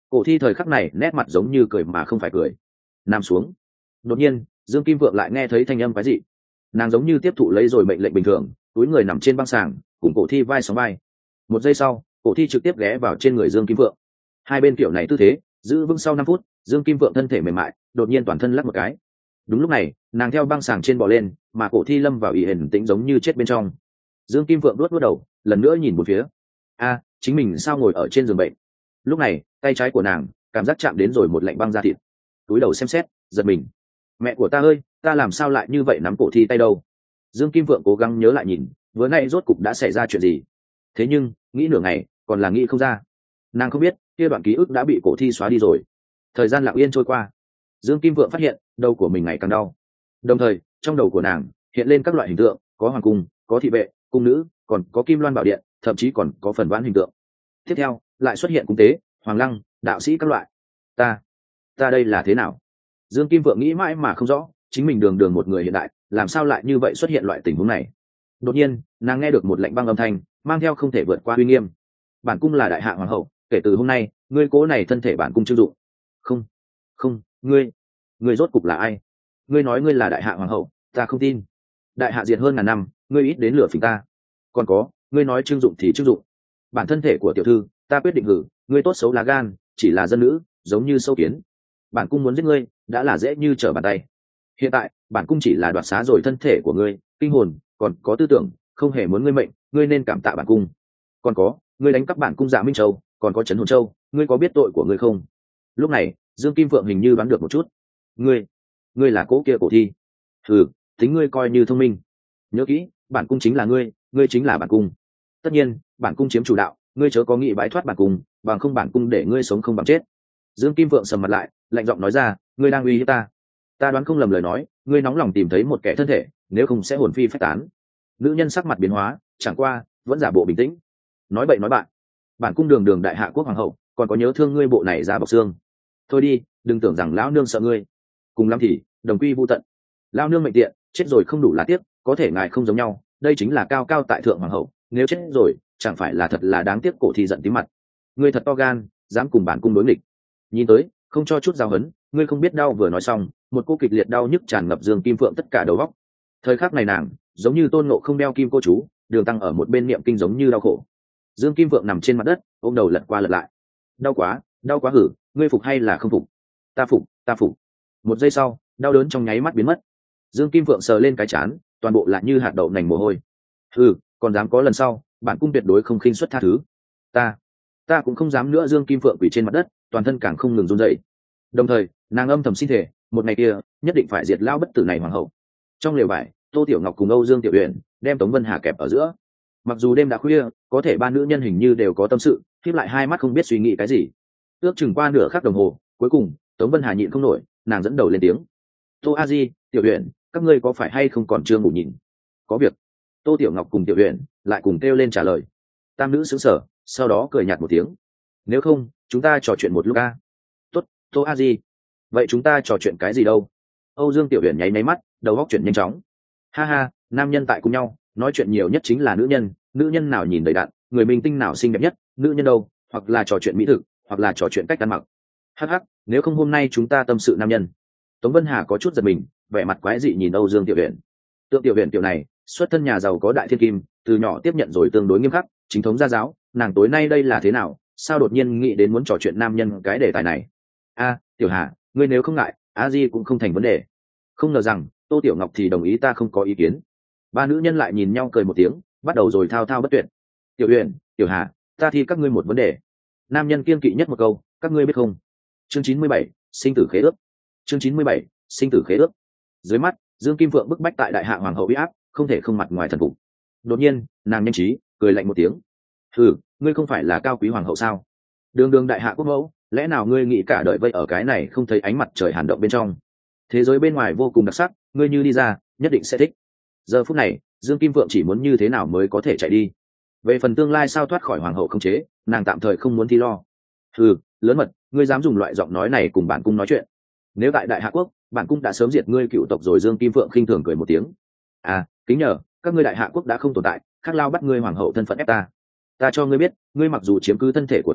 Cổ thi thời khắc này nét mặt giống như cười mà không phải cười. Nằm xuống. Đột nhiên Dương Kim Vượng lại nghe thấy thanh âm quái dị. Nàng giống như tiếp thụ lấy rồi mệnh lệnh bình thường, túi người nằm trên băng sàng, cùng cổ thi vai sóng vai. Một giây sau, cổ thi trực tiếp ghé vào trên người Dương Kim Vượng. Hai bên kiểu này tư thế giữ vững sau năm phút, Dương Kim Vượng thân thể mềm mại, đột nhiên toàn thân lắc một cái. Đúng lúc này, nàng theo băng sàng trên bò lên, mà cổ thi lâm vào ý hình tĩnh giống như chết bên trong. Dương Kim Vượng đuốt đuốt đầu, lần nữa nhìn một phía. A, chính mình sao ngồi ở trên giường bệnh? Lúc này, tay trái của nàng cảm giác chạm đến rồi một lạnh băng da thịt. Túi đầu xem xét, giật mình. Mẹ của ta ơi, ta làm sao lại như vậy nắm cổ thi tay đâu? Dương Kim Vượng cố gắng nhớ lại nhìn, vừa nay rốt cục đã xảy ra chuyện gì. Thế nhưng, nghĩ nửa ngày, còn là nghĩ không ra. Nàng không biết, kia đoạn ký ức đã bị cổ thi xóa đi rồi. Thời gian lặng yên trôi qua, Dương Kim Vượng phát hiện đầu của mình ngày càng đau. Đồng thời, trong đầu của nàng hiện lên các loại hình tượng, có hoàng cung, có thị vệ, cung nữ, còn có kim loan bảo điện, thậm chí còn có phần vãn hình tượng. Tiếp theo, lại xuất hiện cung tế, hoàng lăng, đạo sĩ các loại. Ta, ta đây là thế nào? Dương Kim Vượng nghĩ mãi mà không rõ, chính mình đường đường một người hiện đại, làm sao lại như vậy xuất hiện loại tình huống này? Đột nhiên, nàng nghe được một lệnh băng âm thanh, mang theo không thể vượt qua uy nghiêm. Bản cung là đại hạ hoàng hậu, kể từ hôm nay, ngươi cố này thân thể bản cung trưng dụng. Không, không, ngươi, ngươi rốt cục là ai? Ngươi nói ngươi là đại hạ hoàng hậu, ta không tin. Đại hạ diệt hơn ngàn năm, ngươi ít đến lửa phỉnh ta. Còn có, ngươi nói trưng dụng thì trưng dụng. Bản thân thể của tiểu thư, ta quyết định hử, ngươi tốt xấu lá gan, chỉ là dân nữ, giống như sâu kiến. Bản cung muốn giết ngươi, đã là dễ như trở bàn tay. Hiện tại, bản cung chỉ là đoạt xá rồi thân thể của ngươi, kinh hồn, còn có tư tưởng, không hề muốn ngươi mệnh, ngươi nên cảm tạ bản cung. Còn có, ngươi đánh cắp bản cung Dạ Minh Châu, còn có Trấn Hồn Châu, ngươi có biết tội của ngươi không? Lúc này, Dương Kim Phượng hình như đoán được một chút. Ngươi, ngươi là cố kia cổ thi. Ừ, tính ngươi coi như thông minh. Nhớ kỹ, bản cung chính là ngươi, ngươi chính là bản cung. Tất nhiên, bản cung chiếm chủ đạo, ngươi chớ có nghĩ bái thoát bản cung, bằng không bản cung để ngươi sống không bằng chết. Dương Kim Phượng sầm mặt lại, lạnh giọng nói ra, ngươi đang uy hiếp ta. Ta đoán không lầm lời nói, ngươi nóng lòng tìm thấy một kẻ thân thể, nếu không sẽ hồn phi phách tán. Nữ nhân sắc mặt biến hóa, chẳng qua vẫn giả bộ bình tĩnh. Nói bậy nói bạn, bản cung đường đường đại hạ quốc hoàng hậu, còn có nhớ thương ngươi bộ này ra bọc xương. Thôi đi, đừng tưởng rằng lão nương sợ ngươi. Cùng lắm thì đồng quy vu tận. Lão nương mệnh tiện, chết rồi không đủ là tiếc, có thể ngài không giống nhau, đây chính là cao cao tại thượng hoàng hậu, nếu chết rồi, chẳng phải là thật là đáng tiếc. Cổ thi giận tím mặt. Ngươi thật to gan, dám cùng bản cung đối nghịch. Nhìn tới, không cho chút giao hấn, ngươi không biết đau. Vừa nói xong, một cô kịch liệt đau nhức tràn ngập Dương Kim Phượng tất cả đầu óc. Thời khắc này nàng giống như Tôn Ngộ không đeo kim cô chú, Đường Tăng ở một bên niệm kinh giống như đau khổ. Dương Kim Phượng nằm trên mặt đất, ôm đầu lật qua lật lại. Đau quá, đau quá hử, ngươi phục hay là không phục? Ta phục, ta phục. Một giây sau, đau đớn trong nháy mắt biến mất. Dương Kim Phượng sờ lên cái trán, toàn bộ lại như hạt đậu nành mồ hôi. Ừ, còn dám có lần sau, bản cung tuyệt đối không khinh suất tha thứ. Ta, ta cũng không dám nữa. Dương Kim Phượng quỳ trên mặt đất, toàn thân càng không ngừng run rẩy. Đồng thời, nàng âm thầm xin thể, một ngày kia nhất định phải diệt lão bất tử này hoàng hậu. Trong lều vải, Tô Tiểu Ngọc cùng Âu Dương Tiểu Uyển đem Tống Vân Hà kẹp ở giữa. Mặc dù đêm đã khuya, có thể ba nữ nhân hình như đều có tâm sự, khép lại hai mắt không biết suy nghĩ cái gì. Ước chừng qua nửa khắc đồng hồ, cuối cùng Tống Vân Hà nhịn không nổi, nàng dẫn đầu lên tiếng. Tô A Di, Tiểu Uyển, các ngươi có phải hay không còn chưa ngủ nhìn? Có việc. Tô Tiểu Ngọc cùng Tiểu Uyển lại cùng kêu lên trả lời. Tam nữ sững sờ, sau đó cười nhạt một tiếng. Nếu không, chúng ta trò chuyện một lúc a. Tốt, Tô A Di. Vậy chúng ta trò chuyện cái gì đâu? Âu Dương Tiểu Uyển nháy nháy mắt, đầu óc chuyển nhanh chóng. Ha ha, nam nhân tại cùng nhau, nói chuyện nhiều nhất chính là nữ nhân, nữ nhân nào nhìn đầy đặn, người minh tinh nào xinh đẹp nhất, nữ nhân đâu, hoặc là trò chuyện mỹ thực, hoặc là trò chuyện cách ăn mặc. Hắc hắc, nếu không hôm nay chúng ta tâm sự nam nhân. Tống Vân Hà có chút giật mình, vẻ mặt quái dị nhìn Âu Dương Tiểu Uyển. Tượng Tiểu Uyển tiểu này, xuất thân nhà giàu có đại thiên kim, từ nhỏ tiếp nhận rồi tương đối nghiêm khắc, chính thống gia giáo, nàng tối nay đây là thế nào, sao đột nhiên nghĩ đến muốn trò chuyện nam nhân cái đề tài này? A, Tiểu Hà, ngươi nếu không ngại, A Di cũng không thành vấn đề. Không ngờ rằng Tô Tiểu Ngọc thì đồng ý, ta không có ý kiến. Ba nữ nhân lại nhìn nhau cười một tiếng, bắt đầu rồi thao thao bất tuyệt. Tiểu Uyển, Tiểu Hà, ta thi các ngươi một vấn đề. Nam nhân kiên kỵ nhất một câu, các ngươi biết không? Chương chín mươi bảy, sinh tử khế ước. Chương chín mươi bảy, sinh tử khế ước. Dưới mắt, Dương Kim Phượng bức bách tại đại hạ hoàng hậu uy áp, không thể không mặt ngoài thần phục. Đột nhiên, nàng nhanh trí cười lạnh một tiếng. Ừ, ngươi không phải là cao quý hoàng hậu sao? Đường đường đại hạ quốc mẫu, lẽ nào ngươi nghĩ cả đời vây ở cái này không thấy ánh mặt trời hàn động bên trong? Thế giới bên ngoài vô cùng đặc sắc, ngươi như đi ra, nhất định sẽ thích. Giờ phút này, Dương Kim Phượng chỉ muốn như thế nào mới có thể chạy đi. Về phần tương lai sao thoát khỏi hoàng hậu không chế, nàng tạm thời không muốn thi lo. Ừ, lớn mật, ngươi dám dùng loại giọng nói này cùng bản cung nói chuyện? Nếu tại đại hạ quốc, bản cung đã sớm diệt ngươi cựu tộc rồi. Dương Kim Phượng khinh thường cười một tiếng. À, kính nhờ, các ngươi đại hạ quốc đã không tồn tại, khắc lao bắt ngươi hoàng hậu thân phận ép ta. Ta cho ngươi biết, ngươi mặc dù chiếm cứ thân thể của ta,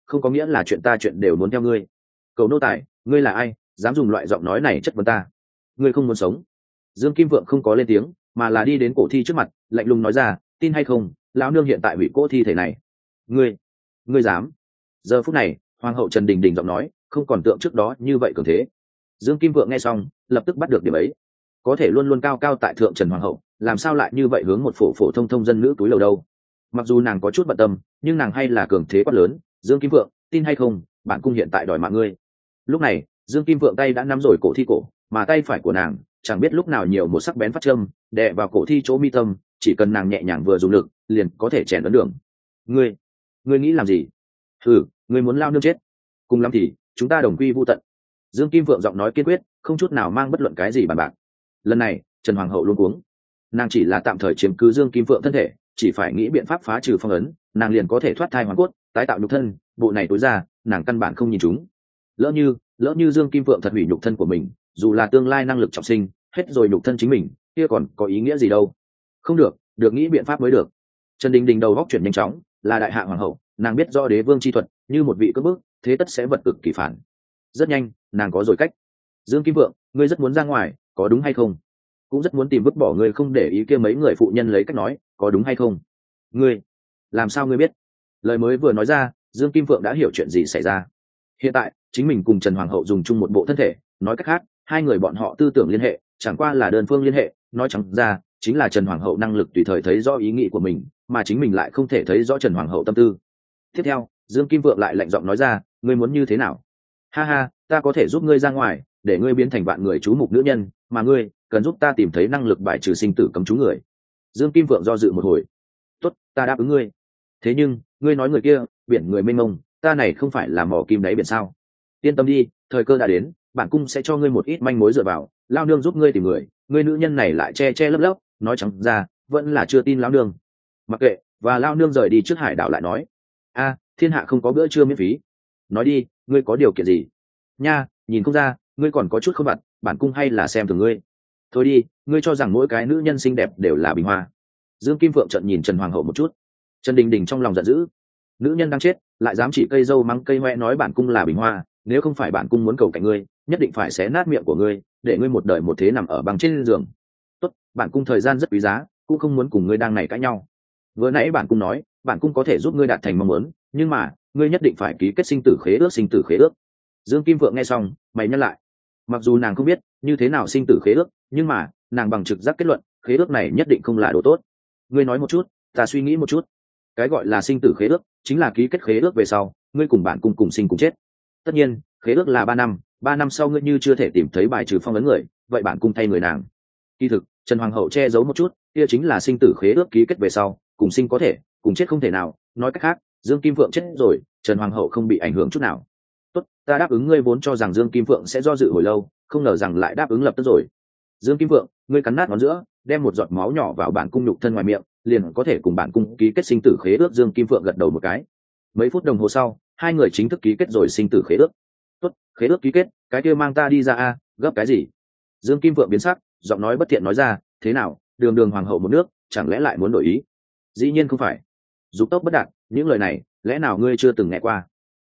không có nghĩa là chuyện ta chuyện đều muốn theo ngươi. Cầu nô tài, ngươi là ai dám dùng loại giọng nói này chất vấn ta? Ngươi không muốn sống? Dương Kim Vượng không có lên tiếng, mà là đi đến cổ thi trước mặt, lạnh lùng nói ra, tin hay không, lão nương hiện tại hủy cỗ thi thể này. Ngươi, ngươi dám? Giờ phút này, hoàng hậu Trần Đình Đình giọng nói không còn tượng trước đó như vậy cường thế. Dương Kim Vượng nghe xong, lập tức bắt được điểm ấy. Có thể luôn luôn cao cao tại thượng Trần hoàng hậu, làm sao lại như vậy hướng một phổ phổ thông thông dân nữ túi lầu đâu? Mặc dù nàng có chút bận tâm, nhưng nàng hay là cường thế quát lớn, Dương Kim Vượng, tin hay không, bản cung hiện tại đòi mạng ngươi. Lúc này, Dương Kim Vượng tay đã nắm rồi cổ thi cổ, mà tay phải của nàng chẳng biết lúc nào nhiều một sắc bén phát châm đè vào cổ thi chỗ mi tâm, chỉ cần nàng nhẹ nhàng vừa dùng lực, liền có thể chèn ấn đường. Ngươi, ngươi nghĩ làm gì? Ừ, ngươi muốn lao nương chết? Cùng lắm thì chúng ta đồng quy vu tận. Dương Kim Vượng giọng nói kiên quyết, không chút nào mang bất luận cái gì bàn bạc. Lần này, Trần hoàng hậu luôn cuống. Nàng chỉ là tạm thời chiếm cứ Dương Kim Vượng thân thể, chỉ phải nghĩ biện pháp phá trừ phong ấn, nàng liền có thể thoát thai hoàn cốt, tái tạo nhục thân. Bộ này tối ra, nàng căn bản không nhìn chúng. Lỡ như, lỡ như Dương Kim Vượng thật hủy nhục thân của mình, dù là tương lai năng lực trọng sinh, hết rồi nhục thân chính mình, kia còn có ý nghĩa gì đâu? Không được, được nghĩ biện pháp mới được. Trần Đình Đình đầu góc chuyển nhanh chóng, là đại hạ hoàng hậu, nàng biết rõ đế vương chi thuật, như một vị cướp bước, thế tất sẽ vật cực kỳ phản. Rất nhanh, nàng có rồi cách. Dương Kim Vượng, ngươi rất muốn ra ngoài, có đúng hay không? Cũng rất muốn tìm vứt bỏ ngươi không để ý kia mấy người phụ nhân lấy cách nói, có đúng hay không? Ngươi, làm sao ngươi biết? Lời mới vừa nói ra, Dương Kim Vượng đã hiểu chuyện gì xảy ra. Hiện tại, chính mình cùng Trần hoàng hậu dùng chung một bộ thân thể, nói cách khác, hai người bọn họ tư tưởng liên hệ, chẳng qua là đơn phương liên hệ, nói trắng ra, chính là Trần hoàng hậu năng lực tùy thời thấy rõ ý nghĩ của mình, mà chính mình lại không thể thấy rõ Trần hoàng hậu tâm tư. Tiếp theo, Dương Kim Vượng lại lạnh giọng nói ra, ngươi muốn như thế nào? Ha ha, ta có thể giúp ngươi ra ngoài, để ngươi biến thành vạn người chú mục nữ nhân, mà ngươi cần giúp ta tìm thấy năng lực bài trừ sinh tử cấm chú người. Dương Kim Vượng do dự một hồi. Tốt, ta đáp ứng ngươi. Thế nhưng, ngươi nói người kia, biển người mênh mông, ta này không phải là mỏ kim đáy biển sao? Yên tâm đi, thời cơ đã đến, bản cung sẽ cho ngươi một ít manh mối dựa vào, lao nương giúp ngươi tìm người, ngươi nữ nhân này lại che che lấp lấp, nói trắng ra, vẫn là chưa tin lao nương. Mặc kệ, và lao nương rời đi trước hải đảo lại nói. A, thiên hạ không có bữa trưa miễn phí. Nói đi, ngươi có điều kiện gì? Nha, nhìn không ra, ngươi còn có chút không vặt, bản cung hay là xem thường ngươi. Thôi đi, ngươi cho rằng mỗi cái nữ nhân xinh đẹp đều là bình hoa. Dương Kim Phượng trợn nhìn Trần hoàng hậu một chút. Trần Đình Đình trong lòng giận dữ, nữ nhân đang chết, lại dám chỉ cây dâu mắng cây hoẹ nói bản cung là bình hoa, nếu không phải bản cung muốn cầu cạnh ngươi, nhất định phải xé nát miệng của ngươi, để ngươi một đời một thế nằm ở bằng trên giường. Tốt, bản cung thời gian rất quý giá, cũng không muốn cùng ngươi đang này cãi nhau. Vừa nãy bản cung nói, bản cung có thể giúp ngươi đạt thành mong muốn, nhưng mà, ngươi nhất định phải ký kết sinh tử khế ước sinh tử khế ước. Dương Kim Phượng nghe xong, mày nhắc lại. Mặc dù nàng không biết như thế nào sinh tử khế ước, nhưng mà, nàng bằng trực giác kết luận, khế ước này nhất định không là đồ tốt. Ngươi nói một chút, ta suy nghĩ một chút. Cái gọi là sinh tử khế ước, chính là ký kết khế ước về sau, ngươi cùng bản cung cùng sinh cùng chết. Tất nhiên, khế ước là ba năm, ba năm sau ngươi như chưa thể tìm thấy bài trừ phong ấn người, vậy bản cung thay người nàng. Kỳ thực, Trần hoàng hậu che giấu một chút, kia chính là sinh tử khế ước ký kết về sau, cùng sinh có thể, cùng chết không thể nào. Nói cách khác, Dương Kim Phượng chết rồi, Trần hoàng hậu không bị ảnh hưởng chút nào. Tốt, ta đáp ứng ngươi, vốn cho rằng Dương Kim Phượng sẽ do dự hồi lâu, không ngờ rằng lại đáp ứng lập tức rồi. Dương Kim Phượng, ngươi cắn nát ngón giữa, đem một giọt máu nhỏ vào bản cung nhục thân ngoài miệng, liền có thể cùng bản cung ký kết sinh tử khế ước. Dương Kim Phượng gật đầu một cái. Mấy phút đồng hồ sau, hai người chính thức ký kết rồi sinh tử khế ước. Tốt, khế ước ký kết, cái kia mang ta đi ra a, gấp cái gì? Dương Kim Phượng biến sắc, giọng nói bất thiện nói ra, thế nào, đường đường hoàng hậu một nước, chẳng lẽ lại muốn đổi ý? Dĩ nhiên không phải. Dục tốc bất đạt, những lời này, lẽ nào ngươi chưa từng nghe qua?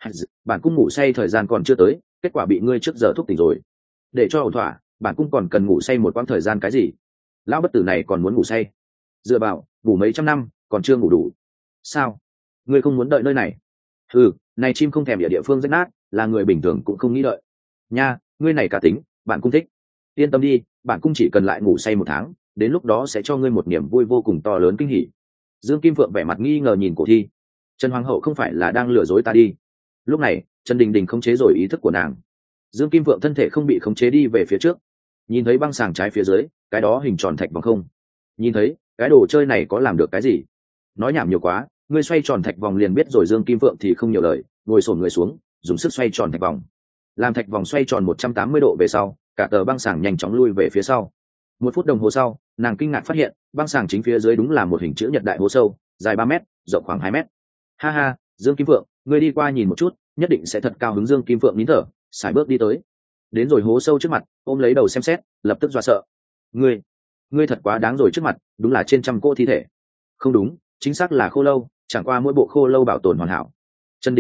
Bản cung ngủ say thời gian còn chưa tới, kết quả bị ngươi trước giờ thúc tỉnh rồi. Để cho ổn thỏa, bản cung còn cần ngủ say một quãng thời gian cái gì? Lão bất tử này còn muốn ngủ say? Dựa vào, ngủ mấy trăm năm, còn chưa ngủ đủ. Sao? Ngươi không muốn đợi nơi này? Ừ, này chim không thèm địa địa phương rách nát, là người bình thường cũng không nghĩ đợi. Nha, ngươi này cả tính, bạn cung thích. Yên tâm đi, bạn cung chỉ cần lại ngủ say một tháng, đến lúc đó sẽ cho ngươi một niềm vui vô cùng to lớn kinh hỉ. Dương Kim Phượng vẻ mặt nghi ngờ nhìn cổ thi. Trần hoàng hậu không phải là đang lừa dối ta đi? Lúc này, Trần Đình Đình khống chế rồi ý thức của nàng. Dương Kim Phượng thân thể không bị khống chế đi về phía trước. Nhìn thấy băng sàng trái phía dưới, cái đó hình tròn thạch vòng không? Nhìn thấy, cái đồ chơi này có làm được cái gì? Nói nhảm nhiều quá, ngươi xoay tròn thạch vòng liền biết rồi. Dương Kim Phượng thì không nhiều lời, ngồi xổm người xuống, dùng sức xoay tròn thạch vòng. Làm thạch vòng xoay tròn một trăm tám mươi độ về sau, cả tờ băng sàng nhanh chóng lui về phía sau. Một phút đồng hồ sau, nàng kinh ngạc phát hiện, băng sàng chính phía dưới đúng là một hình chữ nhật đại hố sâu, dài ba mét, rộng khoảng hai mét. Ha ha, Dương Kim Phượng, ngươi đi qua nhìn một chút, nhất định sẽ thật cao hứng. Dương Kim Phượng nín thở, sải bước đi tới, đến rồi hố sâu trước mặt, ôm lấy đầu xem xét, lập tức dọa sợ. Ngươi, ngươi thật quá đáng rồi, trước mặt đúng là trên trăm cỗ thi thể. Không đúng, chính xác là khô lâu, chẳng qua mỗi bộ khô lâu bảo tồn hoàn hảo. Trần Đình Đình,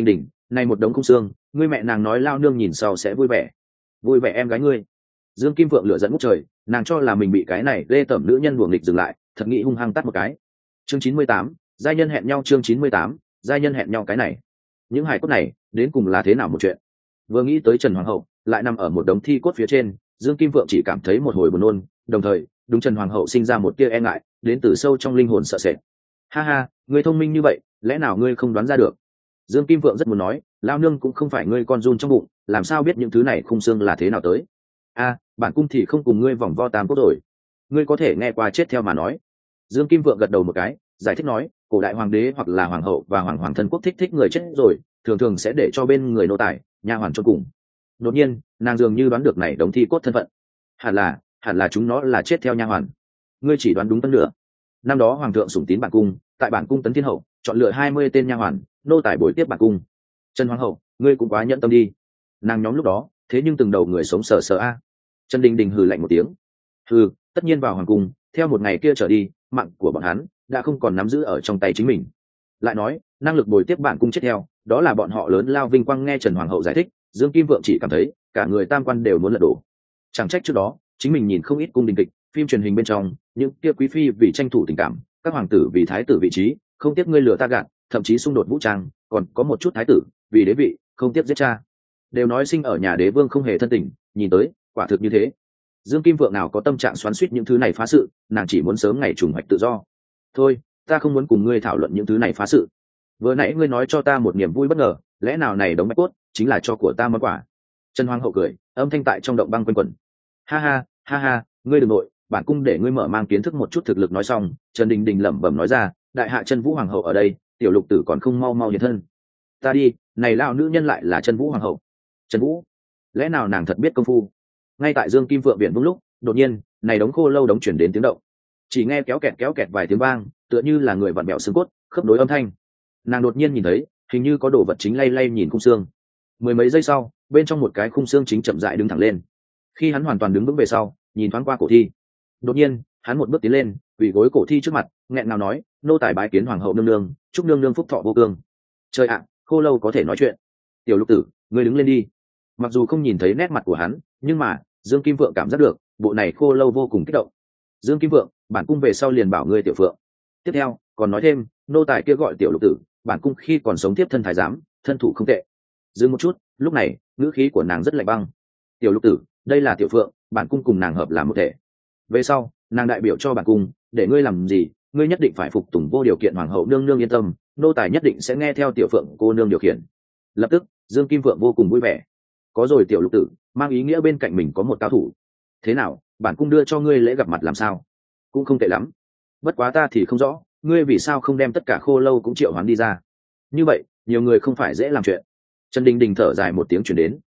này một đống khung xương, ngươi mẹ nàng nói lao nương nhìn sau sẽ vui vẻ. Vui vẻ em gái ngươi. Dương Kim Phượng lửa giận ngút trời, nàng cho là mình bị cái này lê tẩm nữ nhân đuổi nghịch dừng lại, thật nghĩ hung hăng tát một cái. Chương chín mươi tám, giai nhân hẹn nhau. Chương chín mươi tám, giai nhân hẹn nhau. Cái này, những hài cốt này đến cùng là thế nào một chuyện? Vừa nghĩ tới Trần Hoàng hậu lại nằm ở một đống thi cốt phía trên, Dương Kim Phượng chỉ cảm thấy một hồi buồn nôn, đồng thời đúng Trần Hoàng hậu sinh ra một tia e ngại, đến từ sâu trong linh hồn sợ sệt. Ha ha, ngươi thông minh như vậy, lẽ nào ngươi không đoán ra được? Dương Kim Phượng rất muốn nói, lao nương cũng không phải ngươi con run trong bụng, làm sao biết những thứ này khung xương là thế nào tới? A, bản cung thì không cùng ngươi vòng vo tam cốt rồi. Ngươi có thể nghe qua chết theo mà nói. Dương Kim Phượng gật đầu một cái, giải thích nói, cổ đại hoàng đế hoặc là hoàng hậu và hoàng hoàng thân quốc thích thích người chết rồi, thường thường sẽ để cho bên người nô tài, nha hoàn cho cùng. Đột nhiên, nàng dường như đoán được này đống thi cốt thân phận. Hẳn là, hẳn là chúng nó là chết theo nha hoàn. Ngươi chỉ đoán đúng phân nửa. Năm đó hoàng thượng sủng tín bản cung, tại bản cung Tấn Thiên hậu, chọn lựa hai mươi tên nha hoàn, nô tài bồi tiếp bản cung. Trần Hoàng hậu, ngươi cũng quá nhẫn tâm đi. Nàng nhóm lúc đó, thế nhưng từng đầu người sống sờ sờ a. Trần Đình Đình hừ lạnh một tiếng. Hừ, tất nhiên vào hoàng cung, theo một ngày kia trở đi, mạng của bọn hắn đã không còn nắm giữ ở trong tay chính mình. Lại nói, năng lực bồi tiếp bản cung chết theo, đó là bọn họ lớn lao vinh quang. Nghe Trần Hoàng hậu giải thích, Dương Kim Vượng chỉ cảm thấy cả người tam quan đều muốn lật đổ. Chẳng trách trước đó chính mình nhìn không ít cung đình kịch, phim truyền hình bên trong, những kia quý phi vì tranh thủ tình cảm, các hoàng tử vì thái tử vị trí, không tiếc ngươi lừa ta gạt, thậm chí xung đột vũ trang, còn có một chút thái tử vì đế vị, không tiếc giết cha. Đều nói sinh ở nhà đế vương không hề thân tình, nhìn tới quả thực như thế. Dương Kim Vượng nào có tâm trạng xoắn xuýt những thứ này phá sự, nàng chỉ muốn sớm ngày trùng hoạch tự do. Thôi, ta không muốn cùng ngươi thảo luận những thứ này phá sự. Vừa nãy ngươi nói cho ta một niềm vui bất ngờ, lẽ nào này đống bạch cốt chính là cho của ta món quà? Trần Hoàng hậu cười, âm thanh tại trong động băng quanh quẩn. Ha ha, ha ha, ngươi đừng nội, bản cung để ngươi mở mang kiến thức một chút thực lực. Nói xong, Trần Đình Đình lẩm bẩm nói ra, đại hạ Chân Vũ hoàng hậu ở đây, tiểu lục tử còn không mau mau hiện thân. Ta đi, này lão nữ nhân lại là Chân Vũ hoàng hậu. Trần Vũ, lẽ nào nàng thật biết công phu? Ngay tại Dương Kim Phượng viện đúng lúc, đột nhiên, này đống khô lâu đống chuyển đến tiếng động. Chỉ nghe kéo kẹt kéo kẹt vài tiếng vang, tựa như là người vặn bẹo xương cốt, khớp nối âm thanh. Nàng đột nhiên nhìn thấy, hình như có đồ vật chính lay lay nhìn khung xương. Mười mấy giây sau, bên trong một cái khung xương chính chậm rãi đứng thẳng lên. Khi hắn hoàn toàn đứng vững về sau, nhìn thoáng qua cổ thi, đột nhiên hắn một bước tiến lên, quỳ gối cổ thi trước mặt, nghẹn ngào nói, nô tài bái kiến hoàng hậu nương nương, chúc nương nương phúc thọ vô cương. Trời ạ, khô lâu có thể nói chuyện. Tiểu lục tử, ngươi đứng lên đi. Mặc dù không nhìn thấy nét mặt của hắn, nhưng mà Dương Kim Vượng cảm giác được bộ này khô lâu vô cùng kích động. Dương Kim Vượng, bản cung về sau liền bảo ngươi tiểu phượng. Tiếp theo còn nói thêm, nô tài kia gọi tiểu lục tử, bản cung khi còn sống tiếp thân thái giám, thân thủ không tệ. Dừng một chút, lúc này ngữ khí của nàng rất lạnh băng. Tiểu lục tử, đây là tiểu phượng, bản cung cùng nàng hợp làm một thể. Về sau nàng đại biểu cho bản cung, để ngươi làm gì ngươi nhất định phải phục tùng vô điều kiện. Hoàng hậu nương nương yên tâm, nô tài nhất định sẽ nghe theo tiểu phượng cô nương điều khiển. Lập tức Dương Kim Phượng vô cùng vui vẻ. Có rồi tiểu lục tử, mang ý nghĩa bên cạnh mình có một cao thủ. Thế nào, bản cung đưa cho ngươi lễ gặp mặt làm sao? Cũng không tệ lắm. Bất quá ta thì không rõ, ngươi vì sao không đem tất cả khô lâu cũng triệu hoán đi ra? Như vậy nhiều người không phải dễ làm chuyện. Trần Đình Đình thở dài một tiếng chuyển đến.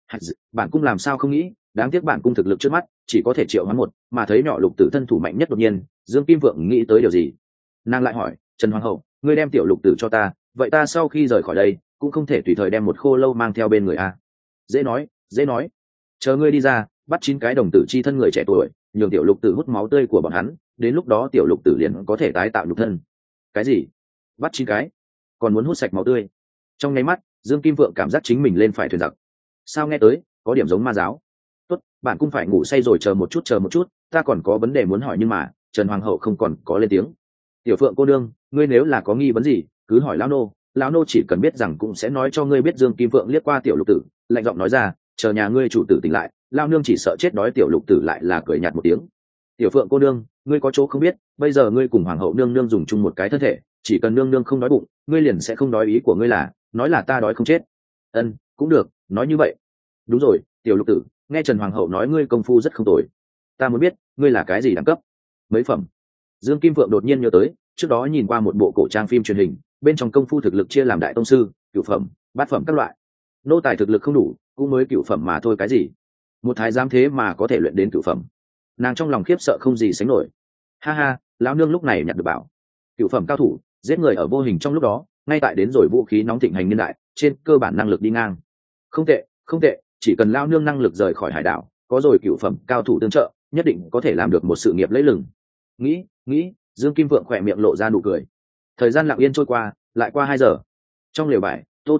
Bản cung làm sao không nghĩ, đáng tiếc bản cung thực lực trước mắt chỉ có thể triệu hoán một, mà thấy nhỏ lục tử thân thủ mạnh nhất. Đột nhiên Dương Kim Vượng nghĩ tới điều gì, nàng lại hỏi, Trần Hoàng hậu, ngươi đem tiểu lục tử cho ta, vậy ta sau khi rời khỏi đây cũng không thể tùy thời đem một khô lâu mang theo bên người à? Dễ nói, dễ nói. Chờ ngươi đi ra, bắt chín cái đồng tử chi thân người trẻ tuổi, nhường tiểu lục tử hút máu tươi của bọn hắn, đến lúc đó tiểu lục tử liền có thể tái tạo nhục thân. Cái gì? Bắt chín cái? Còn muốn hút sạch máu tươi? Trong nháy mắt Dương Kim Vượng cảm giác chính mình lên phải thuyền giặc. Sao nghe tới có điểm giống ma giáo. Tốt, bạn cũng phải ngủ say rồi, chờ một chút chờ một chút, ta còn có vấn đề muốn hỏi. Nhưng mà Trần Hoàng hậu không còn có lên tiếng. Tiểu Phượng cô nương, ngươi nếu là có nghi vấn gì cứ hỏi lão nô, lão nô chỉ cần biết rằng cũng sẽ nói cho ngươi biết. Dương Kim Vượng liếc qua tiểu lục tử, lạnh giọng nói ra, chờ nhà ngươi chủ tử tỉnh lại, lao nương chỉ sợ chết đói. Tiểu lục tử lại là cười nhạt một tiếng. Tiểu Phượng cô nương, ngươi có chỗ không biết, bây giờ ngươi cùng hoàng hậu nương nương dùng chung một cái thân thể, chỉ cần nương nương không đói bụng, ngươi liền sẽ không đói. Ý của ngươi là nói là ta đói không chết? Ân, cũng được, nói như vậy. Đúng rồi, tiểu lục tử, nghe Trần Hoàng hậu nói ngươi công phu rất không tồi, ta muốn biết ngươi là cái gì đẳng cấp, mấy phẩm? Dương Kim Vượng đột nhiên nhớ tới trước đó nhìn qua một bộ cổ trang phim truyền hình, bên trong công phu thực lực chia làm đại tông sư, cửu phẩm, bát phẩm các loại. Nô tài thực lực không đủ, cũng mới cửu phẩm mà thôi. Cái gì? Một thái giám thế mà có thể luyện đến cửu phẩm? Nàng trong lòng khiếp sợ không gì sánh nổi. Ha ha, lão nương lúc này nhận được bảo, cửu phẩm cao thủ giết người ở vô hình trong lúc đó, ngay tại đến rồi vũ khí nóng thịnh hành niên đại, trên cơ bản năng lực đi ngang. Không tệ, không tệ, chỉ cần lão nương năng lực rời khỏi hải đảo, có rồi cửu phẩm cao thủ tương trợ, nhất định có thể làm được một sự nghiệp lấy lừng. Nghĩ, nghĩ, Dương Kim Vượng khỏe miệng lộ ra nụ cười. Thời gian lặng yên trôi qua, lại qua hai giờ. Trong lều vải, Tô Tiểu Ngọc,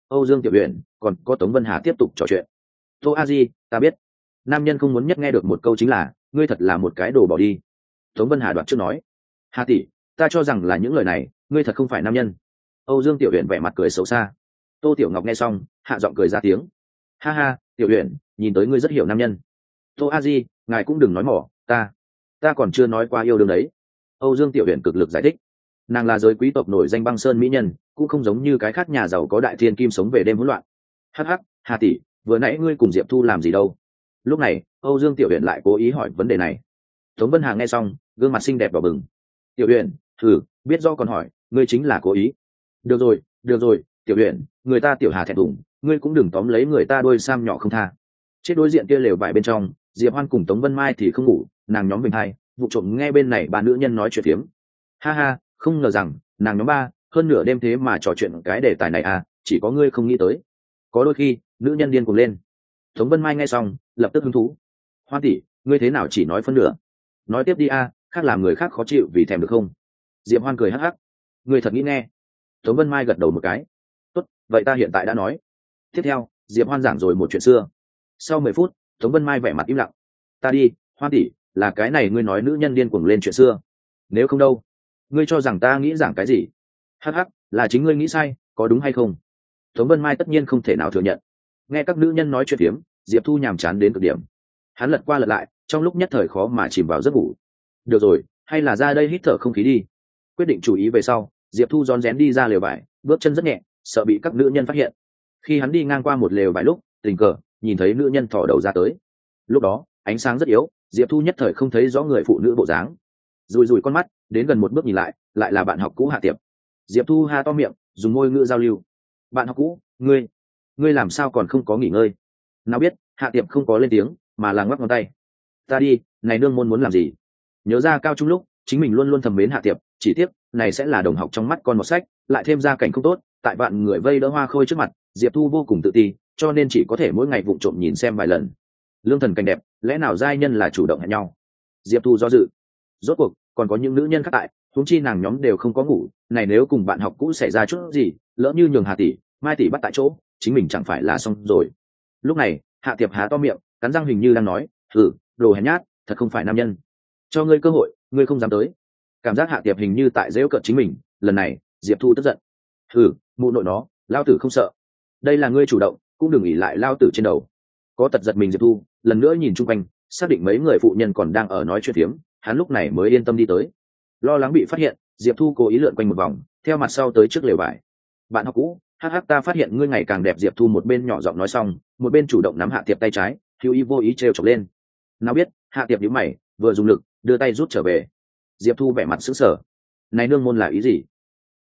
Âu Dương Tiểu Uyển còn có Tống Vân Hà tiếp tục trò chuyện. Tô A Di, ta biết. Nam nhân không muốn nhất nghe được một câu chính là ngươi thật là một cái đồ bỏ đi. Tống Vân Hà đoạt trước nói. Hà tỷ, ta cho rằng là những lời này ngươi thật không phải nam nhân. Âu Dương Tiểu Uyển vẻ mặt cười xấu xa. Tô Tiểu Ngọc nghe xong hạ giọng cười ra tiếng. Ha ha, Tiểu Uyển, nhìn tới ngươi rất hiểu nam nhân. Tô A Di, ngài cũng đừng nói mỏ, ta ta còn chưa nói qua yêu đương đấy. Âu Dương Tiểu Uyển cực lực giải thích. Nàng là giới quý tộc nổi danh băng sơn mỹ nhân, cũng không giống như cái khác nhà giàu có đại thiên kim sống về đêm hỗn loạn. Hắc hắc, Hà tỷ, vừa nãy ngươi cùng Diệp Thu làm gì đâu? Lúc này Âu Dương Tiểu Uyển lại cố ý hỏi vấn đề này. Tống Vân Hà nghe xong gương mặt xinh đẹp đỏ bừng. Tiểu Uyển, thử biết do còn hỏi, ngươi chính là cố ý. Được rồi, được rồi, Tiểu Uyển, người ta Tiểu Hà thẹn thùng, ngươi cũng đừng tóm lấy người ta đôi sam nhỏ không tha. Chết đối diện kia lều vải bên trong, Diệp Hoan cùng Tống Vân Mai thì không ngủ, nàng nhóm bình hai vụ trộm nghe bên này ba nữ nhân nói chuyện phiếm. Ha ha, không ngờ rằng nàng nhóm ba hơn nửa đêm thế mà trò chuyện cái đề tài này à, chỉ có ngươi không nghĩ tới. Có đôi khi nữ nhân điên cuồng lên. Tống Vân Mai nghe xong lập tức hứng thú. Hoan tỷ, ngươi thế nào chỉ nói phân nửa? Nói tiếp đi a, khác làm người khác khó chịu vì thèm được không? Diệp Hoan cười hắc hắc. Ngươi thật nghĩ nghe? Tống Vân Mai gật đầu một cái. Tốt, vậy ta hiện tại đã nói. Tiếp theo Diệp Hoan giảng rồi một chuyện xưa. Sau mười phút Tống Vân Mai vẻ mặt im lặng. Ta đi, Hoan tỷ, là cái này ngươi nói nữ nhân điên cuồng lên chuyện xưa. Nếu không đâu, ngươi cho rằng ta nghĩ giảng cái gì? Hắc hắc, là chính ngươi nghĩ sai, có đúng hay không? Tống Vân Mai tất nhiên không thể nào thừa nhận. Nghe các nữ nhân nói chuyện phiếm, Diệp Thu nhàm chán đến cực điểm. Hắn lật qua lật lại, trong lúc nhất thời khó mà chìm vào giấc ngủ. Được rồi, hay là ra đây hít thở không khí đi. Quyết định chú ý về sau, Diệp Thu rón rén đi ra lều vải, bước chân rất nhẹ, sợ bị các nữ nhân phát hiện. Khi hắn đi ngang qua một lều vải lúc, tình cờ nhìn thấy nữ nhân thò đầu ra tới. Lúc đó ánh sáng rất yếu, Diệp Thu nhất thời không thấy rõ người phụ nữ bộ dáng. Rùi rùi con mắt, đến gần một bước nhìn lại, lại là bạn học cũ Hạ Tiệp. Diệp Thu ha to miệng, dùng môi ngữ giao lưu. Bạn học cũ, ngươi ngươi làm sao còn không có nghỉ ngơi? Nào biết Hạ Tiệp không có lên tiếng, mà là ngoắc ngón tay. Ta đi, này nương môn muốn làm gì? Nhớ ra cao trung lúc chính mình luôn luôn thầm mến Hạ Tiệp, chỉ tiếc này sẽ là đồng học trong mắt con một sách, lại thêm ra cảnh không tốt, tại bạn người vây đỡ hoa khôi trước mặt, Diệp Thu vô cùng tự ti, cho nên chỉ có thể mỗi ngày vụng trộm nhìn xem vài lần. Lương thần cảnh đẹp, lẽ nào giai nhân là chủ động hẹn nhau? Diệp Thu do dự. Rốt cuộc còn có những nữ nhân khác tại, huống chi nàng nhóm đều không có ngủ, này nếu cùng bạn học cũ xảy ra chút gì, lỡ như nhường Hà tỷ, Mai tỷ bắt tại chỗ, chính mình chẳng phải là xong rồi. Lúc này Hạ Tiệp há to miệng, cắn răng hình như đang nói, ừ, đồ hèn nhát, thật không phải nam nhân. Cho ngươi cơ hội, ngươi không dám tới. Cảm giác Hạ Tiệp hình như tại giễu cợt chính mình, lần này Diệp Thu tức giận. Ừ, mụ nội nó, lao tử không sợ. Đây là ngươi chủ động, cũng đừng ỉ lại lao tử trên đầu. Có tật giật mình Diệp Thu, lần nữa nhìn chung quanh, xác định mấy người phụ nhân còn đang ở nói chuyện phiếm, hắn lúc này mới yên tâm đi tới. Lo lắng bị phát hiện, Diệp Thu cố ý lượn quanh một vòng, theo mặt sau tới trước lều vải. Bạn học cũ, hắc hắc, ta phát hiện ngươi ngày càng đẹp. Diệp Thu một bên nhỏ giọng nói xong, một bên chủ động nắm Hạ Tiệp tay trái, hữu ý vô ý trêu chọc lên. Nào biết Hạ Tiệp nhíu mày, vừa dùng lực đưa tay rút trở về. Diệp Thu vẻ mặt sững sờ. Này nương môn là ý gì?